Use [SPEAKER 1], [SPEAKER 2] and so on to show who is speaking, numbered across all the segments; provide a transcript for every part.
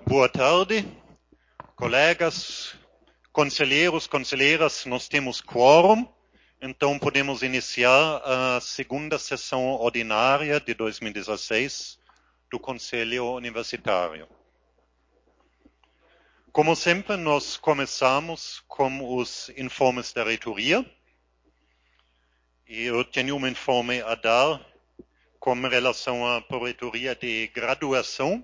[SPEAKER 1] Boa tarde, colegas, conselheiros, conselheiras, nós temos quórum, então podemos iniciar a segunda sessão ordinária de 2016 do Conselho Universitário. Como sempre, nós começamos com os informes da reitoria, e eu tenho um informe a dar com relação à pró-reitoria de graduação.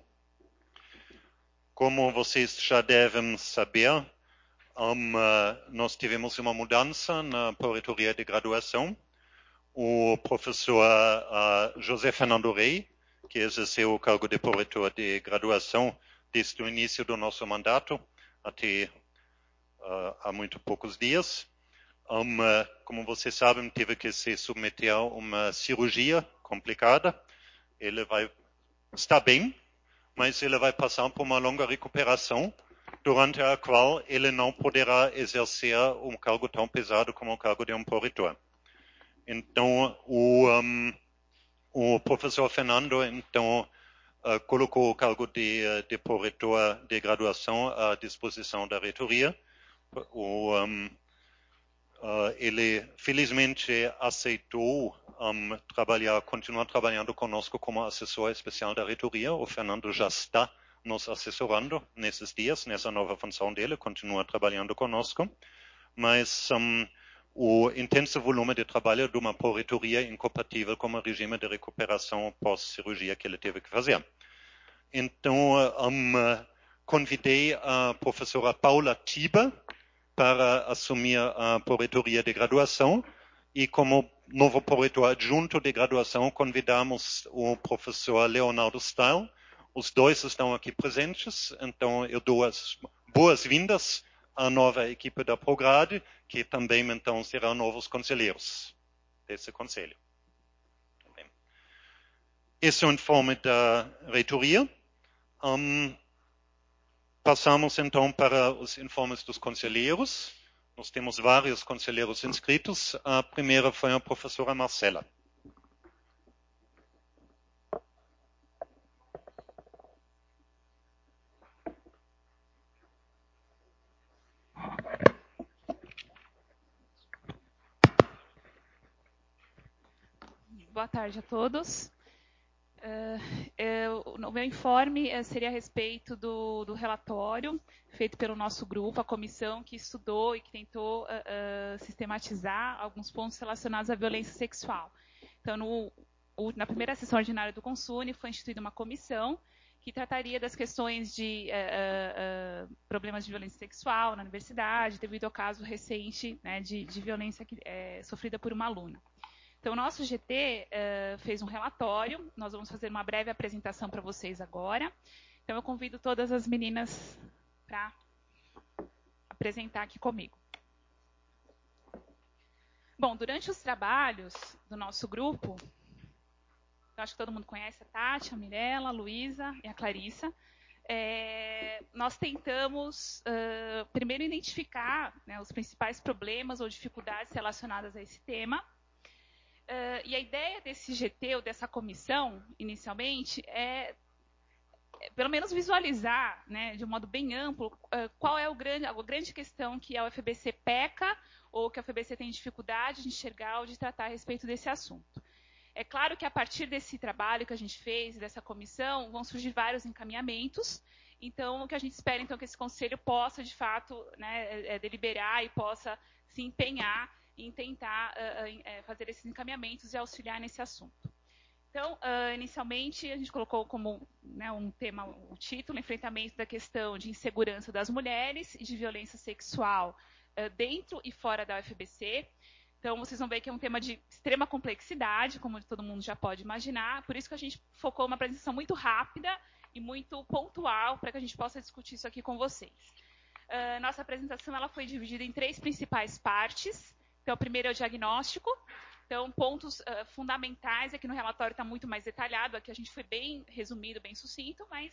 [SPEAKER 1] Como vocês já devem saber, nós tivemos uma mudança na pró-reitoria de graduação. O professor José Fernando Rey, que exerceu o cargo de pró-reitor de graduação desde o início do nosso mandato até há muito poucos dias, como vocês sabem, teve que se submeter a uma cirurgia complicada. Ele está bem, mas ele vai passar por uma longa recuperação, durante a qual ele não poderá exercer um cargo tão pesado como o cargo de um pró-reitor. Então, o professor Fernando, colocou o cargo de pró-reitor de graduação à disposição da reitoria. Ele, felizmente, aceitou continuar trabalhando conosco como assessor especial da reitoria. O Fernando já está nos assessorando nesses dias, nessa nova função dele, continua trabalhando conosco. Mas o intenso volume de trabalho de uma pró-reitoria é incompatível com o regime de recuperação pós-cirurgia que ele teve que fazer. Então, convidei a professora Paula Tiber para assumir a pró-reitoria de graduação, e como novo pró-reitor adjunto de graduação convidamos o professor Leonardo Stahl. Os dois estão aqui presentes, então eu dou as boas-vindas à nova equipe da Prograde, que também então serão novos conselheiros desse conselho. Esse é o informe da reitoria. Passamos então para os informes dos conselheiros. Nós temos vários conselheiros inscritos. A primeira foi a professora Marcela.
[SPEAKER 2] Boa tarde a todos. O meu informe seria a respeito do relatório feito pelo nosso grupo, a comissão que estudou e que tentou sistematizar alguns pontos relacionados à violência sexual. Então, na primeira sessão ordinária do Consune, foi instituída uma comissão que trataria das questões de problemas de violência sexual na universidade, devido ao caso recente, né, de violência sofrida por uma aluna. Então, o nosso GT fez um relatório, nós vamos fazer uma breve apresentação para vocês agora. Então, eu convido todas as meninas para apresentar aqui comigo. Bom, durante os trabalhos do nosso grupo, eu acho que todo mundo conhece a Tati, a Mirella, a Luísa e a Clarissa, nós tentamos primeiro identificar, né, os principais problemas ou dificuldades relacionadas a esse tema. E a ideia desse GT, ou dessa comissão, inicialmente, é pelo menos visualizar, né, de um modo bem amplo, qual é a grande questão que a UFBC peca, ou que a UFBC tem dificuldade de enxergar ou de tratar a respeito desse assunto. É claro que a partir desse trabalho que a gente fez, dessa comissão, vão surgir vários encaminhamentos. Então, o que a gente espera, então, que esse conselho possa, de fato, né, deliberar e possa se empenhar em tentar fazer esses encaminhamentos e auxiliar nesse assunto. Então, inicialmente, a gente colocou como, né, um tema, o título, enfrentamento da questão de insegurança das mulheres e de violência sexual dentro e fora da UFBC. Então, vocês vão ver que é um tema de extrema complexidade, como todo mundo já pode imaginar. Por isso que a gente focou uma apresentação muito rápida e muito pontual para que a gente possa discutir isso aqui com vocês. Nossa apresentação ela foi dividida em 3 principais partes. Então, o primeiro é o diagnóstico. Então, pontos fundamentais, aqui no relatório está muito mais detalhado, aqui a gente foi bem resumido, bem sucinto, mas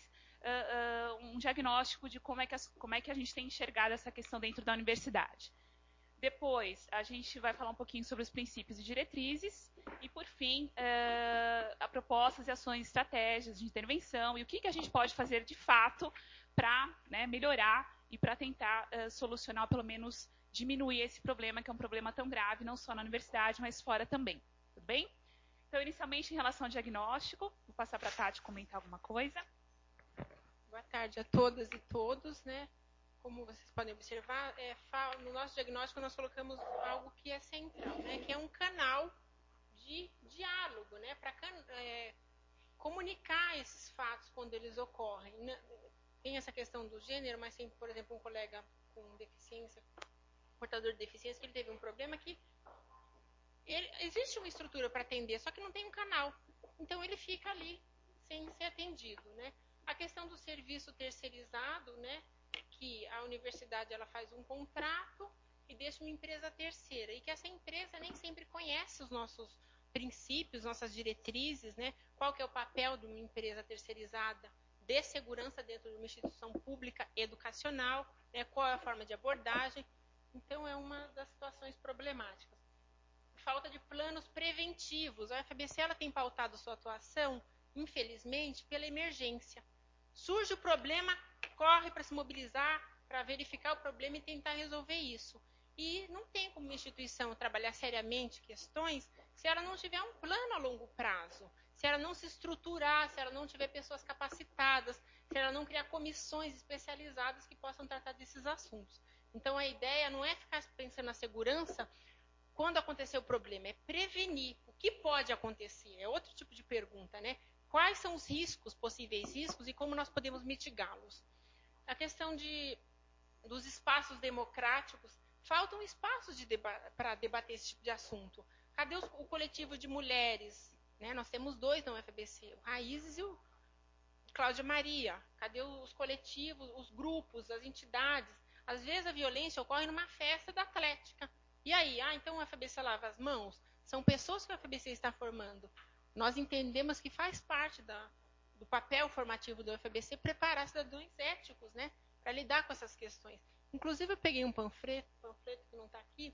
[SPEAKER 2] um diagnóstico de como é que a gente tem enxergado essa questão dentro da universidade. Depois, a gente vai falar um pouquinho sobre os princípios e diretrizes. E, por fim, a propostas e ações, estratégias de intervenção e o que a gente pode fazer de fato para, né, melhorar e para tentar solucionar, ou pelo menos diminuir esse problema, que é um problema tão grave, não só na universidade, mas fora também. Tudo bem? Então, inicialmente, em relação ao diagnóstico, vou passar para a Tati comentar alguma coisa.
[SPEAKER 3] Boa tarde a todas e todos, né? Como vocês podem observar, no nosso diagnóstico nós colocamos algo que é central, né? Que é um canal de diálogo, né? Para comunicar esses fatos quando eles ocorrem. Tem essa questão do gênero, mas tem, por exemplo, um colega com deficiência, portador de deficiência, que ele teve um problema que existe uma estrutura para atender, só que não tem um canal. Então ele fica ali sem ser atendido, né? A questão do serviço terceirizado, né? Que a universidade ela faz um contrato e deixa uma empresa terceira, e que essa empresa nem sempre conhece os nossos princípios, nossas diretrizes, né? Qual que é o papel de uma empresa terceirizada de segurança dentro de uma instituição pública educacional, né? Qual é a forma de abordagem. Então é uma das situações problemáticas. Falta de planos preventivos. A UFABC ela tem pautado sua atuação, infelizmente, pela emergência. Surge o problema, corre para se mobilizar, para verificar o problema e tentar resolver isso. E não tem como uma instituição trabalhar seriamente questões se ela não tiver um plano a longo prazo, se ela não se estruturar, se ela não tiver pessoas capacitadas, se ela não criar comissões especializadas que possam tratar desses assuntos. Então, a ideia não é ficar pensando na segurança quando acontecer o problema, é prevenir. O que pode acontecer? É outro tipo de pergunta, né? Quais são os riscos, possíveis riscos, e como nós podemos mitigá-los? A questão dos espaços democráticos, faltam espaços para debater esse tipo de assunto. Cadê o coletivo de mulheres? Né? Nós temos 2 na UFABC, o Raízes e o Cláudia Maria. Cadê os coletivos, os grupos, as entidades? Às vezes a violência ocorre numa festa da atlética. E aí? Então a UFABC lava as mãos? São pessoas que a UFABC está formando. Nós entendemos que faz parte do papel formativo da UFABC preparar cidadãos éticos, né, para lidar com essas questões. Inclusive, eu peguei um panfleto que não está aqui,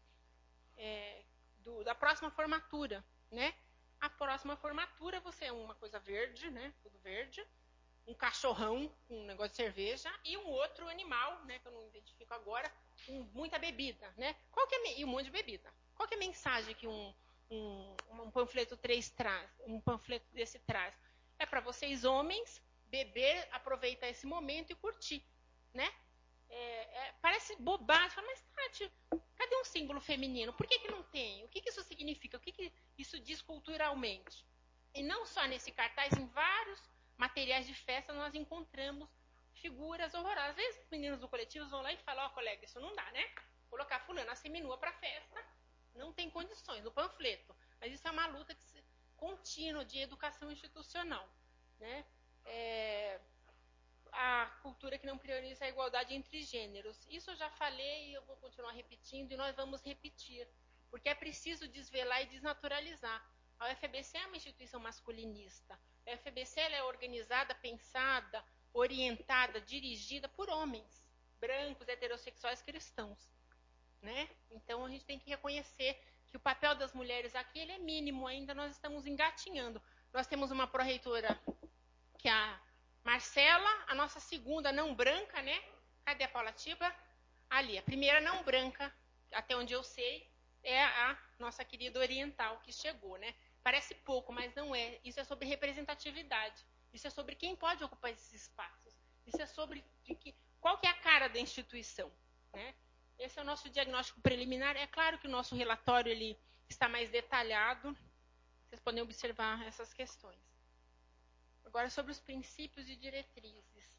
[SPEAKER 3] da próxima formatura. Né? A próxima formatura, você é uma coisa verde, né, tudo verde, um cachorrão com um negócio de cerveja e um outro animal, né, que eu não identifico agora, com muita bebida. Né? E um monte de bebida. Qual que é a mensagem que um panfleto 3 traz, um panfleto desse traz? É para vocês, homens, beber, aproveitar esse momento e curtir, né? Parece bobagem, mas Tati, cadê um símbolo feminino? Por que não tem? O que isso significa? O que isso diz culturalmente? E não só nesse cartaz, em vários materiais de festa nós encontramos figuras horrorosas. Às vezes os meninos do coletivo vão lá e falam, colega, isso não dá, né? Colocar fulana seminua para festa, não tem condições, no panfleto. Mas isso é uma luta contínua de educação institucional. Né? A cultura que não prioriza a igualdade entre gêneros. Isso eu já falei e eu vou continuar repetindo, e nós vamos repetir. Porque é preciso desvelar e desnaturalizar. A UFABC é uma instituição masculinista. A UFABC ela é organizada, pensada, orientada, dirigida por homens, brancos, heterossexuais, cristãos. Né? Então, a gente tem que reconhecer que o papel das mulheres aqui ele é mínimo ainda, nós estamos engatinhando. Nós temos uma pró-reitora, que é a Marcela, a nossa segunda não branca, né? Cadê a Paula Tiba? Ali, a primeira não branca, até onde eu sei, é a nossa querida oriental que chegou, né? Parece pouco, mas não é. Isso é sobre representatividade. Isso é sobre quem pode ocupar esses espaços. Isso é sobre qual que é a cara da instituição, né? Esse é o nosso diagnóstico preliminar. É claro que o nosso relatório ele está mais detalhado. Vocês podem observar essas questões. Agora, sobre os princípios e diretrizes.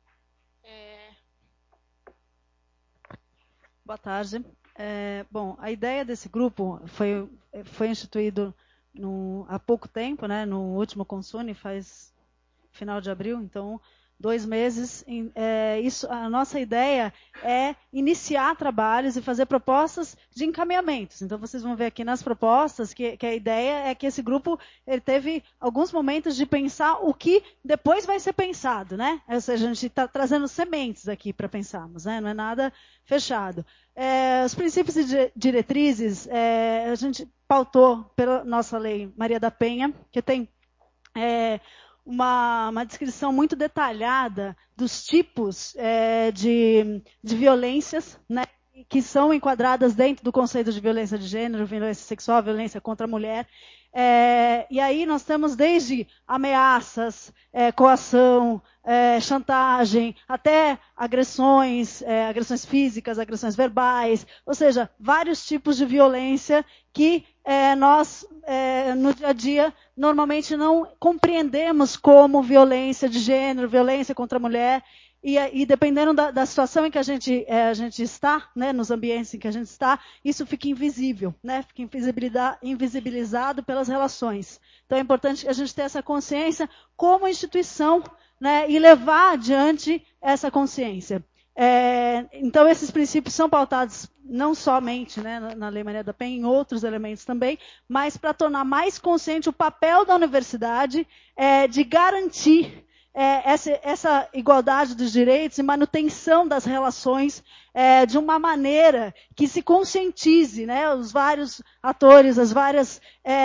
[SPEAKER 4] Boa tarde. Bom, a ideia desse grupo foi instituído há pouco tempo, né, no último Consune, faz final de abril. Então, 2 meses. A nossa ideia é iniciar trabalhos e fazer propostas de encaminhamentos. Então, vocês vão ver aqui nas propostas que a ideia é que esse grupo ele teve alguns momentos de pensar o que depois vai ser pensado, né? Ou seja, a gente está trazendo sementes aqui para pensarmos, né? Não é nada fechado. Os princípios e diretrizes, a gente pautou pela nossa lei Maria da Penha, que tem uma descrição muito detalhada dos tipos de violências, né, que são enquadradas dentro do conceito de violência de gênero, violência sexual, violência contra a mulher. E aí nós temos desde ameaças, coação, chantagem, até agressões físicas, agressões verbais, ou seja, vários tipos de violência que nós, no dia a dia, normalmente não compreendemos como violência de gênero, violência contra a mulher. E dependendo da situação em que a gente está, né, nos ambientes em que a gente está, isso fica invisível, né, fica invisibilizado pelas relações. Então é importante que a gente tenha essa consciência como instituição, né, e levar adiante essa consciência. Então esses princípios são pautados não somente, né, na Lei Maria da Penha, em outros elementos também, mas para tornar mais consciente o papel da universidade de garantir essa igualdade dos direitos e manutenção das relações de uma maneira que se conscientize, né, os vários atores, os vários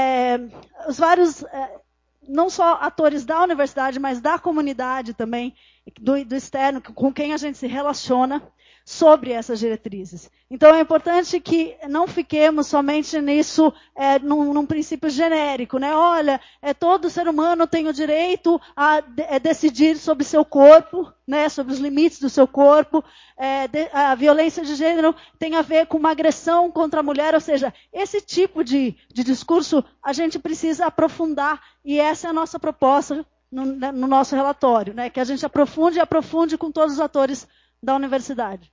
[SPEAKER 4] não só atores da universidade, mas da comunidade também, do externo, com quem a gente se relaciona, sobre essas diretrizes. Então é importante que não fiquemos somente nisso, num princípio genérico, né? Olha, todo ser humano tem o direito a decidir sobre seu corpo, né? Sobre os limites do seu corpo. A violência de gênero tem a ver com uma agressão contra a mulher, ou seja, esse tipo de discurso a gente precisa aprofundar, e essa é a nossa proposta no nosso relatório, né? Que a gente aprofunde com todos os atores da universidade.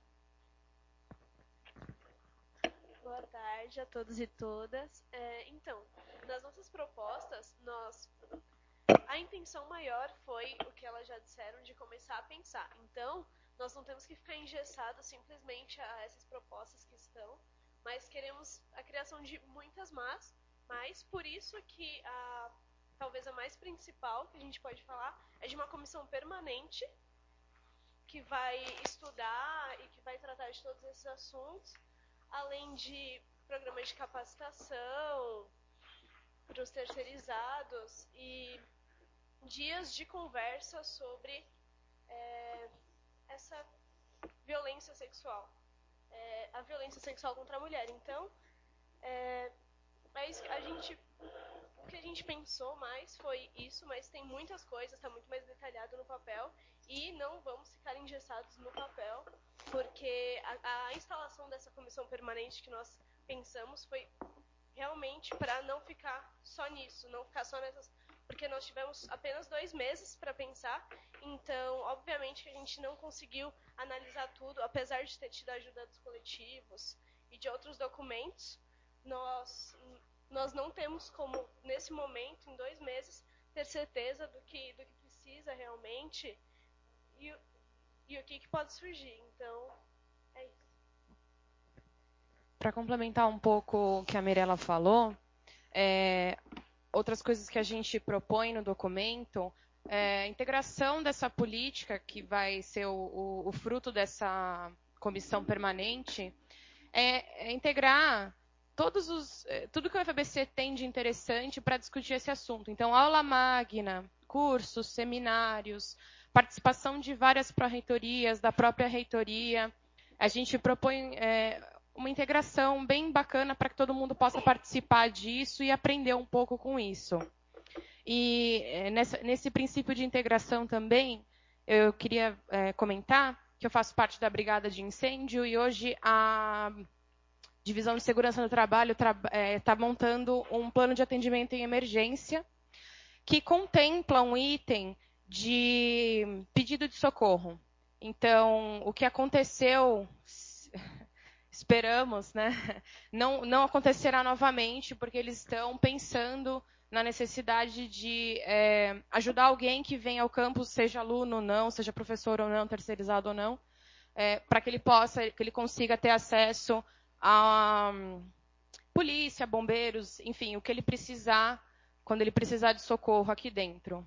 [SPEAKER 5] Boa tarde a todos e todas. Então, nas nossas propostas, a intenção maior foi o que elas já disseram, de começar a pensar. Então, nós não temos que ficar engessados simplesmente a essas propostas que estão, mas queremos a criação de muitas mas por isso que talvez a mais principal que a gente pode falar é de uma comissão permanente que vai estudar e que vai tratar de todos esses assuntos, além de programas de capacitação para os terceirizados e dias de conversa sobre essa violência sexual, a violência sexual contra a mulher. Então, o que a gente pensou mais foi isso, mas tem muitas coisas, está muito mais detalhado no papel, e não vamos ficar engessados no papel, porque a instalação dessa comissão permanente que nós pensamos foi realmente para não ficar só nisso, não ficar só nessas... Porque nós tivemos apenas 2 meses para pensar, então, obviamente, que a gente não conseguiu analisar tudo, apesar de ter tido a ajuda dos coletivos e de outros documentos, nós não temos como, nesse momento, em 2 meses, ter certeza do que precisa realmente e o que pode surgir. Então, é isso.
[SPEAKER 6] Para complementar um pouco o que a Mirella falou, outras coisas que a gente propõe no documento é a integração dessa política, que vai ser o fruto dessa comissão permanente, integrar tudo que o UFABC tem de interessante para discutir esse assunto. Então, aula magna, cursos, seminários, participação de várias pró-reitorias, da própria reitoria. A gente propõe uma integração bem bacana para que todo mundo possa participar disso e aprender um pouco com isso. E nesse princípio de integração também, eu queria comentar que eu faço parte da Brigada de Incêndio e hoje a Divisão de Segurança no Trabalho está montando um plano de atendimento em emergência que contempla um item de pedido de socorro. Então, o que aconteceu, esperamos, né, não acontecerá novamente, porque eles estão pensando na necessidade de ajudar alguém que vem ao campus, seja aluno ou não, seja professor ou não, terceirizado ou não, para que ele consiga ter acesso a polícia, bombeiros, enfim, o que ele precisar, quando ele precisar de socorro aqui dentro.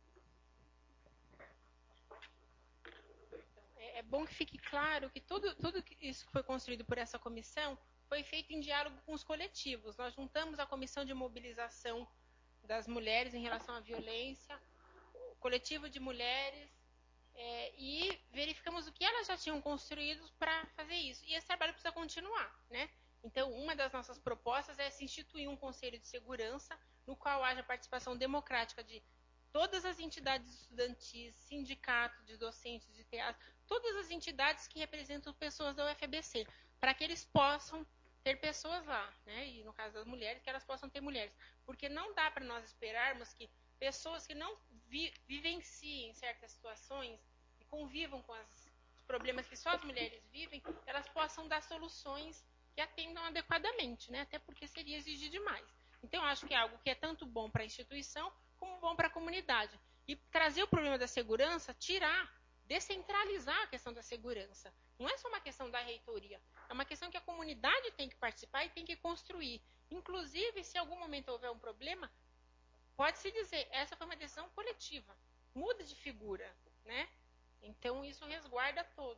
[SPEAKER 3] É bom que fique claro que tudo isso que foi construído por essa comissão foi feito em diálogo com os coletivos. Nós juntamos a comissão de mobilização das mulheres em relação à violência, o coletivo de mulheres, e verificamos o que elas já tinham construído para fazer isso. E esse trabalho precisa continuar, né? Então, uma das nossas propostas é se instituir um conselho de segurança no qual haja participação democrática de todas as entidades estudantis, sindicatos de docentes de teatro, todas as entidades que representam pessoas da UFABC, para que eles possam ter pessoas lá, né? E no caso das mulheres, que elas possam ter mulheres. Porque não dá para nós esperarmos que pessoas que não vivenciem certas situações e convivam com os problemas que só as mulheres vivem, elas possam dar soluções que atendam adequadamente, né? Até porque seria exigir demais. Então, eu acho que é algo que é tanto bom para a instituição como bom para a comunidade. E trazer o problema da segurança, descentralizar a questão da segurança. Não é só uma questão da reitoria, é uma questão que a comunidade tem que participar e tem que construir. Inclusive, se em algum momento houver um problema, pode-se dizer, essa foi uma decisão coletiva, muda de figura, né? Então, isso resguarda todos.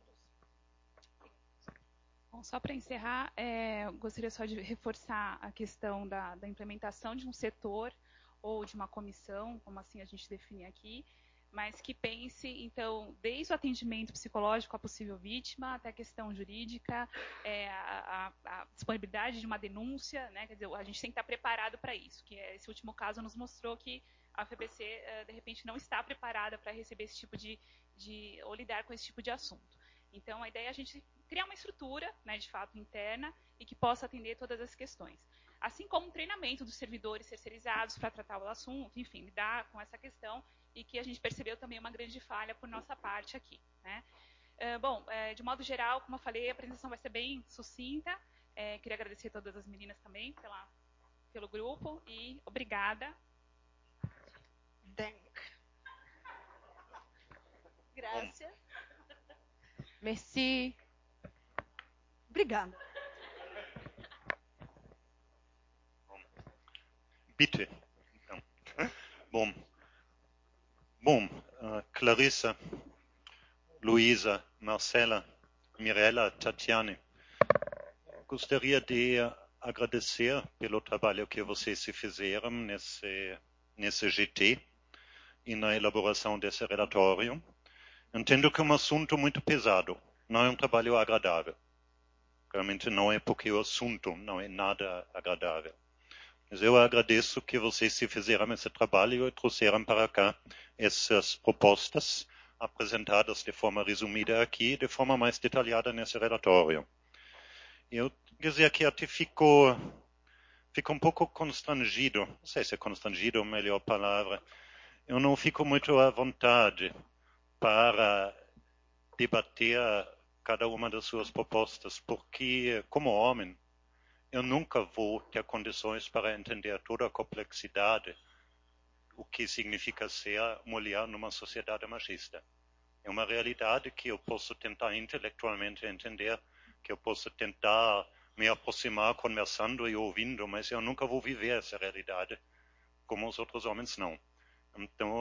[SPEAKER 2] Bom, só para encerrar, gostaria só de reforçar a questão da implementação de um setor ou de uma comissão, como assim a gente define aqui, mas que pense, então, desde o atendimento psicológico à possível vítima até a questão jurídica, a disponibilidade de uma denúncia, né? Quer dizer, a gente tem que estar preparado para isso, que esse último caso nos mostrou que a UFABC, de repente, não está preparada para receber esse tipo ou lidar com esse tipo de assunto. Então, a ideia é a gente criar uma estrutura, né, de fato, interna e que possa atender todas as questões. Assim como um treinamento dos servidores terceirizados para tratar o assunto, enfim, lidar com essa questão e que a gente percebeu também uma grande falha por nossa parte aqui, né? Bom, de modo geral, como eu falei, a apresentação vai ser bem sucinta. Queria agradecer a todas as meninas também pelo grupo e obrigada.
[SPEAKER 5] Graças.
[SPEAKER 6] Merci.
[SPEAKER 4] Obrigada.
[SPEAKER 1] Bitte. Bom, Clarissa, Luísa, Marcela, Mirella, Tatiane, gostaria de agradecer pelo trabalho que vocês fizeram nesse GT e na elaboração desse relatório. Entendo que é um assunto muito pesado, não é um trabalho agradável. Realmente não é porque o assunto não é nada agradável. Mas eu agradeço que vocês fizeram esse trabalho e trouxeram para cá essas propostas apresentadas de forma resumida aqui e de forma mais detalhada nesse relatório. Eu dizer que até fico um pouco constrangido, não sei se é constrangido a melhor palavra, eu não fico muito à vontade para debater cada uma das suas propostas, porque, como homem, eu nunca vou ter condições para entender toda a complexidade, o que significa ser mulher numa sociedade machista. É uma realidade que eu posso tentar intelectualmente entender, que eu posso tentar me aproximar conversando e ouvindo, mas eu nunca vou viver essa realidade, como os outros homens não. Então,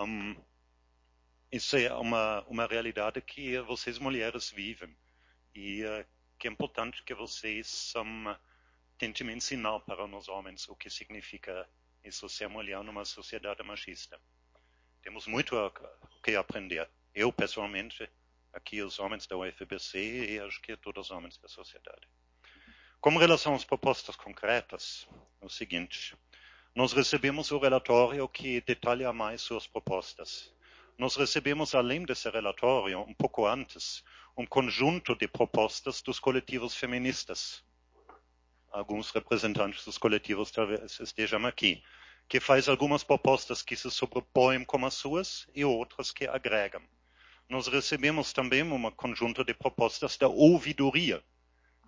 [SPEAKER 1] isso é uma realidade que vocês mulheres vivem e que é importante que vocês tentem me ensinar para nós homens o que significa isso ser mulher numa sociedade machista. Temos muito o que aprender. Eu, pessoalmente, aqui os homens da UFABC e acho que todos os homens da sociedade. Com relação às propostas concretas, é o seguinte. Nós recebemos o relatório que detalha mais suas propostas. Nós recebemos, além desse relatório, um pouco antes, um conjunto de propostas dos coletivos feministas. Alguns representantes dos coletivos talvez estejam aqui, que faz algumas propostas que se sobrepõem como as suas e outras que agregam. Nós recebemos também um conjunto de propostas da ouvidoria,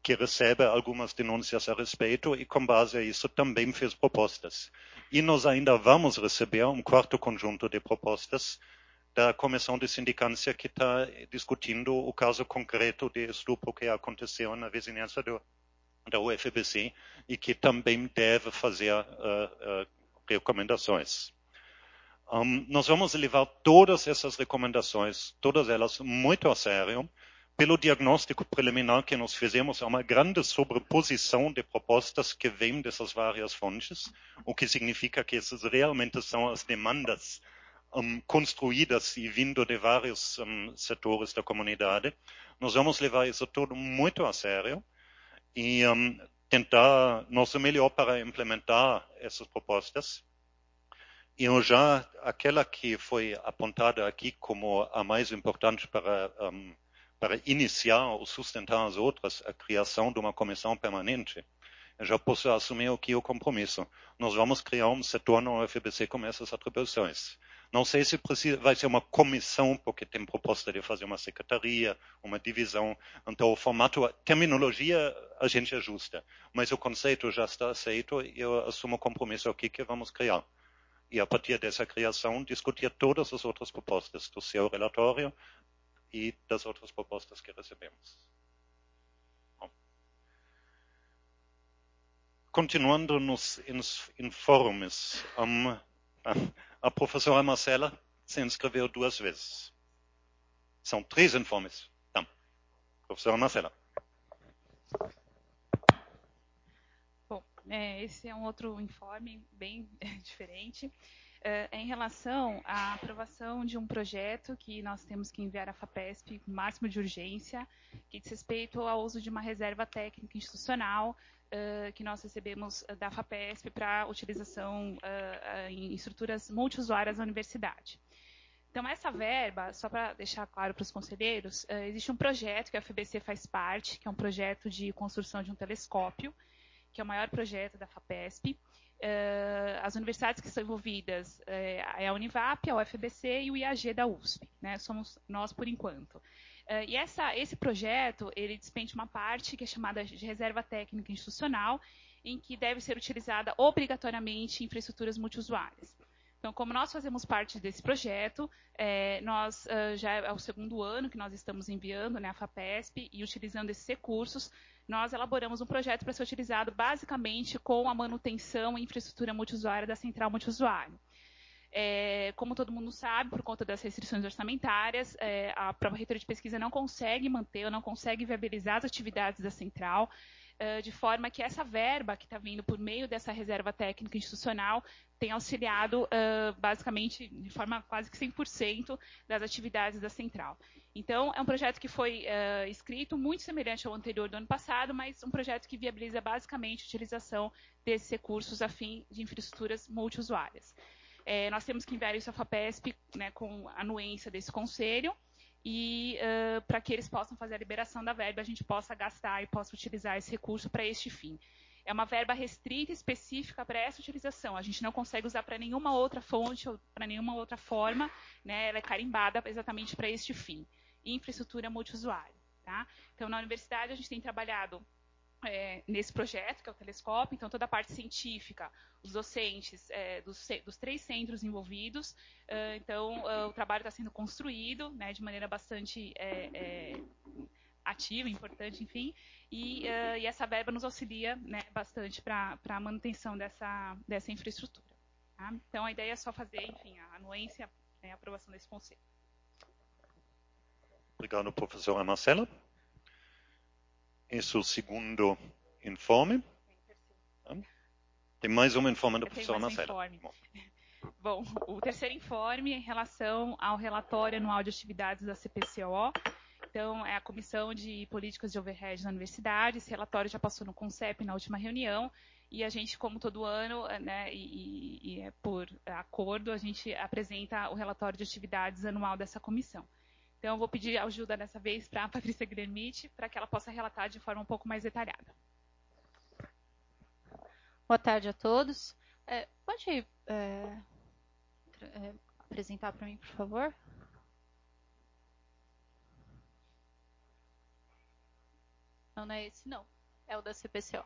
[SPEAKER 1] que recebe algumas denúncias a respeito e, com base a isso, também fez propostas. E nós ainda vamos receber um quarto conjunto de propostas da Comissão de Sindicância que está discutindo o caso concreto de estupro que aconteceu na vizinhança da UFBC e que também deve fazer recomendações. Nós vamos levar todas essas recomendações, todas elas muito a sério. Pelo diagnóstico preliminar que nós fizemos, há uma grande sobreposição de propostas que vêm dessas várias fontes, o que significa que essas realmente são as demandas construídas e vindo de vários setores da comunidade. Nós vamos levar isso tudo muito a sério e tentar nosso melhor para implementar essas propostas. E já aquela que foi apontada aqui como a mais importante para iniciar ou sustentar as outras, a criação de uma comissão permanente, eu já posso assumir aqui o compromisso. Nós vamos criar um setor no UFBC com essas atribuições. Não sei se vai ser uma comissão, porque tem proposta de fazer uma secretaria, uma divisão. Então, o formato, a terminologia, a gente ajusta. Mas o conceito já está aceito e eu assumo o compromisso aqui que vamos criar. E, a partir dessa criação, discutir todas as outras propostas do seu relatório e das outras propostas que recebemos. Bom. Continuando nos informes, a professora Marcela se inscreveu 2 vezes. São 3 informes. Então, professora Marcela.
[SPEAKER 2] Bom, esse é um outro informe bem diferente. Em relação à aprovação de um projeto que nós temos que enviar à FAPESP com o máximo de urgência, que diz respeito ao uso de uma reserva técnica institucional que nós recebemos da FAPESP para utilização em estruturas multiusuárias da universidade. Então, essa verba, só para deixar claro para os conselheiros, existe um projeto que a FBC faz parte, que é um projeto de construção de um telescópio, que é o maior projeto da FAPESP. As universidades que estão envolvidas é a Univap, a UFBC e o IAG da USP, né? Somos nós por enquanto. E esse projeto, ele despende uma parte que é chamada de reserva técnica institucional, em que deve ser utilizada obrigatoriamente infraestruturas multiusuárias. Então, como nós fazemos parte desse projeto, nós já é o 2º ano que nós estamos enviando, né, a FAPESP, e utilizando esses recursos, nós elaboramos um projeto para ser utilizado basicamente com a manutenção e infraestrutura multiusuária da central multiusuário. Como todo mundo sabe, por conta das restrições orçamentárias, a própria reitoria de pesquisa não consegue manter ou não consegue viabilizar as atividades da central, de forma que essa verba que está vindo por meio dessa reserva técnica institucional tem auxiliado basicamente de forma quase que 100% das atividades da central. Então, é um projeto que foi escrito muito semelhante ao anterior do ano passado, mas um projeto que viabiliza basicamente a utilização desses recursos a fim de infraestruturas multiusuárias. Nós temos que enviar isso à FAPESP, né, com a anuência desse conselho, e para que eles possam fazer a liberação da verba, a gente possa gastar e possa utilizar esse recurso para este fim. É uma verba restrita e específica para essa utilização. A gente não consegue usar para nenhuma outra fonte ou para nenhuma outra forma, né? Ela é carimbada exatamente para este fim. Infraestrutura multiusuária. Tá? Então, na universidade, a gente tem trabalhado nesse projeto, que é o telescópio, então toda a parte científica, os docentes dos 3 centros envolvidos, então o trabalho está sendo construído, né, de maneira bastante ativa, importante, enfim, e essa verba nos auxilia, né, bastante para a manutenção dessa infraestrutura. Tá? Então a ideia é só fazer, enfim, a anuência, né, a aprovação desse conselho.
[SPEAKER 1] Obrigado, professora Marcela. Esse é o 2º informe. Tem mais um informe da professora Marcela.
[SPEAKER 2] Bom, o 3º informe em relação ao relatório anual de atividades da CPCO. Então, é a Comissão de Políticas de Overhead da Universidade. Esse relatório já passou no CONCEP na última reunião. E a gente, como todo ano, né, e por acordo, a gente apresenta o relatório de atividades anual dessa comissão. Então, eu vou pedir ajuda dessa vez para a Patrícia Gremite, para que ela possa relatar de forma um pouco mais detalhada.
[SPEAKER 7] Boa tarde a todos. Pode apresentar para mim, por favor? Não é esse, não. é o da CPCO.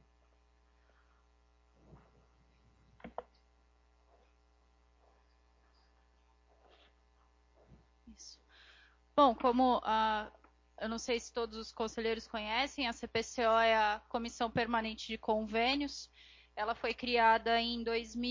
[SPEAKER 7] Isso. Bom, como eu não sei se todos os conselheiros conhecem, a CPCO é a Comissão Permanente de Convênios. Ela foi criada em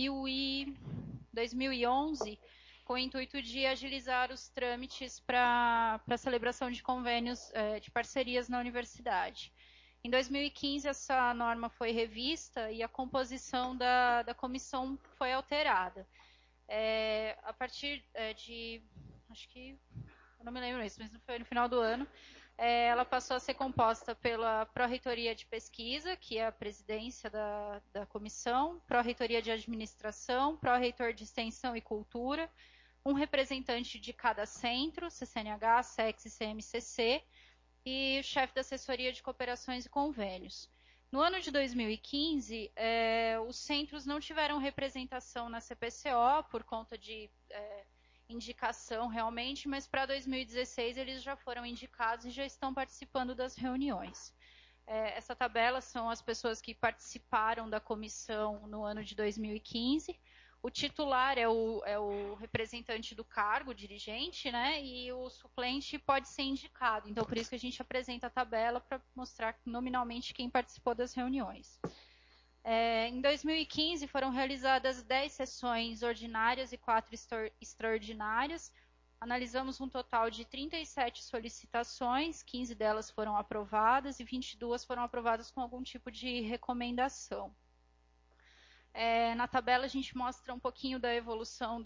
[SPEAKER 7] 2011 com o intuito de agilizar os trâmites para a celebração de convênios de parcerias na universidade. Em 2015, essa norma foi revista e a composição da comissão foi alterada. A partir de, acho que, eu não me lembro isso, mas foi no final do ano, ela passou a ser composta pela Pró-Reitoria de Pesquisa, que é a presidência da comissão, Pró-Reitoria de Administração, Pró-Reitor de Extensão e Cultura, um representante de cada centro, CCNH, SEX e CMCC, e o chefe da Assessoria de Cooperações e Convênios. No ano de 2015, os centros não tiveram representação na CPCO por conta de indicação realmente, mas para 2016 eles já foram indicados e já estão participando das reuniões. Essa tabela são as pessoas que participaram da comissão no ano de 2015. O titular é o representante do cargo, o dirigente, né? E o suplente pode ser indicado. Então, por isso que a gente apresenta a tabela para mostrar nominalmente quem participou das reuniões. Em 2015, foram realizadas 10 sessões ordinárias e 4 extraordinárias. Analisamos um total de 37 solicitações, 15 delas foram aprovadas e 22 foram aprovadas com algum tipo de recomendação. Na tabela a gente mostra um pouquinho da evolução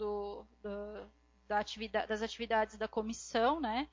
[SPEAKER 7] das atividades da comissão, né?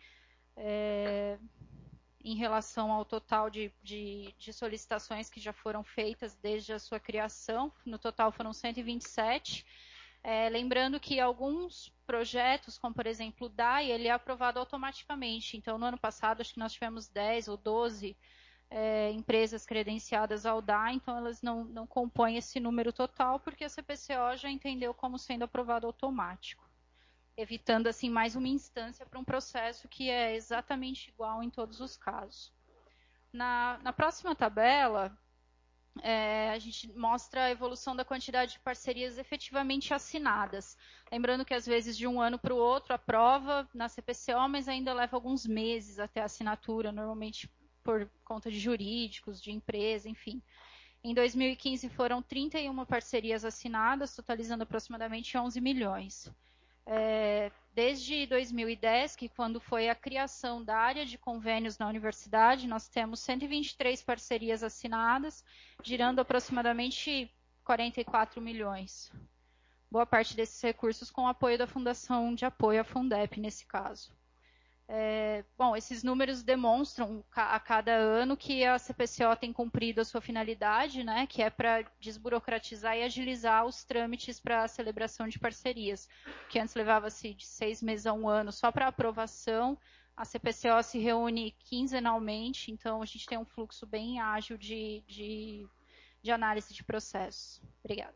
[SPEAKER 7] Em relação ao total de solicitações que já foram feitas desde a sua criação. No total foram 127. Lembrando que alguns projetos, como por exemplo o DAI, ele é aprovado automaticamente. Então, no ano passado, acho que nós tivemos 10 ou 12 empresas credenciadas ao DAI, então elas não compõem esse número total, porque a CPCO já entendeu como sendo aprovado automático, evitando assim mais uma instância para um processo que é exatamente igual em todos os casos. Na próxima tabela, a gente mostra a evolução da quantidade de parcerias efetivamente assinadas. Lembrando que às vezes de um ano para o outro aprova na CPCO, mas ainda leva alguns meses até a assinatura, normalmente por conta de jurídicos, de empresa, enfim. Em 2015 foram 31 parcerias assinadas, totalizando aproximadamente 11 milhões. Desde 2010, que quando foi a criação da área de convênios na universidade, nós temos 123 parcerias assinadas, girando aproximadamente 44 milhões. Boa parte desses recursos com o apoio da Fundação de Apoio à Fundep, nesse caso. Bom, esses números demonstram a cada ano que a CPCO tem cumprido a sua finalidade, né, que é para desburocratizar e agilizar os trâmites para a celebração de parcerias, que antes levava-se de 6 meses a um ano só para aprovação. A CPCO se reúne quinzenalmente, então a gente tem um fluxo bem ágil de análise de processos. Obrigada.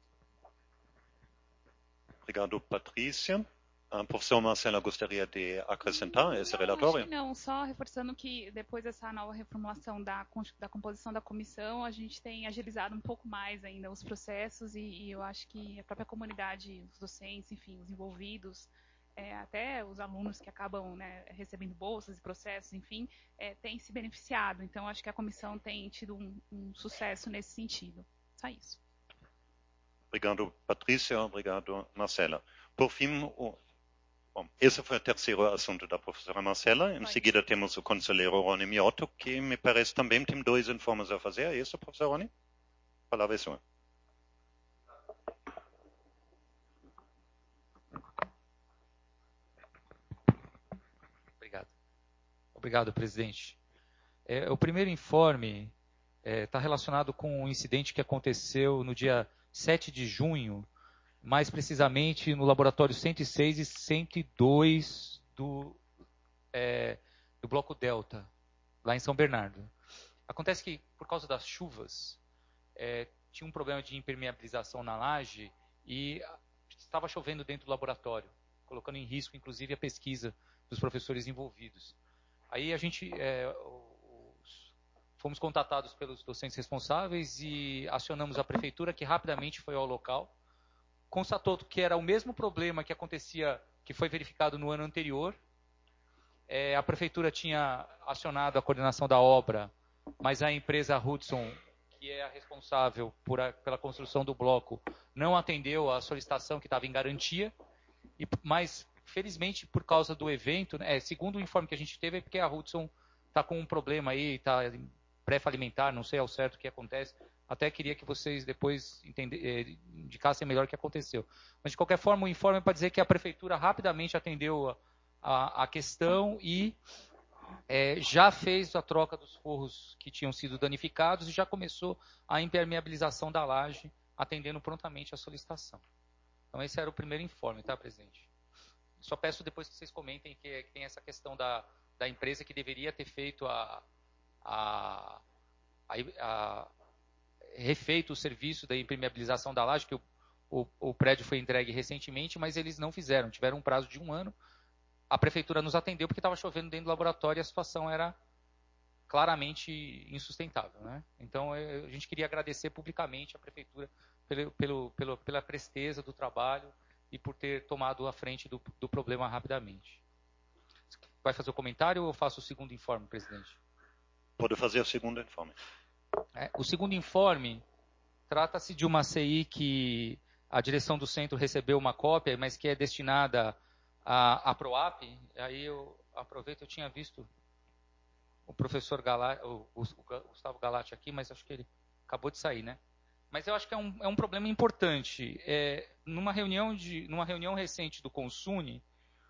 [SPEAKER 1] Obrigado, Patrícia. A professora Marcela gostaria de acrescentar esse relatório?
[SPEAKER 2] Acho que não, só reforçando que depois dessa nova reformulação da composição da comissão, a gente tem agilizado um pouco mais ainda os processos e eu acho que a própria comunidade, os docentes, enfim, os envolvidos, até os alunos que acabam, né, recebendo bolsas e processos, enfim, têm se beneficiado. Então, acho que a comissão tem tido um sucesso nesse sentido. Só isso.
[SPEAKER 1] Obrigado, Patrícia. Obrigado, Marcela. Por fim, bom, esse foi o terceiro assunto da professora Marcela. Em seguida temos o conselheiro Rony Miotto, que me parece também tem 2 informes a fazer. É isso, professor Rony? A palavra é sua.
[SPEAKER 8] Obrigado. Obrigado, presidente. O primeiro informe está relacionado com um incidente que aconteceu no dia 7 de junho, mais precisamente no laboratório 106 e 102 do Bloco Delta, lá em São Bernardo. Acontece que, por causa das chuvas, tinha um problema de impermeabilização na laje e estava chovendo dentro do laboratório, colocando em risco, inclusive, a pesquisa dos professores envolvidos. Aí a gente, fomos contatados pelos docentes responsáveis e acionamos a prefeitura, que rapidamente foi ao local, constatou que era o mesmo problema que acontecia, que foi verificado no ano anterior. A prefeitura tinha acionado a coordenação da obra, mas a empresa Hudson, que é a responsável pela construção do bloco, não atendeu a solicitação que estava em garantia, mas felizmente por causa do evento, segundo o informe que a gente teve, é porque a Hudson está com um problema aí, está pré-falimentar, não sei ao certo o que acontece. Até queria que vocês depois indicassem melhor o que aconteceu. Mas, de qualquer forma, o informe é para dizer que a prefeitura rapidamente atendeu a questão e já fez a troca dos forros que tinham sido danificados e já começou a impermeabilização da laje, atendendo prontamente a solicitação. Então, esse era o primeiro informe, tá, presidente? Só peço depois que vocês comentem que tem essa questão da empresa que deveria ter feito refeito o serviço da impermeabilização da laje, que o prédio foi entregue recentemente, mas eles não fizeram, tiveram um prazo de 1 ano. A prefeitura nos atendeu porque estava chovendo dentro do laboratório e a situação era claramente insustentável, né? Então, a gente queria agradecer publicamente a prefeitura pela presteza do trabalho e por ter tomado a frente do problema rapidamente. Vai fazer o comentário ou eu faço o segundo informe, presidente?
[SPEAKER 1] Pode fazer o segundo informe.
[SPEAKER 8] O segundo informe trata-se de uma CI que a direção do centro recebeu uma cópia, mas que é destinada à PROAP. Aí eu aproveito, eu tinha visto o professor o Gustavo Galati aqui, mas acho que ele acabou de sair, né? Mas eu acho que é um problema importante. Numa reunião recente do Consune,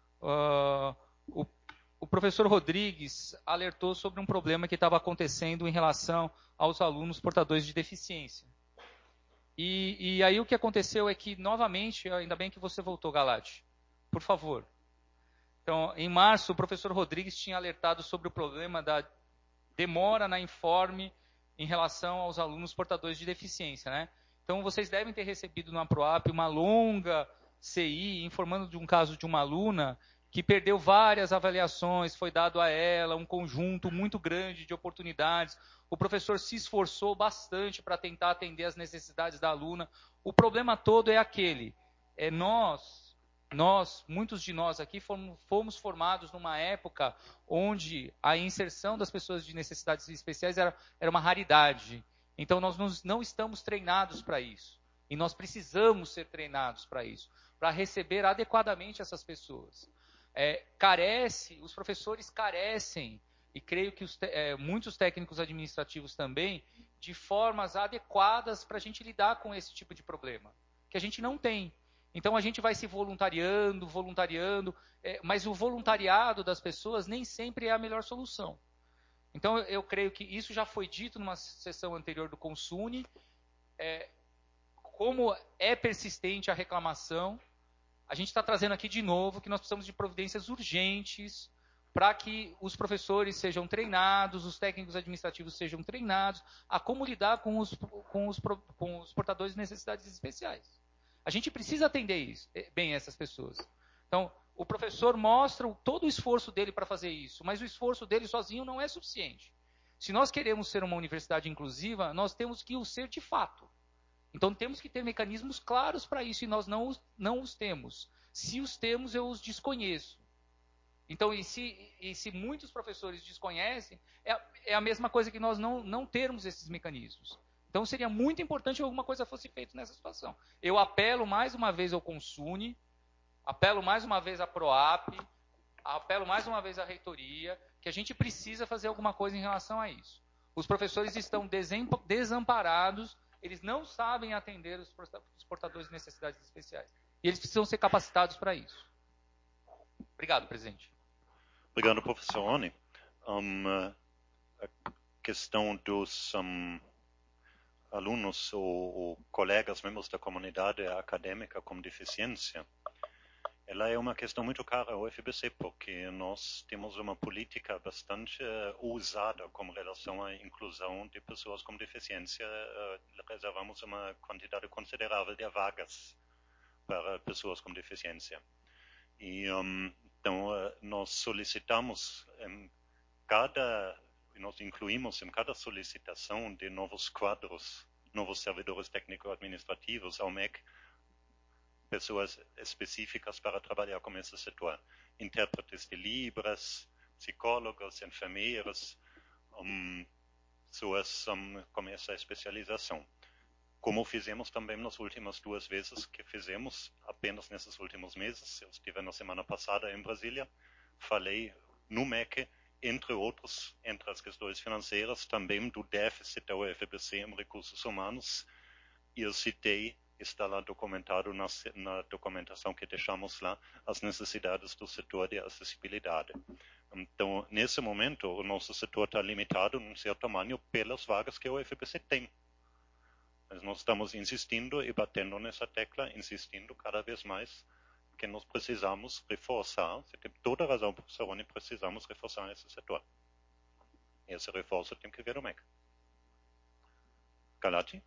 [SPEAKER 8] o professor Rodrigues alertou sobre um problema que estava acontecendo em relação aos alunos portadores de deficiência. E aí o que aconteceu é que, novamente, ainda bem que você voltou, Galati, por favor. Então, em março, o professor Rodrigues tinha alertado sobre o problema da demora na informe em relação aos alunos portadores de deficiência, né? Então, vocês devem ter recebido no APROAP uma longa CI informando de um caso de uma aluna que perdeu várias avaliações, foi dado a ela um conjunto muito grande de oportunidades. O professor se esforçou bastante para tentar atender as necessidades da aluna. O problema todo é aquele. Muitos de nós aqui fomos formados numa época onde a inserção das pessoas de necessidades especiais era uma raridade. Então, nós não estamos treinados para isso. E nós precisamos ser treinados para isso, para receber adequadamente essas pessoas. Os professores carecem, e creio que muitos técnicos administrativos também, de formas adequadas para a gente lidar com esse tipo de problema, que a gente não tem. Então, a gente vai se voluntariando, mas o voluntariado das pessoas nem sempre é a melhor solução. Então, eu creio que isso já foi dito numa sessão anterior do Consune. Como é persistente a reclamação, a gente está trazendo aqui de novo que nós precisamos de providências urgentes para que os professores sejam treinados, os técnicos administrativos sejam treinados a como lidar com os portadores de necessidades especiais. A gente precisa atender bem essas pessoas. Então, o professor mostra todo o esforço dele para fazer isso, mas o esforço dele sozinho não é suficiente. Se nós queremos ser uma universidade inclusiva, nós temos que o ser de fato. Então, temos que ter mecanismos claros para isso, e nós não os temos. Se os temos, eu os desconheço. Então, e se muitos professores desconhecem, é a mesma coisa que nós não termos esses mecanismos. Então, seria muito importante que alguma coisa fosse feita nessa situação. Eu apelo mais uma vez ao Consune, apelo mais uma vez à PROAP, apelo mais uma vez à reitoria, que a gente precisa fazer alguma coisa em relação a isso. Os professores estão desamparados, eles não sabem atender os portadores de necessidades especiais. E eles precisam ser capacitados para isso. Obrigado, presidente.
[SPEAKER 1] Obrigado, professor Oni. A questão dos alunos ou colegas, membros da comunidade acadêmica com deficiência, ela é uma questão muito cara ao UFBC, porque nós temos uma política bastante ousada com relação à inclusão de pessoas com deficiência. Reservamos uma quantidade considerável de vagas para pessoas com deficiência. E então nós solicitamos em cada nós incluímos em cada solicitação de novos quadros, novos servidores técnico-administrativos ao MEC, pessoas específicas para trabalhar com esse setor. Intérpretes de Libras, psicólogos, enfermeiros, pessoas com essa especialização. Como fizemos também nas últimas 2 vezes que fizemos, apenas nesses últimos meses. Eu estive na semana passada em Brasília, falei no MEC, entre outros, entre as questões financeiras, também do déficit da UFBC em recursos humanos. E eu citei, está lá documentado na documentação que deixamos lá, as necessidades do setor de acessibilidade. Então, nesse momento, o nosso setor está limitado, em seu tamanho, pelas vagas que a UFBC tem. Mas nós estamos insistindo e batendo nessa tecla, insistindo cada vez mais que nós precisamos reforçar, você tem toda a razão, professor Rony, precisamos reforçar esse setor. E esse reforço tem que vir o MEC. Galati?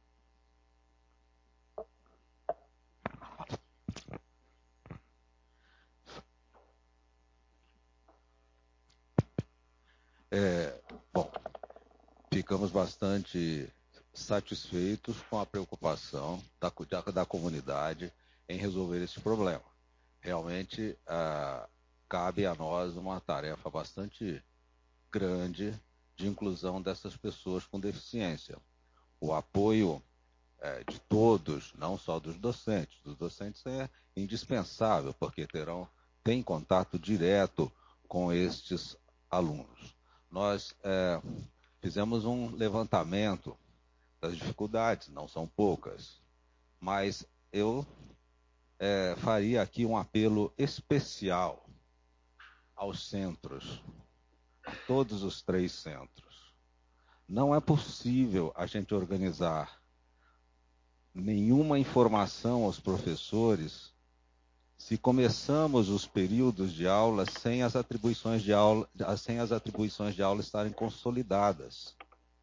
[SPEAKER 9] Bom, ficamos bastante satisfeitos com a preocupação da comunidade em resolver esse problema. Realmente, cabe a nós uma tarefa bastante grande de inclusão dessas pessoas com deficiência. O apoio de todos, não só dos docentes é indispensável, porque têm contato direto com estes alunos. Nós fizemos um levantamento das dificuldades, não são poucas, mas eu faria aqui um apelo especial aos centros, a todos os 3 centros. Não é possível a gente organizar nenhuma informação aos professores se começamos os períodos de aula sem as atribuições de aula estarem consolidadas.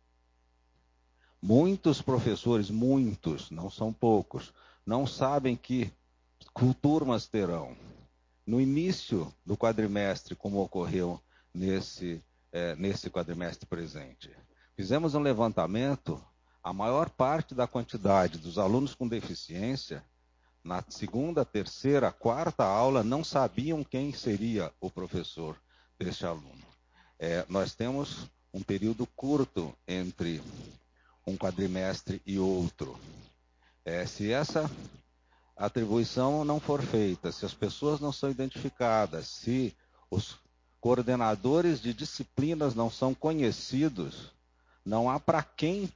[SPEAKER 9] Muitos professores, não são poucos, não sabem que turmas terão. No início do quadrimestre, como ocorreu nesse quadrimestre presente, fizemos um levantamento, a maior parte da quantidade dos alunos com deficiência, na segunda, terceira, quarta aula, não sabiam quem seria o professor deste aluno. Nós temos um período curto entre um quadrimestre e outro. Se essa atribuição não for feita, se as pessoas não são identificadas, se os coordenadores de disciplinas não são conhecidos, não há para quem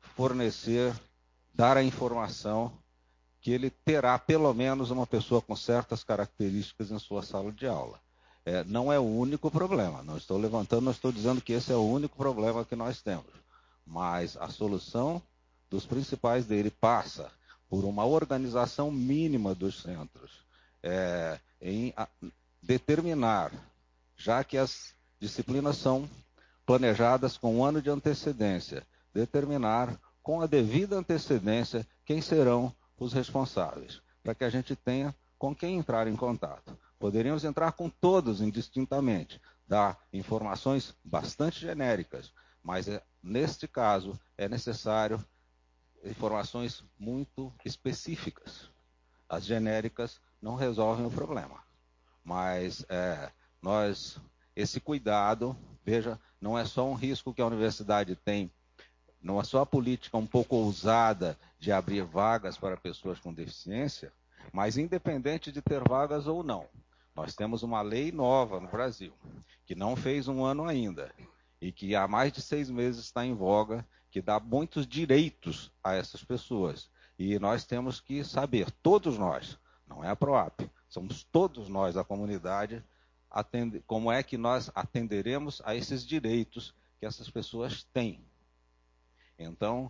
[SPEAKER 9] dar a informação que ele terá pelo menos uma pessoa com certas características em sua sala de aula. Não é o único problema, não estou dizendo que esse é o único problema que nós temos, mas a solução dos principais dele passa por uma organização mínima dos centros, em determinar, já que as disciplinas são planejadas com 1 ano de antecedência, determinar com a devida antecedência quem serão os responsáveis, para que a gente tenha com quem entrar em contato. Poderíamos entrar com todos indistintamente, dar informações bastante genéricas, mas neste caso é necessário informações muito específicas. As genéricas não resolvem o problema, mas esse cuidado, veja, não é só um risco que a universidade tem, não é só a política um pouco ousada de abrir vagas para pessoas com deficiência, mas independente de ter vagas ou não, nós temos uma lei nova no Brasil, que não fez 1 ano ainda, e que há mais de 6 meses está em voga, que dá muitos direitos a essas pessoas. E nós temos que saber, todos nós, não é a PROAP, somos todos nós, a comunidade, como é que nós atenderemos a esses direitos que essas pessoas têm. Então,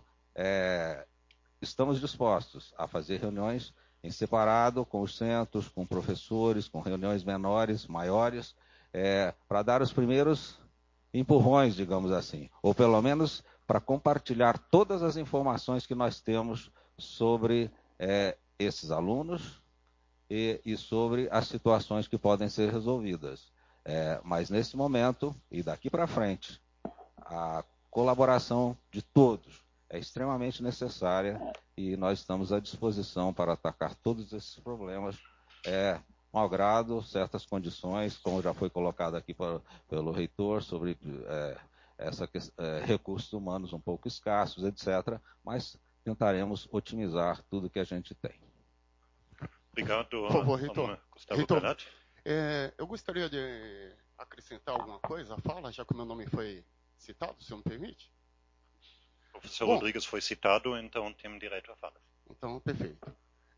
[SPEAKER 9] estamos dispostos a fazer reuniões em separado com os centros, com professores, com reuniões menores, maiores, para dar os primeiros empurrões, digamos assim, ou pelo menos para compartilhar todas as informações que nós temos sobre esses alunos e sobre as situações que podem ser resolvidas. Mas nesse momento, e daqui para frente, a colaboração de todos é extremamente necessária e nós estamos à disposição para atacar todos esses problemas, malgrado certas condições, como já foi colocado aqui pelo reitor, sobre recursos humanos um pouco escassos, etc., mas tentaremos otimizar tudo que a gente tem.
[SPEAKER 1] Obrigado,
[SPEAKER 10] por favor, reitor.
[SPEAKER 1] Gustavo
[SPEAKER 10] Reitor,
[SPEAKER 1] Galati.
[SPEAKER 10] eu gostaria de acrescentar alguma coisa à fala, já que o meu nome foi citado, se eu me permite.
[SPEAKER 1] O professor Rodrigues foi citado, então tem direito a fala.
[SPEAKER 10] Então, perfeito.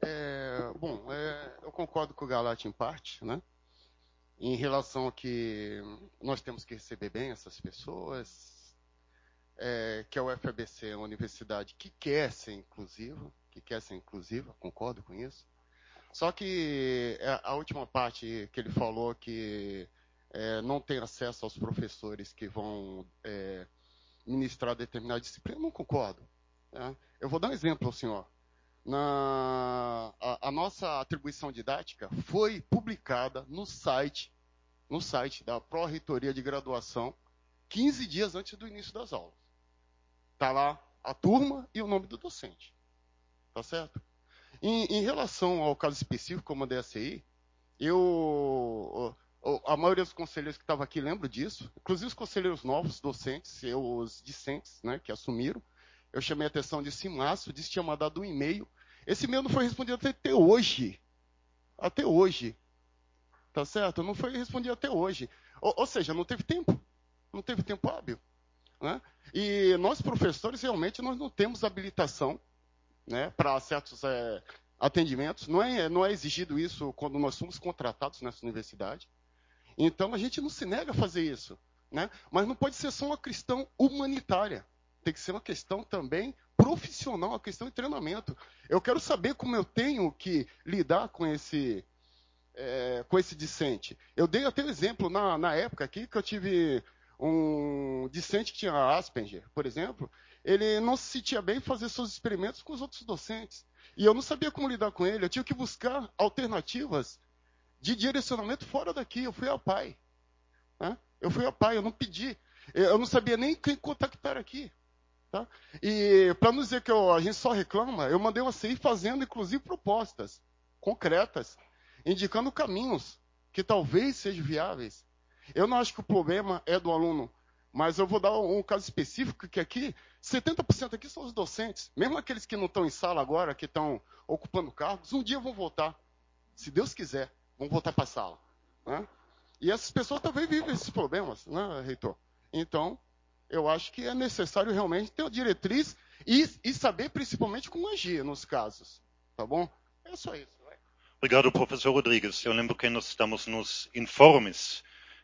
[SPEAKER 10] Eu concordo com o Galati em parte, né? Em relação a que nós temos que receber bem essas pessoas, que a UFABC é uma universidade que quer ser inclusiva, concordo com isso. Só que a última parte que ele falou que não tem acesso aos professores que vão ministrar determinada disciplina, eu não concordo. Né? Eu vou dar um exemplo ao senhor. A nossa atribuição didática foi publicada no site da Pró-Reitoria de Graduação 15 dias antes do início das aulas. Está lá a turma e o nome do docente. Tá certo? Em relação ao caso específico, como a DSI, a maioria dos conselheiros que estavam aqui lembram disso, inclusive os conselheiros novos, docentes, os discentes, né, que assumiram. Eu chamei a atenção disso em março, disse que tinha mandado um e-mail. Esse e-mail não foi respondido até hoje. Até hoje. Tá certo? Não foi respondido até hoje. Ou seja, não teve tempo. Não teve tempo hábil. Né? E nós, professores, realmente nós não temos habilitação, né, para certos atendimentos. Não é exigido isso quando nós somos contratados nessa universidade. Então, a gente não se nega a fazer isso. Né? Mas não pode ser só uma questão humanitária. Tem que ser uma questão também profissional, uma questão de treinamento. Eu quero saber como eu tenho que lidar com esse discente. Eu dei até um exemplo na época aqui que eu tive um discente que tinha Asperger, por exemplo. Ele não se sentia bem fazer seus experimentos com os outros docentes. E eu não sabia como lidar com ele. Eu tive que buscar alternativas de direcionamento fora daqui. Eu fui ao pai. Né? Eu não pedi. Eu não sabia nem quem contactar aqui. Tá? E para não dizer que a gente só reclama, eu mandei uma CI fazendo, inclusive, propostas concretas, indicando caminhos que talvez sejam viáveis. Eu não acho que o problema é do aluno, mas eu vou dar um caso específico, que aqui, 70% aqui são os docentes. Mesmo aqueles que não estão em sala agora, que estão ocupando cargos, um dia vão voltar. Se Deus quiser, vão voltar para a sala. Né? E essas pessoas também vivem esses problemas, né, reitor? Então, eu acho que é necessário realmente ter uma diretriz e saber principalmente como agir nos casos. Tá bom? É só isso. Vai.
[SPEAKER 1] Obrigado, professor Rodrigues. Eu lembro que nós estamos nos informes,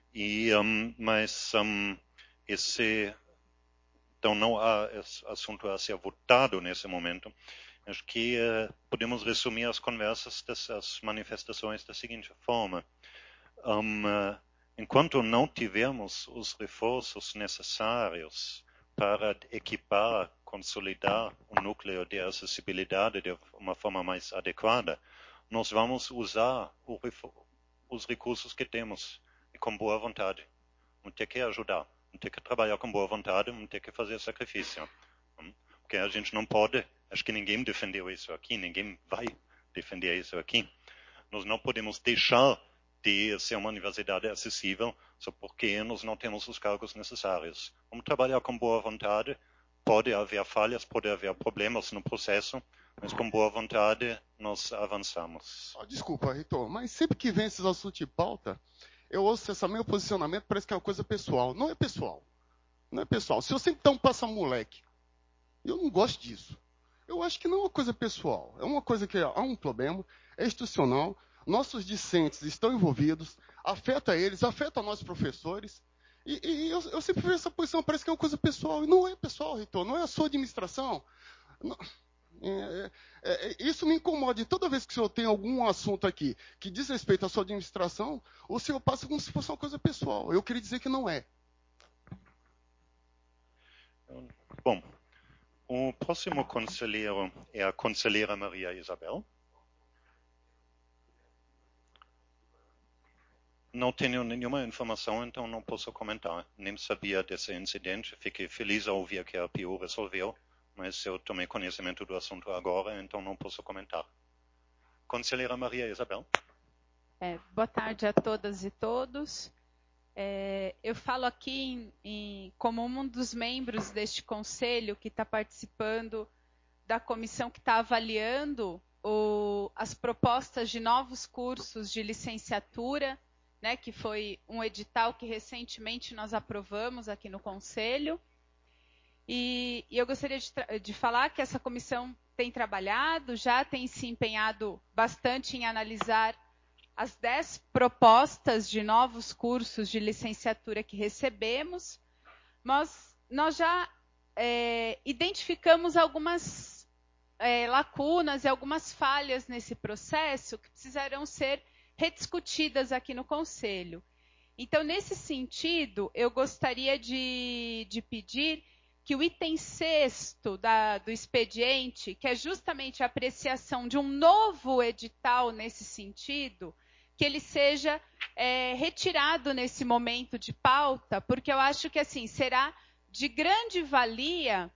[SPEAKER 1] mas esse então não há assunto a ser votado nesse momento. Acho que podemos resumir as conversas dessas manifestações da seguinte forma. Enquanto não tivermos os reforços necessários para equipar, consolidar o núcleo de acessibilidade de uma forma mais adequada, nós vamos usar os recursos que temos e com boa vontade. Vamos ter que ajudar, vamos ter que trabalhar com boa vontade, vamos ter que fazer sacrifício. Porque a gente não pode, acho que ninguém defendeu isso aqui, ninguém vai defender isso aqui. Nós não podemos deixar de ser uma universidade acessível só porque nós não temos os cargos necessários. Vamos trabalhar com boa vontade, pode haver falhas, pode haver problemas no processo, mas com boa vontade nós avançamos.
[SPEAKER 10] Desculpa, reitor, mas sempre que vem esses assuntos de pauta, eu ouço esse meu posicionamento, parece que é uma coisa pessoal. Não é pessoal. Não é pessoal. Se eu sempre dou um passa-moleque, eu não gosto disso. Eu acho que não é uma coisa pessoal. É uma coisa que há um problema, é institucional. Nossos discentes estão envolvidos, afeta eles, afeta nós professores. E eu sempre vejo essa posição, parece que é uma coisa pessoal. E não é pessoal, reitor, não é a sua administração. Não, isso me incomoda. E toda vez que o senhor tem algum assunto aqui que diz respeito à sua administração, o senhor passa como se fosse uma coisa pessoal. Eu queria dizer que não é.
[SPEAKER 1] Bom, o próximo conselheiro é a conselheira Maria Isabel. Não tenho nenhuma informação, então não posso comentar. Nem sabia desse incidente. Fiquei feliz ao ouvir que a PU resolveu, mas eu tomei conhecimento do assunto agora, então não posso comentar. Conselheira Maria Isabel.
[SPEAKER 11] Boa tarde a todas e todos. Eu falo aqui como um dos membros deste conselho que está participando da comissão que está avaliando as propostas de novos cursos de licenciatura, né, que foi um edital que recentemente nós aprovamos aqui no Conselho. E eu gostaria de falar que essa comissão tem trabalhado, já tem se empenhado bastante em analisar as 10 propostas de novos cursos de licenciatura que recebemos, mas nós já identificamos algumas lacunas e algumas falhas nesse processo que precisarão ser rediscutidas aqui no Conselho. Então, nesse sentido, eu gostaria de pedir que o item 6º do expediente, que é justamente a apreciação de um novo edital nesse sentido, que ele seja retirado nesse momento de pauta, porque eu acho que assim será de grande valia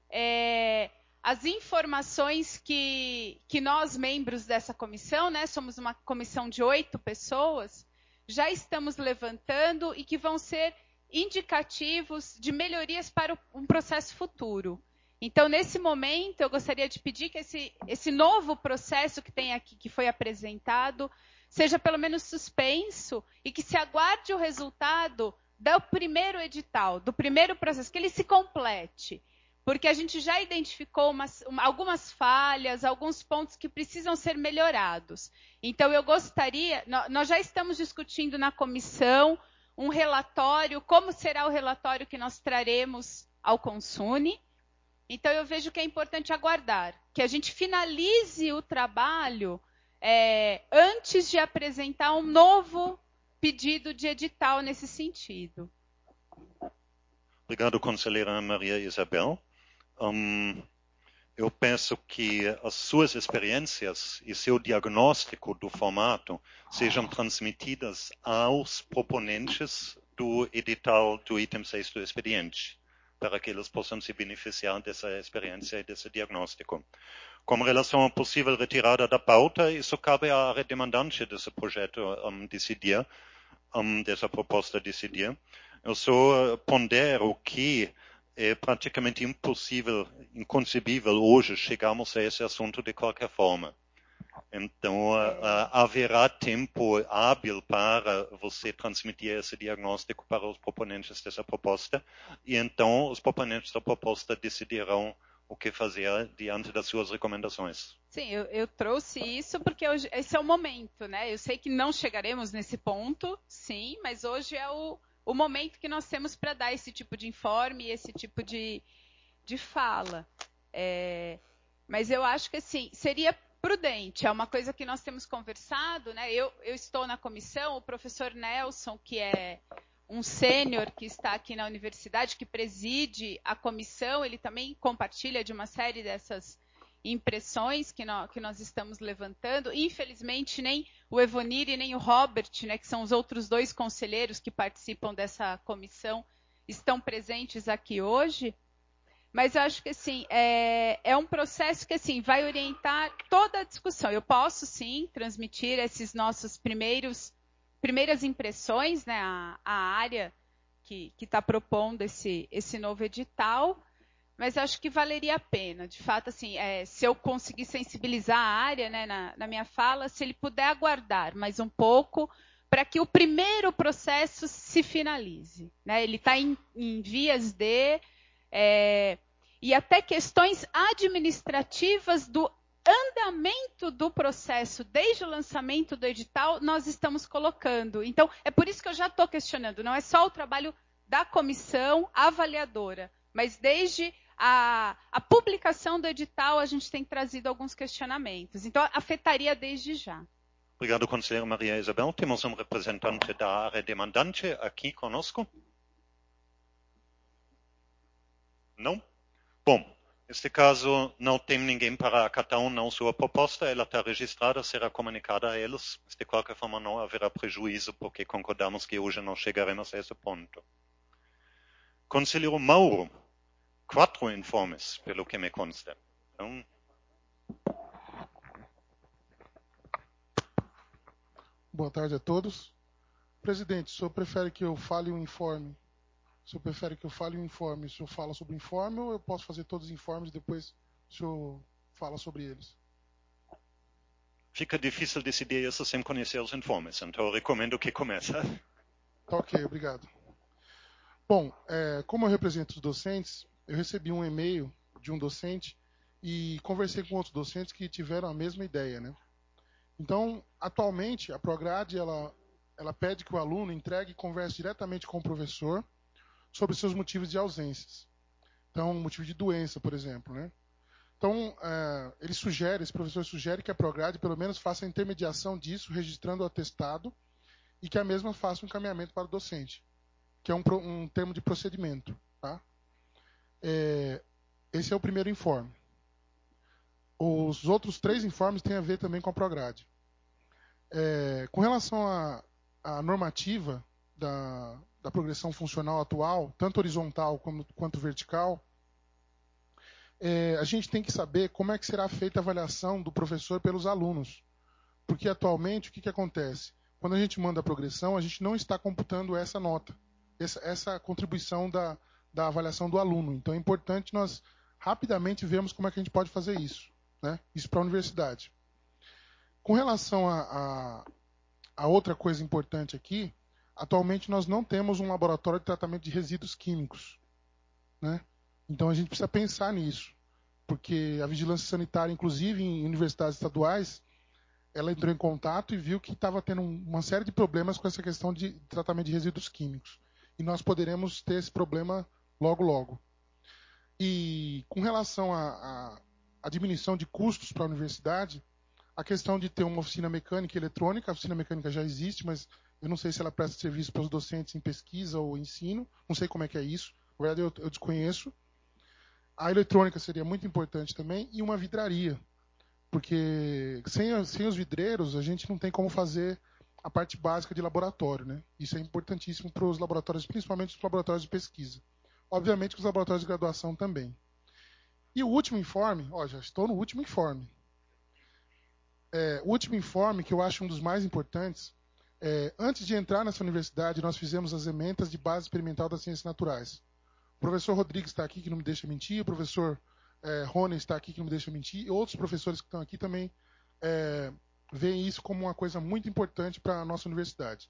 [SPEAKER 11] as informações que nós, membros dessa comissão, né, somos uma comissão de 8 pessoas, já estamos levantando e que vão ser indicativos de melhorias para um processo futuro. Então, nesse momento, eu gostaria de pedir que esse novo processo que tem aqui, que foi apresentado, seja pelo menos suspenso e que se aguarde o resultado do primeiro edital, do primeiro processo, que ele se complete. Porque a gente já identificou algumas falhas, alguns pontos que precisam ser melhorados. Então, eu gostaria... Nós já estamos discutindo na comissão um relatório, como será o relatório que nós traremos ao Consune. Então, eu vejo que é importante aguardar, que a gente finalize o trabalho antes de apresentar um novo pedido de edital nesse sentido.
[SPEAKER 1] Obrigado, conselheira Maria Isabel. Eu penso que as suas experiências e seu diagnóstico do formato sejam transmitidas aos proponentes do edital do item 6 do expediente, para que eles possam se beneficiar dessa experiência e desse diagnóstico. Com relação à possível retirada da pauta, isso cabe à área demandante desse projeto decidir, dessa proposta decidir. Eu só pondero que é praticamente impossível, inconcebível hoje chegarmos a esse assunto de qualquer forma. Então, haverá tempo hábil para você transmitir esse diagnóstico para os proponentes dessa proposta, e então os proponentes da proposta decidirão o que fazer diante das suas recomendações.
[SPEAKER 11] Sim, eu trouxe isso porque hoje, esse é o momento, né? Eu sei que não chegaremos nesse ponto, sim, mas hoje é o momento que nós temos para dar esse tipo de informe, esse tipo de fala. Mas eu acho que assim, seria prudente, é uma coisa que nós temos conversado, né? Eu estou na comissão, o professor Nelson, que é um sênior que está aqui na universidade, que preside a comissão, ele também compartilha de uma série dessas impressões que nós estamos levantando. Infelizmente, nem o Evonir e nem o Robert, né, que são os outros 2 conselheiros que participam dessa comissão, estão presentes aqui hoje. Mas eu acho que assim, é um processo que assim, vai orientar toda a discussão. Eu posso, sim, transmitir esses nossos primeiras impressões, né, à área que está propondo esse novo edital, mas acho que valeria a pena. De fato, assim, se eu conseguir sensibilizar a área, né, na minha fala, se ele puder aguardar mais um pouco para que o primeiro processo se finalize. Né? Ele está em vias de... e até questões administrativas do andamento do processo, desde o lançamento do edital, nós estamos colocando. Então, é por isso que eu já estou questionando. Não é só o trabalho da comissão avaliadora, mas desde a publicação do edital, a gente tem trazido alguns questionamentos. Então, afetaria desde já.
[SPEAKER 1] Obrigado, conselheira Maria Isabel. Temos um representante da área demandante aqui conosco? Não? Bom, Neste caso, não tem ninguém para acatar ou não sua proposta, ela está registrada, será comunicada a eles. De qualquer forma, não haverá prejuízo, porque concordamos que hoje não chegaremos a esse ponto. Conselheiro Mauro, 4 informes, pelo que me consta. Então...
[SPEAKER 12] Boa tarde a todos. Presidente, o senhor prefere que eu fale um informe? O senhor prefere que eu fale um informe? O senhor fala sobre o informe ou eu posso fazer todos os informes e depois o senhor fala sobre eles?
[SPEAKER 1] Fica difícil decidir isso sem conhecer os informes, então eu recomendo que comece.
[SPEAKER 12] Tá ok, obrigado. Bom, como eu represento os docentes, eu recebi um e-mail de um docente e conversei com outros docentes que tiveram a mesma ideia, né? Então, atualmente, a Prograde, ela pede que o aluno entregue e converse diretamente com o professor sobre seus motivos de ausências. Então, motivo de doença, por exemplo, né? Então, esse professor sugere que a Prograde, pelo menos, faça a intermediação disso, registrando o atestado, e que a mesma faça um encaminhamento para o docente, que é um termo de procedimento. Tá? Esse é o primeiro informe. Os outros 3 informes têm a ver também com a Prograde. Com relação à normativa da progressão funcional atual, tanto horizontal quanto vertical, a gente tem que saber como é que será feita a avaliação do professor pelos alunos. Porque atualmente, o que acontece? Quando a gente manda a progressão, a gente não está computando essa nota, essa contribuição da avaliação do aluno. Então é importante nós rapidamente vermos como é que a gente pode fazer isso. Né? Isso para a universidade. Com relação a outra coisa importante aqui, atualmente nós não temos um laboratório de tratamento de resíduos químicos. Né? Então a gente precisa pensar nisso, porque a vigilância sanitária, inclusive em universidades estaduais, ela entrou em contato e viu que estava tendo uma série de problemas com essa questão de tratamento de resíduos químicos. E nós poderemos ter esse problema logo, logo. E com relação à diminuição de custos para a universidade, a questão de ter uma oficina mecânica e eletrônica, a oficina mecânica já existe, mas eu não sei se ela presta serviço para os docentes em pesquisa ou ensino, não sei como é que é isso, na verdade eu desconheço. A eletrônica seria muito importante também, e uma vidraria, porque sem os vidreiros a gente não tem como fazer a parte básica de laboratório, né? Isso é importantíssimo para os laboratórios, principalmente os laboratórios de pesquisa. Obviamente que os laboratórios de graduação também. E o último informe, já estou no último informe. O último informe, que eu acho um dos mais importantes, antes de entrar nessa universidade, nós fizemos as emendas de base experimental das ciências naturais. O professor Rodrigues está aqui, que não me deixa mentir, o professor Rony está aqui, que não me deixa mentir, e outros professores que estão aqui também veem isso como uma coisa muito importante para a nossa universidade.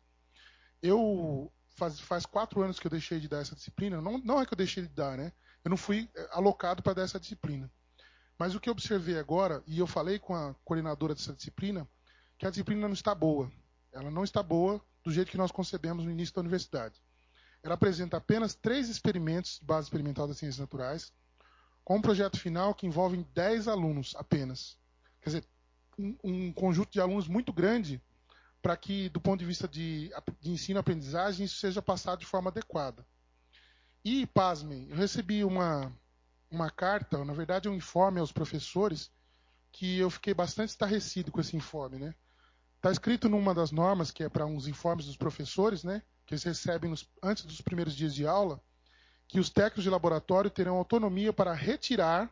[SPEAKER 12] Faz 4 anos que eu deixei de dar essa disciplina, não é que eu deixei de dar, né? Eu não fui alocado para dar essa disciplina. Mas o que eu observei agora, e eu falei com a coordenadora dessa disciplina, que a disciplina não está boa. Ela não está boa do jeito que nós concebemos no início da universidade. Ela apresenta apenas 3 experimentos de base experimental das ciências naturais, com um projeto final que envolve 10 alunos apenas. Quer dizer, um conjunto de alunos muito grande para que, do ponto de vista de ensino e aprendizagem, isso seja passado de forma adequada. E, pasmem, eu recebi uma carta, na verdade um informe aos professores, que eu fiquei bastante estarrecido com esse informe. Né? Está escrito numa das normas, que é para uns informes dos professores, né, que eles recebem antes dos primeiros dias de aula, que os técnicos de laboratório terão autonomia para retirar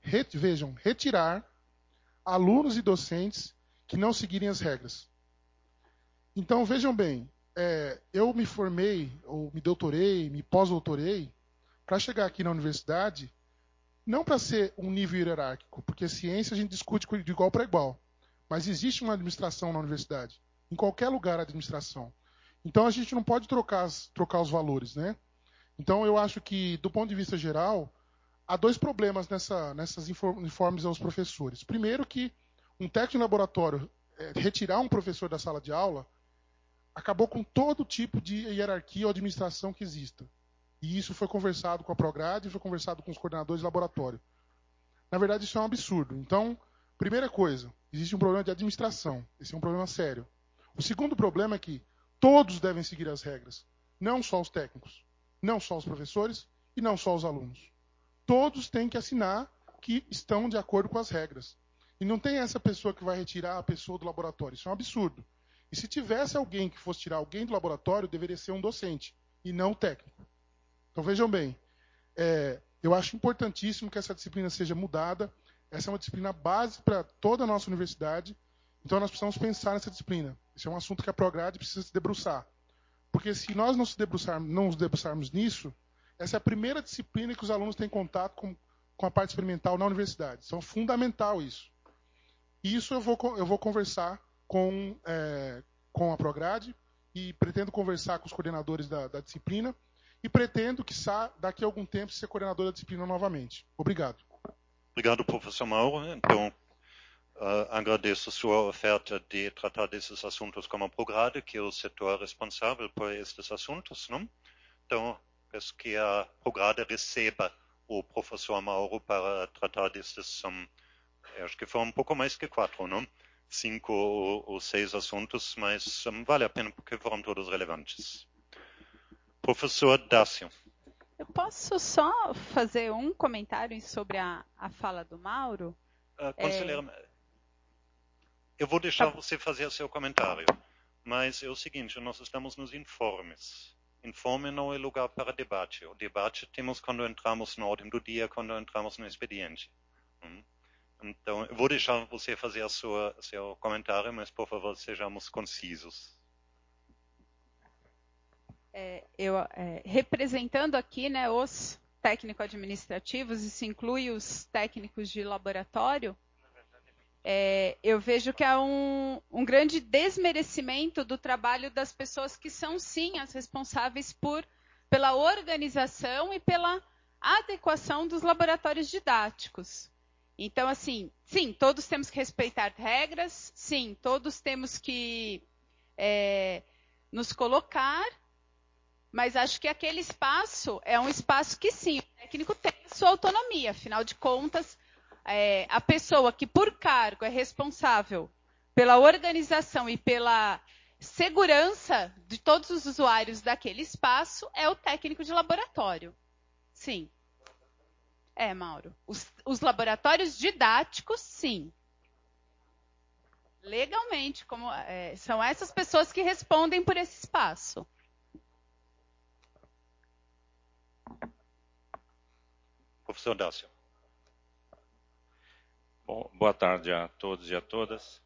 [SPEAKER 12] alunos e docentes que não seguirem as regras. Então, vejam bem, eu me formei, ou me doutorei, me pós-doutorei, para chegar aqui na universidade, não para ser um nível hierárquico, porque ciência a gente discute de igual para igual. Mas existe uma administração na universidade. Em qualquer lugar, a administração. Então, a gente não pode trocar os valores, né? Então, eu acho que, do ponto de vista geral, há 2 problemas nessas informes aos professores. Primeiro, que um técnico de laboratório retirar um professor da sala de aula acabou com todo tipo de hierarquia ou administração que exista. E isso foi conversado com a Prograde, foi conversado com os coordenadores de laboratório. Na verdade, isso é um absurdo. Então, primeira coisa, existe um problema de administração. Esse é um problema sério. O segundo problema é que todos devem seguir as regras. Não só os técnicos, não só os professores e não só os alunos. Todos têm que assinar que estão de acordo com as regras. E não tem essa pessoa que vai retirar a pessoa do laboratório. Isso é um absurdo. E se tivesse alguém que fosse tirar alguém do laboratório, deveria ser um docente, e não o técnico. Então vejam bem, eu acho importantíssimo que essa disciplina seja mudada. Essa é uma disciplina base para toda a nossa universidade. Então nós precisamos pensar nessa disciplina. Esse é um assunto que a Prograde precisa se debruçar. Porque se nós não nos debruçarmos nisso, essa é a primeira disciplina que os alunos têm contato com a parte experimental na universidade. Então é fundamental isso. E isso eu vou conversar com a Prograde e pretendo conversar com os coordenadores da disciplina e pretendo, quiçá, daqui a algum tempo, ser coordenador da disciplina novamente. Obrigado.
[SPEAKER 1] Obrigado, professor Mauro. Então, agradeço sua oferta de tratar desses assuntos como a Prograde, que é o setor responsável por estes assuntos, não? Então, peço que a Prograde receba o professor Mauro para tratar destes, acho que foram um pouco mais que 4, não? 5 ou 6 assuntos, mas vale a pena porque foram todos relevantes. Professor Dácio.
[SPEAKER 11] Eu posso só fazer um comentário sobre a fala do Mauro?
[SPEAKER 1] Conselheira, eu vou deixar você fazer seu comentário, mas é o seguinte, nós estamos nos informes. Informe não é lugar para debate. O debate temos quando entramos na ordem do dia, quando entramos no expediente. Então, eu vou deixar você fazer seu comentário, mas, por favor, sejamos concisos.
[SPEAKER 11] Representando aqui, né, os técnico-administrativos, isso inclui os técnicos de laboratório, eu vejo que há um grande desmerecimento do trabalho das pessoas que são, sim, as responsáveis pela organização e pela adequação dos laboratórios didáticos. Então, assim, sim, todos temos que respeitar regras, sim, todos temos que nos colocar, mas acho que aquele espaço é um espaço que, sim, o técnico tem a sua autonomia. Afinal de contas, a pessoa que, por cargo, é responsável pela organização e pela segurança de todos os usuários daquele espaço é o técnico de laboratório. Sim. Mauro. Os laboratórios didáticos, sim. Legalmente, são essas pessoas que respondem por esse espaço.
[SPEAKER 1] Professor Dácio.
[SPEAKER 13] Bom, boa tarde a todos e a todas.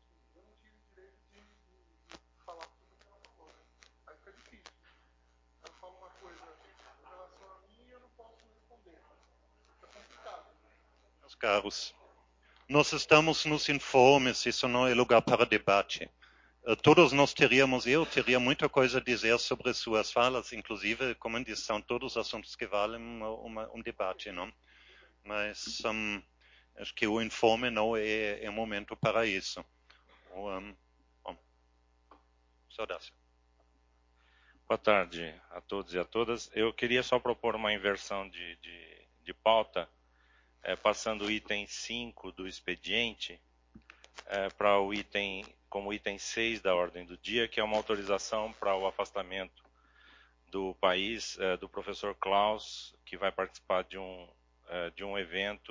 [SPEAKER 1] Meus caros, nós estamos nos informes, isso não é lugar para debate. Todos nós eu teria muita coisa a dizer sobre suas falas, inclusive, como disse, são todos assuntos que valem um debate, não? Mas acho que o informe não é momento para isso. Bom, saudável.
[SPEAKER 13] Boa tarde a todos e a todas. Eu queria só propor uma inversão de pauta, passando o item 5 do expediente para o item, como item 6 da ordem do dia, que é uma autorização para o afastamento do país do professor Klaus, que vai participar de um evento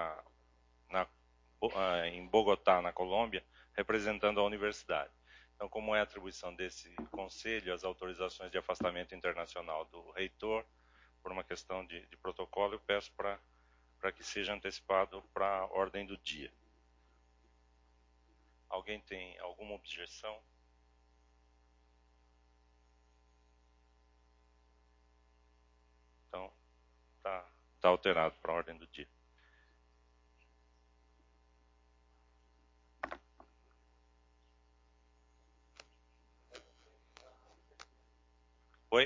[SPEAKER 13] em Bogotá, na Colômbia, representando a universidade. Então, como é a atribuição desse conselho, as autorizações de afastamento internacional do reitor, por uma questão de protocolo, eu peço para que seja antecipado para a ordem do dia. Alguém tem alguma objeção? Então, está alterado para a ordem do dia. Oi?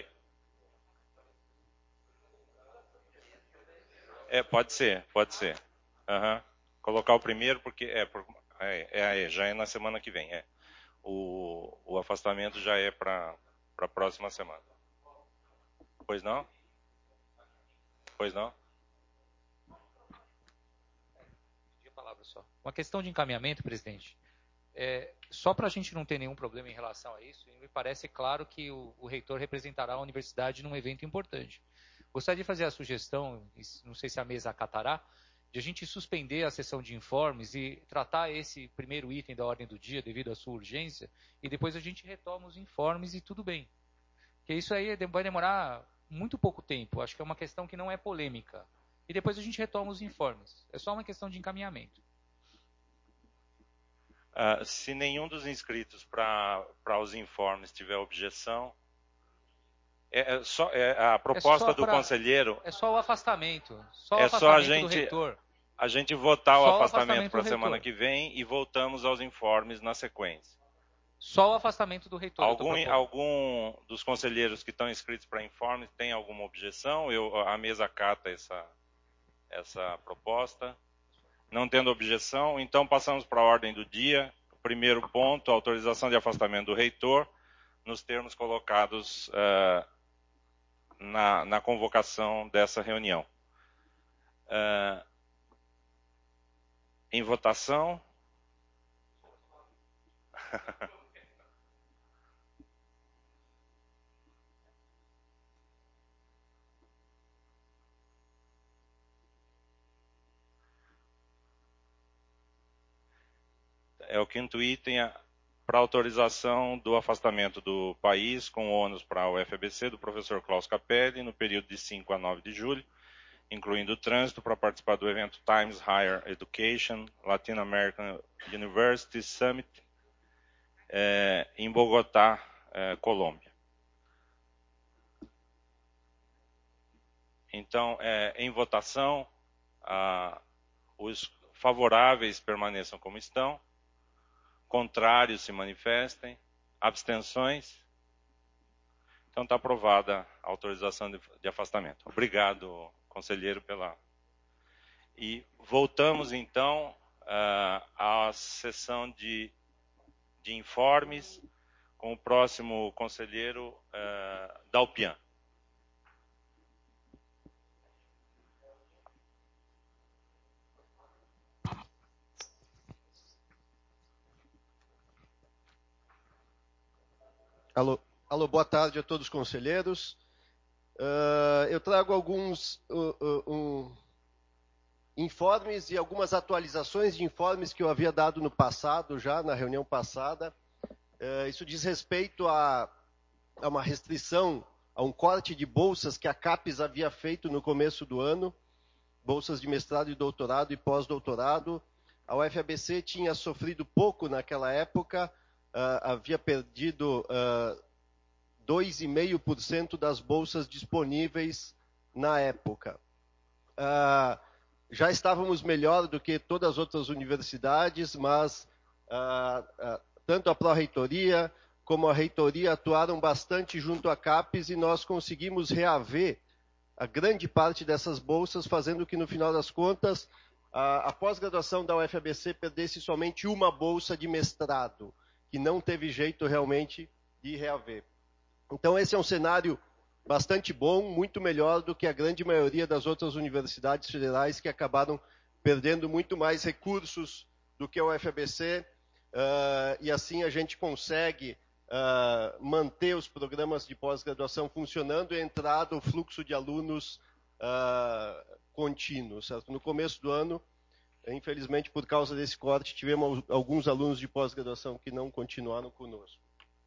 [SPEAKER 13] Pode ser. Uhum. Colocar o primeiro, porque já é na semana que vem. O afastamento já é para a próxima semana. Pois não?
[SPEAKER 8] Uma questão de encaminhamento, presidente. Só para a gente não ter nenhum problema em relação a isso, me parece claro que o reitor representará a universidade num evento importante. Gostaria de fazer a sugestão, não sei se a mesa acatará, de a gente suspender a sessão de informes e tratar esse primeiro item da ordem do dia devido à sua urgência, e depois a gente retoma os informes e tudo bem. Porque isso aí vai demorar muito pouco tempo, acho que é uma questão que não é polêmica. E depois a gente retoma os informes. É só uma questão de encaminhamento.
[SPEAKER 13] Se nenhum dos inscritos para os informes tiver objeção, a proposta do conselheiro...
[SPEAKER 8] É só o afastamento. Só
[SPEAKER 13] do reitor. A gente votar o afastamento para a semana que vem e voltamos aos informes na sequência.
[SPEAKER 8] Só o afastamento do reitor.
[SPEAKER 13] Algum dos conselheiros que estão inscritos para informes tem alguma objeção? A mesa acata essa proposta. Não tendo objeção, então passamos para a ordem do dia. O primeiro ponto, autorização de afastamento do reitor, nos termos colocados na convocação dessa reunião. Em votação. É o quinto item, para autorização do afastamento do país com ônus para a UFABC do professor Klaus Capelli no período de 5 a 9 de julho, incluindo o trânsito para participar do evento Times Higher Education Latin American University Summit em Bogotá, Colômbia. Então, em votação, os favoráveis permaneçam como estão. Contrários se manifestem. Abstenções? Então está aprovada a autorização de afastamento. Obrigado, conselheiro, E voltamos então à sessão de informes com o próximo conselheiro, Dalpian.
[SPEAKER 14] Alô, boa tarde a todos os conselheiros. Eu trago alguns informes e algumas atualizações de informes que eu havia dado no passado, já na reunião passada. Isso diz respeito a uma restrição, a um corte de bolsas que a CAPES havia feito no começo do ano, bolsas de mestrado e doutorado e pós-doutorado. A UFABC tinha sofrido pouco naquela época, havia perdido 2,5% das bolsas disponíveis na época. Já estávamos melhor do que todas as outras universidades, mas tanto a Pró-Reitoria como a Reitoria atuaram bastante junto à CAPES e nós conseguimos reaver a grande parte dessas bolsas, fazendo que, no final das contas, a pós-graduação da UFABC perdesse somente uma bolsa de mestrado, que não teve jeito realmente de reaver. Então, esse é um cenário bastante bom, muito melhor do que a grande maioria das outras universidades federais que acabaram perdendo muito mais recursos do que a UFABC, e assim a gente consegue manter os programas de pós-graduação funcionando e entrar o fluxo de alunos contínuo. Certo? No começo do ano, infelizmente, por causa desse corte, tivemos alguns alunos de pós-graduação que não continuaram conosco.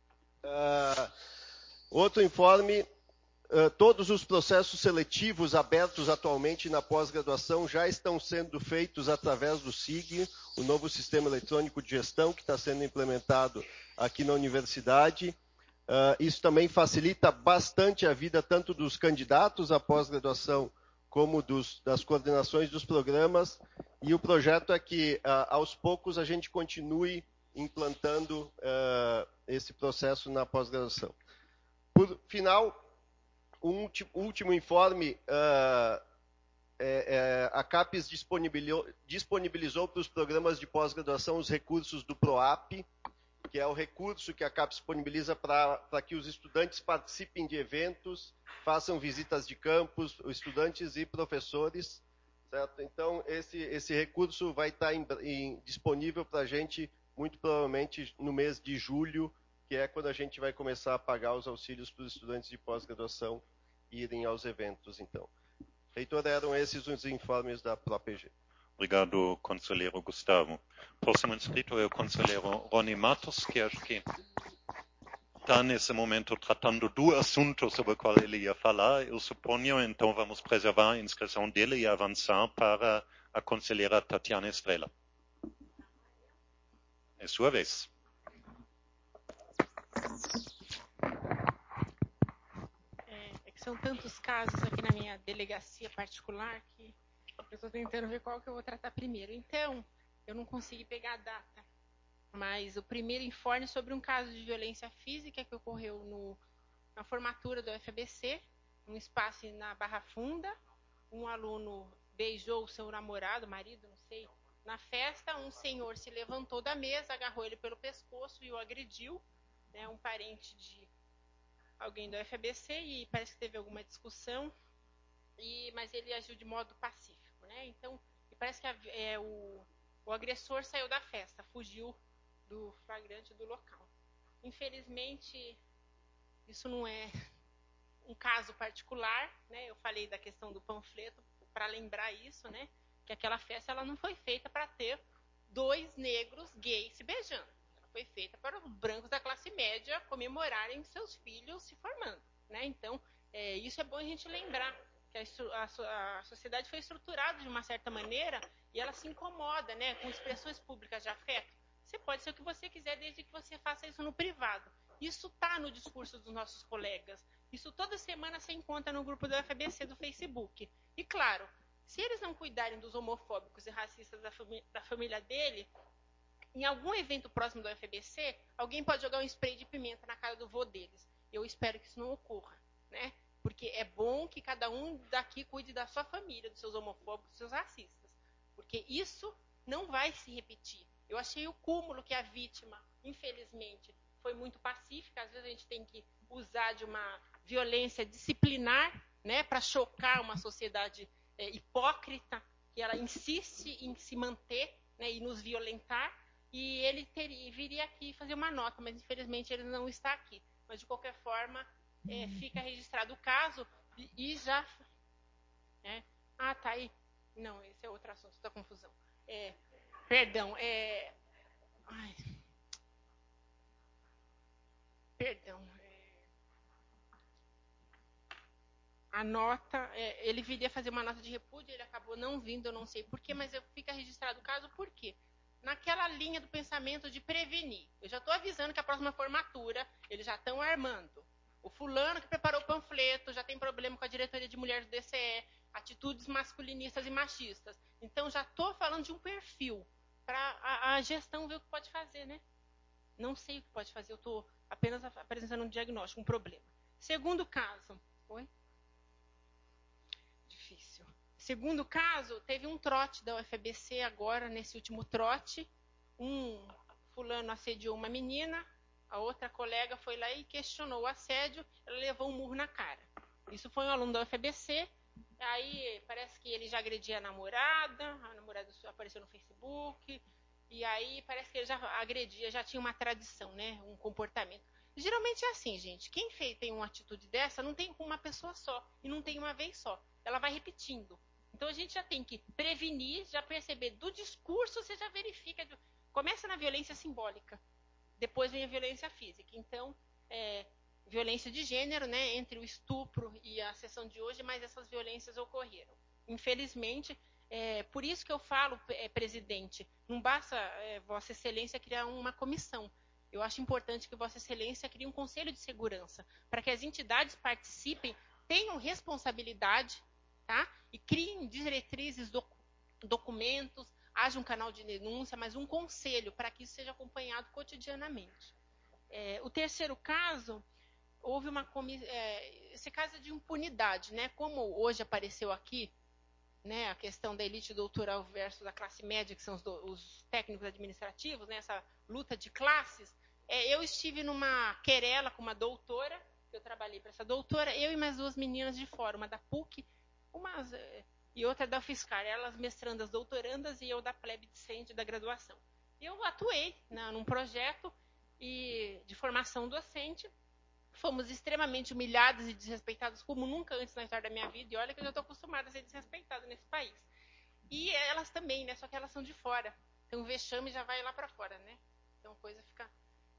[SPEAKER 14] Outro informe, todos os processos seletivos abertos atualmente na pós-graduação já estão sendo feitos através do SIG, o novo sistema eletrônico de gestão que está sendo implementado aqui na universidade. Isso também facilita bastante a vida tanto dos candidatos à pós-graduação como das coordenações dos programas, e o projeto é que, aos poucos, a gente continue implantando esse processo na pós-graduação. Por final, o último informe, a CAPES disponibilizou para os programas de pós-graduação os recursos do PROAP, que é o recurso que a CAPES disponibiliza para que os estudantes participem de eventos, façam visitas de campus, estudantes e professores. Certo? Então, esse recurso vai estar disponível para a gente, muito provavelmente, no mês de julho, que é quando a gente vai começar a pagar os auxílios para os estudantes de pós-graduação irem aos eventos. Então, reitor, eram esses os informes da ProPG.
[SPEAKER 1] Obrigado, conselheiro Gustavo. Próximo inscrito é o conselheiro Rony Matos, que acho que está nesse momento tratando do assunto sobre o qual ele ia falar. Eu suponho, então vamos preservar a inscrição dele e avançar para a conselheira Tatiana Estrela. É sua vez.
[SPEAKER 3] É que são tantos casos aqui na minha delegacia particular que eu estou tentando ver qual que eu vou tratar primeiro. Então, eu não consegui pegar a data, mas o primeiro informe sobre um caso de violência física que ocorreu na formatura do UFABC, um espaço na Barra Funda. Um aluno beijou o seu namorado, marido, não sei, na festa. Um senhor se levantou da mesa, agarrou ele pelo pescoço e o agrediu, né, um parente de alguém do UFABC, e parece que teve alguma discussão, mas ele agiu de modo pacífico, né? Então, parece que o agressor saiu da festa, fugiu do flagrante do local. Infelizmente, isso não é um caso particular, né? Eu falei da questão do panfleto para lembrar isso, né? Que aquela festa ela não foi feita para ter dois negros gays se beijando. Ela foi feita para os brancos da classe média comemorarem seus filhos se formando, né? Então, isso é bom a gente lembrar, que a sociedade foi estruturada de uma certa maneira e ela se incomoda, né, com expressões públicas de afeto. Você pode ser o que você quiser, desde que você faça isso no privado. Isso está no discurso dos nossos colegas. Isso toda semana você encontra no grupo do UFABC do Facebook. E claro, se eles não cuidarem dos homofóbicos e racistas da família dele, em algum evento próximo do UFABC, alguém pode jogar um spray de pimenta na cara do vô deles. Eu espero que isso não ocorra, né? Porque é bom que cada um daqui cuide da sua família, dos seus homofóbicos, dos seus racistas. Porque isso não vai se repetir. Eu achei o cúmulo que a vítima, infelizmente, foi muito pacífica. Às vezes a gente tem que usar de uma violência disciplinar, né, para chocar uma sociedade hipócrita, que ela insiste em se manter, né, e nos violentar. E ele viria aqui fazer uma nota, mas infelizmente ele não está aqui. Mas de qualquer forma, fica registrado o caso e já... tá aí. Não, esse é outro assunto da confusão. Perdão. A nota, ele viria fazer uma nota de repúdio, ele acabou não vindo, eu não sei porquê, mas fica registrado o caso por quê? Naquela linha do pensamento de prevenir. Eu já estou avisando que a próxima formatura, eles já estão armando. O fulano que preparou o panfleto já tem problema com a diretoria de mulheres do DCE, atitudes masculinistas e machistas. Então, já estou falando de um perfil para a gestão ver o que pode fazer, né? Não sei o que pode fazer, eu estou apenas apresentando um diagnóstico, um problema. Segundo caso. Oi? Difícil. Segundo caso, teve um trote da UFABC agora, nesse último trote. Um fulano assediou uma menina, a outra colega foi lá e questionou o assédio, ela levou um murro na cara. Isso foi um aluno da UFABC, aí parece que ele já agredia a namorada apareceu no Facebook, e aí parece que ele já agredia, já tinha uma tradição, né, um comportamento. Geralmente é assim, gente, quem tem uma atitude dessa não tem uma pessoa só, e não tem uma vez só, ela vai repetindo. Então a gente já tem que prevenir, já perceber do discurso, você já verifica, começa na violência simbólica, depois vem a violência física. Então, violência de gênero, né, entre o estupro e a sessão de hoje, mas essas violências ocorreram. Infelizmente, por isso que eu falo, presidente, não basta Vossa Excelência criar uma comissão. Eu acho importante que Vossa Excelência crie um conselho de segurança, para que as entidades participem, tenham responsabilidade, tá? E criem diretrizes, documentos, haja um canal de denúncia, mas um conselho para que isso seja acompanhado cotidianamente. O terceiro caso, houve esse caso é de impunidade, né? Como hoje apareceu aqui, né, a questão da elite doutoral versus a classe média, que são os técnicos administrativos, né, essa luta de classes. Eu estive numa querela com uma doutora, eu trabalhei para essa doutora, eu e mais duas meninas de fora, uma da PUC, e outra da UFSCar, elas mestrandas, doutorandas, e eu da plebe discente da graduação. Eu atuei num projeto de formação docente, fomos extremamente humilhados e desrespeitados como nunca antes na história da minha vida, e olha que eu já estou acostumada a ser desrespeitada nesse país. E elas também, né? Só que elas são de fora. Então o vexame já vai lá para fora, né? Então a coisa fica...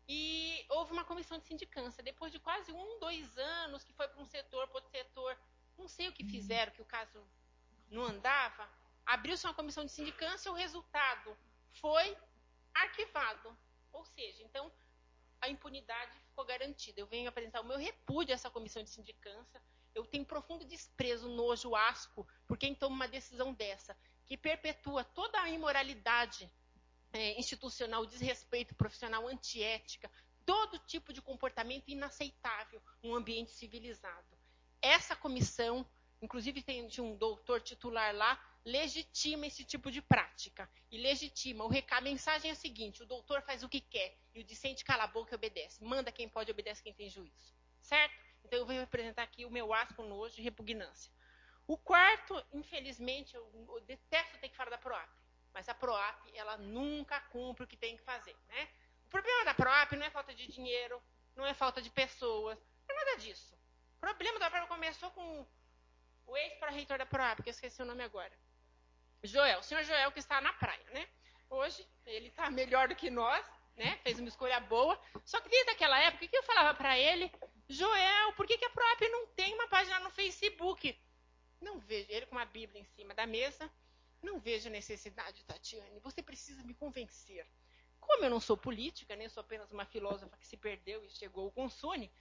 [SPEAKER 3] E houve uma comissão de sindicância. Depois de quase 2 anos, que foi para um setor, para outro setor, não sei o que fizeram, que o caso não andava, abriu-se uma comissão de sindicância, o resultado foi arquivado. Ou seja, então, a impunidade ficou garantida. Eu venho apresentar o meu repúdio a essa comissão de sindicância. Eu tenho profundo desprezo, nojo, asco por quem toma uma decisão dessa, que perpetua toda a imoralidade institucional, desrespeito profissional, antiética, todo tipo de comportamento inaceitável num ambiente civilizado. Essa comissão, inclusive tem um doutor titular lá, legitima esse tipo de prática. E legitima. A mensagem é a seguinte: o doutor faz o que quer e o discente cala a boca e obedece. Manda quem pode, obedece quem tem juízo. Certo? Então eu vou apresentar aqui o meu asco, nojo e repugnância. O quarto, infelizmente, eu detesto ter que falar da PROAP. Mas a PROAP, ela nunca cumpre o que tem que fazer, né? O problema da PROAP não é falta de dinheiro, não é falta de pessoas, não é nada disso. O problema da PROAP começou com o ex-pró-reitor da PROAP, que eu esqueci o nome agora. Joel, o senhor Joel, que está na praia, né? Hoje, ele está melhor do que nós, né? Fez uma escolha boa. Só que desde aquela época, o que eu falava para ele? Joel, por que a PROAP não tem uma página no Facebook? Não vejo. Ele com uma Bíblia em cima da mesa. Não vejo necessidade, Tatiane. Você precisa me convencer. Como eu não sou política, né? Sou apenas uma filósofa que se perdeu e chegou ao Consune,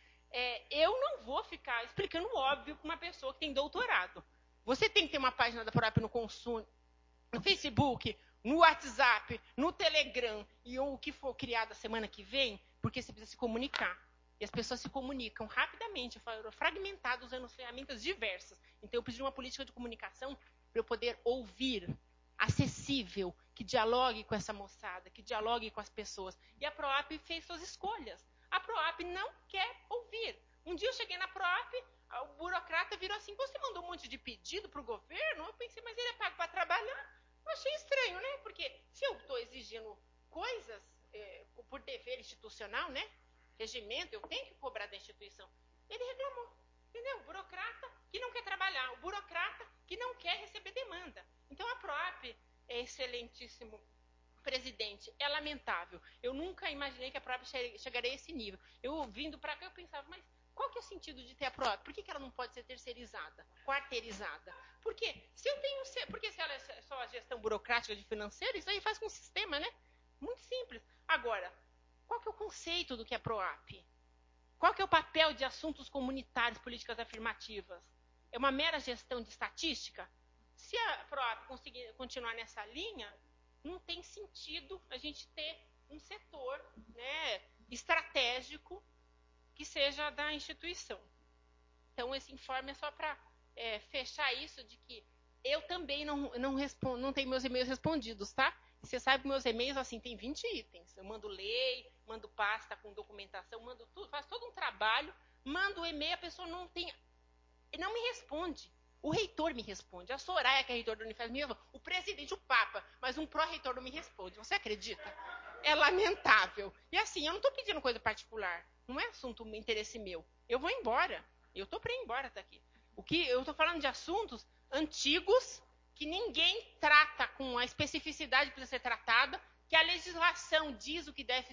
[SPEAKER 3] eu não vou ficar explicando o óbvio para uma pessoa que tem doutorado. Você tem que ter uma página da PROAP no Consune, no Facebook, no WhatsApp, no Telegram e o que for criado a semana que vem, porque você precisa se comunicar. E as pessoas se comunicam rapidamente, fragmentado, usando ferramentas diversas. Então eu preciso de uma política de comunicação para eu poder ouvir, acessível, que dialogue com essa moçada, que dialogue com as pessoas. E a PROAP fez suas escolhas. A PROAP não quer ouvir. Um dia eu cheguei na PROAP, o burocrata virou assim: você mandou um monte de pedido para o governo? Eu pensei, mas ele é pago para trabalhar? Eu achei estranho, né? Porque se eu estou exigindo coisas por dever institucional, né? Regimento, eu tenho que cobrar da instituição. Ele reclamou. Entendeu? O burocrata que não quer trabalhar, o burocrata que não quer receber demanda. Então a PROAP é excelentíssimo presidente, é lamentável. Eu nunca imaginei que a PROAP chegaria a esse nível. Eu vindo para cá, eu pensava, mas qual que é o sentido de ter a PROAP? Por que ela não pode ser terceirizada, quarteirizada? Porque se ela é só a gestão burocrática de financeiro, isso aí faz com o sistema, né? Muito simples. Agora, qual que é o conceito do que é a PROAP? Qual que é o papel de assuntos comunitários, políticas afirmativas? É uma mera gestão de estatística? Se a PROAP conseguir continuar nessa linha, não tem sentido a gente ter um setor, né, estratégico que seja da instituição. Então, esse informe é só para fechar isso de que eu também não tenho meus e-mails respondidos, tá? Você sabe que meus e-mails, assim, tem 20 itens. Eu mando lei, mando pasta com documentação, mando tudo, faço todo um trabalho, mando o e-mail, a pessoa não me responde. O reitor me responde. A Soraya, que é reitor da Unifesp, me responde. O presidente, o Papa, mas um pró-reitor não me responde. Você acredita? É lamentável. E assim, eu não estou pedindo coisa particular. Não é assunto, interesse meu. Eu vou embora. Eu estou para ir embora daqui. Eu estou falando de assuntos antigos que ninguém trata com a especificidade que precisa ser tratada, que a legislação diz o que deve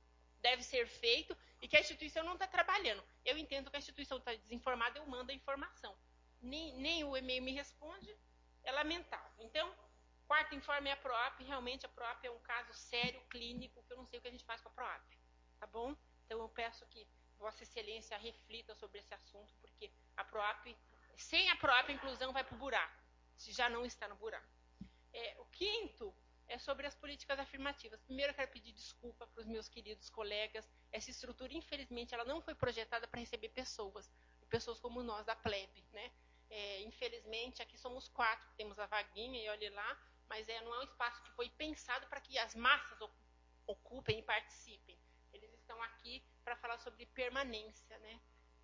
[SPEAKER 3] ser feito e que a instituição não está trabalhando. Eu entendo que a instituição está desinformada, eu mando a informação. Nem o e-mail me responde, é lamentável. Então, quarto informe é a PROAP. Realmente, a PROAP é um caso sério, clínico, que eu não sei o que a gente faz com a PROAP. Tá bom? Então, eu peço que Vossa Excelência reflita sobre esse assunto, porque a PROAP, sem a PROAP, a inclusão vai para o buraco, se já não está no buraco. O quinto é sobre as políticas afirmativas. Primeiro, eu quero pedir desculpa para os meus queridos colegas. Essa estrutura, infelizmente, ela não foi projetada para receber pessoas como nós, da plebe, né? Infelizmente, aqui somos 4, temos a vaguinha, e olhe lá, mas não é um espaço que foi pensado para que as massas ocupem e participem. Eles estão aqui para falar sobre permanência, né?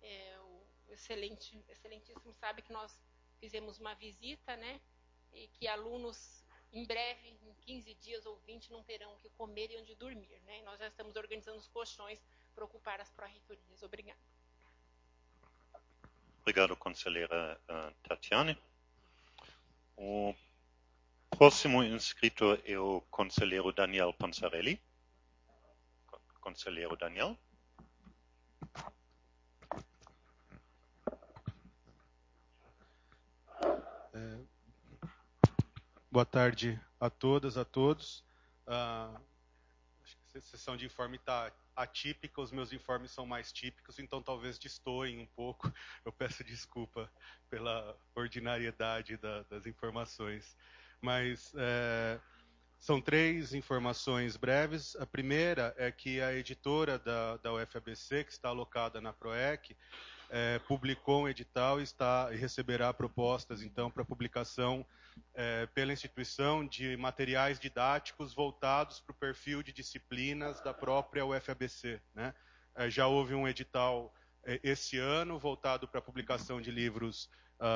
[SPEAKER 3] O excelentíssimo sabe que nós fizemos uma visita, né? E que alunos, em breve, em 15 dias ou 20, não terão o que comer e onde dormir, né? E nós já estamos organizando os colchões para ocupar as pró-reitorias. Obrigada.
[SPEAKER 1] Obrigado, conselheira Tatiane. O próximo inscrito é o conselheiro Daniel Panzarelli. Conselheiro Daniel.
[SPEAKER 15] Boa tarde a todas, a todos. Acho que a sessão de informe está atípica, os meus informes são mais típicos, então talvez destoem um pouco. Eu peço desculpa pela ordinariedade das informações. Mas são 3 informações breves. A primeira é que a editora da UFABC, que está alocada na PROEC, publicou um edital e receberá propostas, então, para publicação pela instituição de materiais didáticos voltados para o perfil de disciplinas da própria UFABC, né? Já houve um edital esse ano voltado para a publicação de livros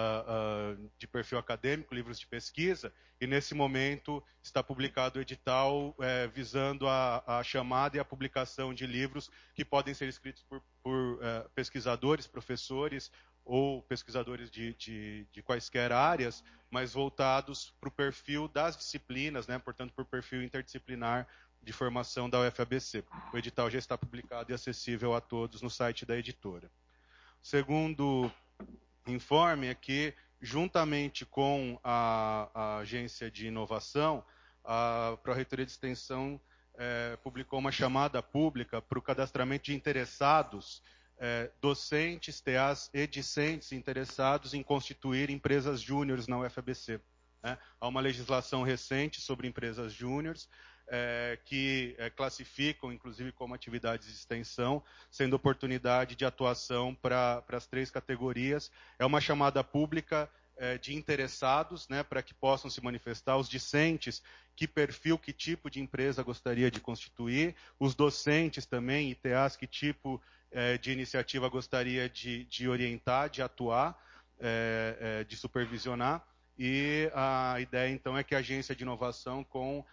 [SPEAKER 15] de perfil acadêmico, livros de pesquisa, e nesse momento está publicado o edital visando a chamada e a publicação de livros que podem ser escritos por pesquisadores, professores ou pesquisadores de quaisquer áreas, mas voltados para o perfil das disciplinas, né? Portanto, para o perfil interdisciplinar de formação da UFABC. O edital já está publicado e acessível a todos no site da editora. O segundo informe é que, juntamente com a Agência de Inovação, a Pró-Reitoria de Extensão publicou uma chamada pública para o cadastramento de interessados, docentes, TAs e discentes interessados em constituir empresas júniores na UFABC. Né? Há uma legislação recente sobre empresas júniores, que classificam, inclusive, como atividades de extensão, sendo oportunidade de atuação para as 3 categorias. É uma chamada pública de interessados, né, para que possam se manifestar, os discentes, que perfil, que tipo de empresa gostaria de constituir, os docentes também, ITAs, que tipo de iniciativa gostaria de orientar, de atuar, de supervisionar, e a ideia, então, é que a Agência de Inovação, com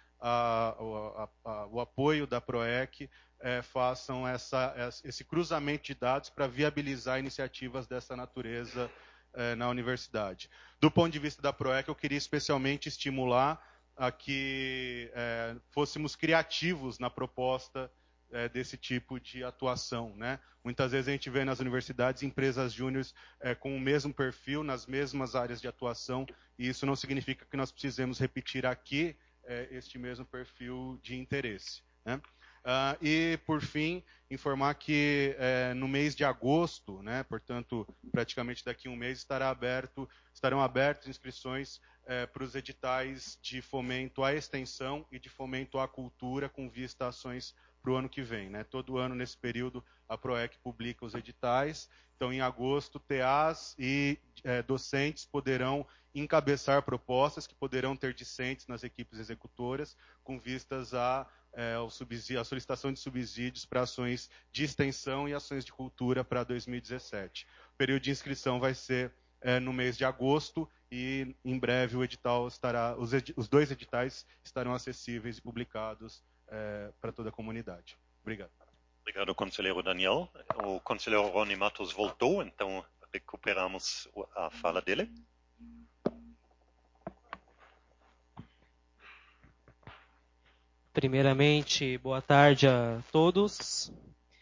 [SPEAKER 15] o apoio da PROEC, façam esse cruzamento de dados para viabilizar iniciativas dessa natureza na universidade. Do ponto de vista da PROEC, eu queria especialmente estimular a que fôssemos criativos na proposta desse tipo de atuação, né? Muitas vezes a gente vê nas universidades empresas júniores com o mesmo perfil, nas mesmas áreas de atuação, e isso não significa que nós precisemos repetir aqui este mesmo perfil de interesse, né? E, por fim, informar que no mês de agosto, né, portanto, praticamente daqui a um mês, estarão abertas inscrições para os editais de fomento à extensão e de fomento à cultura, com vista a ações para o ano que vem, né? Todo ano, nesse período, a PROEC publica os editais. Então, em agosto, TAs e docentes poderão encabeçar propostas que poderão ter discentes nas equipes executoras, com vistas à solicitação de subsídios para ações de extensão e ações de cultura para 2017. O período de inscrição vai ser no mês de agosto, e em breve o edital os 2 editais estarão acessíveis e publicados para toda a comunidade. Obrigado.
[SPEAKER 1] Obrigado, conselheiro Daniel. O conselheiro Rony Matos voltou, então recuperamos a fala dele.
[SPEAKER 16] Primeiramente, boa tarde a todos.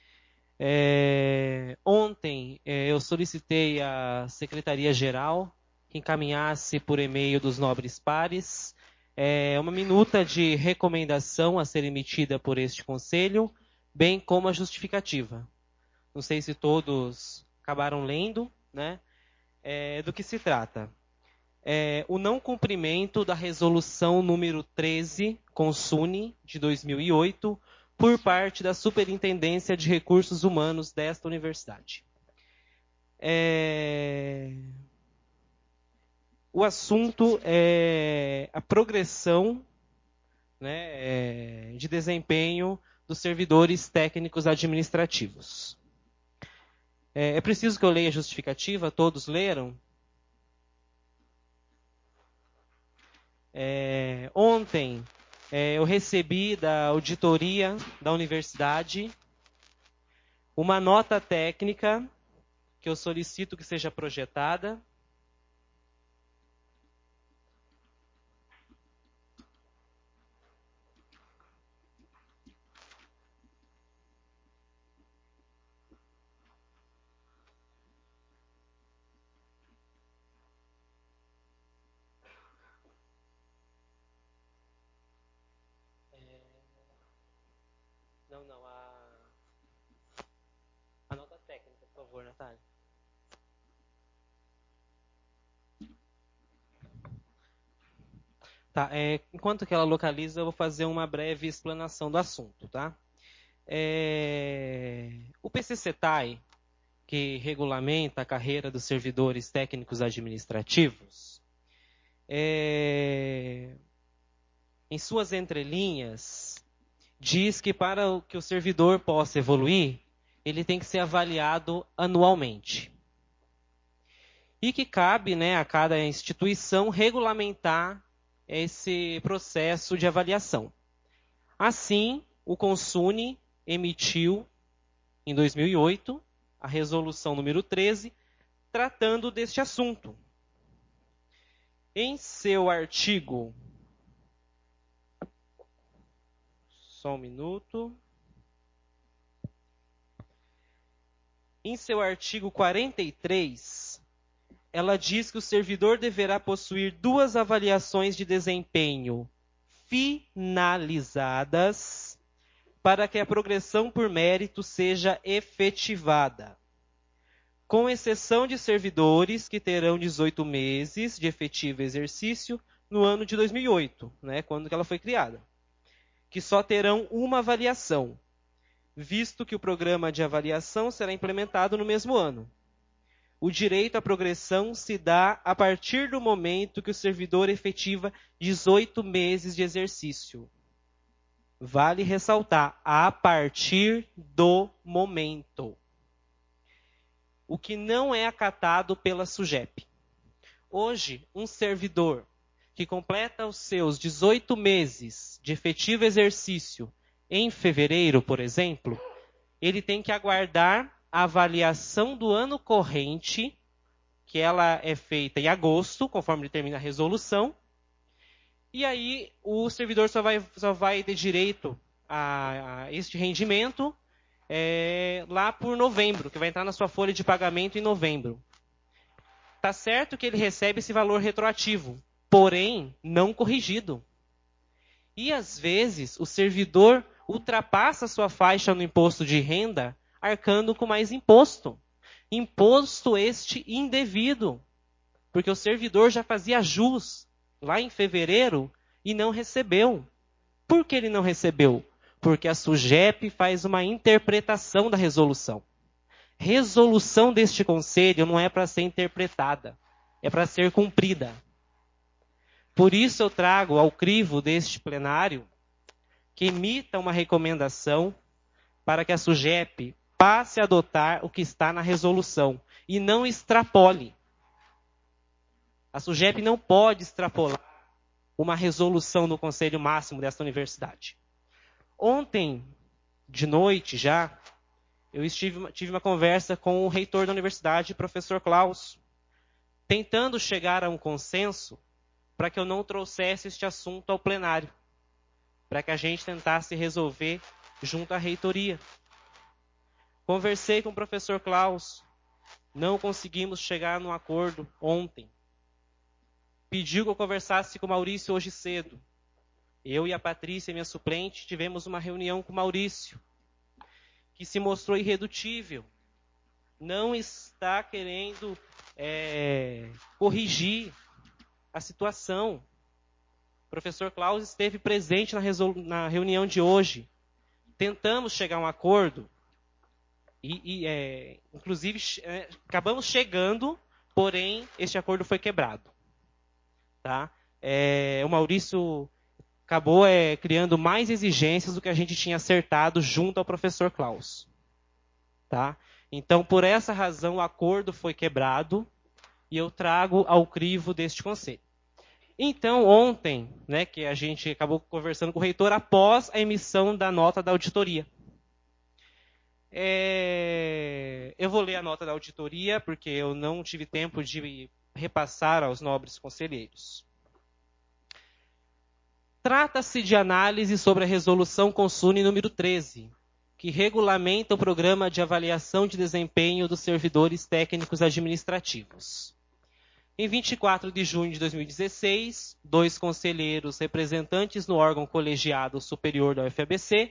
[SPEAKER 16] Ontem eu solicitei à Secretaria-Geral que encaminhasse por e-mail dos nobres pares uma minuta de recomendação a ser emitida por este Conselho, bem como a justificativa. Não sei se todos acabaram lendo, né? Do que se trata. O não cumprimento da resolução número 13, Consune, de 2008, por parte da Superintendência de Recursos Humanos desta universidade. O assunto é a progressão, né, de desempenho dos servidores técnicos administrativos. É preciso que eu leia a justificativa? Todos leram? Ontem eu recebi da auditoria da universidade uma nota técnica que eu solicito que seja projetada. Não, a nota técnica, por favor, Natália. Tá, enquanto que ela localiza, eu vou fazer uma breve explanação do assunto, tá? O PCCETAI, que regulamenta a carreira dos servidores técnicos administrativos, em suas entrelinhas, diz que para que o servidor possa evoluir, ele tem que ser avaliado anualmente. E que cabe, né, a cada instituição regulamentar esse processo de avaliação. Assim, o Consune emitiu, em 2008, a resolução número 13, tratando deste assunto. Em seu artigo... Só um minuto. Em seu artigo 43, ela diz que o servidor deverá possuir 2 avaliações de desempenho finalizadas para que a progressão por mérito seja efetivada, com exceção de servidores que terão 18 meses de efetivo exercício no ano de 2008, né, quando ela foi criada, que só terão uma avaliação, visto que o programa de avaliação será implementado no mesmo ano. O direito à progressão se dá a partir do momento que o servidor efetiva 18 meses de exercício. Vale ressaltar, a partir do momento. O que não é acatado pela SUGEP. Hoje, um servidor que completa os seus 18 meses de efetivo exercício em fevereiro, por exemplo, ele tem que aguardar a avaliação do ano corrente, que ela é feita em agosto, conforme determina a resolução, e aí o servidor só vai ter direito a este rendimento lá por novembro, que vai entrar na sua folha de pagamento em novembro. Tá certo que ele recebe esse valor retroativo, porém não corrigido. E às vezes o servidor ultrapassa a sua faixa no imposto de renda, arcando com mais imposto. Imposto este indevido, porque o servidor já fazia jus lá em fevereiro e não recebeu. Por que ele não recebeu? Porque a SUGEP faz uma interpretação da resolução. Resolução deste conselho não é para ser interpretada, é para ser cumprida. Por isso eu trago ao crivo deste plenário que emita uma recomendação para que a SUGEP passe a adotar o que está na resolução e não extrapole. A SUGEP não pode extrapolar uma resolução do Conselho Máximo desta universidade. Ontem, de noite já, eu tive uma conversa com o reitor da universidade, professor Klaus, tentando chegar a um consenso para que eu não trouxesse este assunto ao plenário, para que a gente tentasse resolver junto à reitoria. Conversei com o professor Klaus, não conseguimos chegar num acordo ontem. Pediu que eu conversasse com o Maurício hoje cedo. Eu e a Patrícia, minha suplente, tivemos uma reunião com o Maurício, que se mostrou irredutível. Não está querendo corrigir a situação. O professor Klaus esteve presente na reunião de hoje. Tentamos chegar a um acordo inclusive acabamos chegando, porém este acordo foi quebrado. Tá? O Maurício acabou criando mais exigências do que a gente tinha acertado junto ao professor Klaus. Tá? Então, por essa razão, o acordo foi quebrado e eu trago ao crivo deste conselho. Então, ontem, né, que a gente acabou conversando com o reitor após a emissão da nota da auditoria. Eu vou ler a nota da auditoria, porque eu não tive tempo de repassar aos nobres conselheiros. Trata-se de análise sobre a resolução Consune número 13, que regulamenta o programa de avaliação de desempenho dos servidores técnicos administrativos. Em 24 de junho de 2016, 2 conselheiros representantes no órgão colegiado superior da UFABC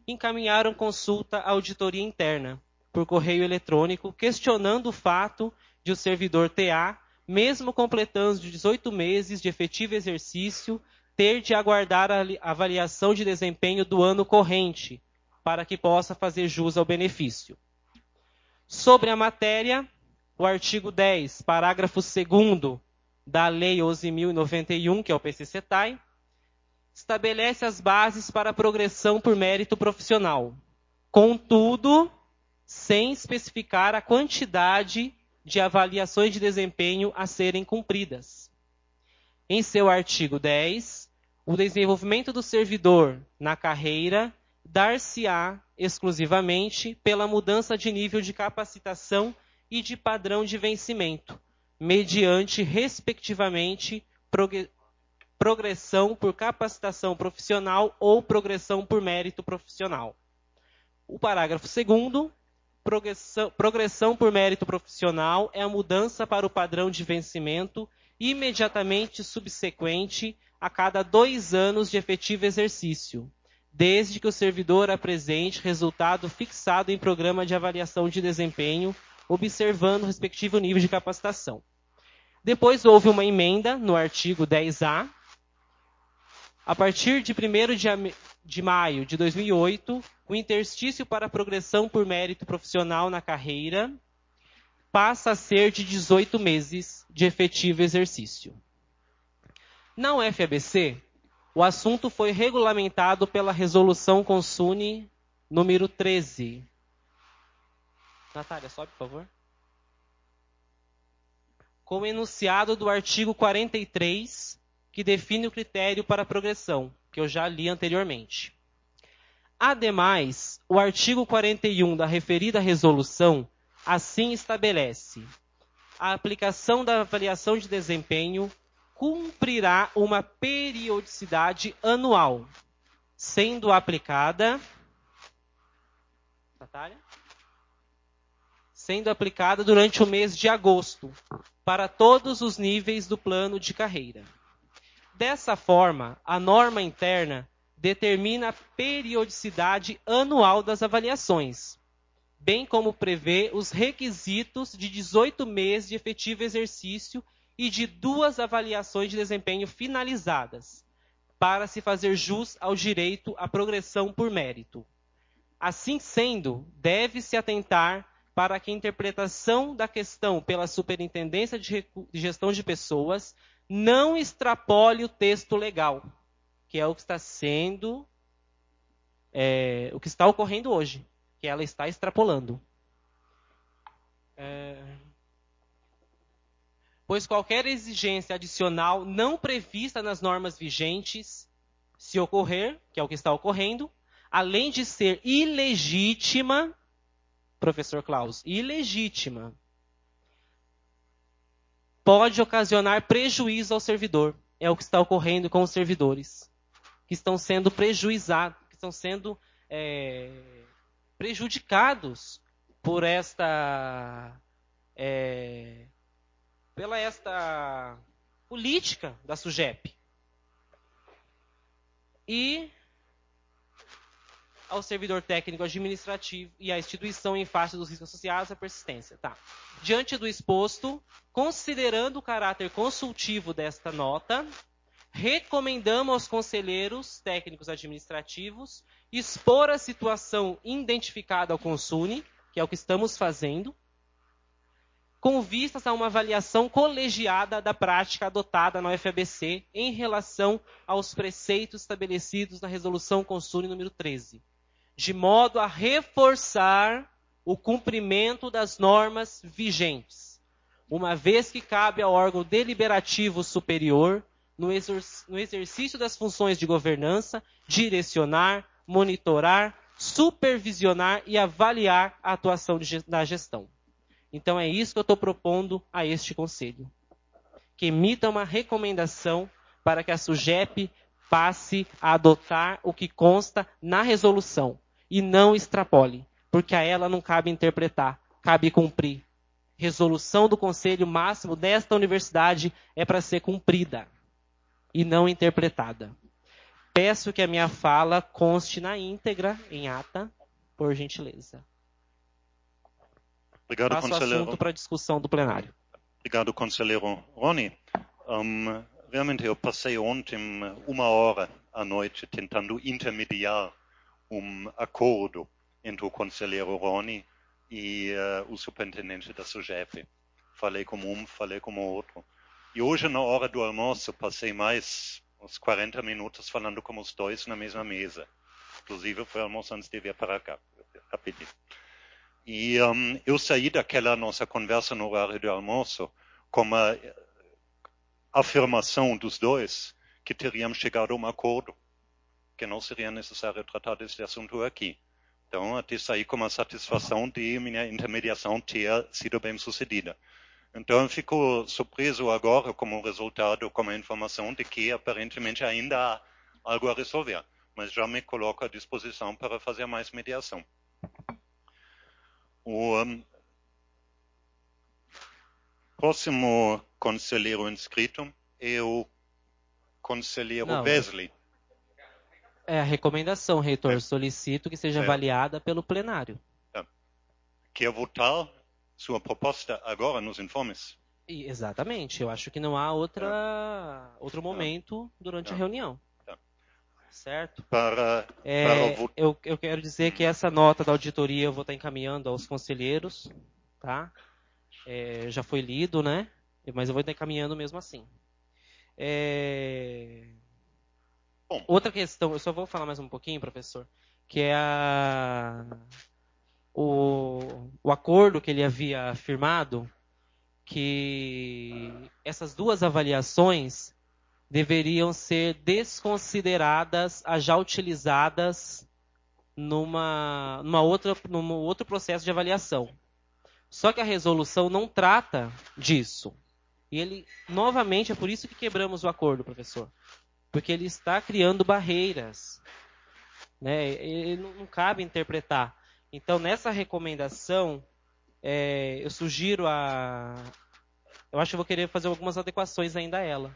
[SPEAKER 16] encaminharam consulta à auditoria interna, por correio eletrônico, questionando o fato de o servidor TA, mesmo completando 18 meses de efetivo exercício, ter de aguardar a avaliação de desempenho do ano corrente, para que possa fazer jus ao benefício. Sobre a matéria, o artigo 10, parágrafo 2º da Lei 11.091, que é o PCCETAI, estabelece as bases para a progressão por mérito profissional. Contudo, sem especificar a quantidade de avaliações de desempenho a serem cumpridas. Em seu artigo 10, o desenvolvimento do servidor na carreira dar-se-á exclusivamente pela mudança de nível de capacitação e de padrão de vencimento, mediante, respectivamente, progressão por capacitação profissional ou progressão por mérito profissional. O parágrafo 2º, progressão por mérito profissional é a mudança para o padrão de vencimento imediatamente subsequente a cada 2 anos de efetivo exercício, desde que o servidor apresente resultado fixado em programa de avaliação de desempenho, observando o respectivo nível de capacitação. Depois houve uma emenda no artigo 10A. A partir de 1º de maio de 2008, o interstício para progressão por mérito profissional na carreira passa a ser de 18 meses de efetivo exercício. Na UFABC, o assunto foi regulamentado pela Resolução Consune número 13. Natália, sobe, por favor. Com o enunciado do artigo 43, que define o critério para a progressão, que eu já li anteriormente. Ademais, o artigo 41 da referida resolução assim estabelece: a aplicação da avaliação de desempenho cumprirá uma periodicidade anual, sendo aplicada durante o mês de agosto, para todos os níveis do plano de carreira. Dessa forma, a norma interna determina a periodicidade anual das avaliações, bem como prevê os requisitos de 18 meses de efetivo exercício e de 2 avaliações de desempenho finalizadas, para se fazer jus ao direito à progressão por mérito. Assim sendo, deve-se atentar para que a interpretação da questão pela Superintendência de Gestão de Pessoas não extrapole o texto legal, que é o que está sendo, o que está ocorrendo hoje, que ela está extrapolando. Pois qualquer exigência adicional não prevista nas normas vigentes, se ocorrer, que é o que está ocorrendo, além de ser ilegítima, professor Klaus, ilegítima, pode ocasionar prejuízo ao servidor. É o que está ocorrendo com os servidores, que estão sendo prejudicados, que estão sendo prejudicados por pela esta política da SUGEP. E ao servidor técnico administrativo e à instituição em face dos riscos associados à persistência. Diante do exposto, considerando o caráter consultivo desta nota, recomendamos aos conselheiros técnicos administrativos expor a situação identificada ao Consune, que é o que estamos fazendo, com vistas a uma avaliação colegiada da prática adotada na UFABC em relação aos preceitos estabelecidos na Resolução Consune número 13, de modo a reforçar o cumprimento das normas vigentes, uma vez que cabe ao órgão deliberativo superior, no exercício das funções de governança, direcionar, monitorar, supervisionar e avaliar a atuação da gestão. Então é isso que eu estou propondo a este Conselho, que emita uma recomendação para que a SUGEP passe a adotar o que consta na resolução e não extrapole, porque a ela não cabe interpretar, cabe cumprir. Resolução do Conselho Máximo desta universidade é para ser cumprida e não interpretada. Peço que a minha fala conste na íntegra, em ata, por gentileza.
[SPEAKER 1] Obrigado,
[SPEAKER 16] Passo o assunto para a discussão do plenário.
[SPEAKER 1] Obrigado, conselheiro Rony. Realmente, eu passei ontem 1 hora à noite tentando intermediar acordo entre o conselheiro Rony e o superintendente da SUGEP. Falei com um, falei com o outro. E hoje, na hora do almoço, passei mais uns 40 minutos falando com os dois na mesma mesa. Inclusive, foi almoço antes de vir para cá, rapidinho. E eu saí daquela nossa conversa no horário do almoço com a afirmação dos dois que teríamos chegado a um acordo, que não seria necessário tratar desse assunto aqui. Então, até saí com a satisfação de minha intermediação ter sido bem sucedida. Então, eu fico surpreso agora com o resultado, com a informação de que aparentemente ainda há algo a resolver, mas já me coloco à disposição para fazer mais mediação. O próximo conselheiro inscrito é o conselheiro Wesley.
[SPEAKER 16] É a recomendação, reitor. Solicito que seja avaliada pelo plenário.
[SPEAKER 1] Quer votar sua proposta agora nos informes?
[SPEAKER 16] Exatamente. Eu acho que não há outro momento durante a reunião. Certo? Eu quero dizer que essa nota da auditoria eu vou estar encaminhando aos conselheiros, tá? Já foi lido, né? Mas eu vou estar encaminhando mesmo assim. Outra questão, eu só vou falar mais um pouquinho, professor, que é o acordo que ele havia firmado, que essas duas avaliações deveriam ser desconsideradas as já utilizadas num outro processo de avaliação. Só que a resolução não trata disso. E ele, novamente, é por isso que quebramos o acordo, professor. Porque ele está criando barreiras. Né? Ele não cabe interpretar. Então, nessa recomendação, eu sugiro eu acho que eu vou querer fazer algumas adequações ainda a ela.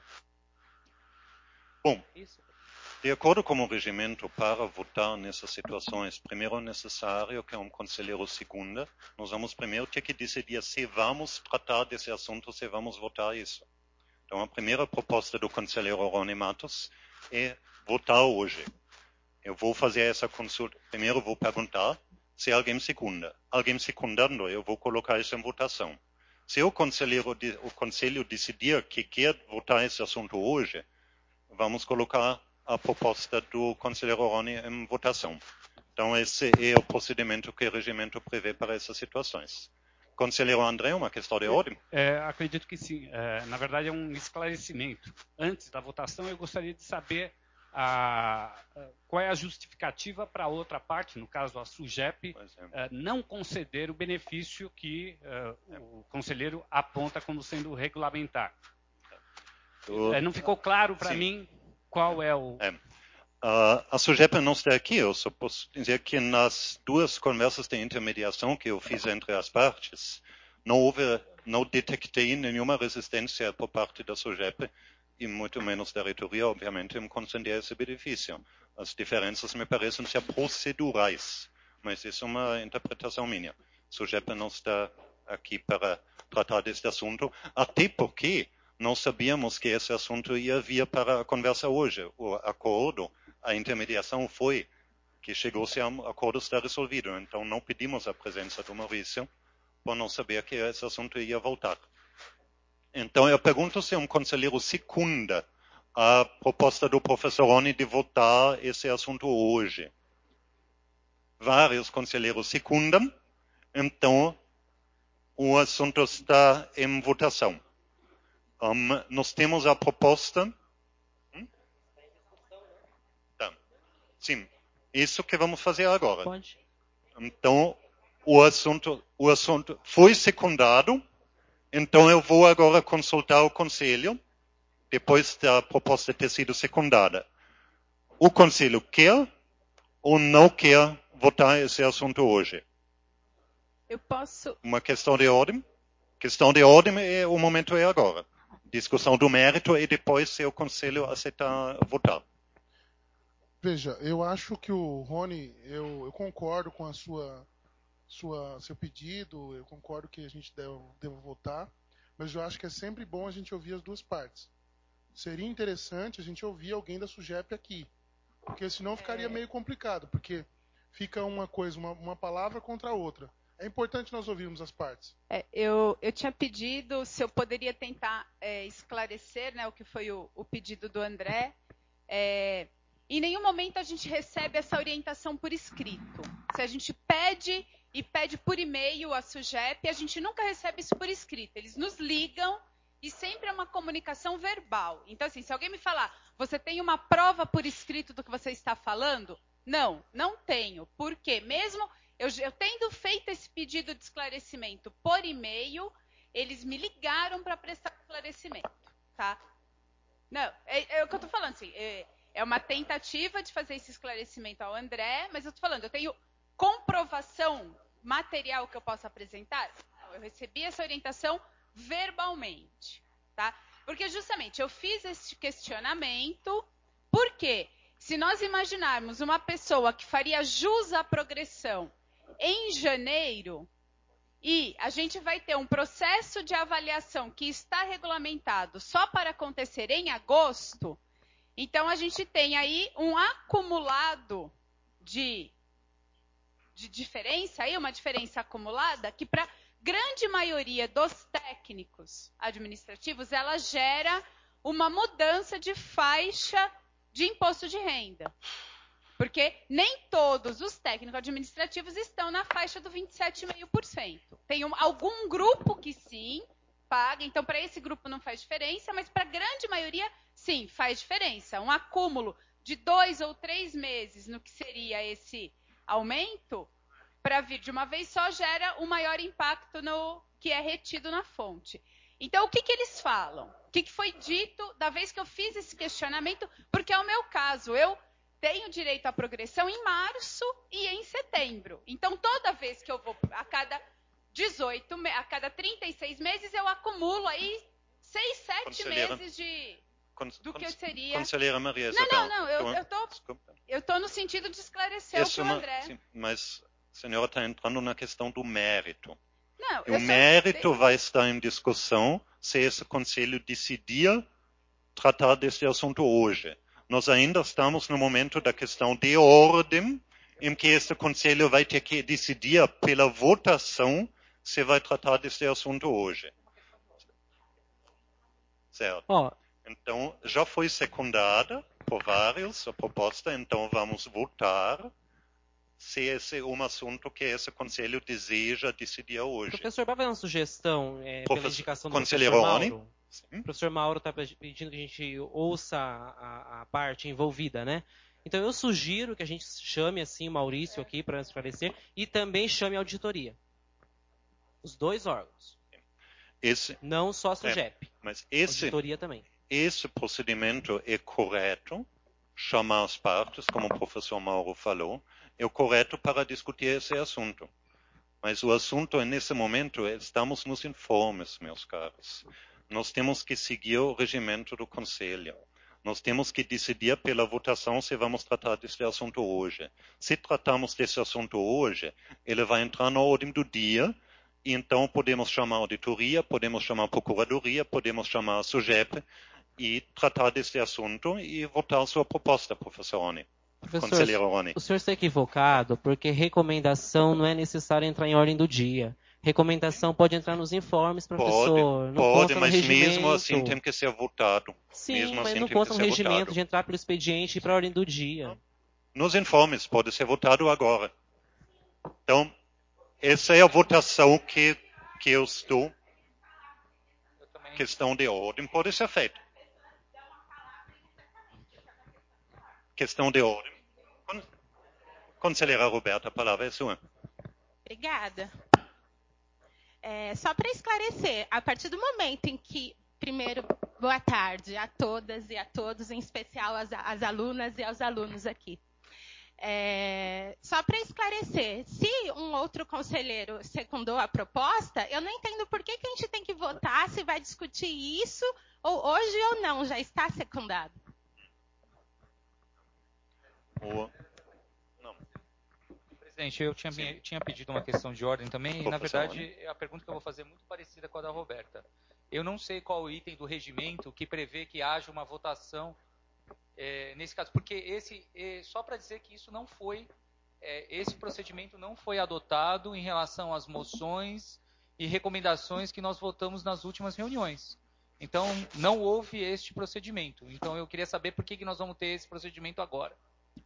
[SPEAKER 1] Bom, de acordo com o regimento, para votar nessas situações, primeiro é necessário que um conselheiro segunda, nós vamos primeiro ter que decidir se vamos tratar desse assunto, se vamos votar isso. Então, a primeira proposta do conselheiro Rony Matos é votar hoje. Eu vou fazer essa consulta. Primeiro, vou perguntar se alguém secunda. Alguém secundando, eu vou colocar isso em votação. Se o conselho decidir que quer votar esse assunto hoje, vamos colocar a proposta do conselheiro Rony em votação. Então, esse é o procedimento que o regimento prevê para essas situações. Conselheiro André, uma questão de ordem?
[SPEAKER 17] Acredito que sim. Na verdade, é um esclarecimento. Antes da votação, eu gostaria de saber qual é a justificativa para a outra parte, no caso a SUGEP, não conceder o benefício que o conselheiro aponta como sendo regulamentar. Não ficou claro para mim qual é o...
[SPEAKER 1] A SUGEP não está aqui, eu só posso dizer que nas duas conversas de intermediação que eu fiz entre as partes, não detectei nenhuma resistência por parte da SUGEP e muito menos da reitoria, obviamente, em conceder esse benefício. As diferenças me parecem ser procedurais, mas isso é uma interpretação minha. A SUGEP não está aqui para tratar deste assunto, até porque não sabíamos que esse assunto ia vir para a conversa hoje. O acordo, a intermediação foi que chegou-se a um acordo está resolvido. Então, não pedimos a presença do Maurício por não saber que esse assunto ia voltar. Então, eu pergunto se um conselheiro secunda a proposta do professor Rony de votar esse assunto hoje. Vários conselheiros secundam, então o assunto está em votação. Nós temos a proposta. Tá. Sim, isso que vamos fazer agora.
[SPEAKER 16] Pode.
[SPEAKER 1] Então, o assunto foi secundado. Então, eu vou agora consultar o conselho, depois da proposta ter sido secundada. O conselho quer ou não quer votar esse assunto hoje?
[SPEAKER 11] Eu posso...
[SPEAKER 1] Uma questão de ordem? Questão de ordem, o momento é agora. Discussão do mérito e depois, se o conselho aceitar votar.
[SPEAKER 12] Veja, eu acho que o Rony, eu concordo com a seu pedido, eu concordo que a gente deva votar, mas eu acho que é sempre bom a gente ouvir as duas partes. Seria interessante a gente ouvir alguém da SUGEP aqui, porque senão ficaria meio complicado, porque fica uma coisa, uma palavra contra a outra. É importante nós ouvirmos as partes.
[SPEAKER 11] Eu tinha pedido se eu poderia tentar esclarecer, né, o que foi o pedido do André. Em nenhum momento a gente recebe essa orientação por escrito. Se a gente pede e pede por e-mail a SUGEP, a gente nunca recebe isso por escrito. Eles nos ligam e sempre é uma comunicação verbal. Então, assim, se alguém me falar, você tem uma prova por escrito do que você está falando? Não, não tenho. Por quê? Mesmo eu tendo feito esse pedido de esclarecimento por e-mail, eles me ligaram para prestar esclarecimento, tá? Não, é o que eu estou falando, assim, é uma tentativa de fazer esse esclarecimento ao André, mas eu estou falando, eu tenho comprovação material que eu possa apresentar? Não, eu recebi essa orientação verbalmente, tá? Porque justamente eu fiz esse questionamento, porque se nós imaginarmos uma pessoa que faria jus à progressão em janeiro, e a gente vai ter um processo de avaliação que está regulamentado só para acontecer em agosto, então a gente tem aí um acumulado de diferença, aí uma diferença acumulada, que para grande maioria dos técnicos administrativos, ela gera uma mudança de faixa de imposto de renda. Porque nem todos os técnicos administrativos estão na faixa do 27,5%. Tem algum grupo que sim paga, então para esse grupo não faz diferença, mas para a grande maioria, sim, faz diferença. Um acúmulo de 2 ou 3 meses no que seria esse aumento, para vir de uma vez só, gera um maior impacto no que é retido na fonte. Então, o que eles falam? O que foi dito da vez que eu fiz esse questionamento? Porque é o meu caso, eu tenho direito à progressão em março e em setembro. Então, toda vez que eu vou, a cada 36 meses, eu acumulo aí 6, 7 meses do que eu seria...
[SPEAKER 1] Conselheira Maria Isabel.
[SPEAKER 11] Não, eu estou no sentido de esclarecer o que o André...
[SPEAKER 1] Sim, mas a senhora está entrando na questão do mérito.
[SPEAKER 11] Não,
[SPEAKER 1] o mérito vai estar em discussão se esse conselho decidir tratar desse assunto hoje. Nós ainda estamos no momento da questão de ordem, em que este conselho vai ter que decidir pela votação se vai tratar desse assunto hoje. Certo? Então, já foi secundada por vários a proposta, então vamos votar se esse é um assunto que esse conselho deseja decidir hoje.
[SPEAKER 16] Professor, para fazer uma sugestão, pela indicação do professor Mauro. O professor Mauro está pedindo que a gente ouça a parte envolvida, né? Então eu sugiro que a gente chame assim o Maurício aqui para esclarecer e também chame a auditoria. Os dois órgãos. Não só a SUGEP.
[SPEAKER 1] Mas
[SPEAKER 16] auditoria também.
[SPEAKER 1] Esse procedimento é correto, chamar as partes, como o professor Mauro falou, é o correto para discutir esse assunto. Mas o assunto, nesse momento, estamos nos informes, meus caros. Nós temos que seguir o regimento do Conselho. Nós temos que decidir pela votação se vamos tratar desse assunto hoje. Se tratamos desse assunto hoje, ele vai entrar na ordem do dia, e então podemos chamar a auditoria, podemos chamar a procuradoria, podemos chamar a SUGEP e tratar desse assunto e votar a sua proposta, professor Rony. Conselheiro Rony.
[SPEAKER 16] O senhor está equivocado, porque recomendação não é necessário entrar em ordem do dia. Recomendação pode entrar nos informes, professor.
[SPEAKER 1] Pode, mas mesmo assim tem que ser votado.
[SPEAKER 16] Sim,
[SPEAKER 1] mesmo
[SPEAKER 16] mas
[SPEAKER 1] assim,
[SPEAKER 16] não
[SPEAKER 1] tem
[SPEAKER 16] conta
[SPEAKER 1] que
[SPEAKER 16] no
[SPEAKER 1] ser
[SPEAKER 16] regimento
[SPEAKER 1] votado.
[SPEAKER 16] de entrar pelo expediente e para a ordem do dia.
[SPEAKER 1] Nos informes, pode ser votado agora. Então, essa é a votação que eu estou. Questão de ordem pode ser feita. Questão de ordem. Conselheira Roberta, a palavra é sua.
[SPEAKER 18] Obrigada. Só para esclarecer, a partir do momento em que, primeiro, boa tarde a todas e a todos, em especial às alunas e aos alunos aqui. Só para esclarecer, se um outro conselheiro secundou a proposta, eu não entendo por que a gente tem que votar se vai discutir isso ou hoje ou não, já está secundado.
[SPEAKER 8] Presidente, eu tinha pedido uma questão de ordem também, e na verdade a pergunta que eu vou fazer é muito parecida com a da Roberta. Eu não sei qual o item do regimento que prevê que haja uma votação nesse caso, porque só para dizer que isso não foi, esse procedimento não foi adotado em relação às moções e recomendações que nós votamos nas últimas reuniões. Então, não houve este procedimento. Então, eu queria saber por que nós vamos ter esse procedimento agora.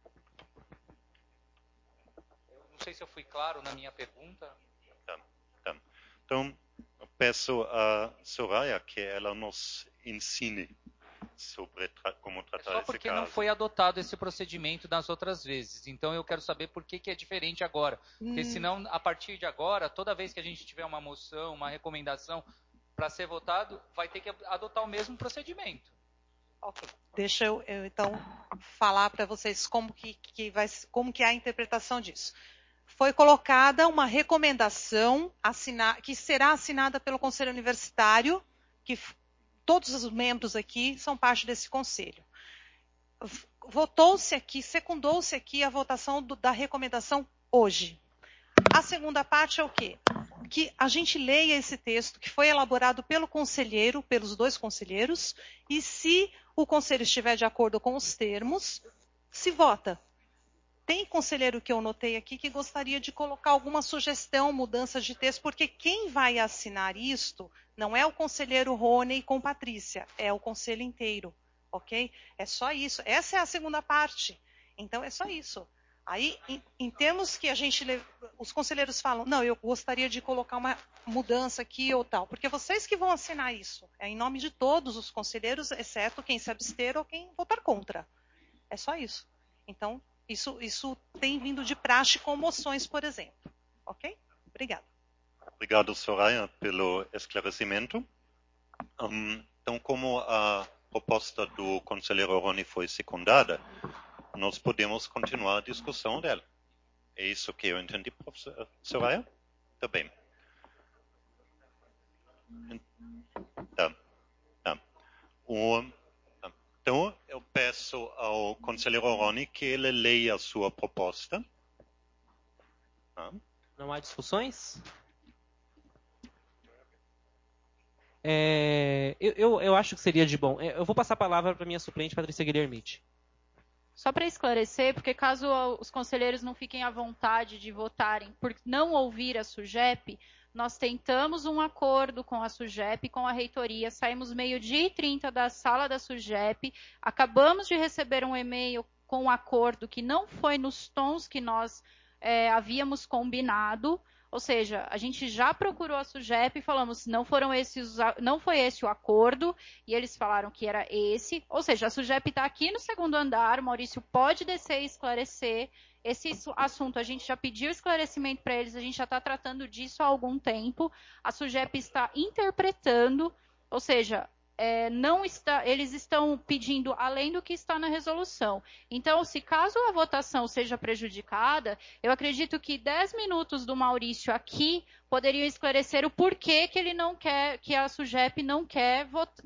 [SPEAKER 8] Eu não sei se eu fui claro na minha pergunta.
[SPEAKER 1] Tá. Então, eu peço a Soraya que ela nos ensine sobre como tratar esse caso.
[SPEAKER 8] Só porque não foi adotado esse procedimento das outras vezes. Então, eu quero saber por que é diferente agora. Porque senão, a partir de agora, toda vez que a gente tiver uma moção, uma recomendação para ser votado, vai ter que adotar o mesmo procedimento.
[SPEAKER 19] Ok. Deixa eu então falar para vocês como que é a interpretação disso. Foi colocada uma recomendação que será assinada pelo Conselho Universitário, que todos os membros aqui são parte desse conselho. Votou-se aqui, secundou-se aqui a votação da recomendação hoje. A segunda parte é o quê? Que a gente leia esse texto que foi elaborado pelo conselheiro, pelos dois conselheiros, e se o conselho estiver de acordo com os termos, se vota. Tem conselheiro que eu notei aqui que gostaria de colocar alguma sugestão, mudança de texto, porque quem vai assinar isto não é o conselheiro Rony com Patrícia, é o conselho inteiro, ok? É só isso. Essa é a segunda parte. Então, é só isso. Aí, em termos que os conselheiros falam, não, eu gostaria de colocar uma mudança aqui ou tal, porque vocês que vão assinar isso. É em nome de todos os conselheiros, exceto quem se abster ou quem votar contra. É só isso. Então, isso tem vindo de praxe com moções, por exemplo. Ok? Obrigada.
[SPEAKER 1] Obrigado, Soraya, pelo esclarecimento. Então, como a proposta do conselheiro Rony foi secundada, nós podemos continuar a discussão dela. É isso que eu entendi, professor Soraya? Tá bem. Tá. Então, eu peço ao conselheiro Rony que ele leia a sua proposta.
[SPEAKER 16] Não há discussões? Eu acho que seria de bom. Eu vou passar a palavra para a minha suplente, Patrícia Guilhermite.
[SPEAKER 7] Só para esclarecer, porque caso os conselheiros não fiquem à vontade de votarem por não ouvir a SUGEP, nós tentamos um acordo com a SUGEP, com a reitoria, saímos 12h30 da sala da SUGEP, acabamos de receber um e-mail com um acordo que não foi nos tons que nós havíamos combinado, ou seja, a gente já procurou a SUGEP e falamos, não foi esse o acordo, e eles falaram que era esse, ou seja, a SUGEP está aqui no segundo andar, o Maurício pode descer e esclarecer esse assunto, a gente já pediu esclarecimento para eles, a gente já está tratando disso há algum tempo, a SUGEP está interpretando, ou seja, eles estão pedindo além do que está na resolução. Então, se caso a votação seja prejudicada, eu acredito que 10 minutos do Maurício aqui poderiam esclarecer o porquê que ele não quer, que a SUGEP não quer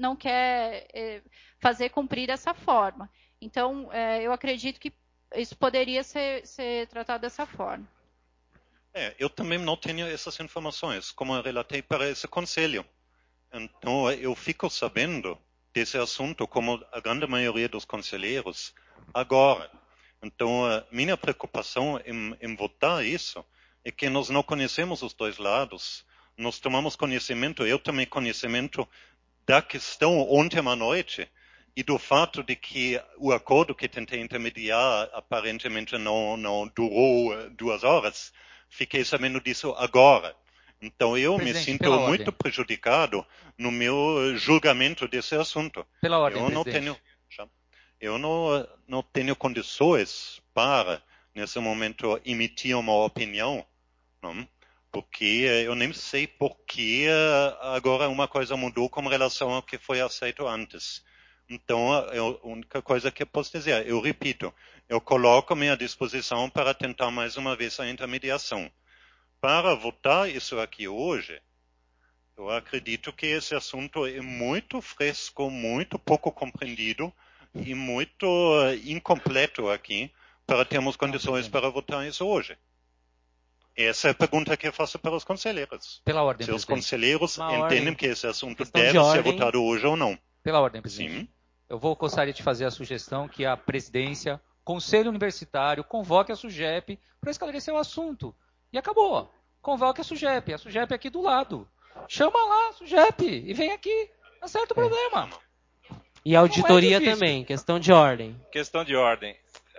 [SPEAKER 7] fazer cumprir dessa forma. Então, eu acredito que isso poderia ser tratado dessa forma.
[SPEAKER 1] Eu também não tenho essas informações, como eu relatei para esse conselho. Então, eu fico sabendo desse assunto, como a grande maioria dos conselheiros, agora. Então, minha preocupação em votar isso é que nós não conhecemos os dois lados. Nós tomamos conhecimento, eu tomei conhecimento da questão ontem à noite e do fato de que o acordo que tentei intermediar aparentemente não durou 2 horas. Fiquei sabendo disso agora. Então, eu me sinto muito prejudicado no meu julgamento desse assunto.
[SPEAKER 8] Pela ordem,
[SPEAKER 1] eu não tenho condições para, nesse momento, emitir uma opinião, não? Porque eu nem sei por que agora uma coisa mudou com relação ao que foi aceito antes. Então, a única coisa que eu posso dizer, eu repito, eu coloco-me à disposição para tentar mais uma vez a intermediação. Para votar isso aqui hoje, eu acredito que esse assunto é muito fresco, muito pouco compreendido e muito incompleto aqui, para termos condições para votar isso hoje. Essa é a pergunta que eu faço para os conselheiros.
[SPEAKER 8] Pela ordem,
[SPEAKER 1] se os
[SPEAKER 8] presidente.
[SPEAKER 1] conselheiros entendem
[SPEAKER 8] ordem,
[SPEAKER 1] que esse assunto
[SPEAKER 8] questão de
[SPEAKER 1] deve ser
[SPEAKER 8] ordem.
[SPEAKER 1] votado hoje ou não.
[SPEAKER 8] Pela ordem, presidente.
[SPEAKER 1] Sim.
[SPEAKER 8] Eu gostaria de fazer a sugestão que a presidência, Conselho Universitário, convoque a SUGEP para esclarecer o assunto. E acabou. Convoque a SUGEP é aqui do lado. Chama lá a SUGEP e vem aqui. Acerta o problema.
[SPEAKER 16] E a auditoria também, questão de ordem.
[SPEAKER 13] Questão de ordem.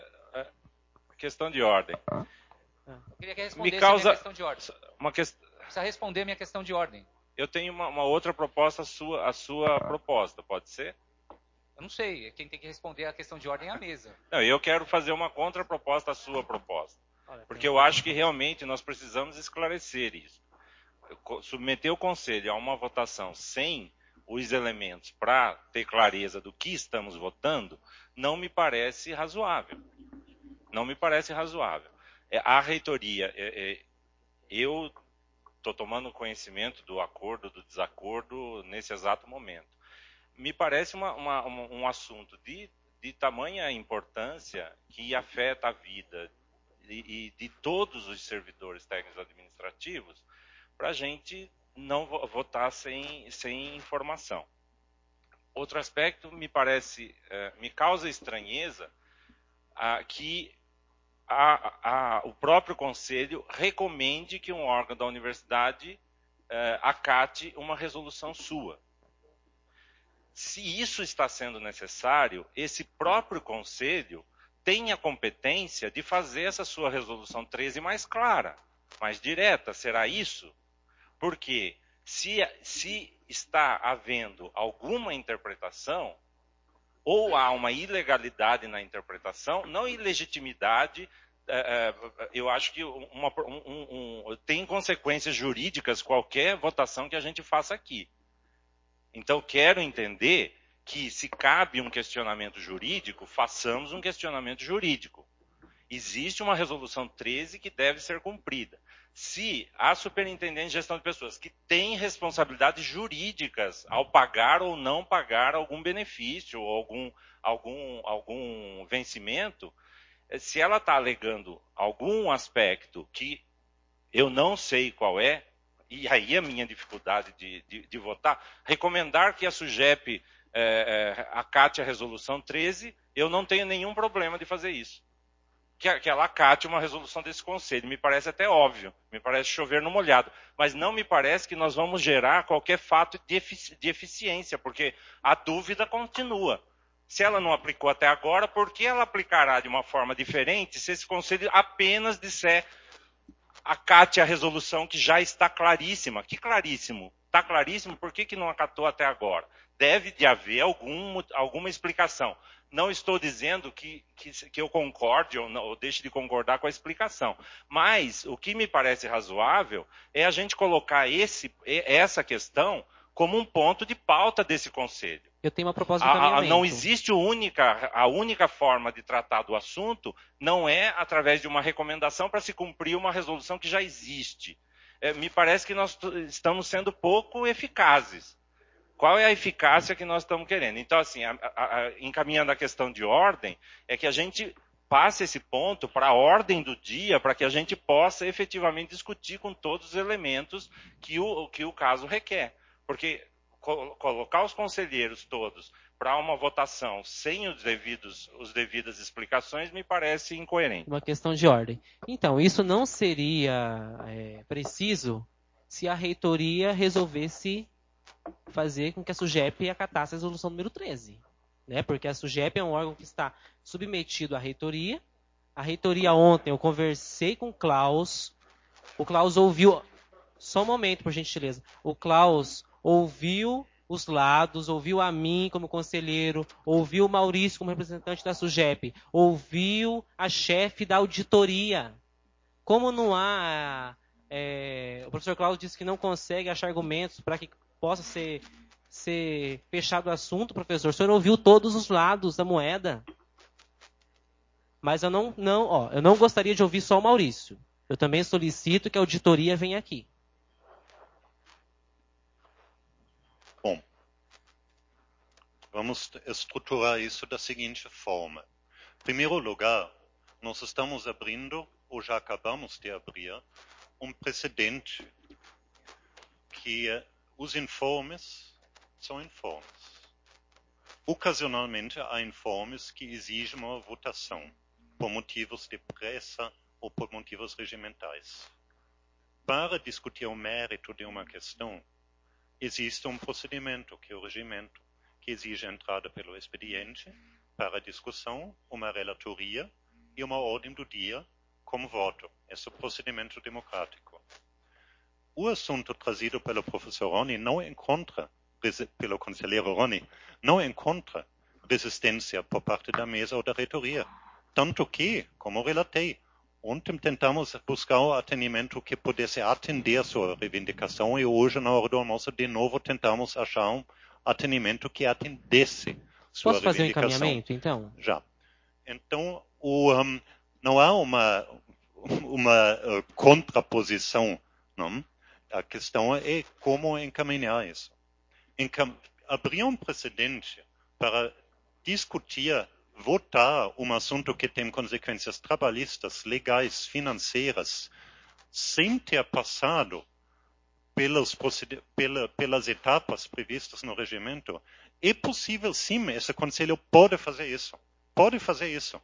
[SPEAKER 13] Questão de ordem.
[SPEAKER 8] Eu queria que respondesse a minha questão de ordem.
[SPEAKER 13] Precisa
[SPEAKER 8] responder a minha questão de ordem.
[SPEAKER 13] Eu tenho uma outra proposta, a sua proposta, pode ser?
[SPEAKER 8] Eu não sei, quem tem que responder a questão de ordem é a mesa.
[SPEAKER 13] Não, eu quero fazer uma contraproposta à sua proposta. Porque eu acho que realmente nós precisamos esclarecer isso. Submeter o Conselho a uma votação sem os elementos para ter clareza do que estamos votando, não me parece razoável. Não me parece razoável. A reitoria, eu estou tomando conhecimento do acordo, do desacordo nesse exato momento. Me parece um assunto de tamanha importância que afeta a vida e de todos os servidores técnicos administrativos para a gente não votar sem informação. Outro aspecto me causa estranheza que o próprio Conselho recomende que um órgão da universidade acate uma resolução sua. Se isso está sendo necessário, esse próprio Conselho tem a competência de fazer essa sua resolução 13 mais clara, mais direta. Será isso? Porque se está havendo alguma interpretação, ou há uma ilegalidade na interpretação, não ilegitimidade, eu acho que tem consequências jurídicas qualquer votação que a gente faça aqui. Então, quero entender que, se cabe um questionamento jurídico, façamos um questionamento jurídico. Existe uma resolução 13 que deve ser cumprida. Se a superintendente de gestão de pessoas, que tem responsabilidades jurídicas ao pagar ou não pagar algum benefício ou algum vencimento, se ela está alegando algum aspecto que eu não sei qual é, e aí a minha dificuldade de votar, recomendar que a SUGEP acate a resolução 13, eu não tenho nenhum problema de fazer isso. Que ela acate uma resolução desse conselho. Me parece até óbvio, me parece chover no molhado. Mas não me parece que nós vamos gerar qualquer fato de eficiência, porque a dúvida continua. Se ela não aplicou até agora, por que ela aplicará de uma forma diferente se esse conselho apenas disser acate a resolução que já está claríssima? Que claríssimo? Está claríssimo, por que não acatou até agora? Deve de haver alguma explicação. Não estou dizendo que eu concorde ou deixe de concordar com a explicação. Mas o que me parece razoável é a gente colocar essa questão como um ponto de pauta desse conselho.
[SPEAKER 16] Eu tenho uma proposta de encaminhamento.
[SPEAKER 13] Não existe a única forma de tratar do assunto, não é através de uma recomendação para se cumprir uma resolução que já existe. Me parece que nós estamos sendo pouco eficazes. Qual é a eficácia que nós estamos querendo? Então, assim, encaminhando a questão de ordem, é que a gente passe esse ponto para a ordem do dia, para que a gente possa efetivamente discutir com todos os elementos que o caso requer. Porque colocar os conselheiros todos para uma votação sem as devidas explicações me parece incoerente.
[SPEAKER 16] Uma questão de ordem. Então, isso não seria preciso se a reitoria resolvesse fazer com que a SUGEP acatasse a resolução número 13. Né? Porque a SUGEP é um órgão que está submetido à reitoria. A reitoria ontem, eu conversei com o Klaus ouviu... Só um momento, por gentileza. O Klaus ouviu os lados, ouviu a mim como conselheiro, ouviu o Maurício como representante da SUGEP, ouviu a chefe da auditoria. Como não há... o professor Klaus disse que não consegue achar argumentos para que possa ser fechado o assunto, professor. O senhor ouviu todos os lados da moeda. Mas eu não gostaria de ouvir só o Maurício. Eu também solicito que a auditoria venha aqui.
[SPEAKER 1] Bom, vamos estruturar isso da seguinte forma. Em primeiro lugar, nós estamos abrindo, ou já acabamos de abrir, um precedente que os informes são informes. Ocasionalmente há informes que exigem uma votação por motivos de pressa ou por motivos regimentais. Para discutir o mérito de uma questão, existe um procedimento, que é o regimento, que exige a entrada pelo expediente para a discussão, uma relatoria e uma ordem do dia como voto. Esse é o procedimento democrático. O assunto trazido pelo professor Roni não encontra, pelo conselheiro Roni, não encontra resistência por parte da mesa ou da reitoria. Tanto que, como relatei, ontem tentamos buscar um atendimento que pudesse atender a sua reivindicação e hoje, na hora do almoço, de novo tentamos achar um atendimento que atendesse sua
[SPEAKER 16] Posso fazer um
[SPEAKER 1] reivindicação.
[SPEAKER 16] encaminhamento, então?
[SPEAKER 1] Já. Então, não há uma contraposição, não? A questão é como encaminhar isso. Abrir um precedente para discutir, votar um assunto que tem consequências trabalhistas, legais, financeiras, sem ter passado pelas etapas previstas no regimento, é possível sim, esse conselho pode fazer isso. Pode fazer isso.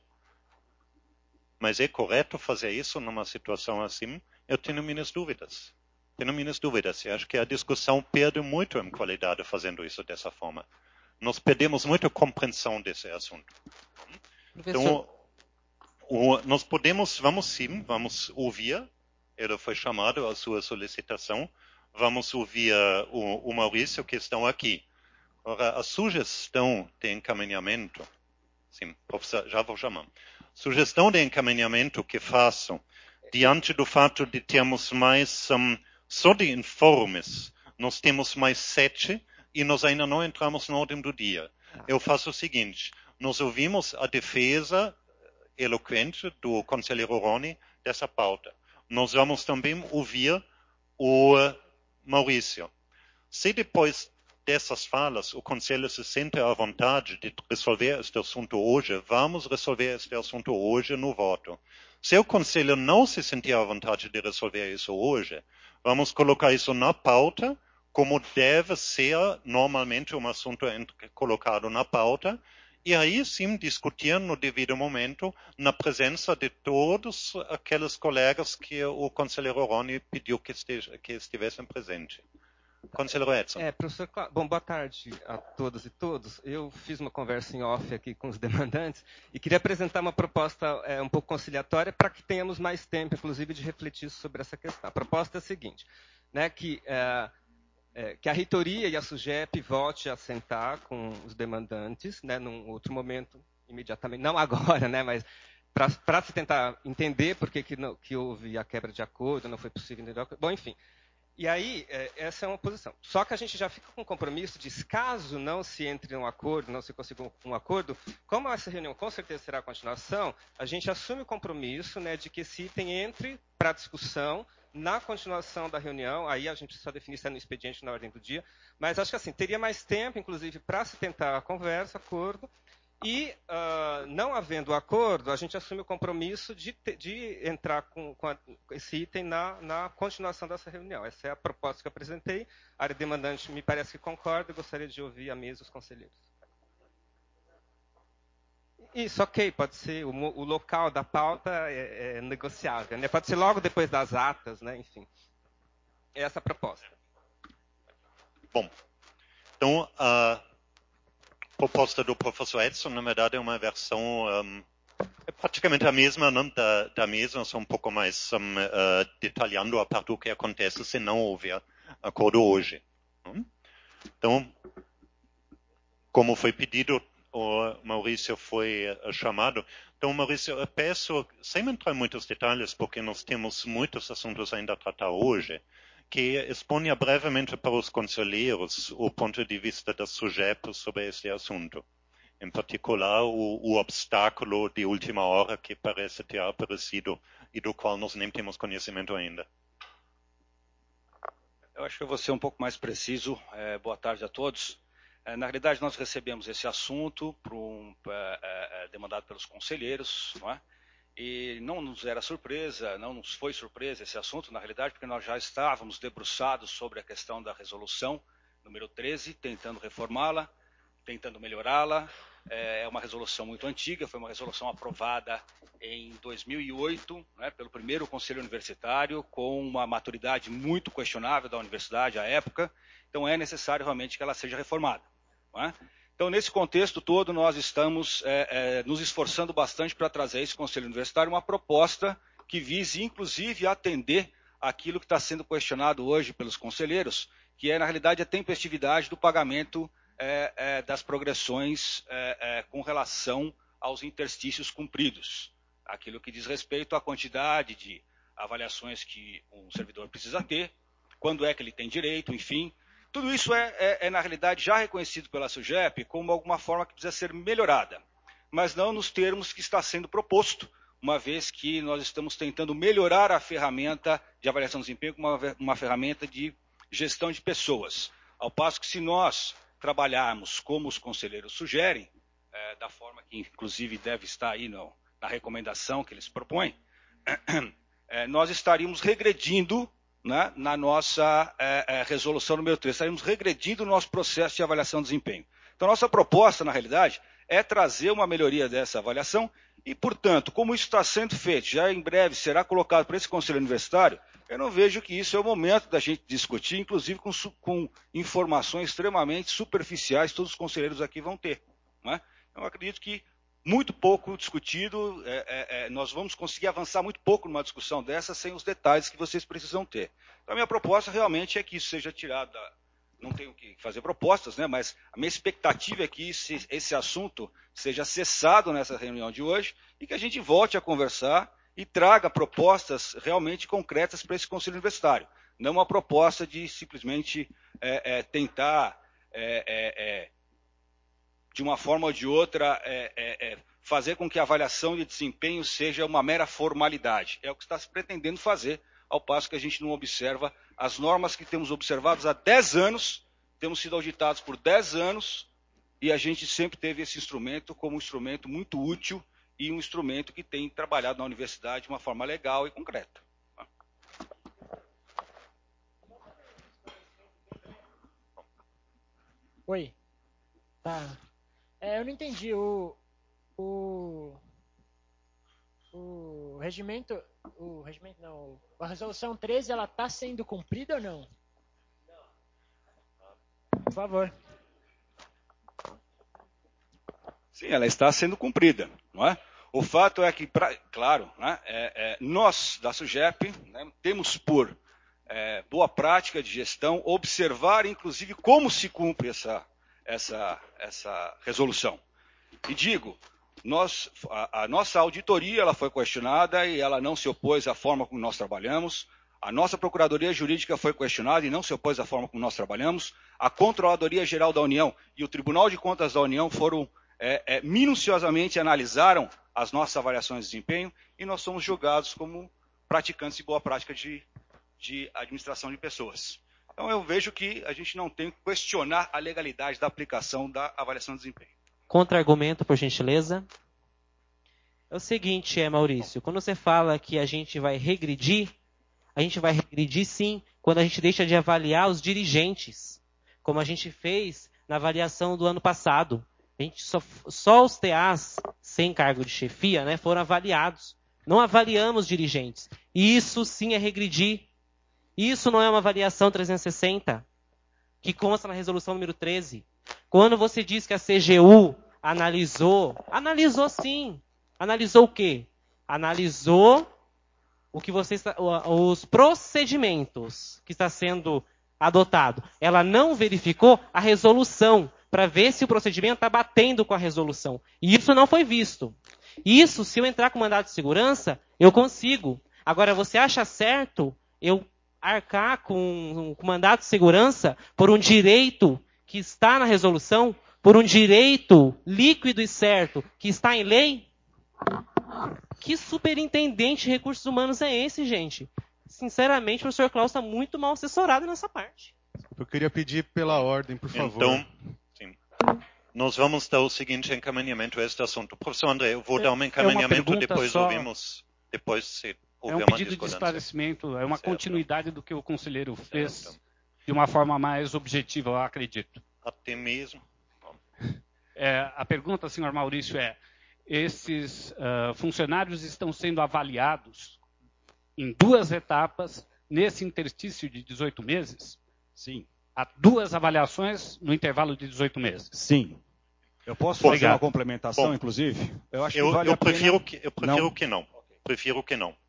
[SPEAKER 1] Mas é correto fazer isso numa situação assim? Eu tenho minhas dúvidas. Eu acho que a discussão perde muito em qualidade fazendo isso dessa forma. Nós perdemos muito a compreensão desse assunto.
[SPEAKER 16] Professor.
[SPEAKER 1] Então, nós vamos ouvir, ele foi chamado à sua solicitação, vamos ouvir o Maurício, que estão aqui. Ora, a sugestão de encaminhamento, sim, professor, já vou chamar. Sugestão de encaminhamento que façam, diante do fato de termos mais, só de informes, nós temos mais 7 e nós ainda não entramos na ordem do dia. Eu faço o seguinte, nós ouvimos a defesa eloquente do conselheiro Roni dessa pauta. Nós vamos também ouvir o Maurício. Se depois dessas falas o conselho se sente à vontade de resolver este assunto hoje, vamos resolver este assunto hoje no voto. Se o conselho não se sentir à vontade de resolver isso hoje, vamos colocar isso na pauta, como deve ser normalmente um assunto colocado na pauta, e aí sim discutir no devido momento, na presença de todos aqueles colegas que o conselheiro Roni pediu que estivessem presentes. Conselheiro Edson.
[SPEAKER 20] Professor, bom, boa tarde a todas e todos. Eu fiz uma conversa em off aqui com os demandantes e queria apresentar uma proposta um pouco conciliatória para que tenhamos mais tempo, inclusive, de refletir sobre essa questão. A proposta é a seguinte, né, que a reitoria e a SUGEP volte a sentar com os demandantes, né, num outro momento, imediatamente, não agora, né, mas para se tentar entender por que houve a quebra de acordo, não foi possível entender. Bom, enfim. E aí, essa é uma posição. Só que a gente já fica com o compromisso de, caso não se entre em um acordo, não se consiga um acordo, como essa reunião com certeza será a continuação, a gente assume o compromisso, né, de que esse item entre para discussão na continuação da reunião, aí a gente precisa definir se é no expediente na ordem do dia, mas acho que assim, teria mais tempo, inclusive, para se tentar a conversa, acordo, e, não havendo acordo, a gente assume o compromisso de entrar com esse item na continuação dessa reunião. Essa é a proposta que eu apresentei. A área demandante me parece que concorda e gostaria de ouvir a mesa os conselheiros. Isso, ok, pode ser. O local da pauta é negociável, né? Pode ser logo depois das atas, né? Enfim. É essa a proposta.
[SPEAKER 1] Bom, então, proposta do professor Edson, na verdade, é uma versão é praticamente a mesma, não? da mesma, só um pouco mais detalhando a parte do que acontece se não houver acordo hoje. Então, como foi pedido, o Maurício foi chamado. Então, Maurício, eu peço, sem entrar em muitos detalhes, porque nós temos muitos assuntos ainda a tratar hoje, que exponha brevemente para os conselheiros o ponto de vista das SUGEP sobre este assunto. Em particular, o obstáculo de última hora que parece ter aparecido e do qual nós nem temos conhecimento ainda.
[SPEAKER 21] Eu acho que eu vou ser um pouco mais preciso. Boa tarde a todos. Na realidade, nós recebemos esse assunto demandado pelos conselheiros, não é? E não nos era surpresa, não nos foi surpresa esse assunto, na realidade, porque nós já estávamos debruçados sobre a questão da resolução número 13, tentando reformá-la, tentando melhorá-la. É uma resolução muito antiga, foi uma resolução aprovada em 2008, né, pelo primeiro Conselho Universitário, com uma maturidade muito questionável da universidade à época. Então é necessário realmente que ela seja reformada. Não é? Então, nesse contexto todo, nós estamos nos esforçando bastante para trazer a esse Conselho Universitário uma proposta que vise, inclusive, atender aquilo que está sendo questionado hoje pelos conselheiros, que é, na realidade, a tempestividade do pagamento das progressões com relação aos interstícios cumpridos. Aquilo que diz respeito à quantidade de avaliações que um servidor precisa ter, quando é que ele tem direito, enfim. Tudo isso na realidade, já reconhecido pela SUGEP como alguma forma que precisa ser melhorada, mas não nos termos que está sendo proposto, uma vez que nós estamos tentando melhorar a ferramenta de avaliação de desempenho como uma ferramenta de gestão de pessoas. Ao passo que, se nós trabalharmos como os conselheiros sugerem, da forma que, inclusive, deve estar aí na recomendação que eles propõem, nós estaríamos regredindo, né, na nossa resolução número 3. Estaremos regredindo o nosso processo de avaliação de desempenho. Então, nossa proposta, na realidade, é trazer uma melhoria dessa avaliação e, portanto, como isso está sendo feito, já em breve será colocado para esse Conselho Universitário, eu não vejo que isso é o momento da gente discutir, inclusive com informações extremamente superficiais que todos os conselheiros aqui vão ter. Não é? Eu acredito que muito pouco discutido, nós vamos conseguir avançar muito pouco numa discussão dessa sem os detalhes que vocês precisam ter. Então, a minha proposta realmente é que isso seja tirado, não tenho que fazer propostas, né, mas a minha expectativa é que esse assunto seja cessado nessa reunião de hoje e que a gente volte a conversar e traga propostas realmente concretas para esse Conselho Universitário. Não uma proposta de simplesmente tentar... de uma forma ou de outra, fazer com que a avaliação de desempenho seja uma mera formalidade. É o que está se pretendendo fazer, ao passo que a gente não observa as normas que temos observadas há 10 anos, temos sido auditados por 10 anos, e a gente sempre teve esse instrumento como um instrumento muito útil e um instrumento que tem trabalhado na universidade de uma forma legal e concreta.
[SPEAKER 5] Oi. Tá. Eu não entendi. A resolução 13, ela está sendo cumprida ou não? Por favor.
[SPEAKER 21] Sim, ela está sendo cumprida, não é? O fato é que, claro, né, nós da SUGEP, né, temos por boa prática de gestão observar, inclusive, como se cumpre essa resolução. E digo, a nossa auditoria ela foi questionada e ela não se opôs à forma como nós trabalhamos. A nossa Procuradoria Jurídica foi questionada e não se opôs à forma como nós trabalhamos. A Controladoria Geral da União e o Tribunal de Contas da União foram minuciosamente analisaram as nossas avaliações de desempenho e nós somos julgados como praticantes de boa prática de administração de pessoas. Então eu vejo que a gente não tem que questionar a legalidade da aplicação da avaliação de desempenho.
[SPEAKER 16] Contra-argumento, por gentileza. É o seguinte, Maurício, quando você fala que a gente vai regredir sim, quando a gente deixa de avaliar os dirigentes, como a gente fez na avaliação do ano passado. A gente só os TAs sem cargo de chefia, né, foram avaliados. Não avaliamos dirigentes. E isso sim é regredir. Isso não é uma avaliação 360, que consta na resolução número 13. Quando você diz que a CGU analisou sim. Analisou o quê? Analisou os procedimentos que está sendo adotado. Ela não verificou a resolução para ver se o procedimento está batendo com a resolução. E isso não foi visto. Isso, se eu entrar com mandato de segurança, eu consigo. Agora, você acha certo eu arcar com mandato de segurança por um direito que está na resolução, por um direito líquido e certo que está em lei? Que superintendente de recursos humanos é esse, gente? Sinceramente, o professor Klaus está muito mal assessorado nessa parte.
[SPEAKER 15] Eu queria pedir pela ordem, por favor.
[SPEAKER 1] Então, sim. Nós vamos dar o seguinte encaminhamento a este assunto. Professor André, eu vou dar um encaminhamento, depois ouvimos, depois se houver uma discordância.
[SPEAKER 17] É um pedido de esclarecimento, é uma continuidade do que o conselheiro fez de uma forma mais objetiva, eu acredito.
[SPEAKER 1] Até mesmo.
[SPEAKER 17] A pergunta, senhor Maurício, esses funcionários estão sendo avaliados em 2 etapas nesse interstício de 18 meses?
[SPEAKER 6] Sim.
[SPEAKER 17] Há 2 avaliações no intervalo de 18 meses?
[SPEAKER 6] Sim. Eu posso fazer uma complementação, inclusive?
[SPEAKER 1] Eu acho que vale a pena. Eu prefiro que não. Prefiro que não.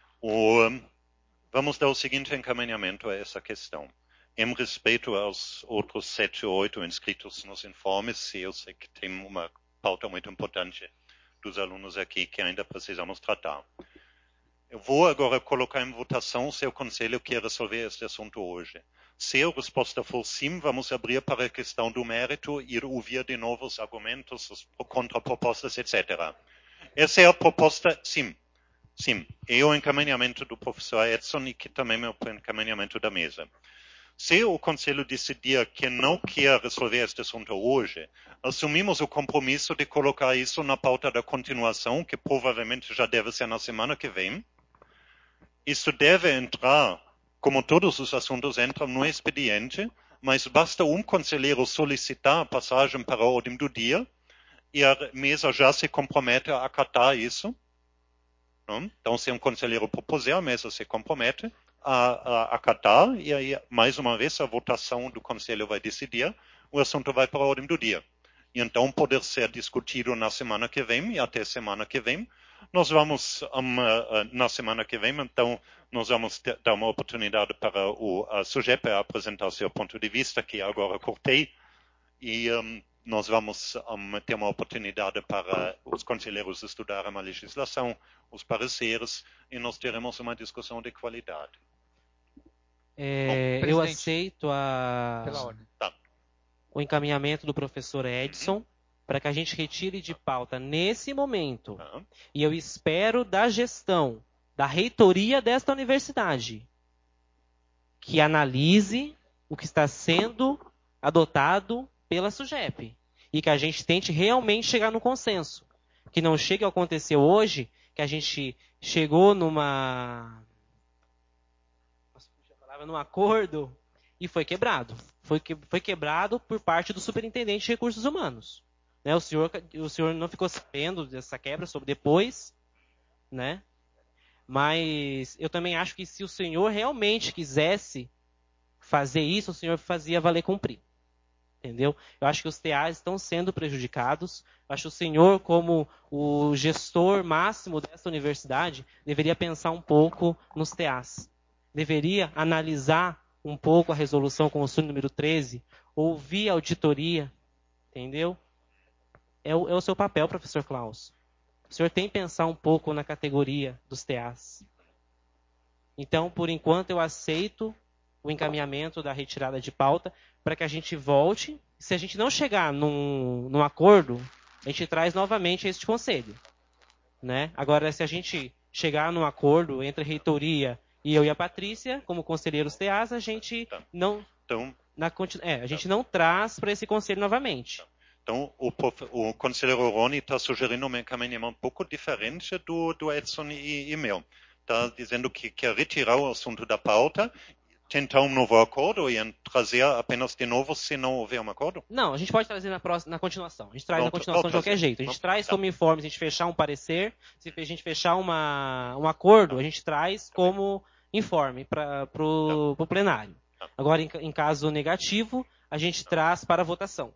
[SPEAKER 1] Vamos dar o seguinte encaminhamento a essa questão. Em respeito aos outros 7 ou 8 inscritos nos informes, eu sei que tem uma pauta muito importante dos alunos aqui que ainda precisamos tratar. Eu vou agora colocar em votação se o Conselho quer resolver este assunto hoje. Se a resposta for sim, vamos abrir para a questão do mérito e ouvir de novo os argumentos, as contrapropostas, etc. Essa é a proposta, sim. Sim. E o encaminhamento do professor Edson e que também é o encaminhamento da mesa. Se o Conselho decidir que não quer resolver este assunto hoje, assumimos o compromisso de colocar isso na pauta da continuação, que provavelmente já deve ser na semana que vem. Isso deve entrar, como todos os assuntos entram, no expediente, mas basta um conselheiro solicitar a passagem para a ordem do dia e a mesa já se compromete a acatar isso. Então, se um conselheiro propuser, a mesa se compromete a acatar, e aí, mais uma vez, a votação do conselho vai decidir, o assunto vai para a ordem do dia. E então, poder ser discutido na semana que vem, e até semana que vem, nós vamos, na semana que vem, então, nós vamos dar uma oportunidade para o SUGEP apresentar seu ponto de vista, que agora cortei, e nós vamos ter uma oportunidade para os conselheiros estudarem a legislação, os pareceres, e nós teremos uma discussão de qualidade.
[SPEAKER 16] Eu aceito
[SPEAKER 8] Pela ordem.
[SPEAKER 16] o encaminhamento do professor Edson para que a gente retire de pauta nesse momento. E eu espero da gestão, da reitoria desta universidade, que analise o que está sendo adotado pela SUGEP e que a gente tente realmente chegar no consenso. Que não chegue a acontecer hoje, que a gente chegou num acordo e foi quebrado. Foi quebrado por parte do superintendente de recursos humanos. Né? O senhor não ficou sabendo dessa quebra, sobre depois, né? Mas eu também acho que se o senhor realmente quisesse fazer isso, o senhor fazia valer cumprir. Entendeu? Eu acho que os TAs estão sendo prejudicados. Eu acho que o senhor, como o gestor máximo dessa universidade, deveria pensar um pouco nos TAs. Deveria analisar um pouco a resolução consulta número 13, ouvir a auditoria, entendeu? É o seu papel, professor Klaus. O senhor tem que pensar um pouco na categoria dos TAs. Então, por enquanto, eu aceito o encaminhamento da retirada de pauta para que a gente volte. Se a gente não chegar num acordo, a gente traz novamente este conselho. Né? Agora, se a gente chegar num acordo entre a reitoria e eu e a Patrícia, como conselheiros TAs, a gente não traz para esse conselho novamente.
[SPEAKER 1] Então, o conselheiro Rony está sugerindo um encaminhamento um pouco diferente do Edson e meu. Está dizendo que quer retirar o assunto da pauta, tentar um novo acordo e trazer apenas de novo se não houver um acordo?
[SPEAKER 16] Não, a gente pode trazer na continuação. A gente traz na continuação de qualquer jeito. A gente traz como informe, se a gente fechar um parecer, se a gente fechar um acordo, a gente traz como informe para o plenário. Agora, em caso negativo, a gente traz para votação.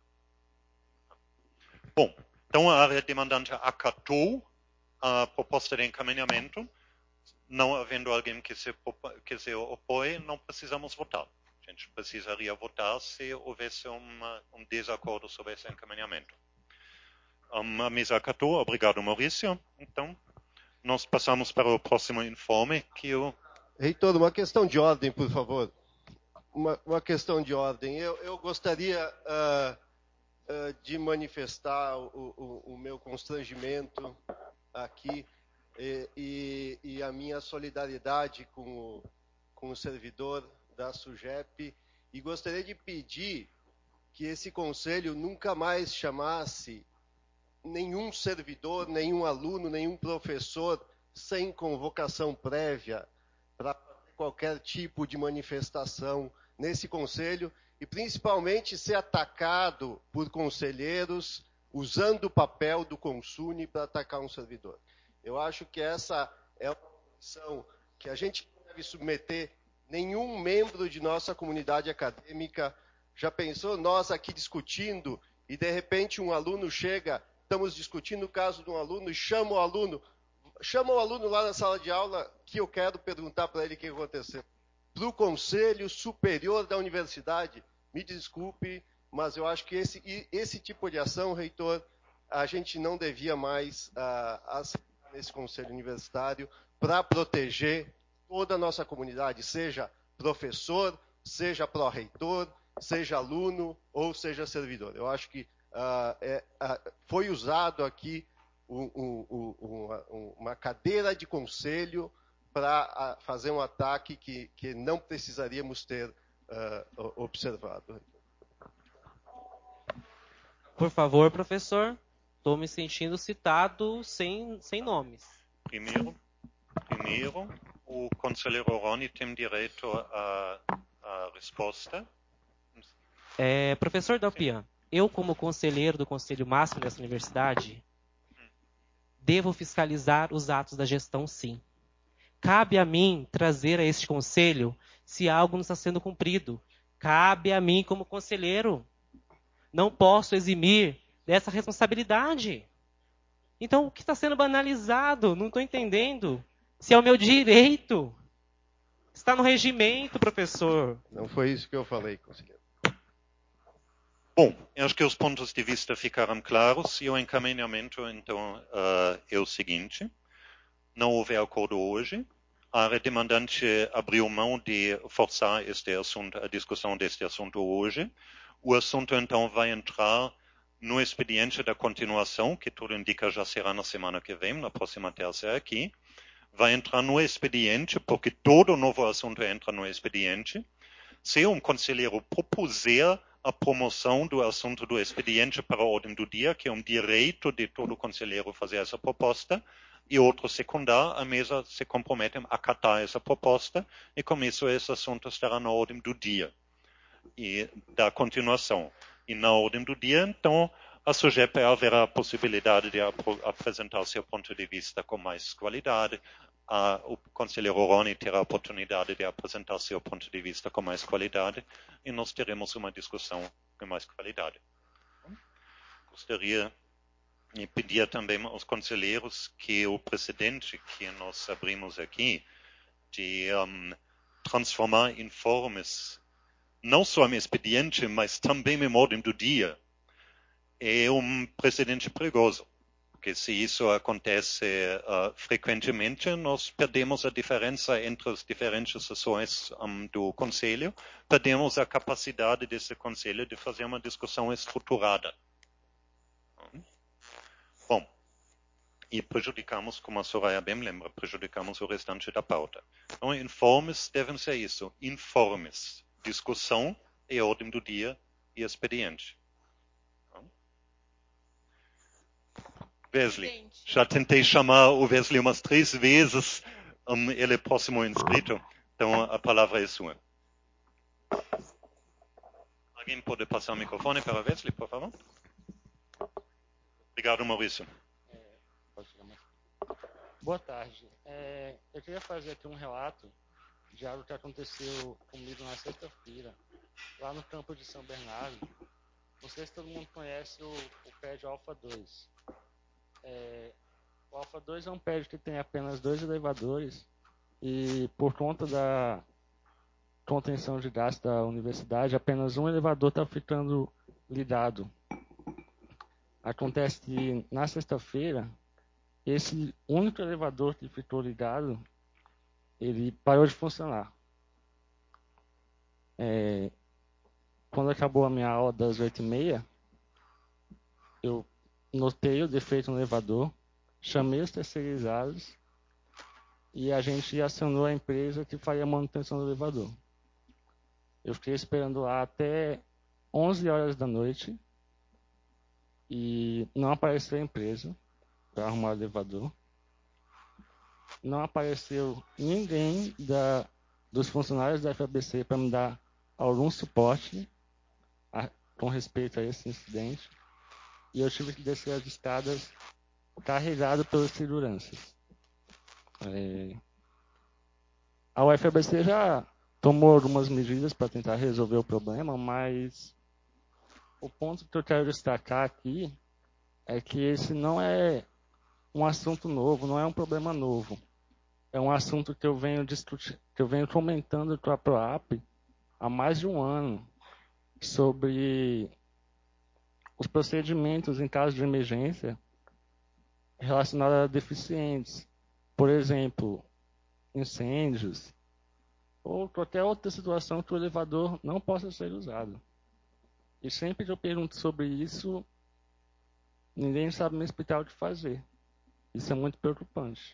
[SPEAKER 1] Bom, então a área demandante acatou a proposta de encaminhamento. Não havendo alguém que se opõe, não precisamos votar. A gente precisaria votar se houvesse um desacordo sobre esse encaminhamento. A mesa acatou. Obrigado, Maurício. Então, nós passamos para o próximo informe, que o...
[SPEAKER 14] Reitor, uma questão de ordem, por favor. Uma questão de ordem. Eu gostaria de manifestar o meu constrangimento aqui e a minha solidariedade com o servidor da SUGEP, e gostaria de pedir que esse conselho nunca mais chamasse nenhum servidor, nenhum aluno, nenhum professor sem convocação prévia para qualquer tipo de manifestação nesse conselho e principalmente ser atacado por conselheiros usando o papel do Consune para atacar um servidor. Eu acho que essa é uma posição que a gente não deve submeter nenhum membro de nossa comunidade acadêmica. Já pensou nós aqui discutindo e de repente um aluno chega, estamos discutindo o caso de um aluno e chama o aluno lá na sala de aula que eu quero perguntar para ele o que aconteceu. Para o Conselho Superior da Universidade, me desculpe, mas eu acho que esse tipo de ação, reitor, a gente não devia mais aceitar nesse Conselho Universitário para proteger toda a nossa comunidade, seja professor, seja pró-reitor, seja aluno ou seja servidor. Eu acho que foi usado aqui uma cadeira de conselho para fazer um ataque que não precisaríamos ter observado.
[SPEAKER 16] Por favor, professor, estou me sentindo citado sem nomes.
[SPEAKER 1] Primeiro, o conselheiro Rony tem direito à resposta.
[SPEAKER 16] Professor Dalpian, eu como conselheiro do Conselho Máximo dessa universidade, devo fiscalizar os atos da gestão, sim. Cabe a mim trazer a este conselho se algo não está sendo cumprido. Cabe a mim como conselheiro. Não posso eximir dessa responsabilidade. Então, o que está sendo banalizado? Não estou entendendo. Se é o meu direito. Está no regimento, professor.
[SPEAKER 14] Não foi isso que eu falei, conselheiro.
[SPEAKER 1] Bom, acho que os pontos de vista ficaram claros e o encaminhamento, então, é o seguinte. Não houve acordo hoje. A área demandante abriu mão de forçar a discussão deste assunto hoje. O assunto, então, vai entrar no expediente da continuação, que tudo indica já será na semana que vem, na próxima terça aqui. Vai entrar no expediente, porque todo novo assunto entra no expediente. Se um conselheiro propuser a promoção do assunto do expediente para a ordem do dia, que é um direito de todo conselheiro fazer essa proposta, e outro secundar, a mesa se compromete a acatar essa proposta, e com isso esse assunto estará na ordem do dia e da continuação. E na ordem do dia, então, a SUGEP haverá a possibilidade de apresentar seu ponto de vista com mais qualidade, o conselheiro Rony terá a oportunidade de apresentar seu ponto de vista com mais qualidade, e nós teremos uma discussão com mais qualidade. Gostaria de pedir também aos conselheiros que o precedente que nós abrimos aqui, de transformar informes não só em expediente, mas também em ordem do dia, é um precedente perigoso. Porque se isso acontece frequentemente, nós perdemos a diferença entre as diferentes sessões do Conselho, perdemos a capacidade desse Conselho de fazer uma discussão estruturada. Bom, e prejudicamos, como a Soraya bem lembra, prejudicamos o restante da pauta. Então, informes devem ser isso, informes. Discussão e ordem do dia e expediente. Wesley, já tentei chamar o Wesley umas 3 vezes, ele é próximo inscrito, então a palavra é sua. Alguém pode passar o microfone para Wesley, por favor? Obrigado, Maurício.
[SPEAKER 5] Boa tarde. Eu queria fazer aqui um relato de algo que aconteceu comigo na sexta-feira, lá no campo de São Bernardo. Não sei se todo mundo conhece o prédio Alfa 2. O Alfa 2 é um prédio que tem apenas 2 elevadores e, por conta da contenção de gasto da universidade, apenas um elevador está ficando ligado. Acontece que, na sexta-feira, esse único elevador que ficou ligado, ele parou de funcionar. Quando acabou a minha aula das 8h30, eu notei o defeito no elevador, chamei os terceirizados e a gente acionou a empresa que faria a manutenção do elevador. Eu fiquei esperando lá até 11 horas da noite e não apareceu a empresa para arrumar o elevador. Não apareceu ninguém dos funcionários da FABC para me dar algum suporte com respeito a esse incidente. E eu tive que descer as escadas carregado pelos seguranças. A UFABC já tomou algumas medidas para tentar resolver o problema, mas o ponto que eu quero destacar aqui é que esse não é um assunto novo, não é um problema novo. É um assunto que eu venho comentando com a PROAP há mais de um ano sobre os procedimentos em caso de emergência relacionados a deficientes. Por exemplo, incêndios ou qualquer outra situação que o elevador não possa ser usado. E sempre que eu pergunto sobre isso, ninguém sabe me explicar o que fazer. Isso é muito preocupante.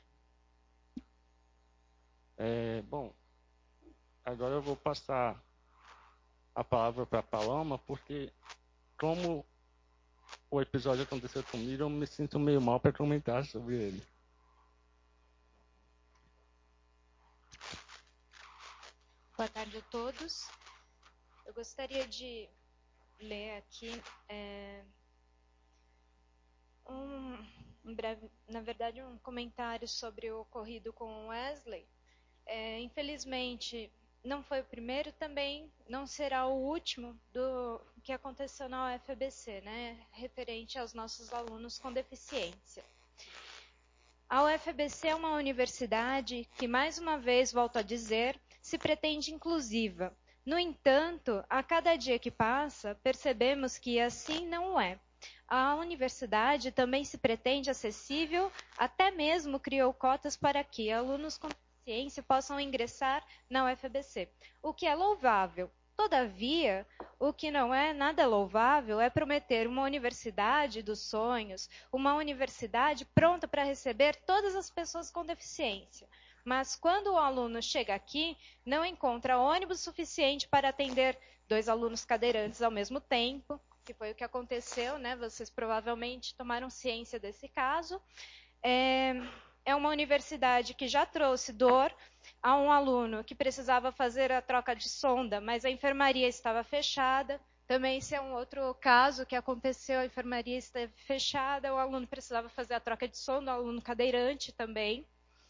[SPEAKER 5] Bom, agora eu vou passar a palavra para a Paloma, porque como o episódio aconteceu comigo, eu me sinto meio mal para comentar sobre ele.
[SPEAKER 4] Boa tarde a todos. Eu gostaria de ler aqui um comentário sobre o ocorrido com o Wesley. Infelizmente, não foi o primeiro, também não será o último do que aconteceu na UFABC, né, referente aos nossos alunos com deficiência. A UFABC é uma universidade que, mais uma vez, volto a dizer, se pretende inclusiva. No entanto, a cada dia que passa, percebemos que assim não é. A universidade também se pretende acessível, até mesmo criou cotas para que alunos com deficiência possam ingressar na UFABC, o que é louvável. Todavia, o que não é nada louvável é prometer uma universidade dos sonhos, uma universidade pronta para receber todas as pessoas com deficiência. Mas quando o aluno chega aqui, não encontra ônibus suficiente para atender 2 alunos cadeirantes ao mesmo tempo, que foi o que aconteceu, né? Vocês provavelmente tomaram ciência desse caso. É uma universidade que já trouxe dor a um aluno que precisava fazer a troca de sonda, mas a enfermaria estava fechada. Também esse é um outro caso que aconteceu, a enfermaria esteve fechada, o aluno precisava fazer a troca de sonda, o aluno cadeirante também.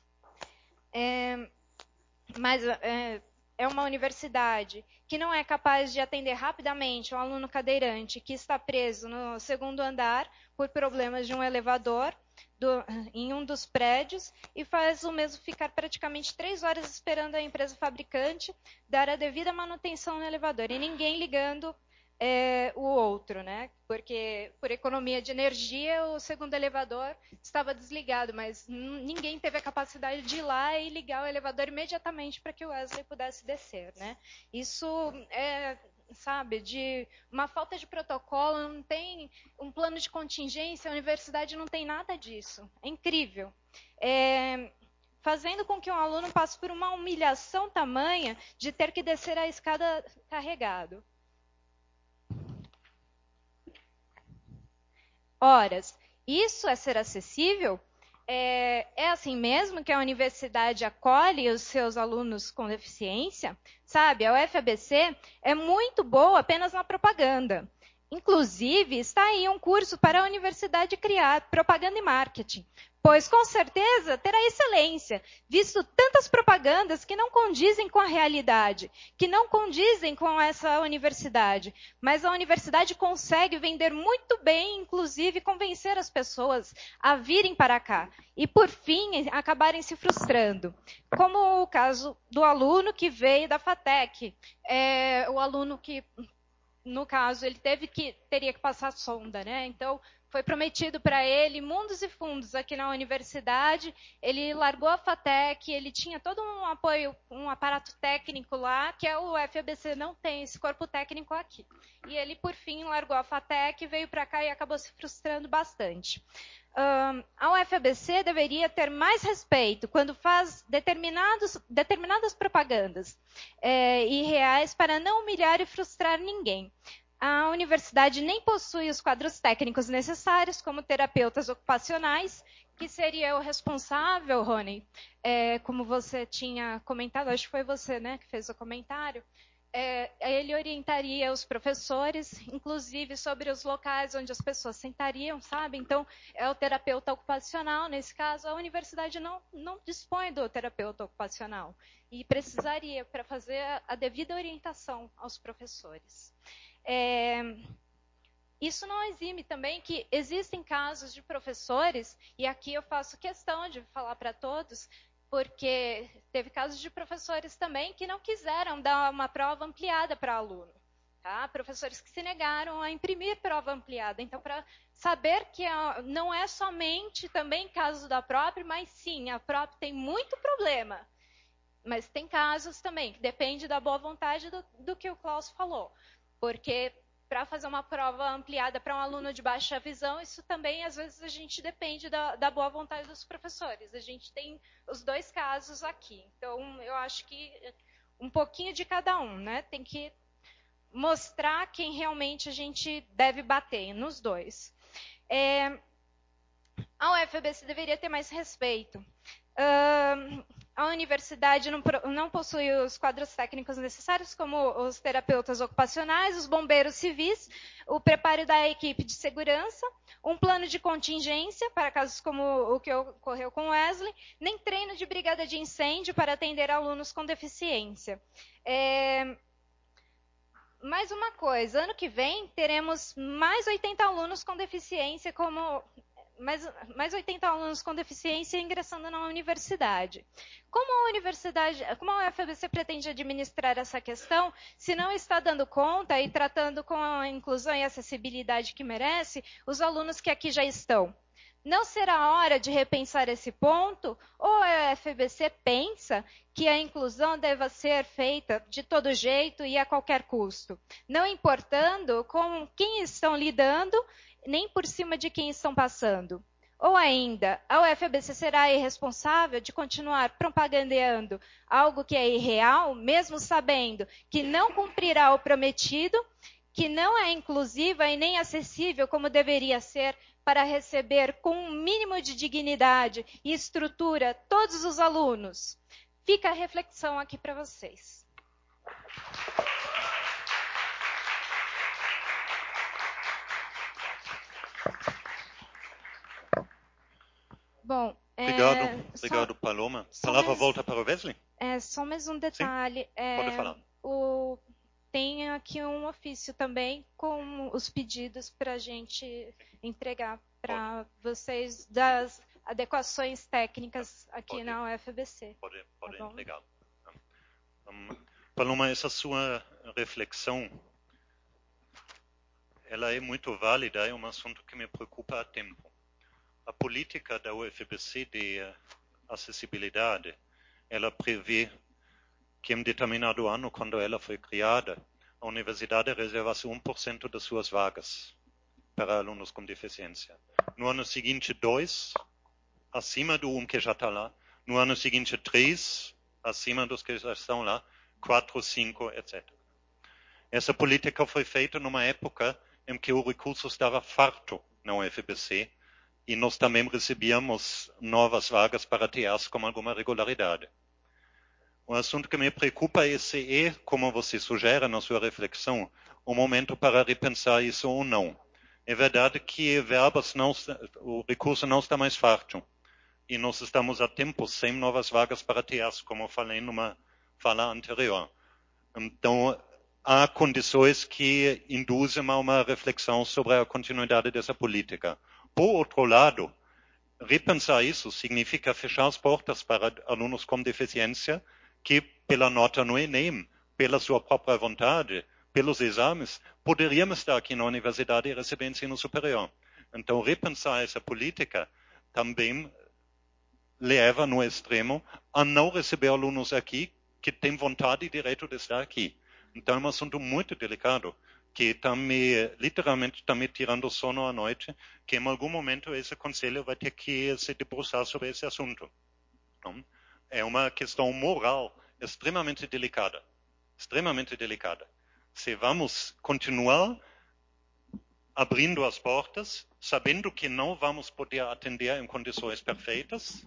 [SPEAKER 4] Mas é uma universidade que não é capaz de atender rapidamente um aluno cadeirante que está preso no 2º andar por problemas de um elevador em um dos prédios e faz o mesmo ficar praticamente 3 horas esperando a empresa fabricante dar a devida manutenção no elevador e ninguém ligando o outro, né? Porque por economia de energia o 2º elevador estava desligado, mas ninguém teve a capacidade de ir lá e ligar o elevador imediatamente para que o Wesley pudesse descer, né? Isso sabe, de uma falta de protocolo, não tem um plano de contingência, a universidade não tem nada disso. É incrível. Fazendo com que um aluno passe por uma humilhação tamanha de ter que descer a escada carregado. Horas. Isso é ser acessível? É assim mesmo que a universidade acolhe os seus alunos com deficiência? Sabe, a UFABC é muito boa apenas na propaganda. Inclusive, está aí um curso para a universidade criar, propaganda e marketing. Pois, com certeza, terá excelência, visto tantas propagandas que não condizem com a realidade, que não condizem com essa universidade. Mas a universidade consegue vender muito bem, inclusive convencer as pessoas a virem para cá. E, por fim, acabarem se frustrando. Como o caso do aluno que veio da FATEC. O aluno que, no caso, ele teria que passar sonda, né? Então, foi prometido para ele mundos e fundos aqui na universidade, ele largou a FATEC, ele tinha todo um apoio, um aparato técnico lá, que a UFABC não tem esse corpo técnico aqui. E ele, por fim, largou a FATEC, veio para cá e acabou se frustrando bastante. A UFABC deveria ter mais respeito quando faz determinadas propagandas irreais para não humilhar e frustrar ninguém. A universidade nem possui os quadros técnicos necessários, como terapeutas ocupacionais, que seria o responsável, Rony, como você tinha comentado, acho que foi você, né, que fez o comentário, ele orientaria os professores, inclusive sobre os locais onde as pessoas sentariam, sabe? Então, é o terapeuta ocupacional. Nesse caso, a universidade não dispõe do terapeuta ocupacional e precisaria para fazer a devida orientação aos professores. Isso não exime também que existem casos de professores, e aqui eu faço questão de falar para todos, porque teve casos de professores também que não quiseram dar uma prova ampliada para aluno. Tá? Professores que se negaram a imprimir prova ampliada. Então, para saber que não é somente também caso da PROP, mas sim, a PROP tem muito problema. Mas tem casos também, que depende da boa vontade do que o Klaus falou. Porque para fazer uma prova ampliada para um aluno de baixa visão, isso também, às vezes, a gente depende da boa vontade dos professores. A gente tem os dois casos aqui. Então, eu acho que um pouquinho de cada um, né? Tem que mostrar quem realmente a gente deve bater, nos dois. A UFABC deveria ter mais respeito. A universidade não possui os quadros técnicos necessários, como os terapeutas ocupacionais, os bombeiros civis, o preparo da equipe de segurança, um plano de contingência para casos como o que ocorreu com Wesley, nem treino de brigada de incêndio para atender alunos com deficiência. Mais uma coisa, ano que vem teremos mais 80 alunos com deficiência mais 80 alunos com deficiência ingressando na universidade. Como a UFABC pretende administrar essa questão, se não está dando conta e tratando com a inclusão e acessibilidade que merece os alunos que aqui já estão? Não será hora de repensar esse ponto? Ou a UFABC pensa que a inclusão deva ser feita de todo jeito e a qualquer custo, não importando com quem estão lidando, nem por cima de quem estão passando? Ou ainda, a UFABC será irresponsável de continuar propagandeando algo que é irreal, mesmo sabendo que não cumprirá o prometido, que não é inclusiva e nem acessível como deveria ser para receber com um mínimo de dignidade e estrutura todos os alunos? Fica a reflexão aqui para vocês. Bom,
[SPEAKER 1] Obrigado, Paloma. A palavra volta para o Wesley?
[SPEAKER 4] Só mais um detalhe.
[SPEAKER 1] Pode falar.
[SPEAKER 4] Tem aqui um ofício também com os pedidos para a gente entregar para vocês das adequações técnicas aqui na UFABC.
[SPEAKER 1] Pode, legal. Paloma, essa sua reflexão, ela é muito válida, é um assunto que me preocupa há tempo. A política da UFABC de acessibilidade, ela prevê que em determinado ano, quando ela foi criada, a universidade reservasse 1% das suas vagas para alunos com deficiência. No ano seguinte, 2%, acima do 1% que já está lá. No ano seguinte, 3%, acima dos que já estão lá. 4%, 5%, etc. Essa política foi feita numa época em que o recurso estava farto na UFABC, e nós também recebíamos novas vagas para TAs com alguma regularidade. O assunto que me preocupa esse é, como você sugere na sua reflexão, o momento para repensar isso ou não. É verdade que o recurso não está mais farto, e nós estamos há tempo sem novas vagas para TAs, como eu falei numa fala anterior. Então, há condições que induzem a uma reflexão sobre a continuidade dessa política. Por outro lado, repensar isso significa fechar as portas para alunos com deficiência que, pela nota no Enem, pela sua própria vontade, pelos exames, poderiam estar aqui na universidade e receber ensino superior. Então, repensar essa política também leva no extremo a não receber alunos aqui que têm vontade e direito de estar aqui. Então, é um assunto muito delicado, que literalmente está me tirando sono à noite, que em algum momento esse conselho vai ter que se debruçar sobre esse assunto. Não? É uma questão moral extremamente delicada. Se vamos continuar abrindo as portas, sabendo que não vamos poder atender em condições perfeitas,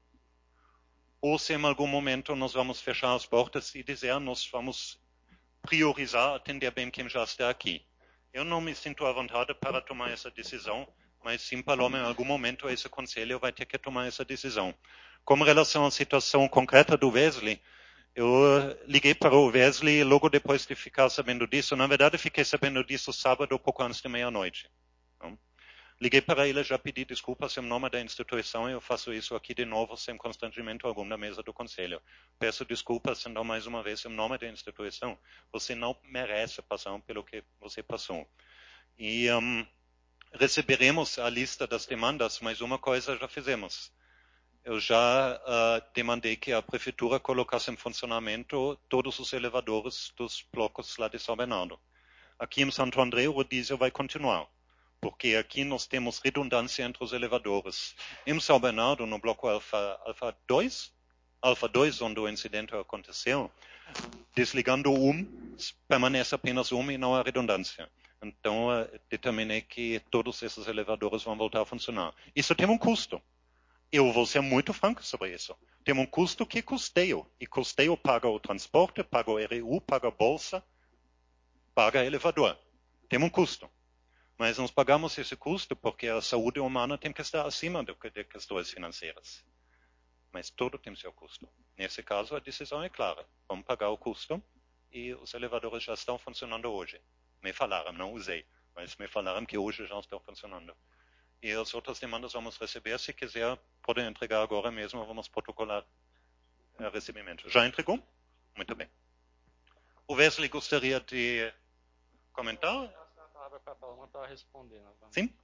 [SPEAKER 1] ou se em algum momento nós vamos fechar as portas e dizer nós vamos priorizar atender bem quem já está aqui. Eu não me sinto à vontade para tomar essa decisão, mas sim, Paloma, em algum momento esse conselho vai ter que tomar essa decisão. Com relação à situação concreta do Wesley, eu liguei para o Wesley logo depois de ficar sabendo disso. Na verdade, fiquei sabendo disso sábado, pouco antes de meia-noite. Liguei para ele, já pedi desculpas em nome da instituição e eu faço isso aqui de novo, sem constrangimento algum da mesa do conselho. Peço desculpas, então, mais uma vez, em nome da instituição. Você não merece passar pelo que você passou. E receberemos a lista das demandas, mas uma coisa já fizemos. Eu já demandei que a prefeitura colocasse em funcionamento todos os elevadores dos blocos lá de São Bernardo. Aqui em Santo André, o diesel vai continuar, porque aqui nós temos redundância entre os elevadores. Em São Bernardo, no bloco Alfa 2, onde o incidente aconteceu, desligando permanece apenas e não há redundância. Então, determinei que todos esses elevadores vão voltar a funcionar. Isso tem um custo. Eu vou ser muito franco sobre isso. Tem um custo que é custeio. E custeio paga o transporte, paga o RU, paga a bolsa, paga o elevador. Tem um custo. Mas nós pagamos esse custo porque a saúde humana tem que estar acima de questões financeiras. Mas tudo tem seu custo. Nesse caso, a decisão é clara. Vamos pagar o custo e os elevadores já estão funcionando hoje. Me falaram, não usei, mas me falaram que hoje já estão funcionando. E as outras demandas vamos receber. Se quiser, podem entregar agora mesmo. Vamos protocolar o recebimento. Já entregou? Muito bem. O Wesley gostaria de comentar?
[SPEAKER 5] A palavra para a Paloma para responder.
[SPEAKER 1] Sim.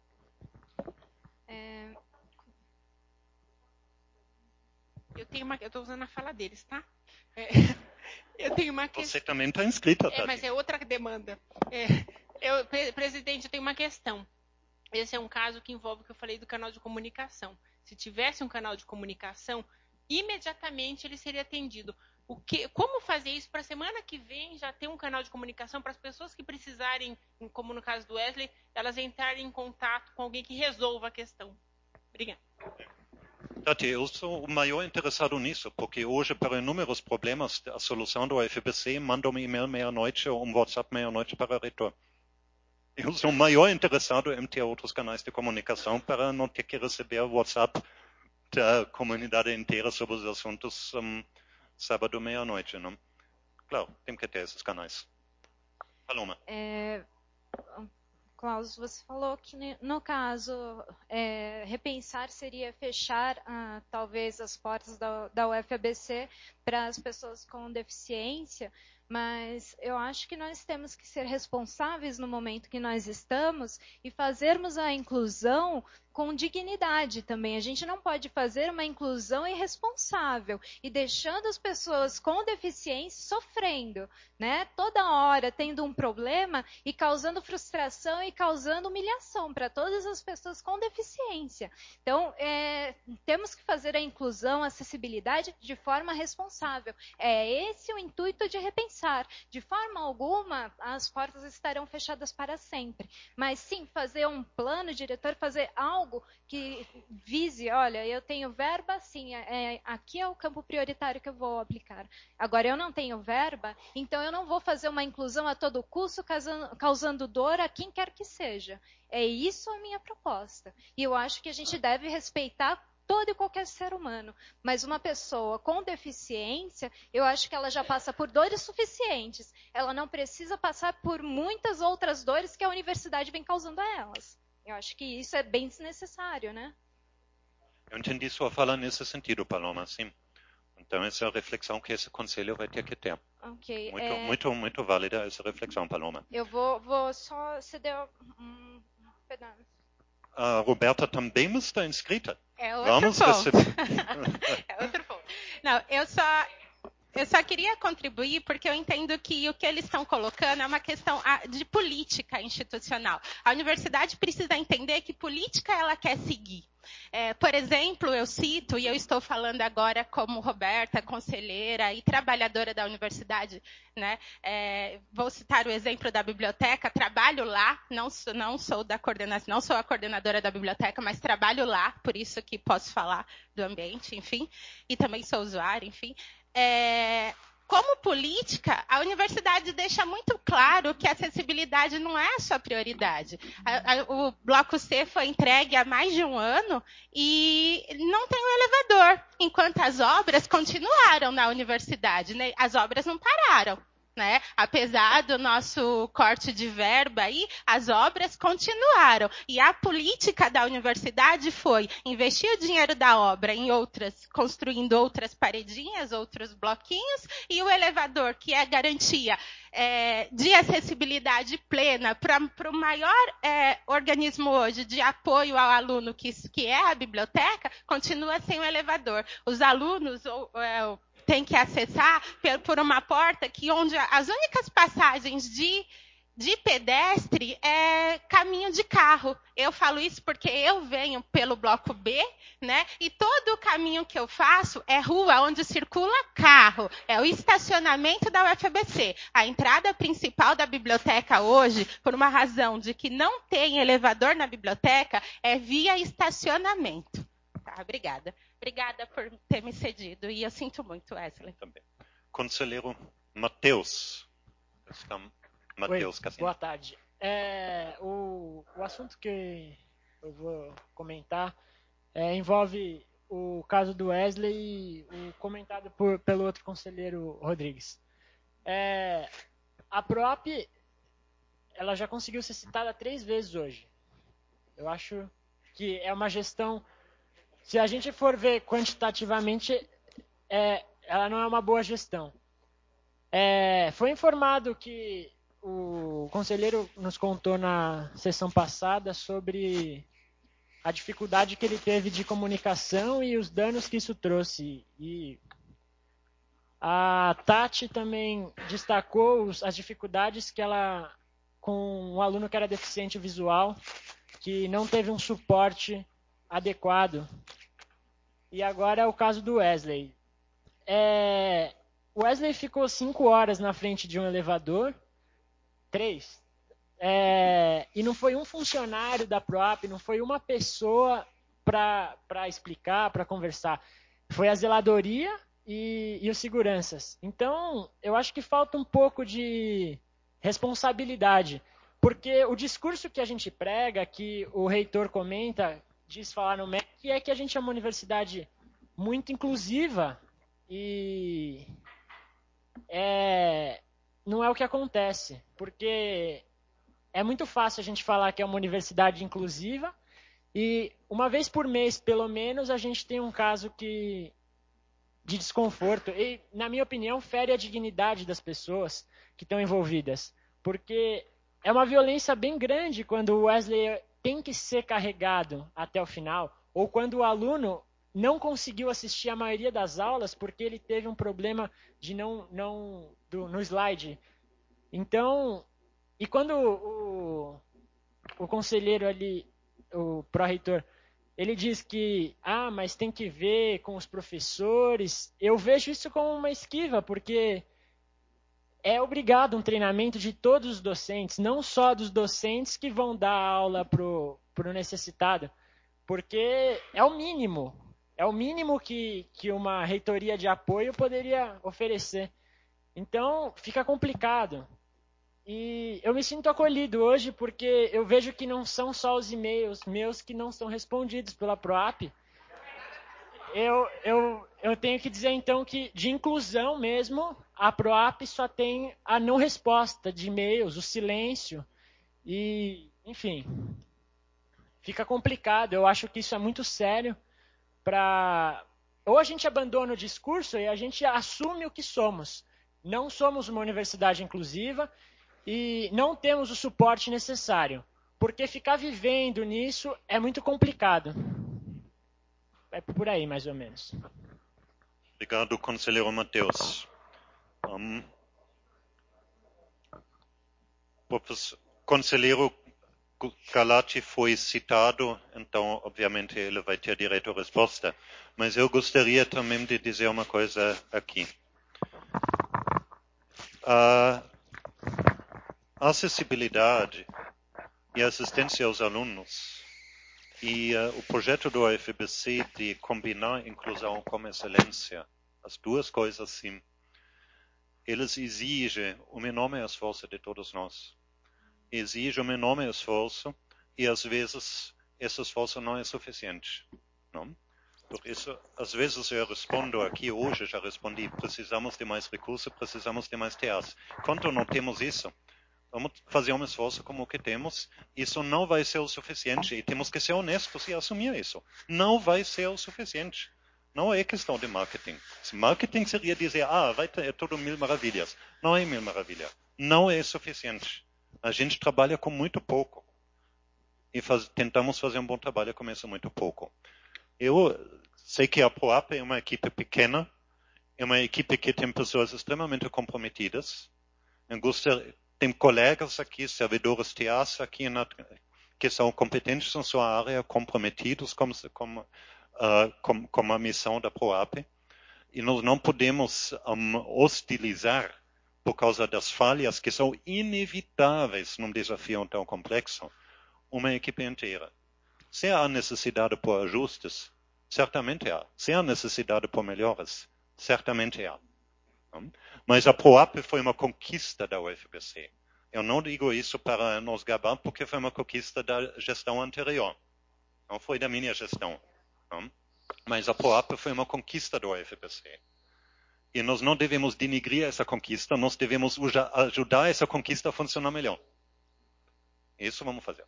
[SPEAKER 3] Eu estou usando a fala deles, tá? Eu tenho uma questão.
[SPEAKER 1] Você também está inscrita, Tati.
[SPEAKER 3] Mas é outra demanda. Presidente, eu tenho uma questão. Esse é um caso que envolve o que eu falei do canal de comunicação. Se tivesse um canal de comunicação, imediatamente ele seria atendido. Como fazer isso para a semana que vem já ter um canal de comunicação para as pessoas que precisarem, como no caso do Wesley, elas entrarem em contato com alguém que resolva a questão? Obrigada.
[SPEAKER 1] Tati, eu sou o maior interessado nisso, porque hoje, para inúmeros problemas, a solução do FBC manda um e-mail meia-noite ou um WhatsApp meia-noite para o reitor. Eu sou o maior interessado em ter outros canais de comunicação para não ter que receber o WhatsApp da comunidade inteira sobre os assuntos sábado meia-noite. Não? Claro, tem que ter esses canais. Paloma.
[SPEAKER 4] Klaus, você falou que no caso repensar seria fechar talvez as portas da UFABC para as pessoas com deficiência, mas eu acho que nós temos que ser responsáveis no momento que nós estamos e fazermos a inclusão com dignidade também. A gente não pode fazer uma inclusão irresponsável e deixando as pessoas com deficiência sofrendo, né? Toda hora tendo um problema e causando frustração e causando humilhação para todas as pessoas com deficiência. Então, temos que fazer a inclusão, a acessibilidade de forma responsável. É esse o intuito de repensar. De forma alguma, as portas estarão fechadas para sempre. Mas sim, fazer um plano diretor, fazer algo que vise, olha, eu tenho verba, sim, aqui é o campo prioritário que eu vou aplicar. Agora, eu não tenho verba, então eu não vou fazer uma inclusão a todo custo, causando dor a quem quer que seja. É isso a minha proposta. E eu acho que a gente deve respeitar todo e qualquer ser humano. Mas uma pessoa com deficiência, eu acho que ela já passa por dores suficientes. Ela não precisa passar por muitas outras dores que a universidade vem causando a elas. Eu acho que isso é bem desnecessário, né?
[SPEAKER 1] Eu entendi sua fala nesse sentido, Paloma, sim. Então, essa é a reflexão que esse conselho vai ter que ter.
[SPEAKER 4] Ok.
[SPEAKER 1] Muito válida essa reflexão, Paloma.
[SPEAKER 4] Eu vou só ceder um pedaço.
[SPEAKER 1] A Roberta também está inscrita.
[SPEAKER 18] É outro
[SPEAKER 1] Vamos
[SPEAKER 18] ponto.
[SPEAKER 1] receber.
[SPEAKER 18] É outro ponto. Não, eu só queria contribuir porque eu entendo que o que eles estão colocando é uma questão de política institucional. A universidade precisa entender que política ela quer seguir. Por exemplo, eu cito, e eu estou falando agora como Roberta, conselheira e trabalhadora da universidade, né? Vou citar o exemplo da biblioteca, trabalho lá, não sou da coordenação, não sou a coordenadora da biblioteca, mas trabalho lá, por isso que posso falar do ambiente, enfim, e também sou usuária, enfim. Como política, a universidade deixa muito claro que a acessibilidade não é a sua prioridade. O Bloco C foi entregue há mais de um ano e não tem um elevador, enquanto as obras continuaram na universidade, né? As obras não pararam. Né? Apesar do nosso corte de verba aí, as obras continuaram. E a política da universidade foi investir o dinheiro da obra em construindo outras paredinhas, outros bloquinhos, e o elevador, que é a garantia de acessibilidade plena para o maior organismo hoje de apoio ao aluno, que é a biblioteca, continua sem o elevador. Os alunos tem que acessar por uma porta onde as únicas passagens de pedestre é caminho de carro. Eu falo isso porque eu venho pelo bloco B, né? E todo o caminho que eu faço é rua onde circula carro. É o estacionamento da UFABC. A entrada principal da biblioteca hoje, por uma razão de que não tem elevador na biblioteca, é via estacionamento. Tá, obrigada. Obrigada por ter me cedido. E eu sinto muito, Wesley.
[SPEAKER 1] Também. Conselheiro Matheus. Matheus Cassino.
[SPEAKER 2] Boa tarde. O assunto que eu vou comentar envolve o caso do Wesley e o comentado pelo outro conselheiro Rodrigues. A PROAP ela já conseguiu ser citada 3 vezes hoje. Eu acho que é uma gestão... Se a gente for ver quantitativamente, ela não é uma boa gestão. Foi informado que o conselheiro nos contou na sessão passada sobre a dificuldade que ele teve de comunicação e os danos que isso trouxe. E a Tati também destacou as dificuldades que ela, com um aluno que era deficiente visual, que não teve um suporte adequado. E agora é o caso do Wesley. O Wesley ficou 5 horas na frente de um elevador, 3. E não foi um funcionário da PROAP, não foi uma pessoa para explicar, para conversar. Foi a zeladoria e os seguranças. Então, eu acho que falta um pouco de responsabilidade. Porque o discurso que a gente prega, que o reitor comenta... diz falar no MEC, é que a gente é uma universidade muito inclusiva e não é o que acontece, porque é muito fácil a gente falar que é uma universidade inclusiva e uma vez por mês, pelo menos, a gente tem um caso de desconforto e, na minha opinião, fere a dignidade das pessoas que estão envolvidas, porque é uma violência bem grande quando o Wesley tem que ser carregado até o final, ou quando o aluno não conseguiu assistir a maioria das aulas porque ele teve um problema de no slide. Então, e quando o conselheiro ali, o pró-reitor, ele diz que, mas tem que ver com os professores, eu vejo isso como uma esquiva, porque é obrigado um treinamento de todos os docentes, não só dos docentes que vão dar aula para o necessitado, porque é o mínimo que uma reitoria de apoio poderia oferecer. Então, fica complicado. E eu me sinto acolhido hoje porque eu vejo que não são só os e-mails meus que não são respondidos pela PROAP. Eu tenho que dizer, então, que de inclusão mesmo, a PROAP só tem a não resposta de e-mails, o silêncio. E, enfim, fica complicado. Eu acho que isso é muito sério. Ou a gente abandona o discurso e a gente assume o que somos. Não somos uma universidade inclusiva e não temos o suporte necessário. Porque ficar vivendo nisso é muito complicado. É por aí, mais ou menos.
[SPEAKER 1] Obrigado, conselheiro Matheus. Conselheiro Galati foi citado, então, obviamente, ele vai ter direito à resposta. Mas eu gostaria também de dizer uma coisa aqui. A acessibilidade e assistência aos alunos e o projeto do UFBC de combinar inclusão com excelência, as duas coisas sim, eles exigem um enorme esforço de todos nós. Exige um enorme esforço e às vezes esse esforço não é suficiente. Não? Por isso, às vezes eu respondo aqui hoje, já respondi, precisamos de mais recursos, precisamos de mais TAs. Quando não temos isso, vamos fazer um esforço como o que temos. Isso não vai ser o suficiente e temos que ser honestos e assumir isso. Não vai ser o suficiente. Não é questão de marketing. Marketing seria dizer, vai ter tudo mil maravilhas. Não é mil maravilhas. Não é suficiente. A gente trabalha com muito pouco. E tentamos fazer um bom trabalho com isso muito pouco. Eu sei que a ProAP é uma equipe pequena. É uma equipe que tem pessoas extremamente comprometidas. Tem colegas aqui, servidores TAs aqui, que são competentes na sua área, comprometidos com a missão da ProAP. E nós não podemos hostilizar, por causa das falhas que são inevitáveis num desafio tão complexo, uma equipe inteira. Se há necessidade por ajustes, certamente há. Se há necessidade por melhoras, certamente há. Mas a ProAP foi uma conquista da UFBC. Eu não digo isso para nos gabar, porque foi uma conquista da gestão anterior. Não foi da minha gestão. Mas a ProAP foi uma conquista da UFBC. E nós não devemos denigrir essa conquista, nós devemos ajudar essa conquista a funcionar melhor. Isso vamos fazer.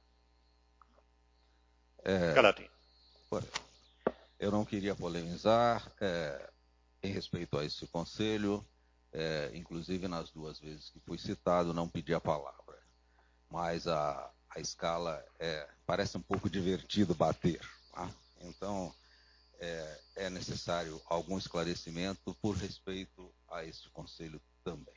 [SPEAKER 1] Galati.
[SPEAKER 9] Eu não queria polemizar em respeito a esse conselho. Inclusive, nas duas vezes que fui citado, não pedi a palavra. Mas a escala parece um pouco divertido bater. Tá? Então, é necessário algum esclarecimento por respeito a este conselho também.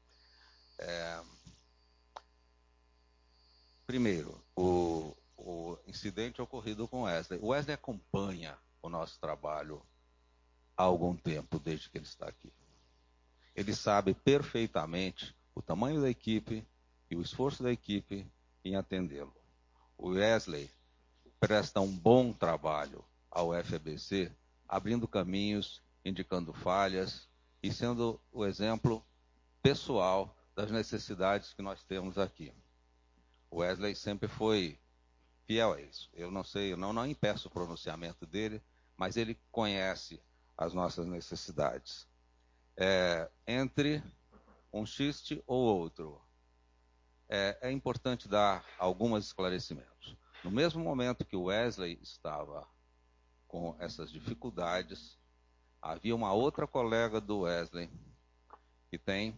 [SPEAKER 9] Primeiro, o incidente ocorrido com Wesley. O Wesley acompanha o nosso trabalho há algum tempo, desde que ele está aqui. Ele sabe perfeitamente o tamanho da equipe e o esforço da equipe em atendê-lo. O Wesley presta um bom trabalho ao FEBC, abrindo caminhos, indicando falhas e sendo o exemplo pessoal das necessidades que nós temos aqui. O Wesley sempre foi fiel a isso. Eu não sei, eu não impeço o pronunciamento dele, mas ele conhece as nossas necessidades. Entre um xiste ou outro, é importante dar alguns esclarecimentos. No mesmo momento que o Wesley estava com essas dificuldades, havia uma outra colega do Wesley que tem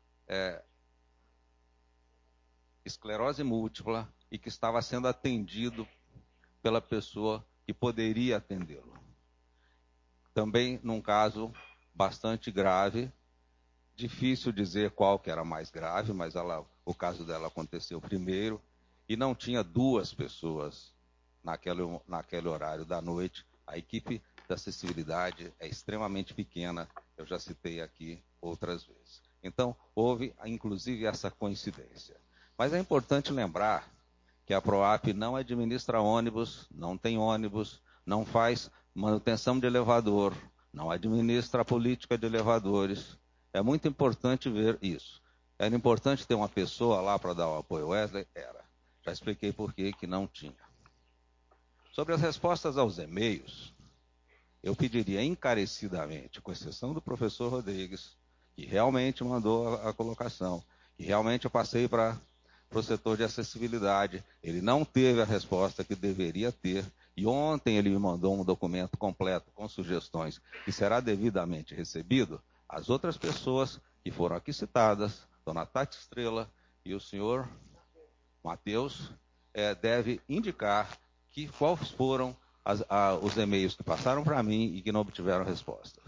[SPEAKER 9] esclerose múltipla e que estava sendo atendido pela pessoa que poderia atendê-lo. Também num caso bastante grave, difícil dizer qual que era mais grave, mas o caso dela aconteceu primeiro e não tinha duas pessoas naquele horário da noite. A equipe da acessibilidade é extremamente pequena, eu já citei aqui outras vezes. Então, houve inclusive essa coincidência. Mas é importante lembrar que a ProAP não administra ônibus, não tem ônibus, não faz manutenção de elevador, não administra a política de elevadores. É muito importante ver isso. Era importante ter uma pessoa lá para dar o apoio. Wesley era. Já expliquei por que não tinha. Sobre as respostas aos e-mails, eu pediria encarecidamente, com exceção do professor Rodrigues, que realmente mandou a colocação, que realmente eu passei para o setor de acessibilidade. Ele não teve a resposta que deveria ter. E ontem ele me mandou um documento completo com sugestões que será devidamente recebido. As outras pessoas que foram aqui citadas, Dona Tati Estrela e o senhor Matheus, deve indicar quais foram os e-mails que passaram para mim e que não obtiveram resposta.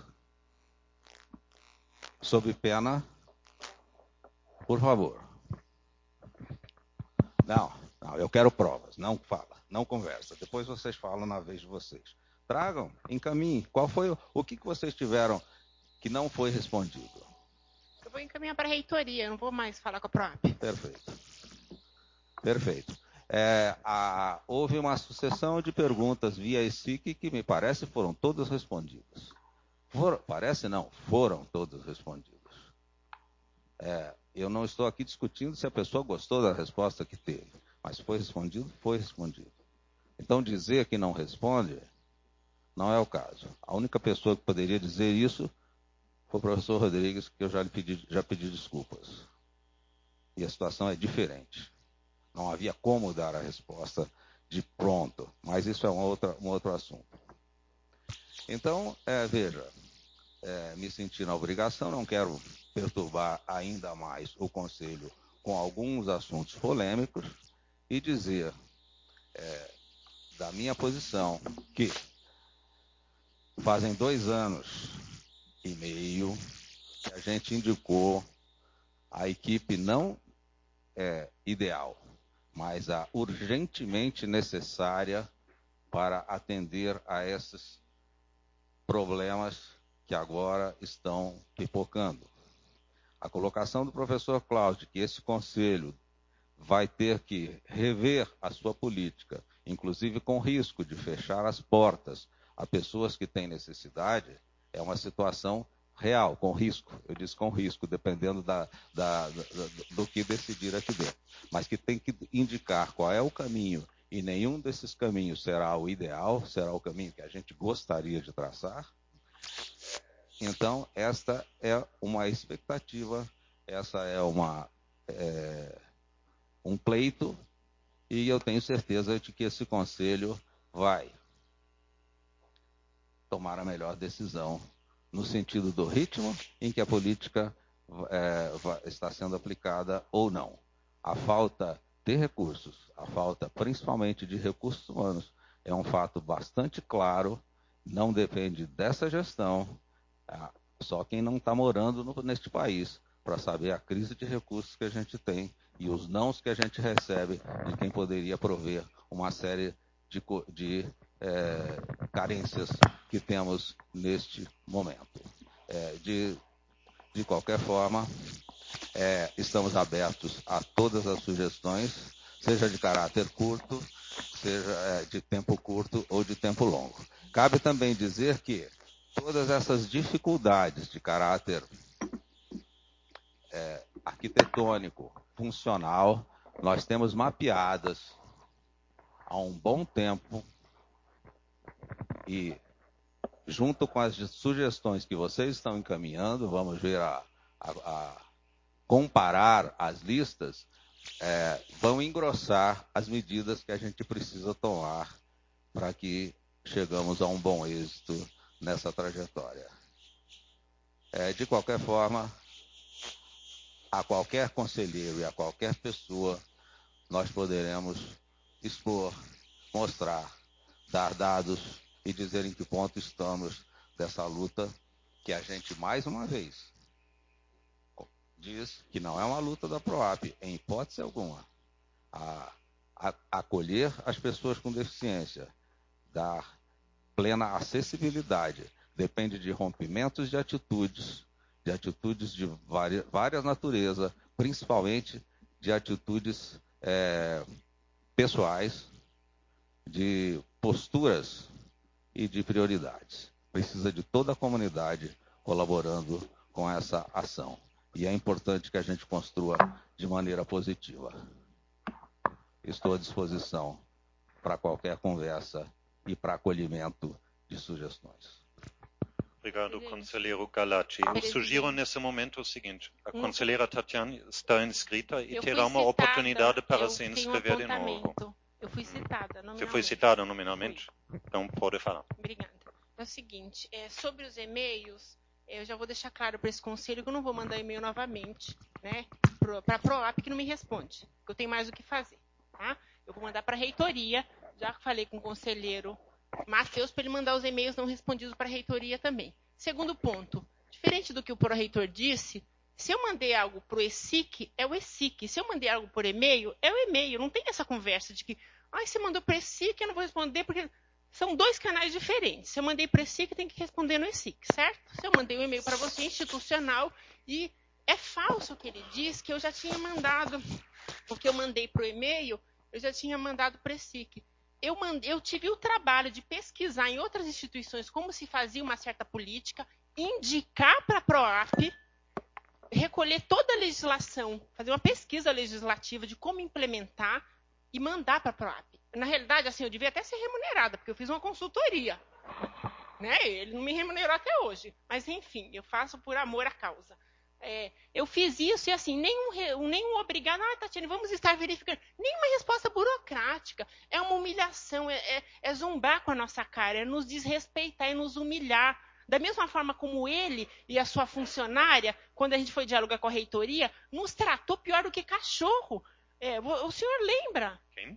[SPEAKER 9] Sob pena, por favor. Não, Não, eu quero provas. Não fala, não conversa. Depois vocês falam na vez de vocês. Tragam, encaminhem. Qual foi o que vocês tiveram que não foi respondido?
[SPEAKER 3] Eu vou encaminhar para a reitoria, eu não vou mais falar com a PROAP.
[SPEAKER 9] Perfeito. Perfeito. Houve uma sucessão de perguntas via SIC que me parece foram todas respondidas. Parece não, foram todas respondidas. Eu não estou aqui discutindo se a pessoa gostou da resposta que teve, mas foi respondido, foi respondido. Então dizer que não responde não é o caso. A única pessoa que poderia dizer isso foi o professor Rodrigues, que eu já pedi desculpas. E a situação é diferente. Não havia como dar a resposta de pronto, mas isso é um outro assunto. Então, veja, me senti na obrigação, não quero perturbar ainda mais o Conselho com alguns assuntos polêmicos e dizer da minha posição que fazem 2 anos e meio que a gente indicou a equipe não ideal, mas a urgentemente necessária para atender a esses problemas que agora estão pipocando. A colocação do professor Cláudio, que esse conselho vai ter que rever a sua política, inclusive com risco de fechar as portas a pessoas que têm necessidade, é uma situação real, com risco. Eu disse com risco, dependendo do que decidir aqui dentro. Mas que tem que indicar qual é o caminho, e nenhum desses caminhos será o ideal, será o caminho que a gente gostaria de traçar. Então, esta é uma expectativa, essa é um pleito, e eu tenho certeza de que esse conselho vai tomar a melhor decisão no sentido do ritmo em que a política está sendo aplicada ou não. A falta de recursos, a falta principalmente de recursos humanos, é um fato bastante claro, não depende dessa gestão. Só quem não está morando neste país para saber a crise de recursos que a gente tem e os nãos que a gente recebe de quem poderia prover uma série de carências que temos neste momento. De qualquer forma, estamos abertos a todas as sugestões, seja de caráter curto, seja de tempo curto ou de tempo longo. Cabe também dizer que todas essas dificuldades de caráter arquitetônico, funcional, nós temos mapeadas há um bom tempo e, junto com as sugestões que vocês estão encaminhando, vamos ver a comparar as listas, vão engrossar as medidas que a gente precisa tomar para que chegamos a um bom êxito nessa trajetória. De qualquer forma, a qualquer conselheiro e a qualquer pessoa, nós poderemos expor, mostrar, dar dados e dizer em que ponto estamos dessa luta que a gente, mais uma vez, diz que não é uma luta da PROAP, em hipótese alguma. Acolher as pessoas com deficiência, dar plena acessibilidade, depende de rompimentos de atitudes de várias naturezas, principalmente de atitudes pessoais, de posturas e de prioridades. Precisa de toda a comunidade colaborando com essa ação. E é importante que a gente construa de maneira positiva. Estou à disposição para qualquer conversa e para acolhimento de sugestões.
[SPEAKER 1] Obrigado, conselheiro Galati. Eu sugiro nesse momento o seguinte: a conselheira Tatiana está inscrita e terá uma oportunidade para se inscrever de novo.
[SPEAKER 3] Eu fui citada nominalmente.
[SPEAKER 1] Você foi citada nominalmente? Então pode falar.
[SPEAKER 3] Obrigada. É o seguinte, sobre os e-mails, eu já vou deixar claro para esse conselho que eu não vou mandar e-mail novamente, né, para a PROAP, que não me responde, que eu tenho mais o que fazer. Tá? Eu vou mandar para a reitoria, já falei com o conselheiro Matheus para ele mandar os e-mails não respondidos para a reitoria também. Segundo ponto, diferente do que o pró-reitor disse, Se eu mandei algo para o ESIC, é o ESIC. Se eu mandei algo por e-mail, é o e-mail. Não tem essa conversa de que, você mandou para o ESIC, eu não vou responder, porque são 2 canais diferentes. Se eu mandei para o ESIC, tem que responder no ESIC, certo? Se eu mandei um e-mail para você, institucional, e é falso o que ele diz, que eu já tinha mandado, o que eu mandei para o e-mail, eu já tinha mandado para o ESIC. Eu tive o trabalho de pesquisar em outras instituições como se fazia uma certa política, indicar para a PROAP, recolher toda a legislação, fazer uma pesquisa legislativa de como implementar e mandar para a PROAP. Na realidade, assim, eu devia até ser remunerada, porque eu fiz uma consultoria. Né? Ele não me remunerou até hoje. Mas, enfim, eu faço por amor à causa. Eu fiz isso e, assim, nenhum obrigado. Tatiane, vamos estar verificando. Nenhuma resposta burocrática. É uma humilhação, é zombar com a nossa cara, é nos desrespeitar, é nos humilhar. Da mesma forma como ele e a sua funcionária, quando a gente foi dialogar com a reitoria, nos tratou pior do que cachorro. O senhor lembra?
[SPEAKER 1] Quem?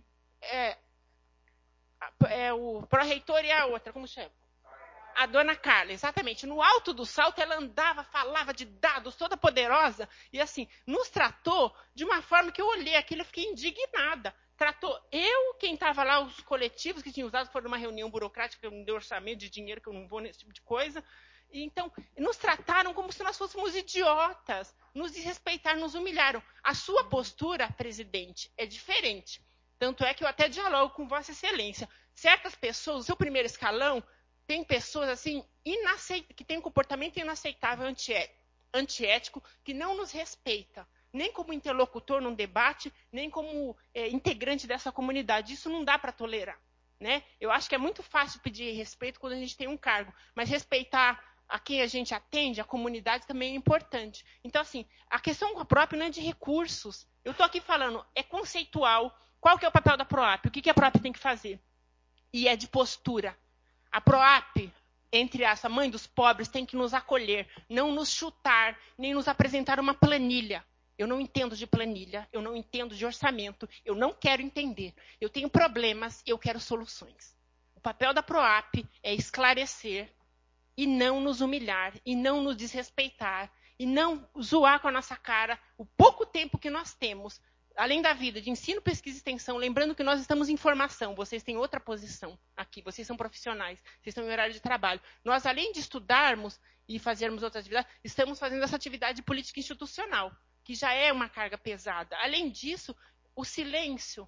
[SPEAKER 3] O pró-reitor e a outra, como chama? A dona Carla, exatamente. No alto do salto, ela andava, falava de dados, toda poderosa, e assim, nos tratou de uma forma que eu olhei aquilo e fiquei indignada. Tratou quem estava lá, os coletivos que tinham usado, foram numa reunião burocrática, que eu não dei orçamento de dinheiro, que eu não vou nesse tipo de coisa. Então, nos trataram como se nós fôssemos idiotas, nos desrespeitaram, nos humilharam. A sua postura, presidente, é diferente. Tanto é que eu até dialogo com Vossa Excelência. Certas pessoas, o seu primeiro escalão, tem pessoas assim que têm um comportamento inaceitável, antiético, que não nos respeita, nem como interlocutor num debate, nem como integrante dessa comunidade. Isso não dá para tolerar. Né? Eu acho que é muito fácil pedir respeito quando a gente tem um cargo, mas respeitar a quem a gente atende, a comunidade, também é importante. Então, assim, a questão própria não é de recursos. Eu estou aqui falando, é conceitual. Qual que é o papel da PROAP? O que a PROAP tem que fazer? E é de postura. A PROAP, entre a mãe dos pobres, tem que nos acolher, não nos chutar, nem nos apresentar uma planilha. Eu não entendo de planilha, eu não entendo de orçamento, eu não quero entender. Eu tenho problemas, eu quero soluções. O papel da PROAP é esclarecer e não nos humilhar, e não nos desrespeitar, e não zoar com a nossa cara o pouco tempo que nós temos, além da vida de ensino, pesquisa e extensão, lembrando que nós estamos em formação, vocês têm outra posição aqui, vocês são profissionais, vocês estão em horário de trabalho. Nós, além de estudarmos e fazermos outras atividades, estamos fazendo essa atividade de política institucional, que já é uma carga pesada. Além disso, o silêncio,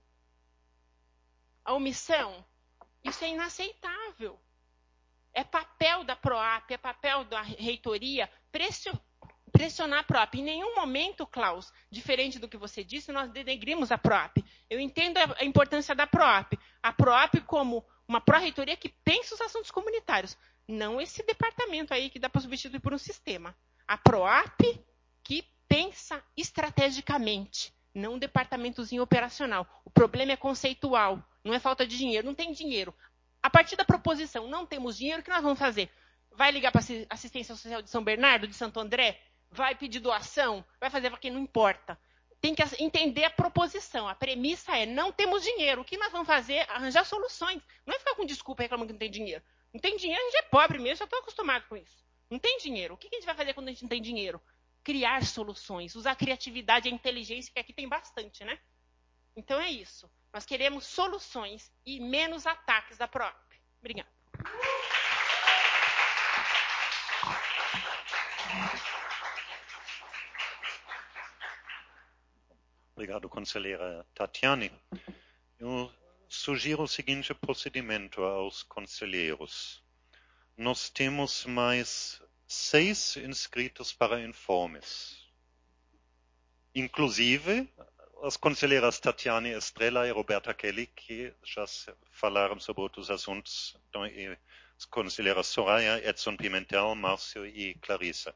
[SPEAKER 3] a omissão, isso é inaceitável. É papel da PROAP, é papel da reitoria pressionar a PROAP. Em nenhum momento, Klaus, diferente do que você disse, nós denegrimos a PROAP. Eu entendo a importância da PROAP. A PROAP como uma pró-reitoria que pensa os assuntos comunitários. Não esse departamento aí que dá para substituir por um sistema. A PROAP que pensa estrategicamente, não um departamentozinho operacional. O problema é conceitual, não é falta de dinheiro. Não tem dinheiro. A partir da proposição, não temos dinheiro, o que nós vamos fazer? Vai ligar para a assistência social de São Bernardo, de Santo André? Vai pedir doação? Vai fazer para quem não importa? Tem que entender a proposição. A premissa é, não temos dinheiro. O que nós vamos fazer? Arranjar soluções. Não é ficar com desculpa reclamando que não tem dinheiro. Não tem dinheiro, a gente é pobre mesmo, já estou acostumado com isso. Não tem dinheiro. O que a gente vai fazer quando a gente não tem dinheiro? Criar soluções, usar a criatividade e a inteligência, que aqui tem bastante, né? Então é isso. Nós queremos soluções e menos ataques da PROAP. Obrigada.
[SPEAKER 1] Obrigado, conselheira Tatiane. Eu sugiro o seguinte procedimento aos conselheiros. Nós temos mais 6 inscritos para informes. Inclusive as conselheiras Tatiane Estrela e Roberta Kelly, que já falaram sobre outros assuntos, e as conselheiras Soraya, Edson Pimentel, Márcio e Clarissa.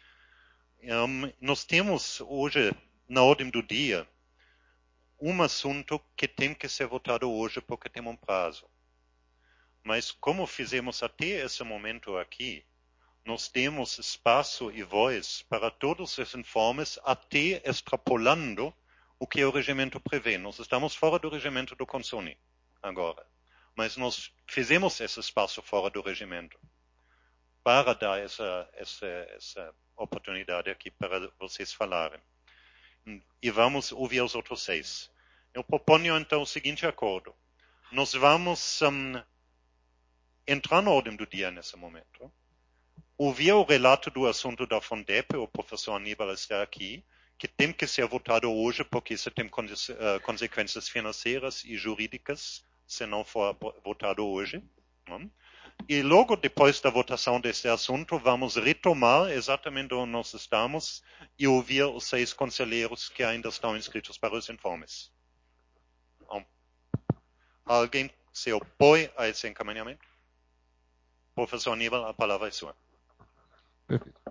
[SPEAKER 1] Nós temos hoje, na ordem do dia, um assunto que tem que ser votado hoje porque tem um prazo. Mas como fizemos até esse momento aqui, nós temos espaço e voz para todos os informes, até extrapolando o que o regimento prevê. Nós estamos fora do regimento do Consuni agora. Mas nós fizemos esse espaço fora do regimento para dar essa oportunidade aqui para vocês falarem. E vamos ouvir os outros 6. Eu proponho então o seguinte acordo. Nós vamos entrar na ordem do dia nesse momento. Ouvir o relato do assunto da Fundep, o professor Aníbal está aqui, que tem que ser votado hoje, porque isso tem consequências financeiras e jurídicas, se não for votado hoje. E logo depois da votação desse assunto, vamos retomar exatamente onde nós estamos e ouvir os 6 conselheiros que ainda estão inscritos para os informes. Alguém se opõe a esse encaminhamento? Professor Aníbal, a palavra é sua.
[SPEAKER 10] Perfeito.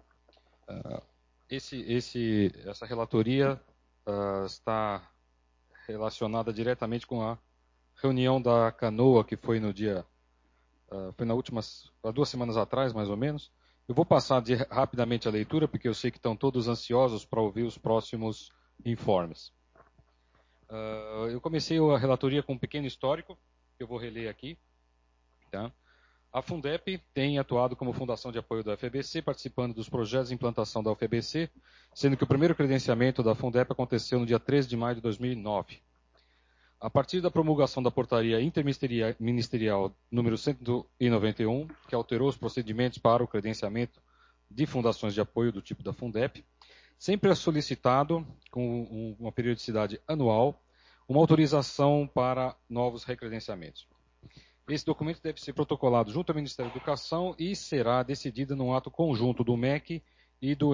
[SPEAKER 10] Essa relatoria está relacionada diretamente com a reunião da Canoa, que foi no dia... foi há 2 semanas atrás, mais ou menos. Eu vou passar rapidamente a leitura, porque eu sei que estão todos ansiosos para ouvir os próximos informes. Eu comecei a relatoria com um pequeno histórico, que eu vou reler aqui. Tá? A Fundep tem atuado como fundação de apoio da UFABC, participando dos projetos de implantação da UFABC, sendo que o primeiro credenciamento da Fundep aconteceu no dia 13 de maio de 2009. A partir da promulgação da portaria interministerial número 191, que alterou os procedimentos para o credenciamento de fundações de apoio do tipo da Fundep, sempre é solicitado, com uma periodicidade anual, uma autorização para novos recredenciamentos. Esse documento deve ser protocolado junto ao Ministério da Educação e será decidido num ato conjunto do MEC e do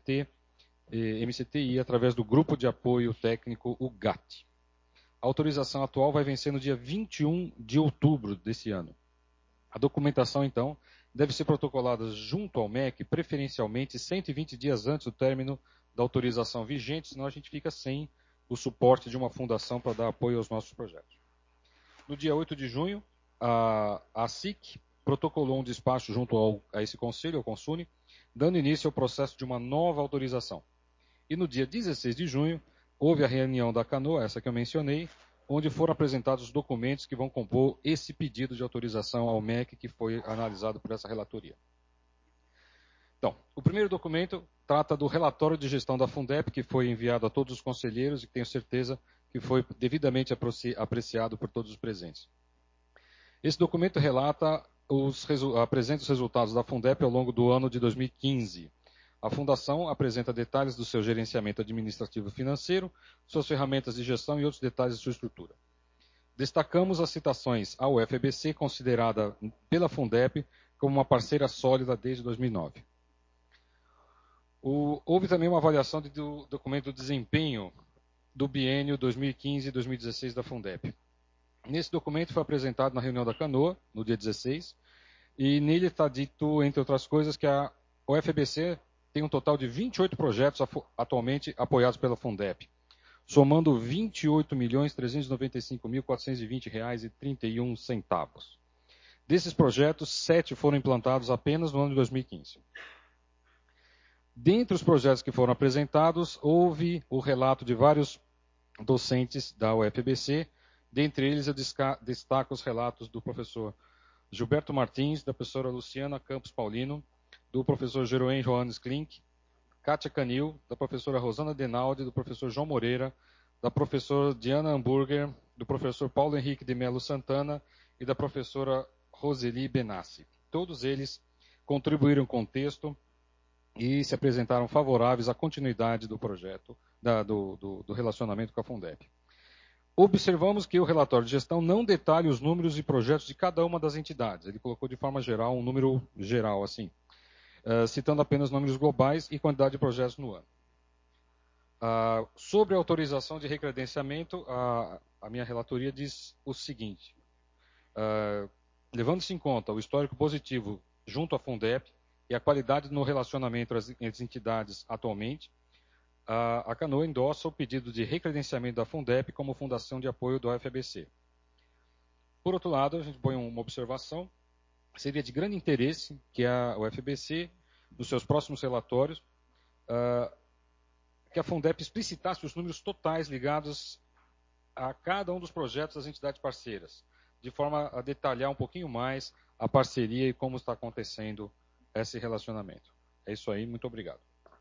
[SPEAKER 10] MCTI, através do Grupo de Apoio Técnico, o GAT. A autorização atual vai vencer no dia 21 de outubro desse ano. A documentação, então, deve ser protocolada junto ao MEC, preferencialmente 120 dias antes do término da autorização vigente, senão a gente fica sem o suporte de uma fundação para dar apoio aos nossos projetos. No dia 8 de junho, a SIC protocolou um despacho junto a esse conselho, ao Consune, dando início ao processo de uma nova autorização. E no dia 16 de junho, houve a reunião da Canoa, essa que eu mencionei, onde foram apresentados os documentos que vão compor esse pedido de autorização ao MEC que foi analisado por essa relatoria. Então, o primeiro documento trata do relatório de gestão da Fundep, que foi enviado a todos os conselheiros e que tenho certeza que foi devidamente apreciado por todos os presentes. Esse documento apresenta os resultados da Fundep ao longo do ano de 2015. A Fundação apresenta detalhes do seu gerenciamento administrativo e financeiro, suas ferramentas de gestão e outros detalhes de sua estrutura. Destacamos as citações à UFABC, considerada pela Fundep como uma parceira sólida desde 2009. Houve também uma avaliação do documento do desempenho do biênio 2015-2016 da Fundep. Nesse documento foi apresentado na reunião da Canoa, no dia 16, e nele está dito, entre outras coisas, que a UFABC tem um total de 28 projetos atualmente apoiados pela Fundep, somando R$ 28.395.420,31. Desses projetos, 7 foram implantados apenas no ano de 2015. Dentre os projetos que foram apresentados, houve o relato de vários docentes da UFABC. Dentre eles, eu destaco os relatos do professor Gilberto Martins, da professora Luciana Campos Paulino, do professor Jeroen Johannes Klink, Kátia Canil, da professora Rosana Denaldi, do professor João Moreira, da professora Diana Hamburger, do professor Paulo Henrique de Melo Santana e da professora Roseli Benassi. Todos eles contribuíram com o texto e se apresentaram favoráveis à continuidade do projeto, do relacionamento com a Fundep. Observamos que o relatório de gestão não detalha os números e projetos de cada uma das entidades. Ele colocou de forma geral um número geral, assim, citando apenas números globais e quantidade de projetos no ano. Sobre a autorização de recredenciamento, a minha relatoria diz o seguinte: levando-se em conta o histórico positivo junto à Fundep e a qualidade no relacionamento entre as entidades atualmente, a Canoa endossa o pedido de recredenciamento da Fundep como fundação de apoio do UFABC. Por outro lado, a gente põe uma observação: seria de grande interesse que a UFABC, nos seus próximos relatórios, que a Fundep explicitasse os números totais ligados a cada um dos projetos das entidades parceiras, de forma a detalhar um pouquinho mais a parceria e como está acontecendo esse relacionamento. É isso aí, muito obrigado.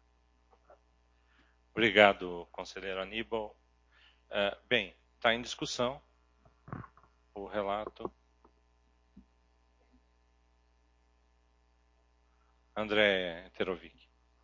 [SPEAKER 13] Obrigado, conselheiro Aníbal. Bem, está em discussão o relato. André Terovic.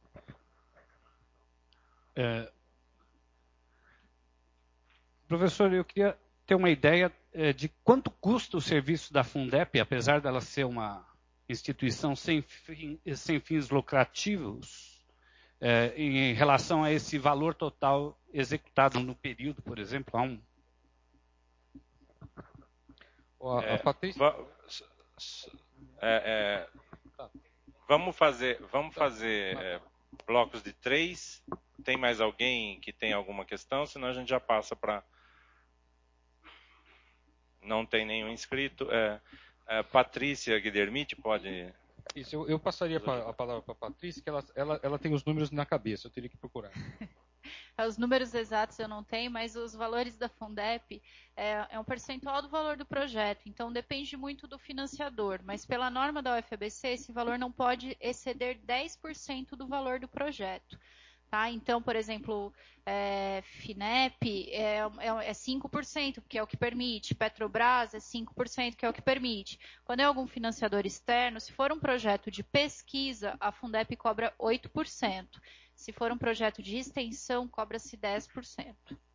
[SPEAKER 17] Professor, eu queria ter uma ideia de quanto custa o serviço da Fundep, apesar dela ser uma instituição sem fins lucrativos, em relação a esse valor total executado no período, por exemplo,
[SPEAKER 13] Vamos fazer blocos de 3. Tem mais alguém que tem alguma questão? Senão a gente já passa para... Não tem nenhum inscrito. Patrícia Guilhermite, pode...
[SPEAKER 10] Isso, eu passaria a palavra para a Patrícia, que ela tem os números na cabeça, eu teria que procurar.
[SPEAKER 7] Os números exatos eu não tenho, mas os valores da Fundep é um percentual do valor do projeto, então depende muito do financiador, mas pela norma da UFABC, esse valor não pode exceder 10% do valor do projeto. Tá? Então, por exemplo, FINEP é 5%, que é o que permite. Petrobras é 5%, que é o que permite. Quando é algum financiador externo, se for um projeto de pesquisa, a Fundep cobra 8%. Se for um projeto de extensão, cobra-se 10%.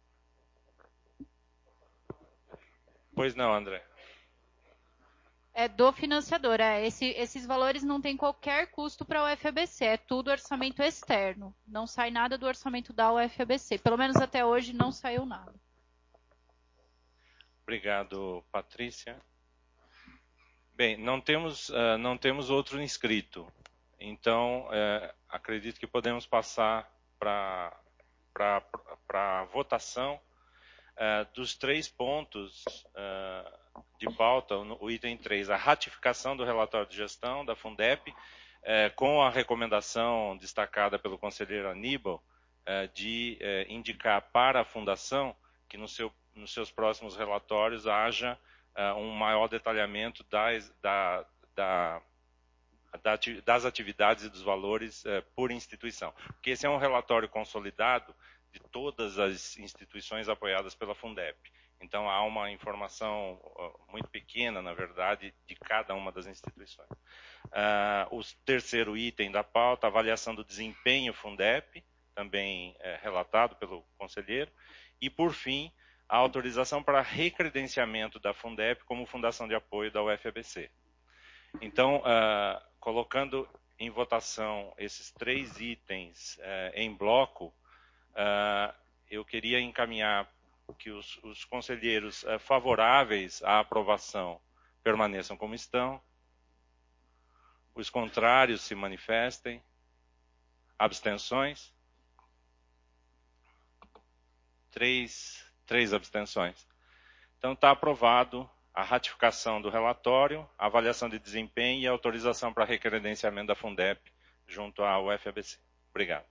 [SPEAKER 13] Pois não, André.
[SPEAKER 7] É do financiador. Esses valores não tem qualquer custo para a UFABC. É tudo orçamento externo. Não sai nada do orçamento da UFABC. Pelo menos até hoje não saiu nada.
[SPEAKER 13] Obrigado, Patrícia. Bem, não temos outro inscrito. Então, acredito que podemos passar para a votação dos 3 pontos de pauta, o item 3, a ratificação do relatório de gestão da Fundep, com a recomendação destacada pelo conselheiro Aníbal, de indicar para a Fundação que nos seus próximos relatórios haja um maior detalhamento das atividades e dos valores por instituição. Porque esse é um relatório consolidado de todas as instituições apoiadas pela Fundep. Então, há uma informação muito pequena, na verdade, de cada uma das instituições. O terceiro item da pauta, avaliação do desempenho Fundep, também relatado pelo conselheiro. E, por fim, a autorização para recredenciamento da Fundep como fundação de apoio da UFABC. Então, colocando em votação esses 3 itens em bloco, eu queria encaminhar que os conselheiros favoráveis à aprovação permaneçam como estão, os contrários se manifestem, abstenções, 3 abstenções. Então, está aprovado a ratificação do relatório, a avaliação de desempenho e a autorização para recredenciamento da Fundep junto à UFABC. Obrigado.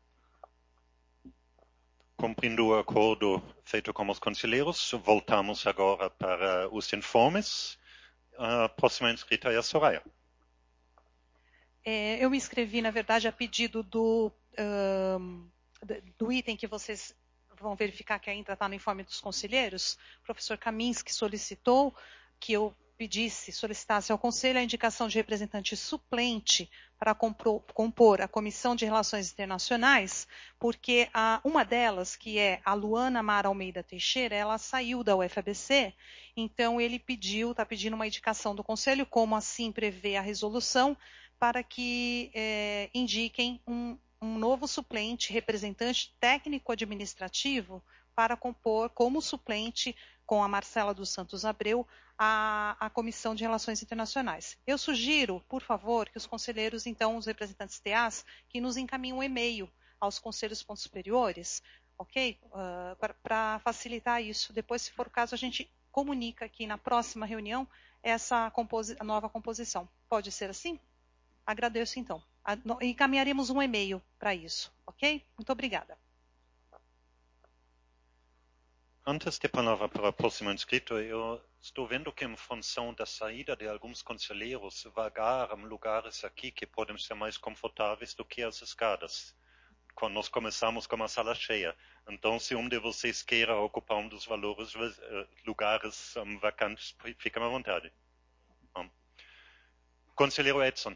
[SPEAKER 1] Cumprindo o acordo feito com os conselheiros, voltamos agora para os informes. A próxima inscrita é a Soraya.
[SPEAKER 19] Eu me inscrevi, na verdade, a pedido do item que vocês vão verificar que ainda está no informe dos conselheiros. O professor Kaminski solicitou que eu solicitasse ao Conselho a indicação de representante suplente para compor a Comissão de Relações Internacionais, porque uma delas, que é a Luana Mara Almeida Teixeira, ela saiu da UFABC, então ele está pedindo uma indicação do Conselho, como assim prevê a resolução, para que indiquem um novo suplente, representante técnico-administrativo, para compor como suplente com a Marcela dos Santos Abreu a Comissão de Relações Internacionais. Eu sugiro, por favor, que os conselheiros, então, os representantes TAs, que nos encaminhem um e-mail aos conselhos pontos superiores, ok? Para facilitar isso. Depois, se for o caso, a gente comunica aqui na próxima reunião essa nova composição. Pode ser assim? Agradeço, então. Encaminharemos um e-mail para isso, ok? Muito obrigada.
[SPEAKER 1] Antes de palavra para o próximo inscrito, eu estou vendo que em função da saída de alguns conselheiros, vagaram lugares aqui que podem ser mais confortáveis do que as escadas. nós começamos com uma sala cheia. Então, se um de vocês queira ocupar um dos lugares vacantes, fica à vontade. Conselheiro Edson.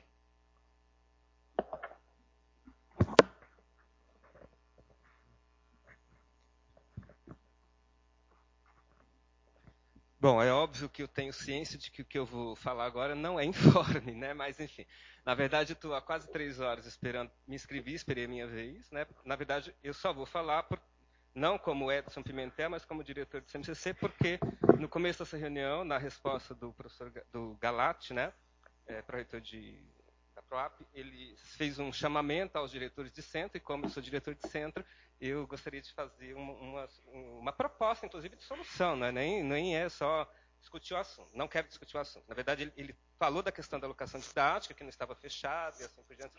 [SPEAKER 20] Bom, é óbvio que eu tenho ciência de que o que eu vou falar agora não é informe, né? Mas, enfim, na verdade, eu estou há quase 3 horas esperando, me inscrevi, esperei a minha vez, né? Na verdade, eu só vou falar, não como Edson Pimentel, mas como diretor do CMCC, porque no começo dessa reunião, na resposta do professor do Galati, né? Pró-reitor da PROAP, ele fez um chamamento aos diretores de centro, e como eu sou diretor de centro, eu gostaria de fazer uma proposta, inclusive, de solução, né? Nem é só discutir o assunto. Não quero discutir o assunto. Na verdade, ele falou da questão da alocação didática, que não estava fechada, e assim por diante.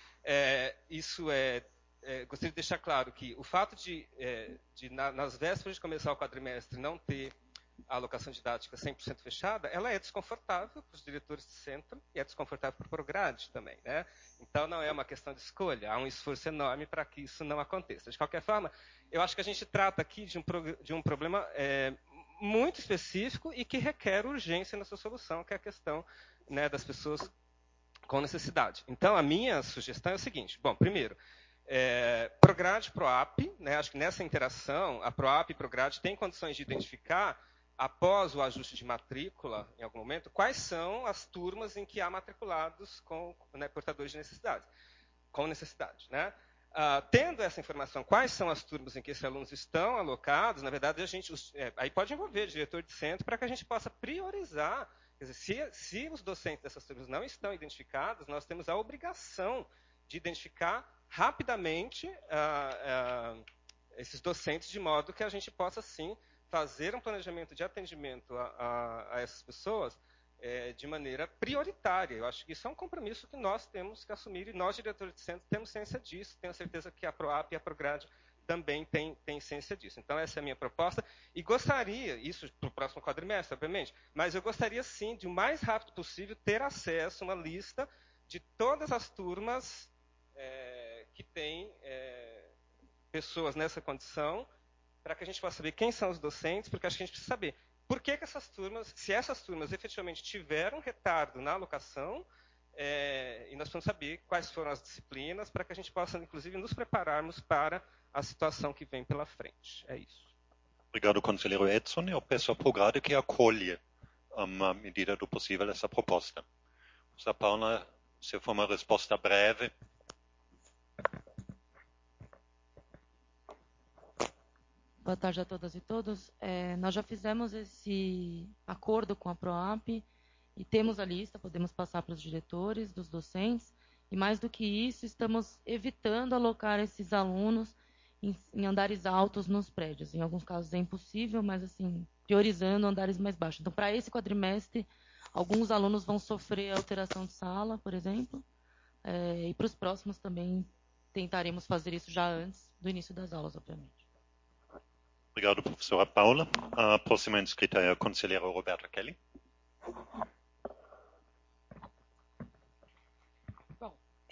[SPEAKER 20] Gostaria de deixar claro que o fato de nas vésperas de começar o quadrimestre, não ter a alocação didática 100% fechada, ela é desconfortável para os diretores de centro e é desconfortável para o Prograde também, né? Então, não é uma questão de escolha, há um esforço enorme para que isso não aconteça. De qualquer forma, eu acho que a gente trata aqui de um problema muito específico e que requer urgência na sua solução, que é a questão, né, das pessoas com necessidade. Então, a minha sugestão é o seguinte. Bom, primeiro, Prograde e PROAP, né, acho que nessa interação, a PROAP e Prograde têm condições de identificar, após o ajuste de matrícula, em algum momento, quais são as turmas em que há matriculados portadores de necessidade, com necessidade, né? Tendo essa informação, quais são as turmas em que esses alunos estão alocados, na verdade, aí pode envolver o diretor de centro para que a gente possa priorizar. Quer dizer, se os docentes dessas turmas não estão identificados, nós temos a obrigação de identificar rapidamente esses docentes, de modo que a gente possa, sim, fazer um planejamento de atendimento a essas pessoas de maneira prioritária. Eu acho que isso é um compromisso que nós temos que assumir, e nós, diretores de centro, temos ciência disso. Tenho certeza que a PROAP e a Prograde também têm ciência disso. Então, essa é a minha proposta. E gostaria, isso para o próximo quadrimestre, obviamente, mas eu gostaria, sim, de o mais rápido possível, ter acesso a uma lista de todas as turmas que têm pessoas nessa condição, para que a gente possa saber quem são os docentes, porque acho que a gente precisa saber por que essas turmas, se essas turmas efetivamente tiveram retardo na alocação, e nós precisamos saber quais foram as disciplinas, para que a gente possa, inclusive, nos prepararmos para a situação que vem pela frente. É isso.
[SPEAKER 1] Obrigado, conselheiro Edson. Eu peço ao Prograde que acolha, à medida do possível, essa proposta. Professora Paula, se for uma resposta breve.
[SPEAKER 12] Boa tarde a todas e todos. Nós já fizemos esse acordo com a PROAP e temos a lista, podemos passar para os diretores, dos docentes, e mais do que isso, estamos evitando alocar esses alunos em andares altos nos prédios. Em alguns casos é impossível, mas assim, priorizando andares mais baixos. Então, para esse quadrimestre, alguns alunos vão sofrer alteração de sala, por exemplo, e para os próximos também tentaremos fazer isso já antes do início das aulas, obviamente.
[SPEAKER 1] Obrigado, professora Paula. A próxima inscrita é a conselheira Roberta Kelly.
[SPEAKER 18] Bom,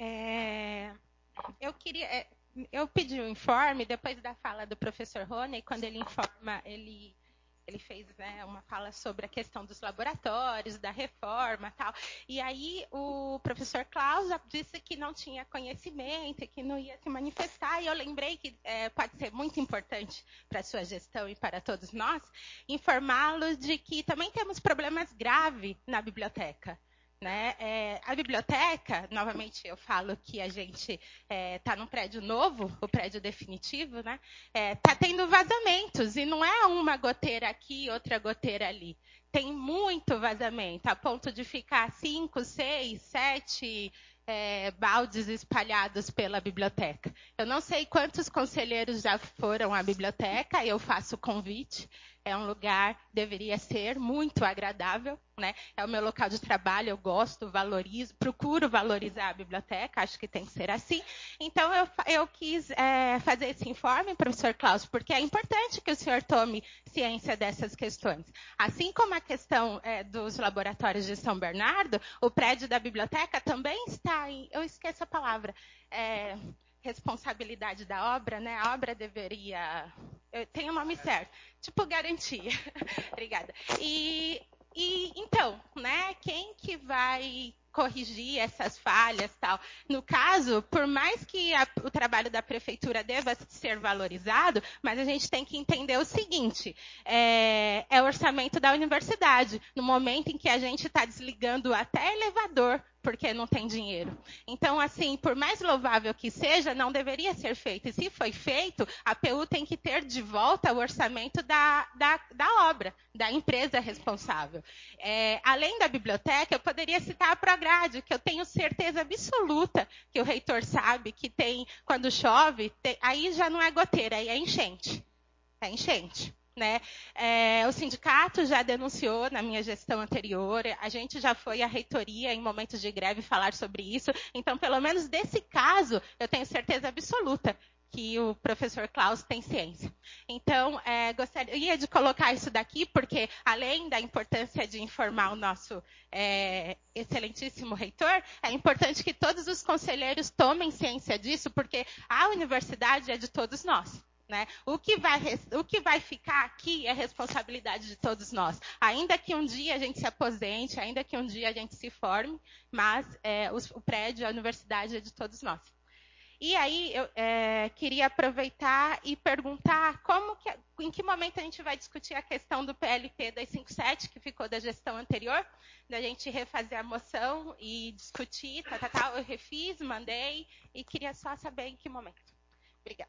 [SPEAKER 18] eu pedi um informe depois da fala do professor Rony, quando ele informa, ele fez, né, uma fala sobre a questão dos laboratórios, da reforma e tal. E aí o professor Klaus disse que não tinha conhecimento, que não ia se manifestar. E eu lembrei que pode ser muito importante para a sua gestão e para todos nós informá-los de que também temos problemas graves na biblioteca. Né? A biblioteca, novamente eu falo que a gente está num prédio novo, o prédio definitivo, né? Está tendo vazamentos, e não é uma goteira aqui, outra goteira ali. Tem muito vazamento, a ponto de ficar 5, 6, 7 baldes espalhados pela biblioteca. Eu não sei quantos conselheiros já foram à biblioteca, eu faço convite. É um lugar, deveria ser, muito agradável, né? É o meu local de trabalho, eu gosto, valorizo, procuro valorizar a biblioteca, acho que tem que ser assim. Então, eu quis fazer esse informe, professor Klaus, porque é importante que o senhor tome ciência dessas questões. Assim como a questão dos laboratórios de São Bernardo, o prédio da biblioteca também está eu esqueço a palavra, responsabilidade da obra, né? A obra deveria... Tem o nome certo. Tipo, garantia. Obrigada. Então, né? Quem que vai corrigir essas falhas, tal? No caso, por mais que o trabalho da prefeitura deva ser valorizado, mas a gente tem que entender o seguinte, é o orçamento da universidade, no momento em que a gente está desligando até elevador, porque não tem dinheiro. Então, assim, por mais louvável que seja, não deveria ser feito. E se foi feito, a PU tem que ter de volta o orçamento da obra, da empresa responsável. Além da biblioteca, eu poderia citar a Prograde, que eu tenho certeza absoluta que o reitor sabe que tem, quando chove, aí já não é goteira, aí é enchente. É enchente. Né? O sindicato já denunciou na minha gestão anterior, a gente já foi à reitoria em momentos de greve falar sobre isso, então, pelo menos desse caso, eu tenho certeza absoluta que o professor Klaus tem ciência. Então, gostaria de colocar isso daqui, porque, além da importância de informar o nosso excelentíssimo reitor, é importante que todos os conselheiros tomem ciência disso, porque a universidade é de todos nós. Né? O que vai ficar aqui é responsabilidade de todos nós. Ainda que um dia a gente se aposente, ainda que um dia a gente se forme, mas o prédio, a universidade é de todos nós. E aí eu queria aproveitar e perguntar em que momento a gente vai discutir a questão do PLP 257, que ficou da gestão anterior, da gente refazer a moção e discutir, eu refiz, mandei, e queria só saber em que momento. Obrigada.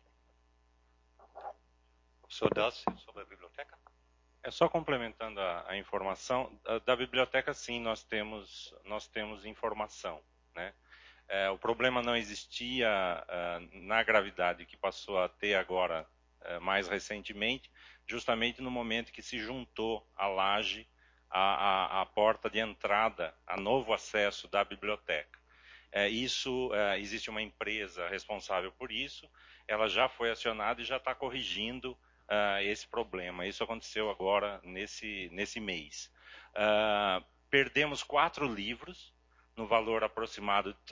[SPEAKER 1] Professor Dassi, sobre a biblioteca?
[SPEAKER 13] Só complementando a informação, da biblioteca, sim, nós temos informação. Né? O problema não existia na gravidade que passou a ter agora, mais recentemente, justamente no momento que se juntou a laje à porta de entrada, a novo acesso da biblioteca. Existe uma empresa responsável por isso, ela já foi acionada e já está corrigindo esse problema. Isso aconteceu agora nesse mês. Perdemos 4 livros, no valor aproximado de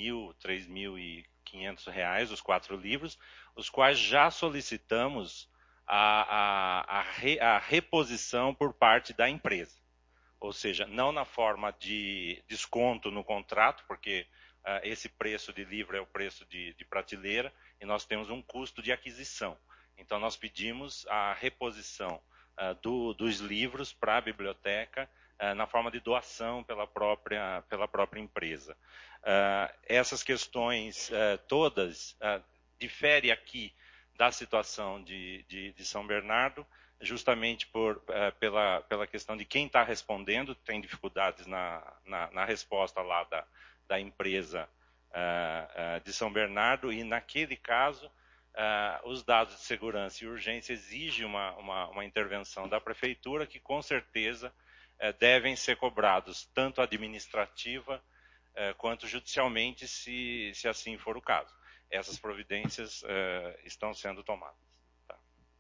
[SPEAKER 13] R$3.500, os 4 livros, os quais já solicitamos a reposição por parte da empresa. Ou seja, não na forma de desconto no contrato, porque esse preço de livro é o preço de prateleira, e nós temos um custo de aquisição. Então, nós pedimos a reposição dos livros para a biblioteca na forma de doação pela própria empresa. Essas questões todas diferem aqui da situação de São Bernardo, justamente pela questão de quem está respondendo, tem dificuldades na resposta lá da empresa de São Bernardo, e naquele caso, os dados de segurança e urgência exigem uma intervenção da prefeitura, que com certeza devem ser cobrados tanto administrativa quanto judicialmente, se assim for o caso. Essas providências estão sendo tomadas. Tá.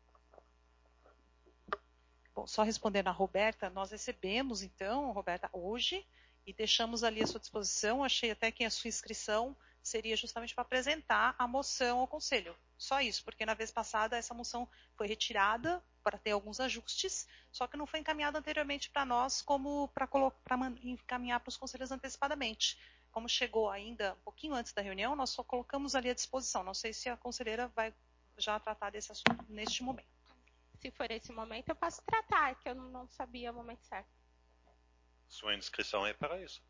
[SPEAKER 19] Bom, só respondendo a Roberta, nós recebemos então, Roberta, hoje, e deixamos ali à sua disposição. Achei até que a sua inscrição seria justamente para apresentar a moção ao Conselho. Só isso, porque na vez passada essa moção foi retirada para ter alguns ajustes, só que não foi encaminhada anteriormente para nós como para encaminhar para os conselheiros antecipadamente. Como chegou ainda um pouquinho antes da reunião, nós só colocamos ali à disposição. Não sei se a conselheira vai já tratar desse assunto neste momento.
[SPEAKER 18] Se for esse momento, eu posso tratar, que eu não sabia o momento certo.
[SPEAKER 1] Sua inscrição é para isso.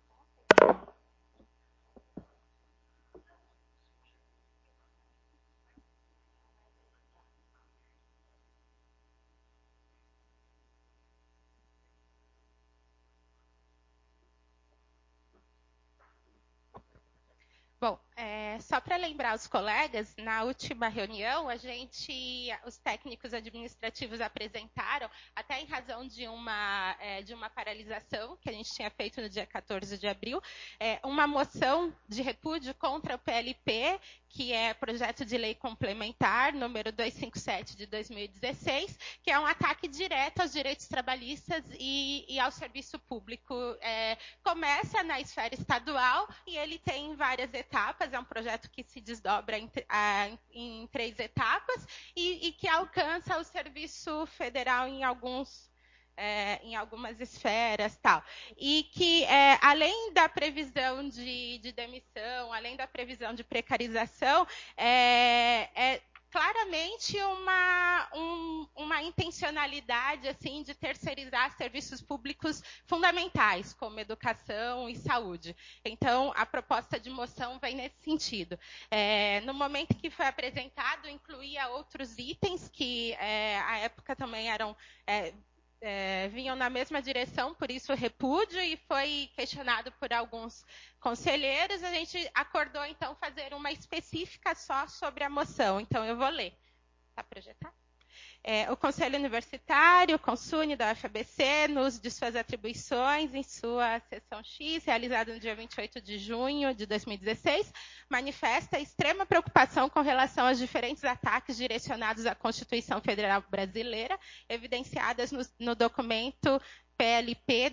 [SPEAKER 18] Bom, só para lembrar os colegas, na última reunião, os técnicos administrativos apresentaram, até em razão de uma paralisação que a gente tinha feito no dia 14 de abril, uma moção de repúdio contra o PLP, que é projeto de lei complementar, número 257 de 2016, que é um ataque direto aos direitos trabalhistas e ao serviço público. Começa na esfera estadual e ele tem várias etapas. etapas, é um projeto que se desdobra em 3 etapas e que alcança o serviço federal em algumas esferas, tal. E que, além da previsão de demissão, além da previsão de precarização, é claramente uma intencionalidade assim de terceirizar serviços públicos fundamentais, como educação e saúde. Então, a proposta de moção vem nesse sentido. No momento que foi apresentado, incluía outros itens que, à época, também eram... vinham na mesma direção, por isso o repúdio, e foi questionado por alguns conselheiros. A gente acordou, então, fazer uma específica só sobre a moção. Então, eu vou ler. Está projetado? O Conselho Universitário, o CONSUNE da UFABC, no uso de suas atribuições, em sua sessão X, realizada no dia 28 de junho de 2016, manifesta extrema preocupação com relação aos diferentes ataques direcionados à Constituição Federal Brasileira, evidenciadas no documento PLP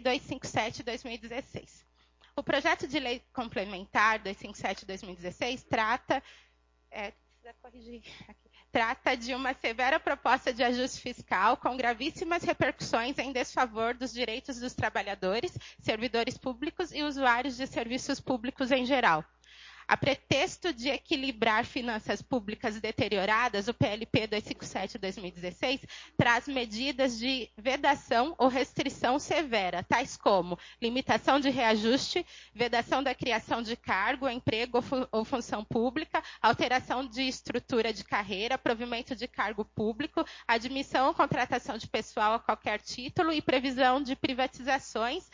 [SPEAKER 18] 257/2016. O projeto de lei complementar 257/2016 trata... precisa corrigir aqui. Trata de uma severa proposta de ajuste fiscal com gravíssimas repercussões em desfavor dos direitos dos trabalhadores, servidores públicos e usuários de serviços públicos em geral. A pretexto de equilibrar finanças públicas deterioradas, o PLP 257/2016 traz medidas de vedação ou restrição severa, tais como limitação de reajuste, vedação da criação de cargo, emprego ou função pública, alteração de estrutura de carreira, provimento de cargo público, admissão ou contratação de pessoal a qualquer título e previsão de privatizações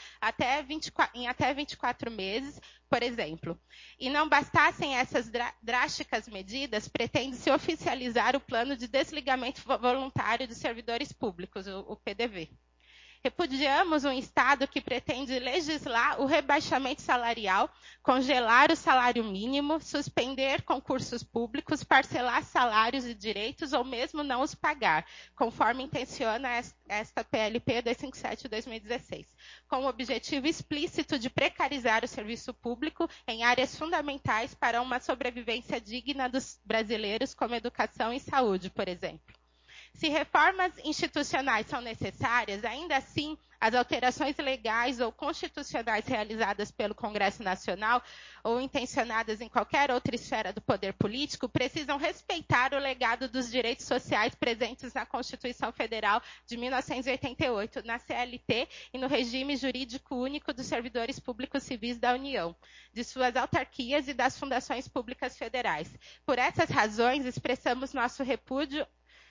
[SPEAKER 18] em até 24 meses, por exemplo. E não bastassem essas drásticas medidas, pretende-se oficializar o plano de desligamento voluntário de servidores públicos, o PDV. Repudiamos um Estado que pretende legislar o rebaixamento salarial, congelar o salário mínimo, suspender concursos públicos, parcelar salários e direitos ou mesmo não os pagar, conforme intenciona esta PLP 257/2016, com o objetivo explícito de precarizar o serviço público em áreas fundamentais para uma sobrevivência digna dos brasileiros, como educação e saúde, por exemplo. Se reformas institucionais são necessárias, ainda assim, as alterações legais ou constitucionais realizadas pelo Congresso Nacional ou intencionadas em qualquer outra esfera do poder político precisam respeitar o legado dos direitos sociais presentes na Constituição Federal de 1988, na CLT e no regime jurídico único dos servidores públicos civis da União, de suas autarquias e das fundações públicas federais. Por essas razões, expressamos nosso repúdio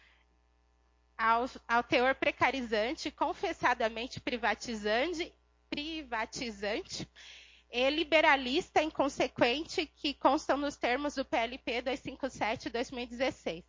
[SPEAKER 18] ao teor precarizante, confessadamente privatizante e liberalista inconsequente que constam nos termos do PLP 257/2016.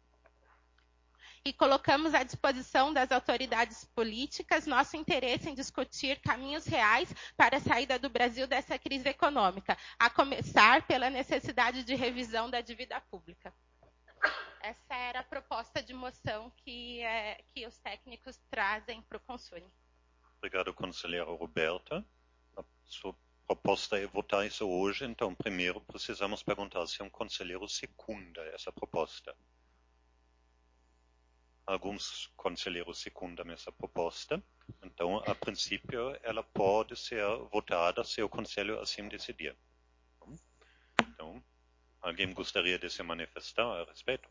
[SPEAKER 18] E colocamos à disposição das autoridades políticas nosso interesse em discutir caminhos reais para a saída do Brasil dessa crise econômica, a começar pela necessidade de revisão da dívida pública. Essa era a proposta de moção que os técnicos trazem para o CONSUNE.
[SPEAKER 1] Obrigado, conselheira Roberta. A sua proposta é votar isso hoje, então primeiro precisamos perguntar se um conselheiro secunda essa proposta. Alguns conselheiros secundam essa proposta, então, a princípio, ela pode ser votada se o conselho assim decidir. Então, alguém gostaria de se manifestar a respeito?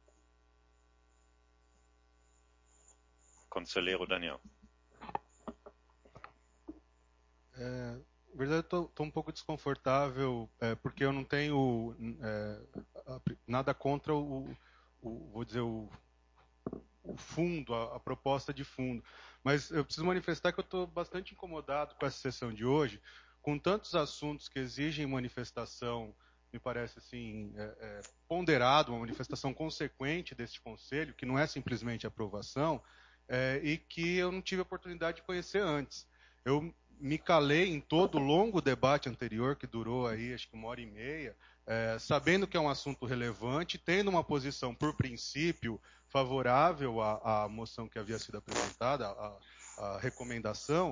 [SPEAKER 1] Conselheiro Daniel.
[SPEAKER 15] Na verdade, eu estou um pouco desconfortável, porque eu não tenho nada contra vou dizer, o fundo, a proposta de fundo. Mas eu preciso manifestar que eu estou bastante incomodado com essa sessão de hoje, com tantos assuntos que exigem manifestação, me parece assim, ponderado, uma manifestação consequente deste conselho, que não é simplesmente aprovação, e que eu não tive a oportunidade de conhecer antes. Eu me calei em todo o longo debate anterior, que durou aí acho que 1h30, sabendo que é um assunto relevante, tendo uma posição por princípio favorável à moção que havia sido apresentada, à recomendação,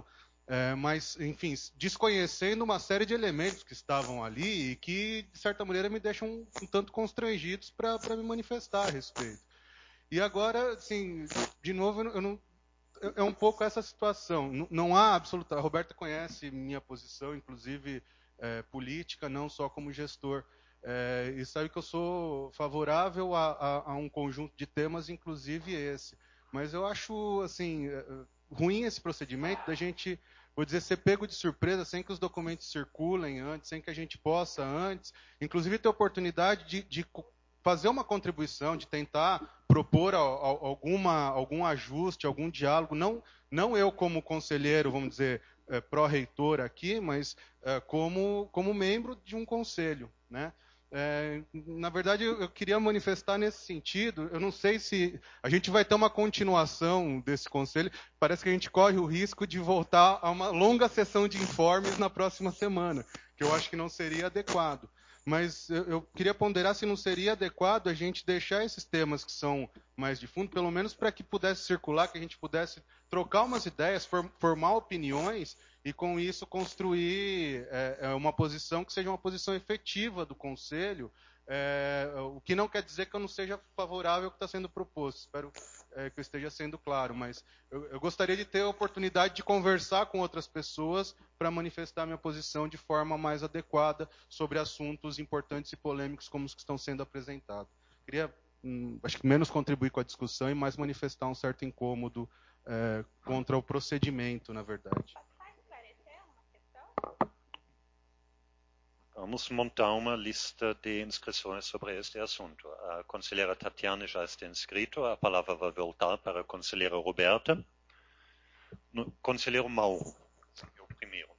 [SPEAKER 15] Mas, enfim, desconhecendo uma série de elementos que estavam ali e que, de certa maneira, me deixam um tanto constrangidos para me manifestar a respeito. E agora, assim, de novo, eu não, é um pouco essa situação. Não há absoluta... A Roberta conhece minha posição, inclusive política, não só como gestor. E sabe que eu sou favorável a um conjunto de temas, inclusive esse. Mas eu acho, assim, ruim esse procedimento da gente, vou dizer, ser pego de surpresa sem que os documentos circulem antes, sem que a gente possa antes, inclusive ter oportunidade de fazer uma contribuição, de tentar propor algum ajuste, algum diálogo, não eu como conselheiro, vamos dizer, pró-reitor aqui, mas como membro de um conselho, né? Na verdade, eu queria manifestar nesse sentido. Eu não sei se a gente vai ter uma continuação desse conselho. Parece que a gente corre o risco de voltar a uma longa sessão de informes na próxima semana, que eu acho que não seria adequado. Mas eu queria ponderar se não seria adequado a gente deixar esses temas que são mais de fundo, pelo menos para que pudesse circular, que a gente pudesse trocar umas ideias, formar opiniões e, com isso, construir uma posição que seja uma posição efetiva do Conselho, o que não quer dizer que eu não seja favorável ao que está sendo proposto. Espero que eu esteja sendo claro, mas eu gostaria de ter a oportunidade de conversar com outras pessoas para manifestar minha posição de forma mais adequada sobre assuntos importantes e polêmicos como os que estão sendo apresentados. Queria, acho que menos contribuir com a discussão e mais manifestar um certo incômodo contra o procedimento, na verdade.
[SPEAKER 1] Vamos montar uma lista de inscrições sobre este assunto. A conselheira Tatiana já está inscrita, a palavra vai voltar para a conselheira Roberta. Conselheiro Mauro, o primeiro.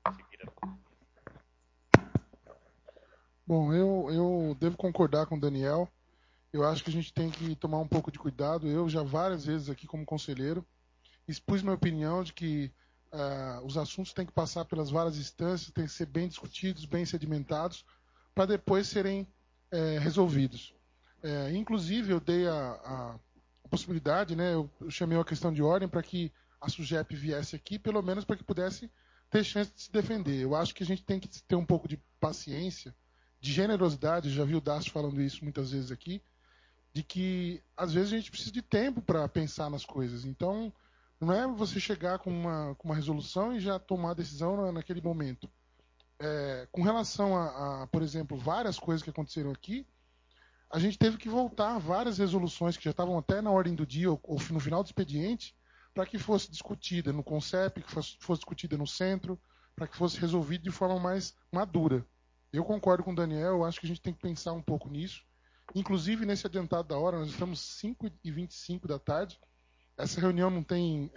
[SPEAKER 11] Bom, eu devo concordar com o Daniel. Eu acho que a gente tem que tomar um pouco de cuidado. Eu já várias vezes aqui como conselheiro expus minha opinião de que os assuntos têm que passar pelas várias instâncias, têm que ser bem discutidos, bem sedimentados, para depois serem resolvidos. Inclusive, eu dei a possibilidade, né, eu chamei uma questão de ordem para que a SUGEP viesse aqui, pelo menos para que pudesse ter chance de se defender. Eu acho que a gente tem que ter um pouco de paciência, de generosidade, já vi o Dácio falando isso muitas vezes aqui, de que às vezes a gente precisa de tempo para pensar nas coisas. Então, não é você chegar com uma resolução e já tomar a decisão naquele momento. Com relação por exemplo, várias coisas que aconteceram aqui, a gente teve que voltar várias resoluções que já estavam até na ordem do dia ou no final do expediente para que fosse discutida no CONCEP, que fosse discutida no centro, para que fosse resolvido de forma mais madura. Eu concordo com o Daniel, eu acho que a gente tem que pensar um pouco nisso. Inclusive, nesse adiantado da hora, nós estamos 5h25 da tarde. Essa reunião não tem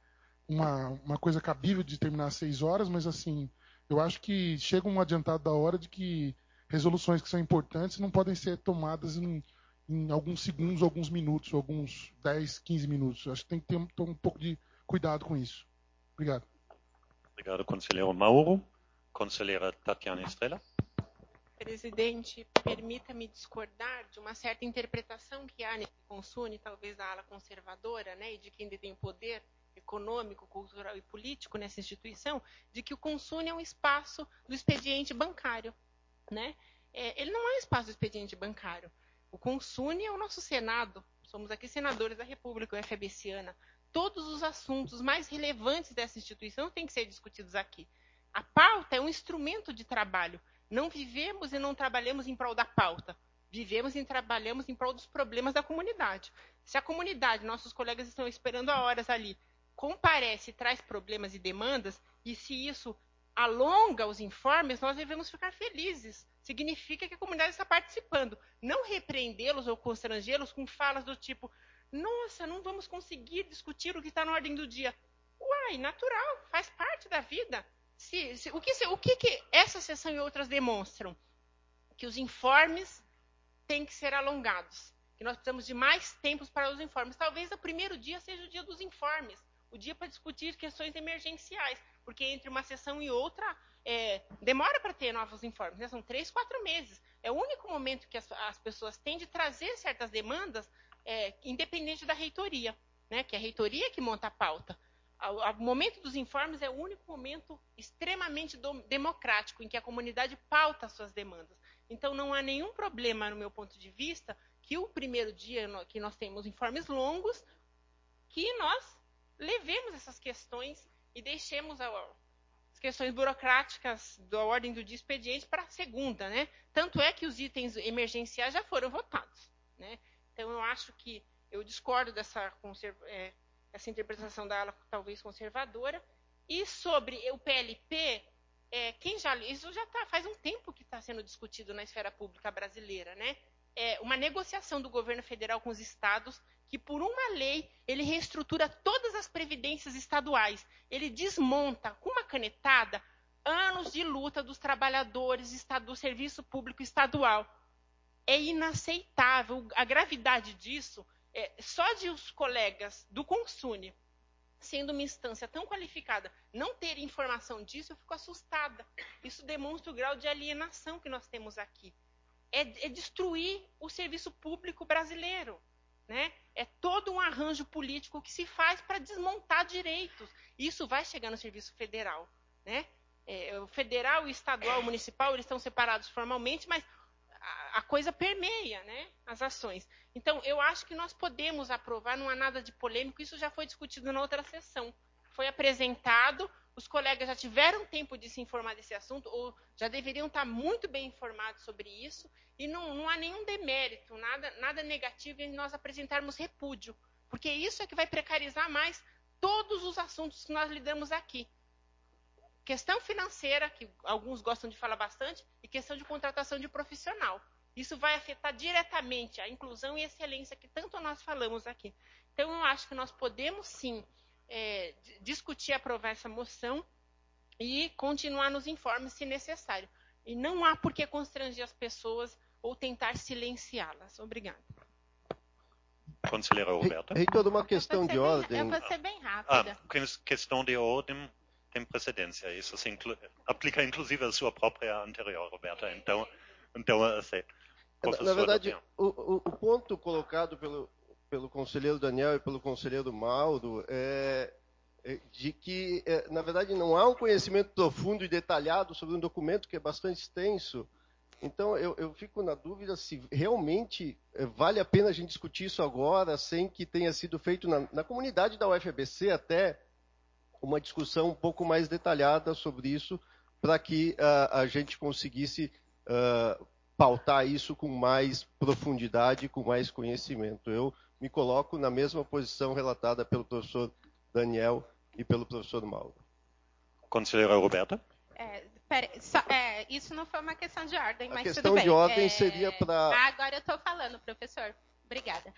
[SPEAKER 11] uma coisa cabível de terminar às 6 horas, mas assim, eu acho que chega um adiantado da hora de que resoluções que são importantes não podem ser tomadas em alguns segundos, alguns minutos, alguns 10, 15 minutos. Eu acho que tem que ter um pouco de cuidado com isso. Obrigado.
[SPEAKER 1] Obrigado, conselheiro Mauro. Conselheira Tatiana Estrela.
[SPEAKER 3] Presidente, permita-me discordar de uma certa interpretação que há nesse Consune, talvez da ala conservadora, né, e de quem detém poder econômico, cultural e político nessa instituição, de que o Consune é um espaço do expediente bancário, né? Ele não é um espaço do expediente bancário. O Consune é o nosso Senado. Somos aqui senadores da República UFABCiana. Todos os assuntos mais relevantes dessa instituição têm que ser discutidos aqui. A pauta é um instrumento de trabalho. Não vivemos e não trabalhamos em prol da pauta. Vivemos e trabalhamos em prol dos problemas da comunidade. Se a comunidade, nossos colegas estão esperando há horas ali, comparece e traz problemas e demandas, e se isso alonga os informes, nós devemos ficar felizes. Significa que a comunidade está participando. Não repreendê-los ou constrangê-los com falas do tipo: nossa, não vamos conseguir discutir o que está na ordem do dia. Uai, natural, faz parte da vida. O que essa sessão e outras demonstram? Que os informes têm que ser alongados. Que nós precisamos de mais tempos para os informes. Talvez o primeiro dia seja o dia dos informes. O dia para discutir questões emergenciais. Porque entre uma sessão e outra, demora para ter novos informes. Né? São 3, 4 meses. É o único momento que as pessoas têm de trazer certas demandas, independente da reitoria. Né? Que é a reitoria que monta a pauta. O momento dos informes é o único momento extremamente democrático, em que a comunidade pauta as suas demandas. Então, não há nenhum problema, no meu ponto de vista, que o primeiro dia que nós temos informes longos, que nós levemos essas questões e deixemos as questões burocráticas da ordem do dia expediente para a segunda, né? Tanto é que os itens emergenciais já foram votados, né? Então, eu discordo dessa essa interpretação da ala talvez conservadora. E sobre o PLP, isso já faz um tempo que está sendo discutido na esfera pública brasileira, né? É uma negociação do governo federal com os estados, que por uma lei ele reestrutura todas as previdências estaduais. Ele desmonta com uma canetada anos de luta dos trabalhadores do serviço público estadual. É inaceitável. A gravidade disso, só de os colegas do Consune, sendo uma instância tão qualificada, não terem informação disso, eu fico assustada. Isso demonstra o grau de alienação que nós temos aqui. É destruir o serviço público brasileiro, né? É todo um arranjo político que se faz para desmontar direitos. Isso vai chegar no serviço federal, né? O federal, o estadual, o municipal, eles estão separados formalmente, mas a coisa permeia, né, as ações. Então, eu acho que nós podemos aprovar, não há nada de polêmico, isso já foi discutido na outra sessão. Foi apresentado, os colegas já tiveram tempo de se informar desse assunto, ou já deveriam estar muito bem informados sobre isso, e não há nenhum demérito, nada negativo em nós apresentarmos repúdio, porque isso é que vai precarizar mais todos os assuntos que nós lidamos aqui. Questão financeira, que alguns gostam de falar bastante, e questão de contratação de profissional. Isso vai afetar diretamente a inclusão e excelência que tanto nós falamos aqui. Então, eu acho que nós podemos, sim, discutir e aprovar essa moção e continuar nos informes, se necessário. E não há por que constranger as pessoas ou tentar silenciá-las. Obrigada.
[SPEAKER 1] Conselheira Roberta.
[SPEAKER 14] Reitor, uma questão de ordem.
[SPEAKER 3] Eu vou ser bem rápida.
[SPEAKER 1] Questão de ordem tem precedência. Isso se aplica, inclusive, à sua própria anterior, Roberta. Então
[SPEAKER 14] na verdade, o ponto colocado pelo conselheiro Daniel e pelo conselheiro Mauro é de que, na verdade, não há um conhecimento profundo e detalhado sobre um documento que é bastante extenso. Então, eu fico na dúvida se realmente vale a pena a gente discutir isso agora, sem que tenha sido feito na comunidade da UFABC até uma discussão um pouco mais detalhada sobre isso, para que a gente conseguisse pautar isso com mais profundidade, com mais conhecimento. Eu me coloco na mesma posição relatada pelo professor Daniel e pelo professor Mauro.
[SPEAKER 1] Conselheira Roberta?
[SPEAKER 18] Isso não foi uma questão de ordem, mas
[SPEAKER 14] tudo bem. A
[SPEAKER 18] questão
[SPEAKER 14] de ordem seria para...
[SPEAKER 18] agora eu estou falando, professor. Obrigada.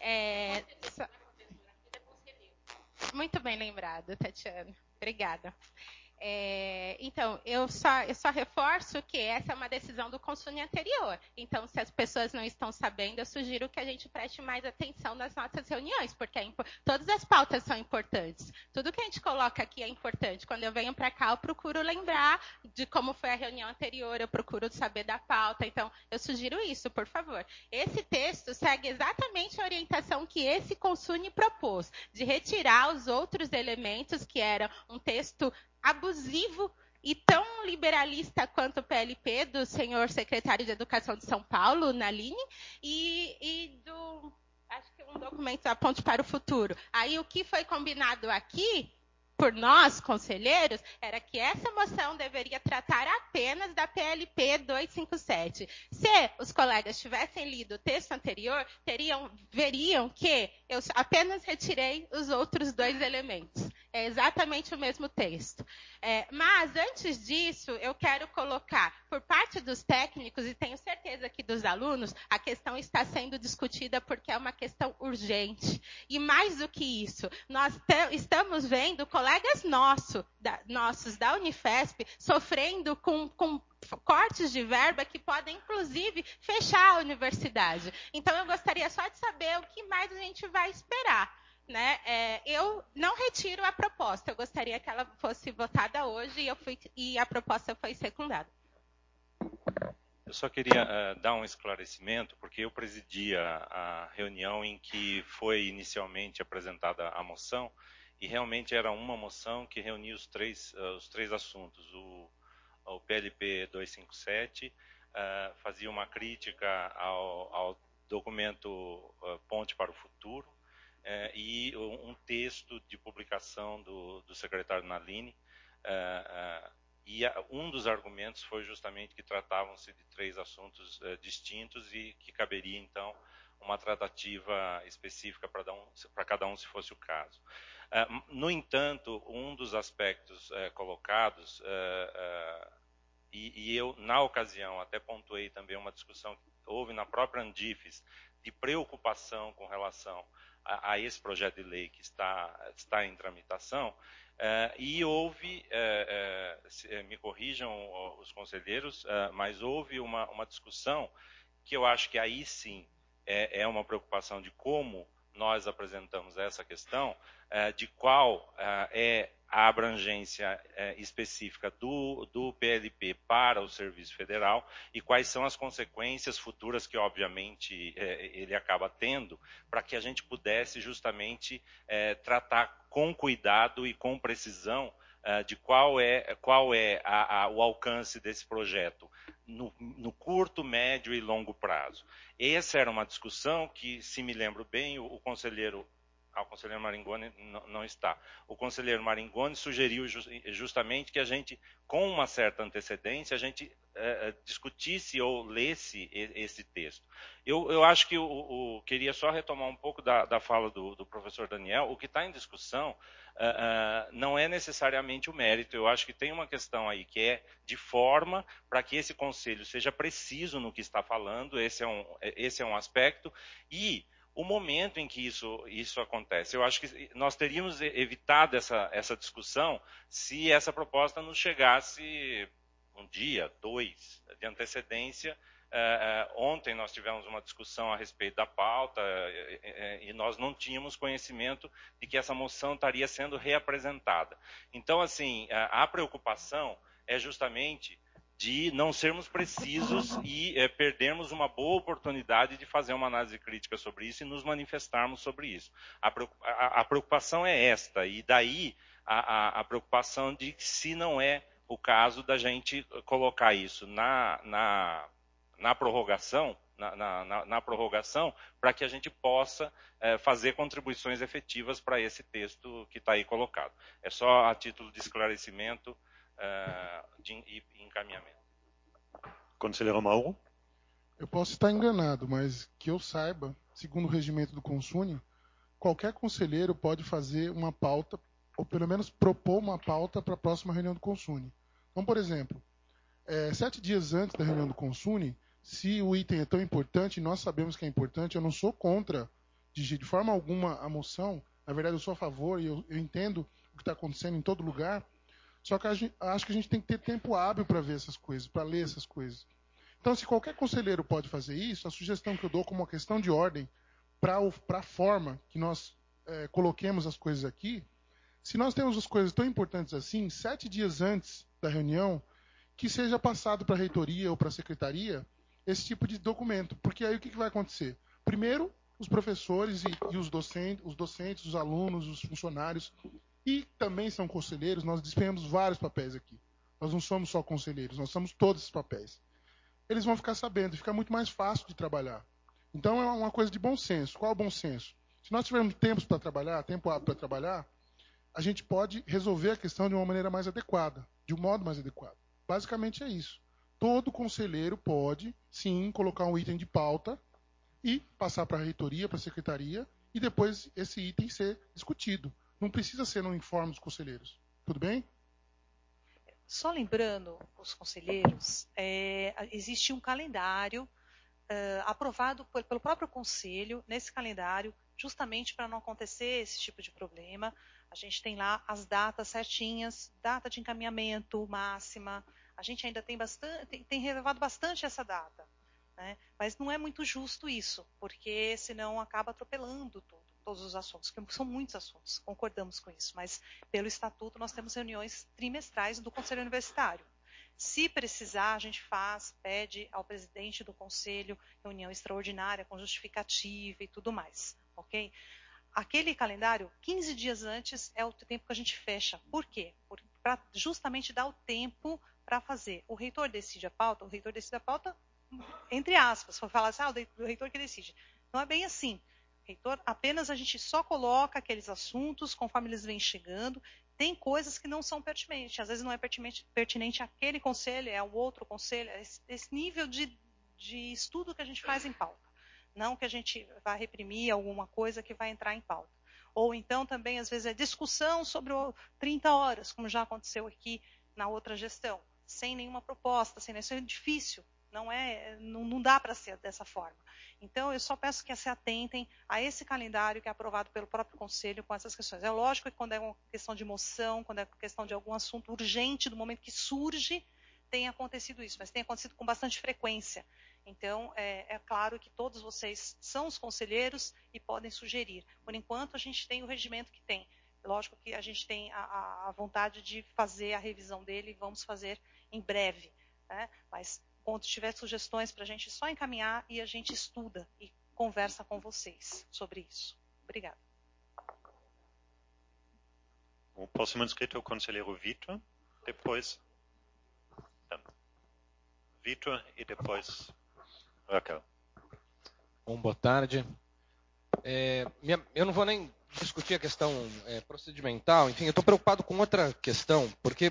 [SPEAKER 18] Muito bem lembrado, Tatiana. Obrigada. Então, eu só reforço que essa é uma decisão do Consune anterior. Então, se as pessoas não estão sabendo, eu sugiro que a gente preste mais atenção nas nossas reuniões, porque todas as pautas são importantes. Tudo que a gente coloca aqui é importante. Quando eu venho para cá, eu procuro lembrar de como foi a reunião anterior, eu procuro saber da pauta. Então, eu sugiro isso, por favor. Esse texto segue exatamente a orientação que esse Consune propôs, de retirar os outros elementos, que era um texto abusivo e tão liberalista quanto o PLP do senhor secretário de Educação de São Paulo, Naline, e do, acho que um documento A Ponte para o Futuro. Aí o que foi combinado aqui, por nós, conselheiros, era que essa moção deveria tratar apenas da PLP 257. Se os colegas tivessem lido o texto anterior, veriam que eu apenas retirei os outros dois elementos. É exatamente o mesmo texto. Mas, antes disso, eu quero colocar, por parte dos técnicos, e tenho certeza que dos alunos, a questão está sendo discutida porque é uma questão urgente. E mais do que isso, nós estamos vendo colegas nossos da Unifesp sofrendo com cortes de verba que podem, inclusive, fechar a universidade. Então, eu gostaria só de saber o que mais a gente vai esperar. Né? Eu não retiro a proposta, eu gostaria que ela fosse votada hoje e a proposta foi secundada.
[SPEAKER 13] Eu só queria dar um esclarecimento, porque eu presidia a reunião em que foi inicialmente apresentada a moção, e realmente era uma moção que reunia os três assuntos. O PLP 257 fazia uma crítica ao documento Ponte para o Futuro, e um texto de publicação do secretário Nalini, e um dos argumentos foi justamente que tratavam-se de três assuntos distintos e que caberia, então, uma tratativa específica para cada um, se fosse o caso. No entanto, um dos aspectos colocados, e eu, na ocasião, até pontuei também uma discussão que houve na própria Andifes, de preocupação com relação a esse projeto de lei que está em tramitação, e houve, me corrijam os conselheiros, mas houve uma discussão que eu acho que aí sim é uma preocupação de como nós apresentamos essa questão, de qual é a abrangência específica do PLP para o Serviço Federal e quais são as consequências futuras que, obviamente, ele acaba tendo, para que a gente pudesse justamente tratar com cuidado e com precisão de qual é o alcance desse projeto no curto, médio e longo prazo. Essa era uma discussão que, se me lembro bem, o conselheiro Maringoni não está. O conselheiro Maringoni sugeriu justamente que a gente, com uma certa antecedência, a gente discutisse ou lesse esse texto. Eu acho que queria só retomar um pouco da fala do professor Daniel. O que está em discussão não é necessariamente o mérito. Eu acho que tem uma questão aí que é de forma para que esse conselho seja preciso no que está falando. Esse é um aspecto. E o momento em que isso acontece. Eu acho que nós teríamos evitado essa discussão se essa proposta nos chegasse um dia, 2, de antecedência. Ontem nós tivemos uma discussão a respeito da pauta e nós não tínhamos conhecimento de que essa moção estaria sendo reapresentada. Então, assim, a preocupação é justamente de não sermos precisos e perdermos uma boa oportunidade de fazer uma análise crítica sobre isso e nos manifestarmos sobre isso. A preocupação é esta, e daí a preocupação de que, se não é o caso da gente colocar isso na prorrogação, na prorrogação, para que a gente possa fazer contribuições efetivas para esse texto que está aí colocado. É só a título de esclarecimento e encaminhamento.
[SPEAKER 1] Conselheiro Mauro?
[SPEAKER 11] Eu posso estar enganado, mas que eu saiba, segundo o regimento do Consune, qualquer conselheiro pode fazer uma pauta, ou pelo menos propor uma pauta para a próxima reunião do Consune. Então, por exemplo, 7 dias antes da reunião do Consune, se o item é tão importante, nós sabemos que é importante, eu não sou contra, de forma alguma, a moção. Na verdade, eu sou a favor e eu entendo o que está acontecendo em todo lugar. Só que acho que a gente tem que ter tempo hábil para ver essas coisas, para ler essas coisas. Então, se qualquer conselheiro pode fazer isso, a sugestão que eu dou como uma questão de ordem para a forma que nós coloquemos as coisas aqui, se nós temos as coisas tão importantes assim, 7 dias antes da reunião, que seja passado para a reitoria ou para a secretaria esse tipo de documento. Porque aí o que vai acontecer? Primeiro, os professores e os docentes, os alunos, os funcionários, e também são conselheiros, nós desempenhamos vários papéis aqui. Nós não somos só conselheiros, nós somos todos esses papéis. Eles vão ficar sabendo, fica muito mais fácil de trabalhar. Então é uma coisa de bom senso. Qual é o bom senso? Se nós tivermos tempo hábil para trabalhar, a gente pode resolver a questão de uma maneira mais adequada, de um modo mais adequado. Basicamente é isso. Todo conselheiro pode, sim, colocar um item de pauta e passar para a reitoria, para a secretaria, e depois esse item ser discutido. Não precisa ser no informe dos conselheiros. Tudo bem?
[SPEAKER 19] Só lembrando os conselheiros, existe um calendário aprovado pelo próprio conselho, nesse calendário, justamente para não acontecer esse tipo de problema. A gente tem lá as datas certinhas, data de encaminhamento máxima. A gente ainda tem relevado bastante essa data, né? Mas não é muito justo isso, porque senão acaba atropelando todos os assuntos, porque são muitos assuntos, concordamos com isso, mas pelo estatuto nós temos reuniões trimestrais do Conselho Universitário. Se precisar, a gente pede ao presidente do conselho reunião extraordinária com justificativa e tudo mais, ok? aquele calendário, 15 dias antes é o tempo que a gente fecha. Por quê? Para justamente dar o tempo para fazer. O reitor decide a pauta, entre aspas, for falar assim, o reitor que decide. Não é bem assim. Reitor, apenas a gente só coloca aqueles assuntos conforme eles vêm chegando. Tem coisas que não são pertinentes. Às vezes não é pertinente àquele conselho, é ao outro conselho. É esse nível de estudo que a gente faz em pauta. Não que a gente vá reprimir alguma coisa que vai entrar em pauta. Ou então também, às vezes, é discussão sobre 30 horas, como já aconteceu aqui na outra gestão. Sem nenhuma proposta, isso é difícil. Não dá para ser dessa forma. Então, eu só peço que se atentem a esse calendário que é aprovado pelo próprio Conselho com essas questões. É lógico que quando é uma questão de moção, quando é questão de algum assunto urgente, do momento que surge, tem acontecido isso, mas tem acontecido com bastante frequência. Então, é claro que todos vocês são os conselheiros e podem sugerir. Por enquanto, a gente tem o regimento que tem. Lógico que a gente tem a vontade de fazer a revisão dele, vamos fazer em breve. Né? Mas, quando tiver sugestões para a gente só encaminhar e a gente estuda e conversa com vocês sobre isso. Obrigada.
[SPEAKER 1] O próximo inscrito é o conselheiro Vitor, depois Vitor e depois Raquel.
[SPEAKER 21] Bom, boa tarde. Eu não vou nem discutir a questão procedimental, enfim, eu estou preocupado com outra questão, porque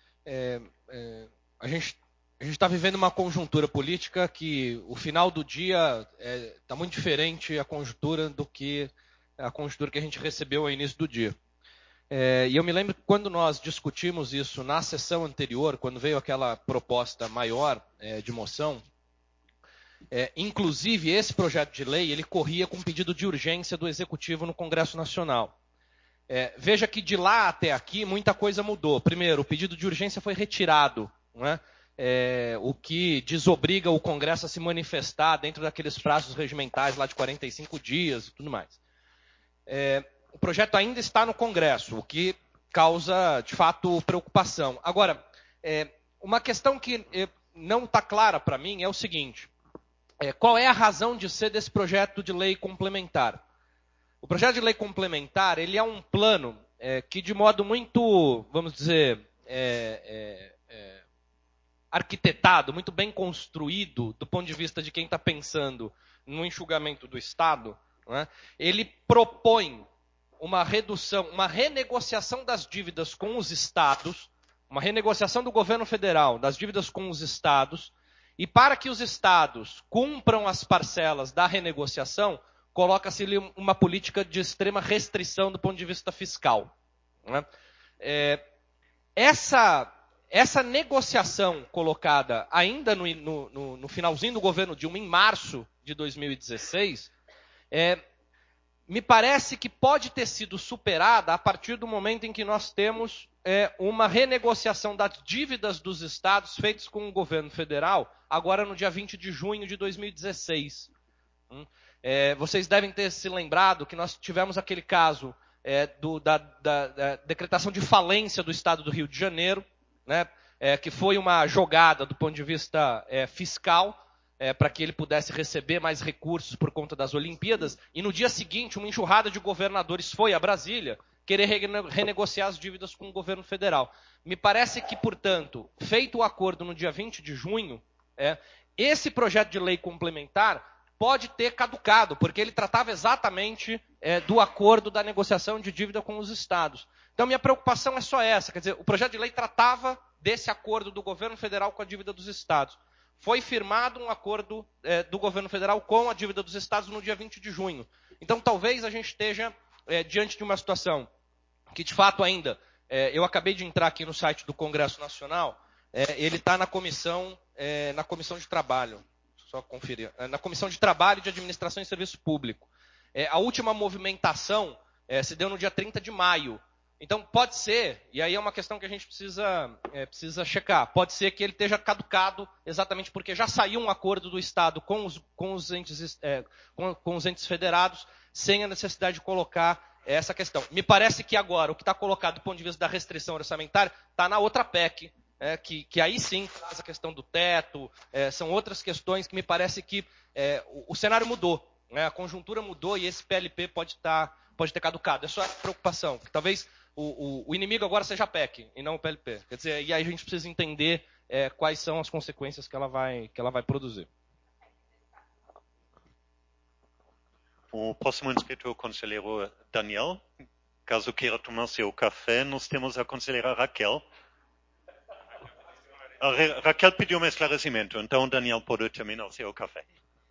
[SPEAKER 21] a gente está vivendo uma conjuntura política que o final do dia está muito diferente a conjuntura do que a conjuntura que a gente recebeu ao início do dia. E eu me lembro que quando nós discutimos isso na sessão anterior, quando veio aquela proposta maior de moção, inclusive esse projeto de lei ele corria com pedido de urgência do Executivo no Congresso Nacional. Veja que de lá até aqui muita coisa mudou. Primeiro, o pedido de urgência foi retirado, não é? O que desobriga o Congresso a se manifestar dentro daqueles prazos regimentais lá de 45 dias e tudo mais. O projeto ainda está no Congresso, o que causa, de fato, preocupação. Agora, uma questão que não está clara para mim é o seguinte: qual é a razão de ser desse projeto de lei complementar? O projeto de lei complementar ele é um plano que, de modo muito, vamos dizer, arquitetado, muito bem construído, do ponto de vista de quem está pensando no enxugamento do Estado, não é? Ele propõe uma redução, uma renegociação das dívidas com os estados, uma renegociação do governo federal das dívidas com os estados, e para que os estados cumpram as parcelas da renegociação, coloca-se ali uma política de extrema restrição do ponto de vista fiscal. Né? Essa negociação colocada ainda no finalzinho do governo Dilma, em março de 2016, me parece que pode ter sido superada a partir do momento em que nós temos uma renegociação das dívidas dos estados feitas com o governo federal, agora no dia 20 de junho de 2016. Vocês devem ter se lembrado que nós tivemos aquele caso da decretação de falência do estado do Rio de Janeiro, né, que foi uma jogada do ponto de vista fiscal, para que ele pudesse receber mais recursos por conta das Olimpíadas, e no dia seguinte uma enxurrada de governadores foi a Brasília querer renegociar as dívidas com o governo federal. Me parece que, portanto, feito o acordo no dia 20 de junho, esse projeto de lei complementar pode ter caducado, porque ele tratava exatamente do acordo da negociação de dívida com os estados. Então, minha preocupação é só essa, quer dizer, o projeto de lei tratava desse acordo do governo federal com a dívida dos estados. Foi firmado um acordo do governo federal com a dívida dos estados no dia 20 de junho. Então, talvez a gente esteja diante de uma situação que, de fato, ainda... eu acabei de entrar aqui no site do Congresso Nacional, ele está na comissão de trabalho. Só conferir. Na Comissão de Trabalho, de Administração e Serviço Público. A última movimentação se deu no dia 30 de maio. Então, pode ser, e aí é uma questão que a gente precisa checar, pode ser que ele esteja caducado exatamente porque já saiu um acordo do Estado com os entes federados, sem a necessidade de colocar essa questão. Me parece que agora, o que está colocado do ponto de vista da restrição orçamentária, está na outra PEC, que aí sim traz a questão do teto, são outras questões que me parece que o cenário mudou, né? A conjuntura mudou e esse PLP pode estar pode ter caducado. É só a preocupação. Que talvez o inimigo agora seja a PEC e não o PLP. Quer dizer, e aí a gente precisa entender quais são as consequências que ela vai produzir.
[SPEAKER 1] O próximo inscrito é o conselheiro Daniel. Caso queira tomar seu café, nós temos a conselheira Raquel. A Raquel pediu um esclarecimento, então Daniel pode terminar o seu café.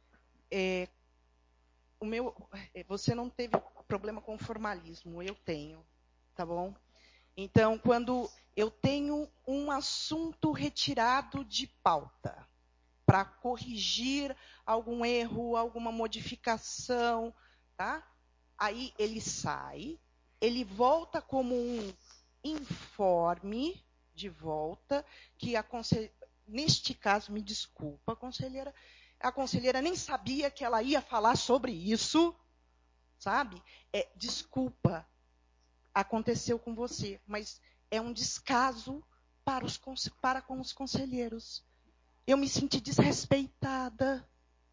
[SPEAKER 6] Você não teve problema com formalismo, eu tenho, tá bom? Então, quando eu tenho um assunto retirado de pauta para corrigir algum erro, alguma modificação, tá? Aí ele sai, ele volta como um informe de volta, que neste caso, me desculpa, a conselheira nem sabia que ela ia falar sobre isso, sabe? Desculpa, aconteceu com você, mas é um descaso para com os conselheiros. Eu me senti desrespeitada.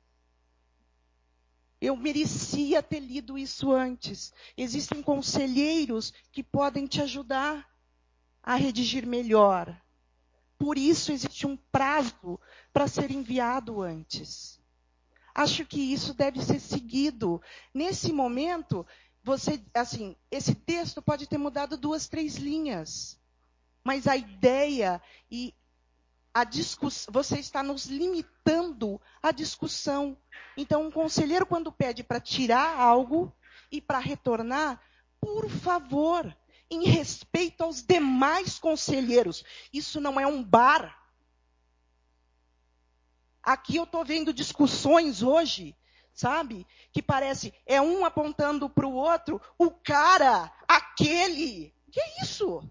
[SPEAKER 6] Eu merecia ter lido isso antes. Existem conselheiros que podem te ajudar a redigir melhor. Por isso existe um prazo para ser enviado antes. Acho que isso deve ser seguido. Nesse momento, esse texto pode ter mudado 2, 3 linhas. Mas a ideia e a discussão, você está nos limitando à discussão. Então, um conselheiro, quando pede para tirar algo e para retornar, por favor, em respeito aos demais conselheiros. Isso não é um bar. Aqui eu estou vendo discussões hoje, sabe? Que parece, um apontando para o outro, o cara, aquele. Que é isso?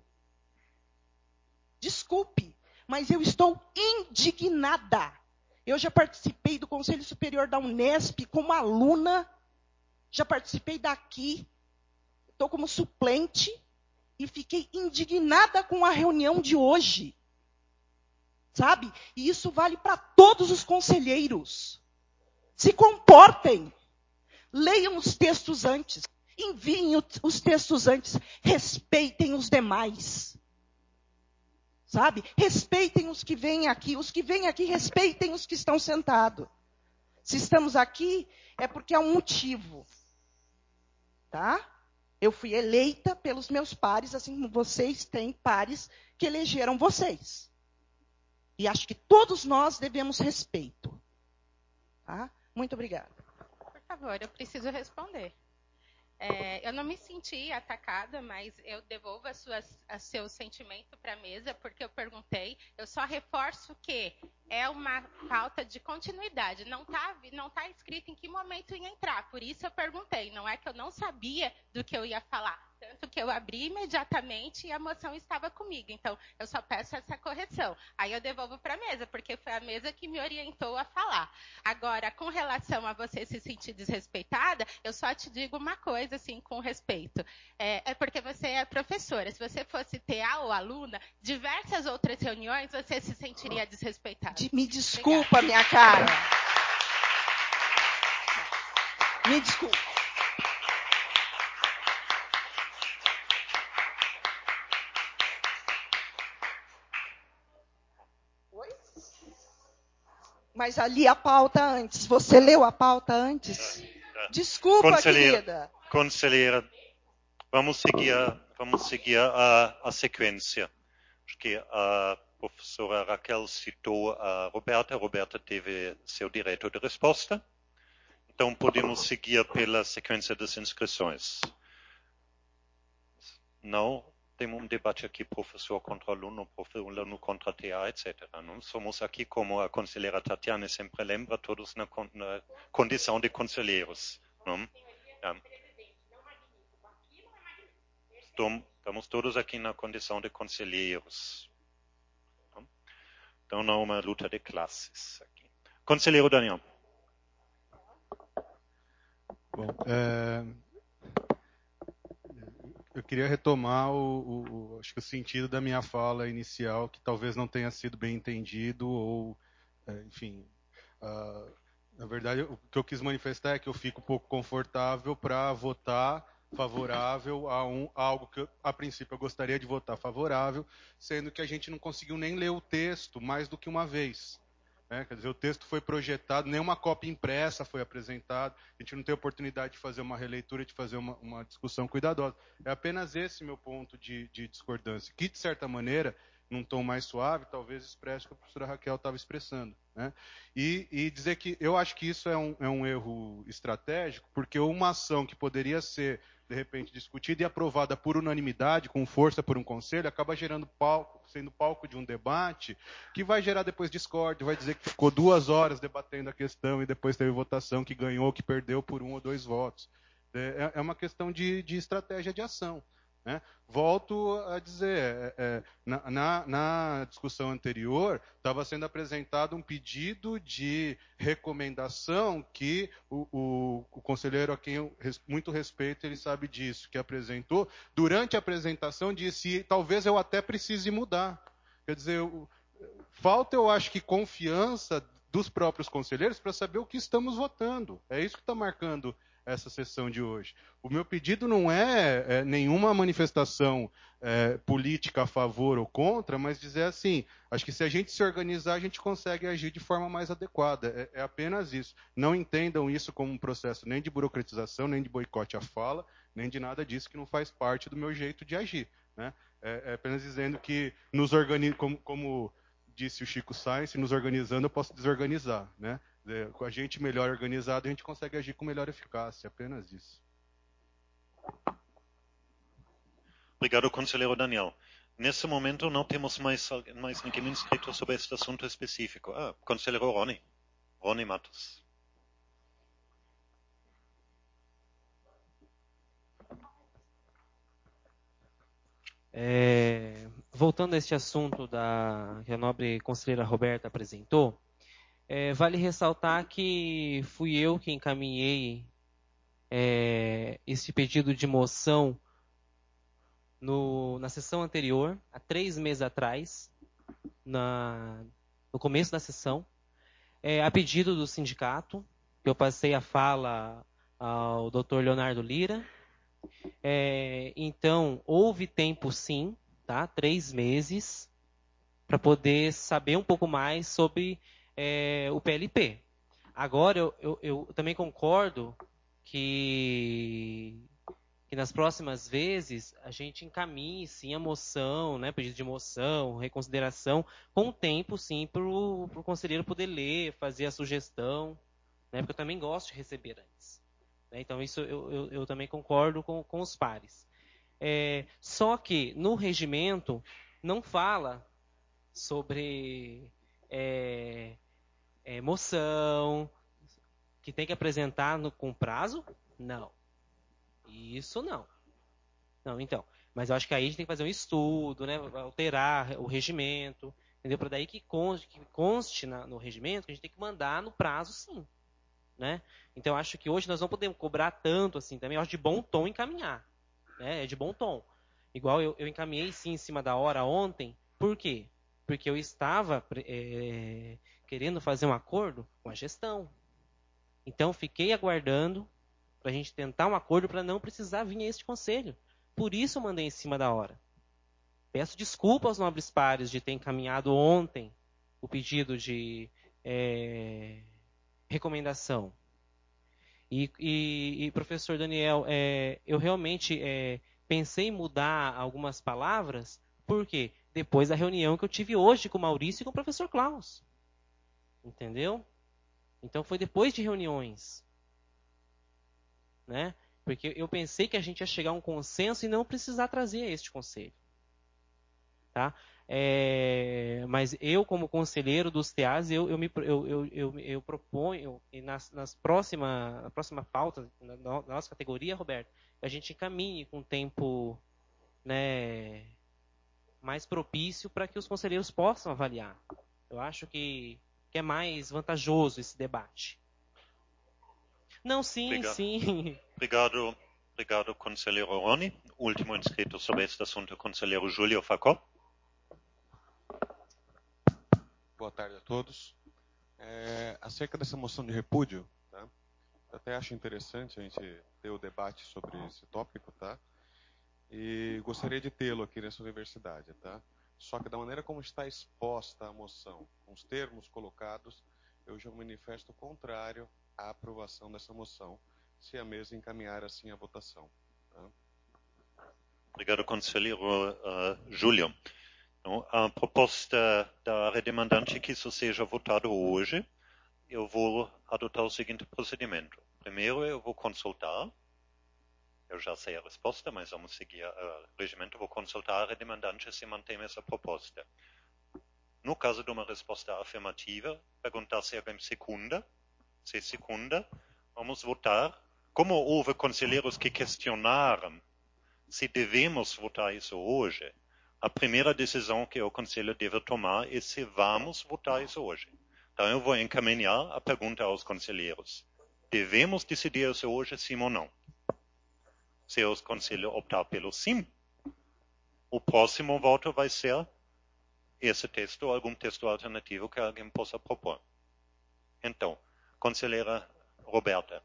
[SPEAKER 6] Desculpe, mas eu estou indignada. Eu já participei do Conselho Superior da Unesp como aluna, já participei daqui, estou como suplente, e fiquei indignada com a reunião de hoje. Sabe? E isso vale para todos os conselheiros. Se comportem. Leiam os textos antes. Enviem os textos antes. Respeitem os demais. Sabe? Respeitem os que vêm aqui. Os que vêm aqui, respeitem os que estão sentados. Se estamos aqui, é porque há um motivo. Tá? Eu fui eleita pelos meus pares, assim como vocês têm pares que elegeram vocês. E acho que todos nós devemos respeito. Tá? Muito obrigada.
[SPEAKER 18] Por favor, eu preciso responder. Eu não me senti atacada, mas eu devolvo seu sentimento para a mesa, porque eu perguntei. Eu só reforço que é uma pauta de continuidade. Não tá escrito em que momento ia entrar. Por isso eu perguntei. Não é que eu não sabia do que eu ia falar. Tanto que eu abri imediatamente e a moção estava comigo. Então, eu só peço essa correção. Aí eu devolvo para a mesa, porque foi a mesa que me orientou a falar. Agora, com relação a você se sentir desrespeitada, eu só te digo uma coisa, assim, com respeito. É porque você é professora. Se você fosse TA ou aluna, diversas outras reuniões, você se sentiria desrespeitada.
[SPEAKER 6] Me desculpa, minha cara. Me desculpa. Mas ali a pauta antes. Você leu a pauta antes? Desculpa, querida.
[SPEAKER 1] Conselheira, vamos seguir a sequência. Acho que a professora Raquel citou a Roberta. A Roberta teve seu direito de resposta. Então, podemos seguir pela sequência das inscrições. Não? Tem um debate aqui, professor contra aluno contra TA, etc. Não? Somos aqui, como a conselheira Tatiana sempre lembra, todos na condição de conselheiros. Não? Estamos todos aqui na condição de conselheiros. Não? Então, não é uma luta de classes aqui. Conselheiro Daniel.
[SPEAKER 15] Bom, eu queria retomar acho que o sentido da minha fala inicial, que talvez não tenha sido bem entendido, ou, enfim, na verdade, o que eu quis manifestar é que eu fico um pouco confortável para votar favorável a algo que, a princípio, eu gostaria de votar favorável, sendo que a gente não conseguiu nem ler o texto mais do que uma vez. Quer dizer, o texto foi projetado, nenhuma cópia impressa foi apresentada, a gente não tem oportunidade de fazer uma releitura, de fazer uma discussão cuidadosa. É apenas esse meu ponto de discordância, que, de certa maneira, num tom mais suave, talvez expresse o que a professora Raquel estava expressando. E dizer que eu acho que isso é um erro estratégico, porque uma ação que poderia ser, de repente, discutida e aprovada por unanimidade, com força por um conselho, acaba sendo palco de um debate que vai gerar depois discórdia, vai dizer que ficou 2 horas debatendo a questão e depois teve votação que ganhou, que perdeu por 1 ou 2 votos. É uma questão de estratégia de ação. Volto a dizer, na discussão anterior, estava sendo apresentado um pedido de recomendação que o conselheiro, a quem eu muito respeito, ele sabe disso, que apresentou. Durante a apresentação, disse, talvez eu até precise mudar. Quer dizer, falta, eu acho que, confiança dos próprios conselheiros para saber o que estamos votando. É isso que está marcando essa sessão de hoje. O meu pedido não é nenhuma manifestação política a favor ou contra, mas dizer assim, acho que se a gente se organizar, a gente consegue agir de forma mais adequada. É apenas isso. Não entendam isso como um processo nem de burocratização, nem de boicote à fala, nem de nada disso que não faz parte do meu jeito de agir. É apenas dizendo que como disse o Chico Sainz, se nos organizando eu posso desorganizar. Com a gente melhor organizado, a gente consegue agir com melhor eficácia. Apenas isso.
[SPEAKER 1] Obrigado, conselheiro Daniel. Nesse momento, não temos mais ninguém inscrito sobre este assunto específico. Conselheiro Rony Matos.
[SPEAKER 16] Voltando a este assunto que a nobre conselheira Roberta apresentou, vale ressaltar que fui eu que encaminhei esse pedido de moção na sessão anterior, há 3 meses atrás, no começo da sessão, a pedido do sindicato, que eu passei a fala ao Dr. Leonardo Lira. Então, houve tempo sim, 3 meses, para poder saber um pouco mais sobre o PLP. Agora, eu também concordo que nas próximas vezes a gente encaminhe sim a moção, pedido de moção, reconsideração, com tempo sim para o conselheiro poder ler, fazer a sugestão, porque eu também gosto de receber antes. Então isso eu também concordo com os pares. Só que no regimento não fala sobre moção, que tem que apresentar com prazo? Não. Isso não. Não, então. Mas eu acho que aí a gente tem que fazer um estudo, alterar o regimento, entendeu? Para daí que conste no regimento que a gente tem que mandar no prazo, sim. Então eu acho que hoje nós não podemos cobrar tanto assim também. Eu acho de bom tom encaminhar. É de bom tom. Igual eu encaminhei sim em cima da hora ontem. Por quê? Porque eu estava querendo fazer um acordo com a gestão. Então fiquei aguardando para a gente tentar um acordo para não precisar vir a este conselho. Por isso eu mandei em cima da hora. Peço desculpa aos nobres pares de ter encaminhado ontem o pedido de recomendação. E professor Daniel, eu realmente pensei em mudar algumas palavras, porque depois da reunião que eu tive hoje com o Maurício e com o professor Klaus. Entendeu? Então foi depois de reuniões. Porque eu pensei que a gente ia chegar a um consenso e não precisar trazer este conselho. Mas eu, como conselheiro dos TEAs, eu proponho, e na próxima pauta, na nossa categoria, Roberto, a gente encaminhe com tempo mais propício para que os conselheiros possam avaliar. Eu acho que é mais vantajoso esse debate. Não, sim, sim.
[SPEAKER 1] Obrigado, conselheiro Rony. Último inscrito sobre este assunto, conselheiro Júlio Facó.
[SPEAKER 8] Boa tarde a todos. Acerca dessa moção de repúdio, até acho interessante a gente ter o debate sobre esse tópico, tá? E gostaria de tê-lo aqui nessa universidade, tá? Só que da maneira como está exposta a moção, com os termos colocados, eu já manifesto contrário à aprovação dessa moção, se a mesa encaminhar assim a votação. Tá?
[SPEAKER 1] Obrigado, conselheiro Júlio. Então, a proposta da área demandante é que isso seja votado hoje. Eu vou adotar o seguinte procedimento. Primeiro, eu vou consultar. Eu já sei a resposta, mas vamos seguir o regimento. Vou consultar a área demandante se mantém essa proposta. No caso de uma resposta afirmativa, perguntar se alguém secunda. Se secunda, vamos votar. Como houve conselheiros que questionaram se devemos votar isso hoje, a primeira decisão que o conselho deve tomar é se vamos votar isso hoje. Então eu vou encaminhar a pergunta aos conselheiros. Devemos decidir isso hoje, sim ou não? Se o conselho optar pelo sim, o próximo voto vai ser esse texto ou algum texto alternativo que alguém possa propor. Então, conselheira Roberta,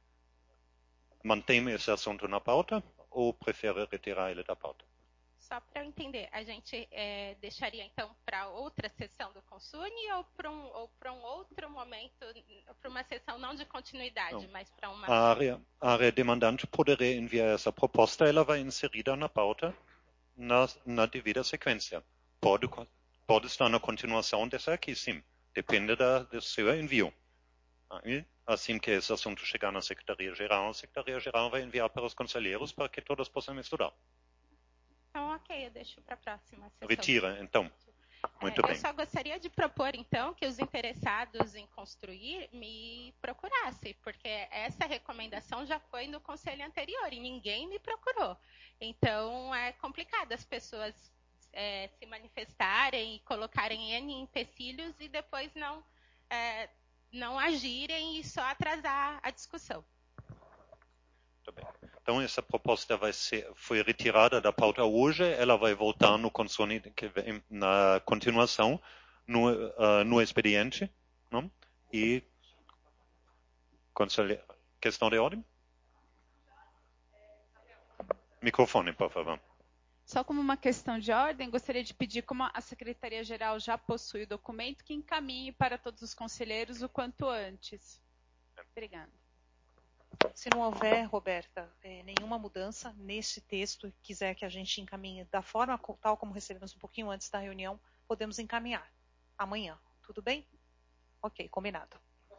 [SPEAKER 1] mantém esse assunto na pauta ou prefere retirar ele da pauta?
[SPEAKER 18] Só para eu entender, a gente deixaria então para outra sessão do Consune ou para um outro momento, para uma sessão não de continuidade, não, mas para uma...
[SPEAKER 1] A área demandante poderia enviar essa proposta, ela vai inserida na pauta na devida sequência. Pode estar na continuação dessa aqui, sim. Depende do seu envio. Aí, assim que esse assunto chegar na Secretaria-Geral, a Secretaria-Geral vai enviar para os conselheiros para que todos possam estudar.
[SPEAKER 18] Então, ok, eu deixo para a próxima sessão.
[SPEAKER 1] Retira, então. Muito bem.
[SPEAKER 18] Eu só gostaria de propor, então, que os interessados em construir me procurassem, porque essa recomendação já foi no conselho anterior e ninguém me procurou. Então, é complicado as pessoas se manifestarem e colocarem N empecilhos e depois não agirem e só atrasar a discussão.
[SPEAKER 1] Muito bem. Então, essa proposta foi retirada da pauta hoje, ela vai voltar no consone, na continuação, no expediente. Não? E, questão de ordem? Microfone, por favor.
[SPEAKER 22] Só como uma questão de ordem, gostaria de pedir, como a Secretaria-Geral já possui o documento, que encaminhe para todos os conselheiros o quanto antes. Obrigada.
[SPEAKER 19] Se não houver, Roberta, nenhuma mudança nesse texto e quiser que a gente encaminhe da forma tal como recebemos um pouquinho antes da reunião, podemos encaminhar amanhã. Tudo bem? Ok, combinado.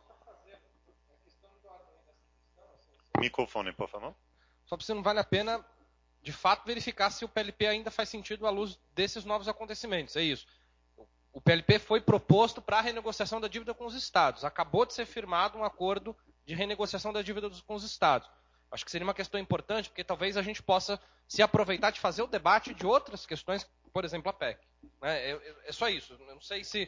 [SPEAKER 1] Microfone, por favor.
[SPEAKER 21] Só porque não vale a pena, de fato, verificar se o PLP ainda faz sentido à luz desses novos acontecimentos. É isso. O PLP foi proposto para a renegociação da dívida com os estados. Acabou de ser firmado um acordo de renegociação da dívida com os estados. Acho que seria uma questão importante, porque talvez a gente possa se aproveitar de fazer o debate de outras questões, por exemplo, a PEC. É só isso. Eu não sei se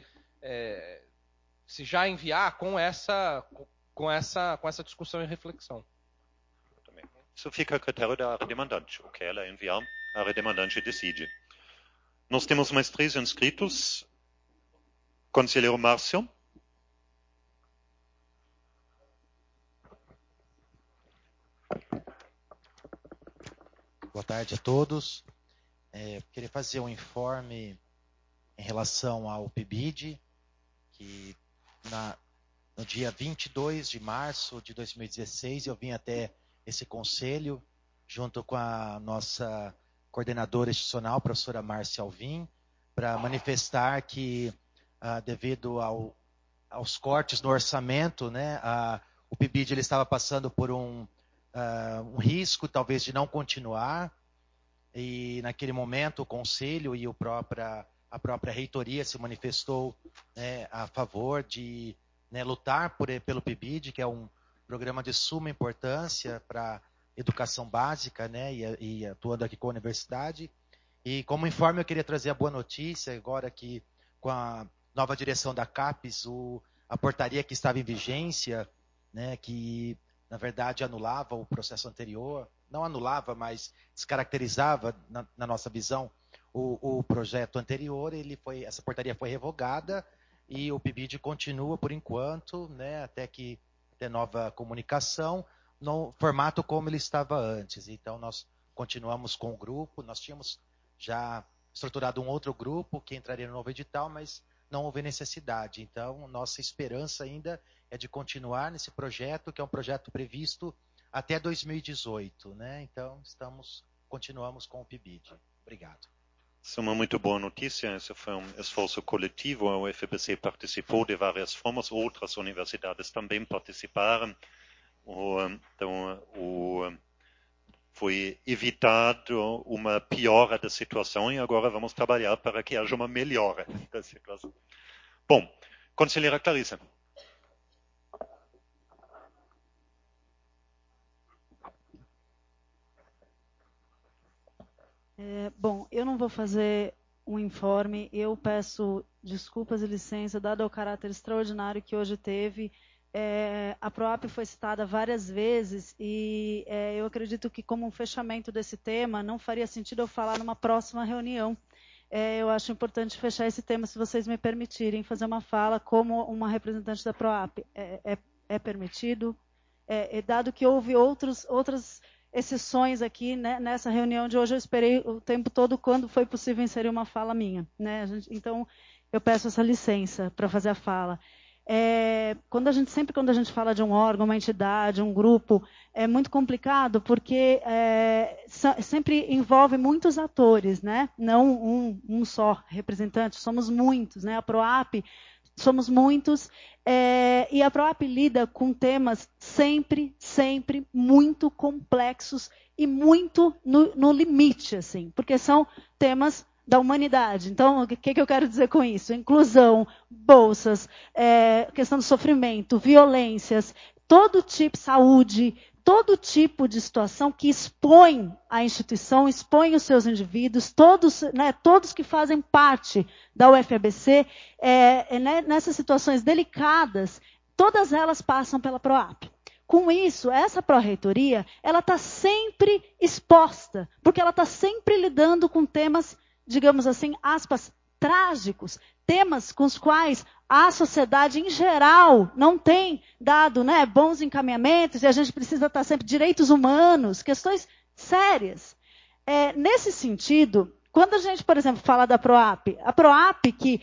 [SPEAKER 21] já enviar com essa discussão e reflexão.
[SPEAKER 1] Isso fica a critério da área demandante. O que ela enviar, a área demandante decide. Nós temos mais 3 inscritos. Conselheiro Márcio.
[SPEAKER 23] Boa tarde a todos. Queria fazer um informe em relação ao PIBID, que no dia 22 de março de 2016 eu vim até esse conselho, junto com a nossa coordenadora institucional, professora Márcia Alvim, para manifestar que, devido aos cortes no orçamento, né, o PIBID ele estava passando por um risco, talvez, de não continuar. E, naquele momento, o conselho e a própria reitoria se manifestou, né, a favor de, né, lutar pelo PIBID, que é um programa de suma importância para educação básica, né, e atuando aqui com a universidade. E, como informe, eu queria trazer a boa notícia, agora que, com a nova direção da CAPES, a portaria que estava em vigência, né, que, na verdade, anulava o processo anterior, não anulava, mas descaracterizava, na nossa visão, o projeto anterior, essa portaria foi revogada e o PIBID continua por enquanto, né, até que ter nova comunicação no formato como ele estava antes. Então, nós continuamos com o grupo, nós tínhamos já estruturado um outro grupo que entraria no novo edital, mas não houve necessidade. Então, nossa esperança ainda é de continuar nesse projeto, que é um projeto previsto até 2018. Né? Então, continuamos com o PIBID. Obrigado.
[SPEAKER 1] Isso é uma muito boa notícia. Esse foi um esforço coletivo. A UFBC participou de várias formas, outras universidades também participaram. Então, foi evitado uma piora da situação e agora vamos trabalhar para que haja uma melhora da situação. Bom, conselheira Clarissa.
[SPEAKER 2] Bom, eu não vou fazer um informe, eu peço desculpas e licença, dado o caráter extraordinário que hoje teve. A PROAP foi citada várias vezes e eu acredito que, como um fechamento desse tema, não faria sentido eu falar numa próxima reunião. Eu acho importante fechar esse tema, se vocês me permitirem, fazer uma fala como uma representante da PROAP. É permitido? Dado que houve outras exceções aqui, né, nessa reunião de hoje, eu esperei o tempo todo quando foi possível inserir uma fala minha. Né? Então, eu peço essa licença para fazer a fala. Quando a gente fala de um órgão, uma entidade, um grupo, é muito complicado porque sempre envolve muitos atores, né? Não um só representante, somos muitos, né? A PROAP, somos muitos, e a PROAP lida com temas sempre muito complexos e muito no limite, assim, porque são temas da humanidade. Então, o que eu quero dizer com isso? Inclusão, bolsas, questão do sofrimento, violências, todo tipo, saúde, todo tipo de situação que expõe a instituição, expõe os seus indivíduos, todos que fazem parte da UFABC, nessas situações delicadas, todas elas passam pela PROAP. Com isso, essa pró-reitoria, ela está sempre exposta, porque ela está sempre lidando com temas, digamos assim, aspas, trágicos, temas com os quais a sociedade em geral não tem dado, né, bons encaminhamentos, e a gente precisa estar sempre, direitos humanos, questões sérias. Nesse sentido, quando a gente, por exemplo, fala da PROAP, a PROAP que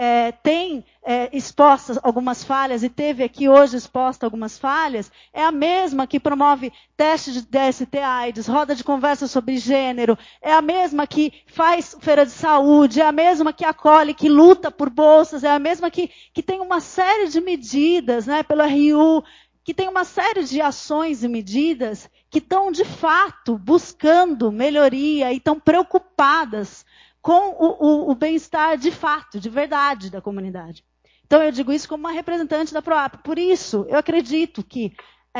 [SPEAKER 2] tem expostas algumas falhas, e teve aqui hoje exposta algumas falhas, é a mesma que promove teste de DST-AIDS, roda de conversa sobre gênero, é a mesma que faz feira de saúde, é a mesma que acolhe, que luta por bolsas, é a mesma que tem uma série de medidas, né, pelo RU, que tem uma série de ações e medidas que estão, de fato, buscando melhoria e estão preocupadas com o bem-estar de fato, de verdade da comunidade. Então, eu digo isso como uma representante da PROAP. Por isso, eu acredito que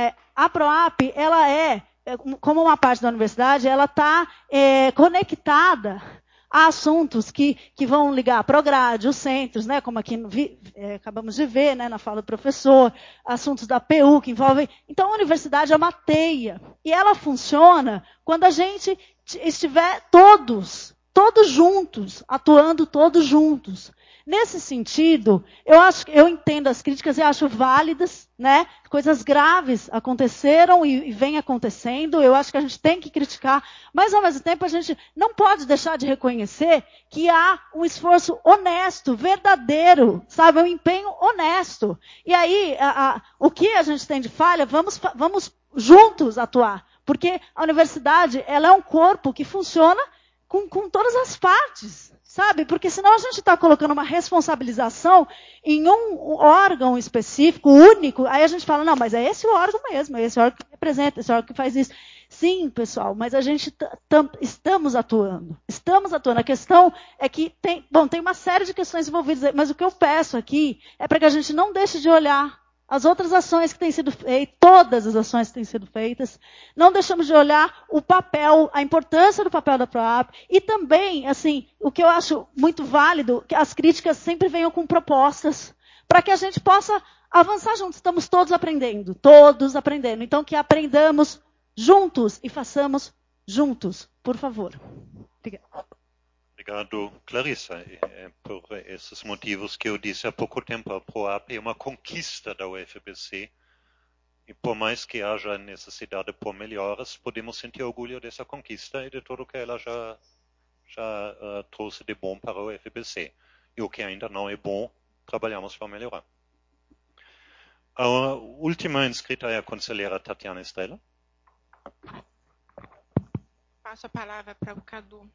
[SPEAKER 2] a PROAP, ela como uma parte da universidade, ela está conectada a assuntos que vão ligar a Prograde, os centros, né, como aqui acabamos de ver, né, na fala do professor, assuntos da PU que envolvem... Então, a universidade é uma teia. E ela funciona quando a gente estiver todos juntos, atuando todos juntos. Nesse sentido, eu entendo as críticas e acho válidas, né? Coisas graves aconteceram e vêm acontecendo, eu acho que a gente tem que criticar, mas ao mesmo tempo a gente não pode deixar de reconhecer que há um esforço honesto, verdadeiro, sabe? Um empenho honesto. E aí, o que a gente tem de falha, vamos juntos atuar, porque a universidade, ela é um corpo que funciona com todas as partes, sabe? Porque senão a gente está colocando uma responsabilização em um órgão específico, único, aí a gente fala, não, mas é esse o órgão mesmo, é esse órgão que representa, esse órgão que faz isso. Sim, pessoal, mas a gente estamos atuando. A questão é que tem uma série de questões envolvidas, mas o que eu peço aqui é para que a gente não deixe de olhar as outras ações que têm sido feitas, todas as ações que têm sido feitas, não deixamos de olhar o papel, a importância do papel da PROAP, e também, assim, o que eu acho muito válido, que as críticas sempre venham com propostas, para que a gente possa avançar juntos. Estamos todos aprendendo. Então, que aprendamos juntos e façamos juntos, por favor. Obrigada.
[SPEAKER 1] Obrigado, Clarissa. Por esses motivos que eu disse há pouco tempo, a PROAP é uma conquista da UFABC E por mais que haja necessidade por melhoras, podemos sentir orgulho dessa conquista e de tudo que ela já trouxe de bom para o FBC. E o que ainda não é bom, trabalhamos para melhorar. A última inscrita é a conselheira Tatiana Estrela.
[SPEAKER 3] Passo a palavra para o Cadu.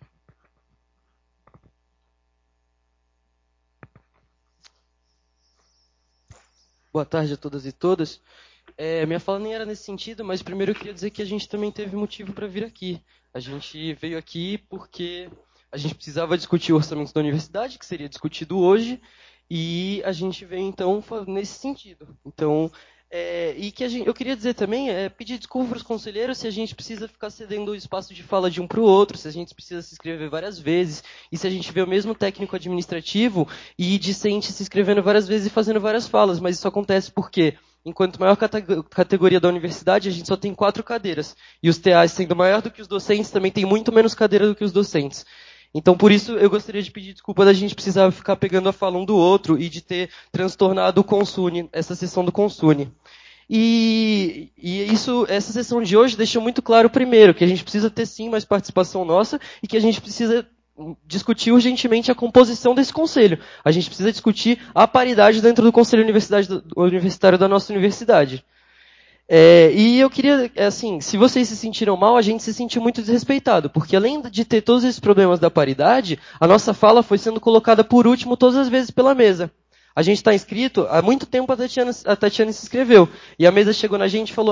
[SPEAKER 4] Boa tarde a todas e todos. Minha fala nem era nesse sentido, mas primeiro eu queria dizer que a gente também teve motivo para vir aqui. A gente veio aqui porque a gente precisava discutir o orçamento da universidade, que seria discutido hoje, e a gente veio então nesse sentido. Então, eu queria dizer também, pedir desculpa para os conselheiros se a gente precisa ficar cedendo o espaço de fala de um para o outro, se a gente precisa se inscrever várias vezes, e se a gente vê o mesmo técnico administrativo e discente se inscrevendo várias vezes e fazendo várias falas, mas isso acontece porque, enquanto maior categoria da universidade, a gente só tem 4 cadeiras, e os TAs sendo maior do que os docentes também tem muito menos cadeira do que os docentes. Então, por isso, eu gostaria de pedir desculpa da gente precisar ficar pegando a fala um do outro e de ter transtornado o Consune, essa sessão do Consune. E essa sessão de hoje deixou muito claro, primeiro, que a gente precisa ter sim mais participação nossa e que a gente precisa discutir urgentemente a composição desse conselho. A gente precisa discutir a paridade dentro do conselho universitário da nossa universidade. E eu queria, se vocês se sentiram mal, a gente se sentiu muito desrespeitado, porque além de ter todos esses problemas da paridade, a nossa fala foi sendo colocada por último todas as vezes pela mesa. A gente está inscrito, há muito tempo a Tatiana se inscreveu, e a mesa chegou na gente e falou,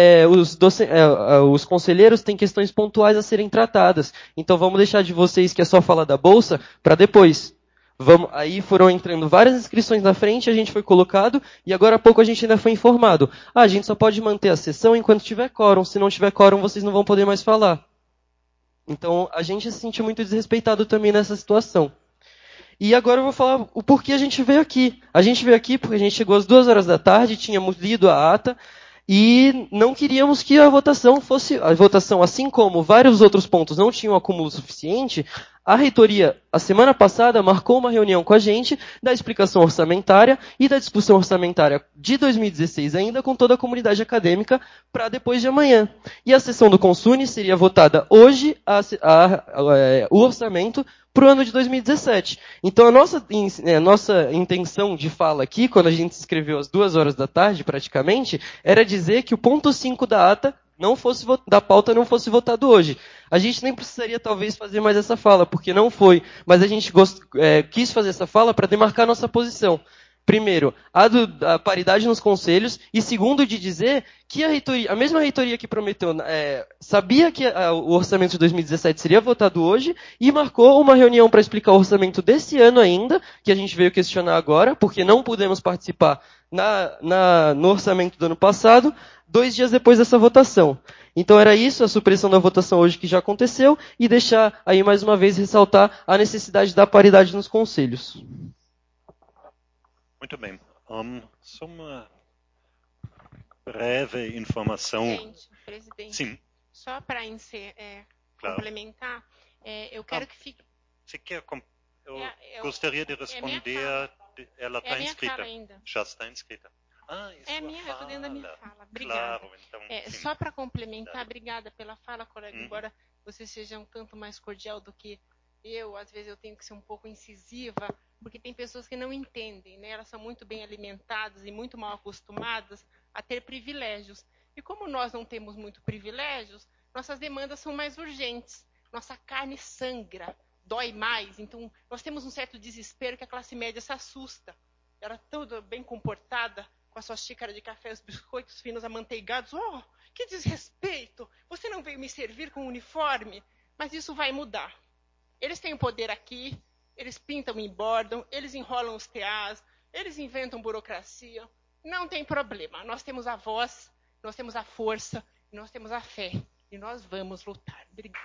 [SPEAKER 4] os conselheiros têm questões pontuais a serem tratadas, então vamos deixar de vocês que é só falar da bolsa, para depois. Aí foram entrando várias inscrições na frente, a gente foi colocado, e agora há pouco a gente ainda foi informado. A gente só pode manter a sessão enquanto tiver quórum, se não tiver quórum vocês não vão poder mais falar. Então a gente se sentiu muito desrespeitado também nessa situação. E agora eu vou falar o porquê a gente veio aqui. A gente veio aqui porque a gente chegou às 2 horas da tarde, tínhamos lido a ata, e não queríamos que a votação, assim como vários outros pontos não tinham acúmulo suficiente, a reitoria, a semana passada, marcou uma reunião com a gente da explicação orçamentária e da discussão orçamentária de 2016 ainda com toda a comunidade acadêmica para depois de amanhã. E a sessão do Consune seria votada hoje o orçamento para o ano de 2017. Então a nossa intenção de fala aqui, quando a gente se inscreveu às 2 horas da tarde praticamente, era dizer que o ponto 5 da ata da pauta não fosse votado hoje. A gente nem precisaria, talvez, fazer mais essa fala, porque não foi. Mas a gente quis fazer essa fala para demarcar nossa posição. Primeiro, a paridade nos conselhos, e segundo, de dizer que a mesma reitoria que prometeu, sabia que o orçamento de 2017 seria votado hoje, e marcou uma reunião para explicar o orçamento desse ano ainda, que a gente veio questionar agora, porque não pudemos participar no orçamento do ano passado, 2 dias depois dessa votação. Então era isso, a supressão da votação hoje que já aconteceu, e deixar aí mais uma vez ressaltar a necessidade da paridade nos conselhos.
[SPEAKER 1] Muito bem. Só uma breve informação.
[SPEAKER 3] Presidente,
[SPEAKER 1] sim.
[SPEAKER 3] Só para complementar, eu quero que fique...
[SPEAKER 1] Eu gostaria de responder. Ela está inscrita. Já está inscrita.
[SPEAKER 3] Eu estou dentro da minha fala. Obrigada.
[SPEAKER 1] Claro, então,
[SPEAKER 3] só para complementar, obrigada pela fala, colega, embora você seja um tanto mais cordial do que eu, às vezes eu tenho que ser um pouco incisiva, porque tem pessoas que não entendem, né? Elas são muito bem alimentadas e muito mal acostumadas a ter privilégios. E como nós não temos muito privilégios, nossas demandas são mais urgentes. Nossa carne sangra, dói mais. Então, nós temos um certo desespero que a classe média se assusta. Ela toda bem comportada, com a sua xícara de café, os biscoitos finos amanteigados. Oh, que desrespeito! Você não veio me servir com uniforme? Mas isso vai mudar. Eles têm o poder aqui, eles pintam e bordam, eles enrolam os TAs, eles inventam burocracia. Não tem problema. Nós temos a voz, nós temos a força, nós temos a fé. E nós vamos lutar. Obrigada.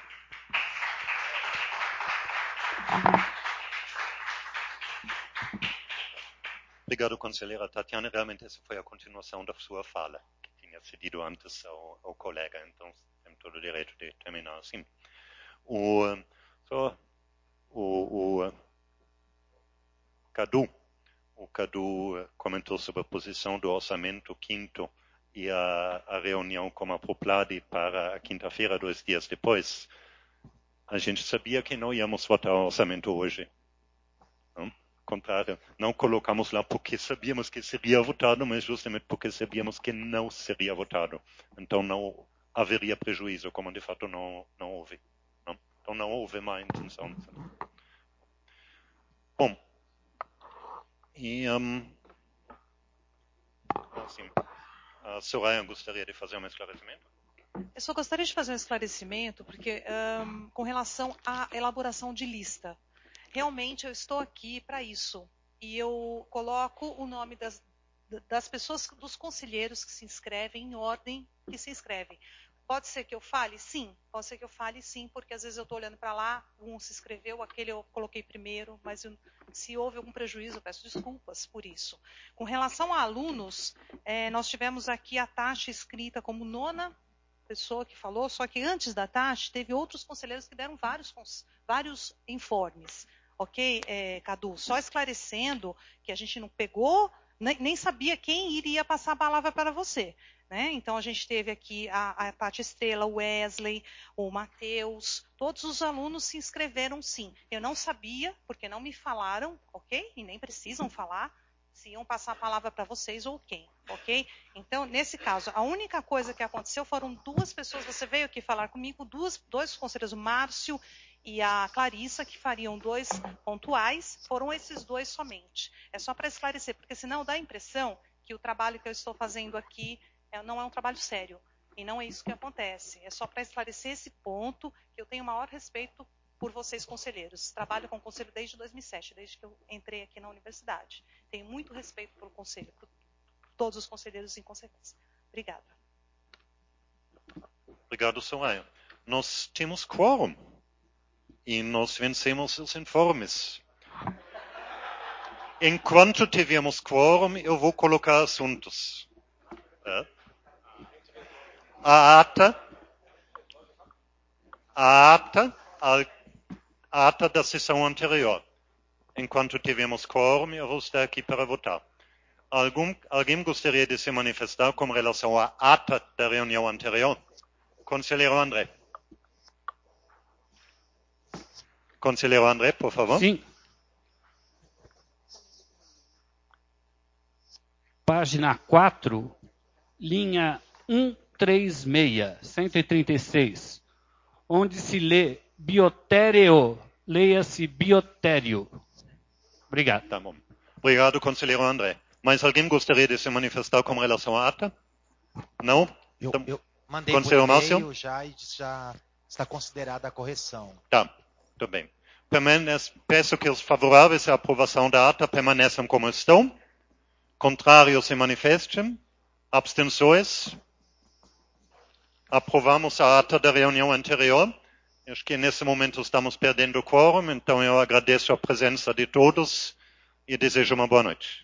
[SPEAKER 1] Obrigado, conselheira Tatiana. Realmente essa foi a continuação da sua fala, que tinha cedido antes ao colega, então tem todo o direito de terminar assim. O Cadu comentou sobre a posição do orçamento quinto e a reunião com a Proplade para a quinta-feira, 2 dias depois, a gente sabia que não íamos votar o orçamento hoje. Não? Contrário, não colocamos lá porque sabíamos que seria votado, mas justamente porque sabíamos que não seria votado. Então não haveria prejuízo, como de fato não houve. Não? Então não houve má intenção. Bom, e assim, a Soraya gostaria de fazer um esclarecimento?
[SPEAKER 19] Eu só gostaria de fazer um esclarecimento, porque com relação à elaboração de lista. Realmente eu estou aqui para isso. E eu coloco o nome das pessoas, dos conselheiros que se inscrevem em ordem que se inscrevem. Pode ser que eu fale? Sim. Pode ser que eu fale sim, porque às vezes eu estou olhando para lá, um se inscreveu, aquele eu coloquei primeiro, mas se houve algum prejuízo, eu peço desculpas por isso. Com relação a alunos, nós tivemos aqui a Tati escrita como 9ª pessoa que falou, só que antes da Tati, teve outros conselheiros que deram vários informes. Ok, Cadu? Só esclarecendo que a gente não pegou, nem sabia quem iria passar a palavra para você. Né? Então, a gente teve aqui a Tati Estrela, o Wesley, o Matheus, todos os alunos se inscreveram sim. Eu não sabia, porque não me falaram, ok? E nem precisam falar, se iam passar a palavra para vocês ou quem, ok? Então, nesse caso, a única coisa que aconteceu foram 2 pessoas, você veio aqui falar comigo, dois conselheiros, o Márcio e a Clarissa, que fariam 2 pontuais, foram esses 2 somente. É só para esclarecer, porque senão dá a impressão que o trabalho que eu estou fazendo aqui não é um trabalho sério. E não é isso que acontece. É só para esclarecer esse ponto, que eu tenho o maior respeito por vocês, conselheiros. Trabalho com o conselho desde 2007, desde que eu entrei aqui na universidade. Tenho muito respeito pelo conselho, por todos os conselheiros em consequência. Obrigada.
[SPEAKER 1] Obrigado, Soraya. Nós temos quórum. E nós vencemos os informes. Enquanto tivermos quórum, eu vou colocar assuntos. A ata da sessão anterior. Enquanto tivermos quórum, eu vou estar aqui para votar. Alguém gostaria de se manifestar com relação à ata da reunião anterior? Conselheiro André. Conselheiro André, por favor.
[SPEAKER 5] Sim. Página 4, linha 136, 136, onde se lê biotéreo, leia-se biotério. Obrigado.
[SPEAKER 1] Tá bom. Obrigado, conselheiro André. Mas alguém gostaria de se manifestar com relação à ata? Não?
[SPEAKER 23] Eu mandei
[SPEAKER 1] conselheiro
[SPEAKER 23] por e-mail
[SPEAKER 1] Márcio?
[SPEAKER 23] já e já está considerada a correção.
[SPEAKER 1] Tá, tudo bem. Peço que os favoráveis à aprovação da ata permaneçam como estão. Contrários se manifestem. Abstenções. Aprovamos a ata da reunião anterior. Acho que nesse momento estamos perdendo o quórum, então eu agradeço a presença de todos e desejo uma boa noite.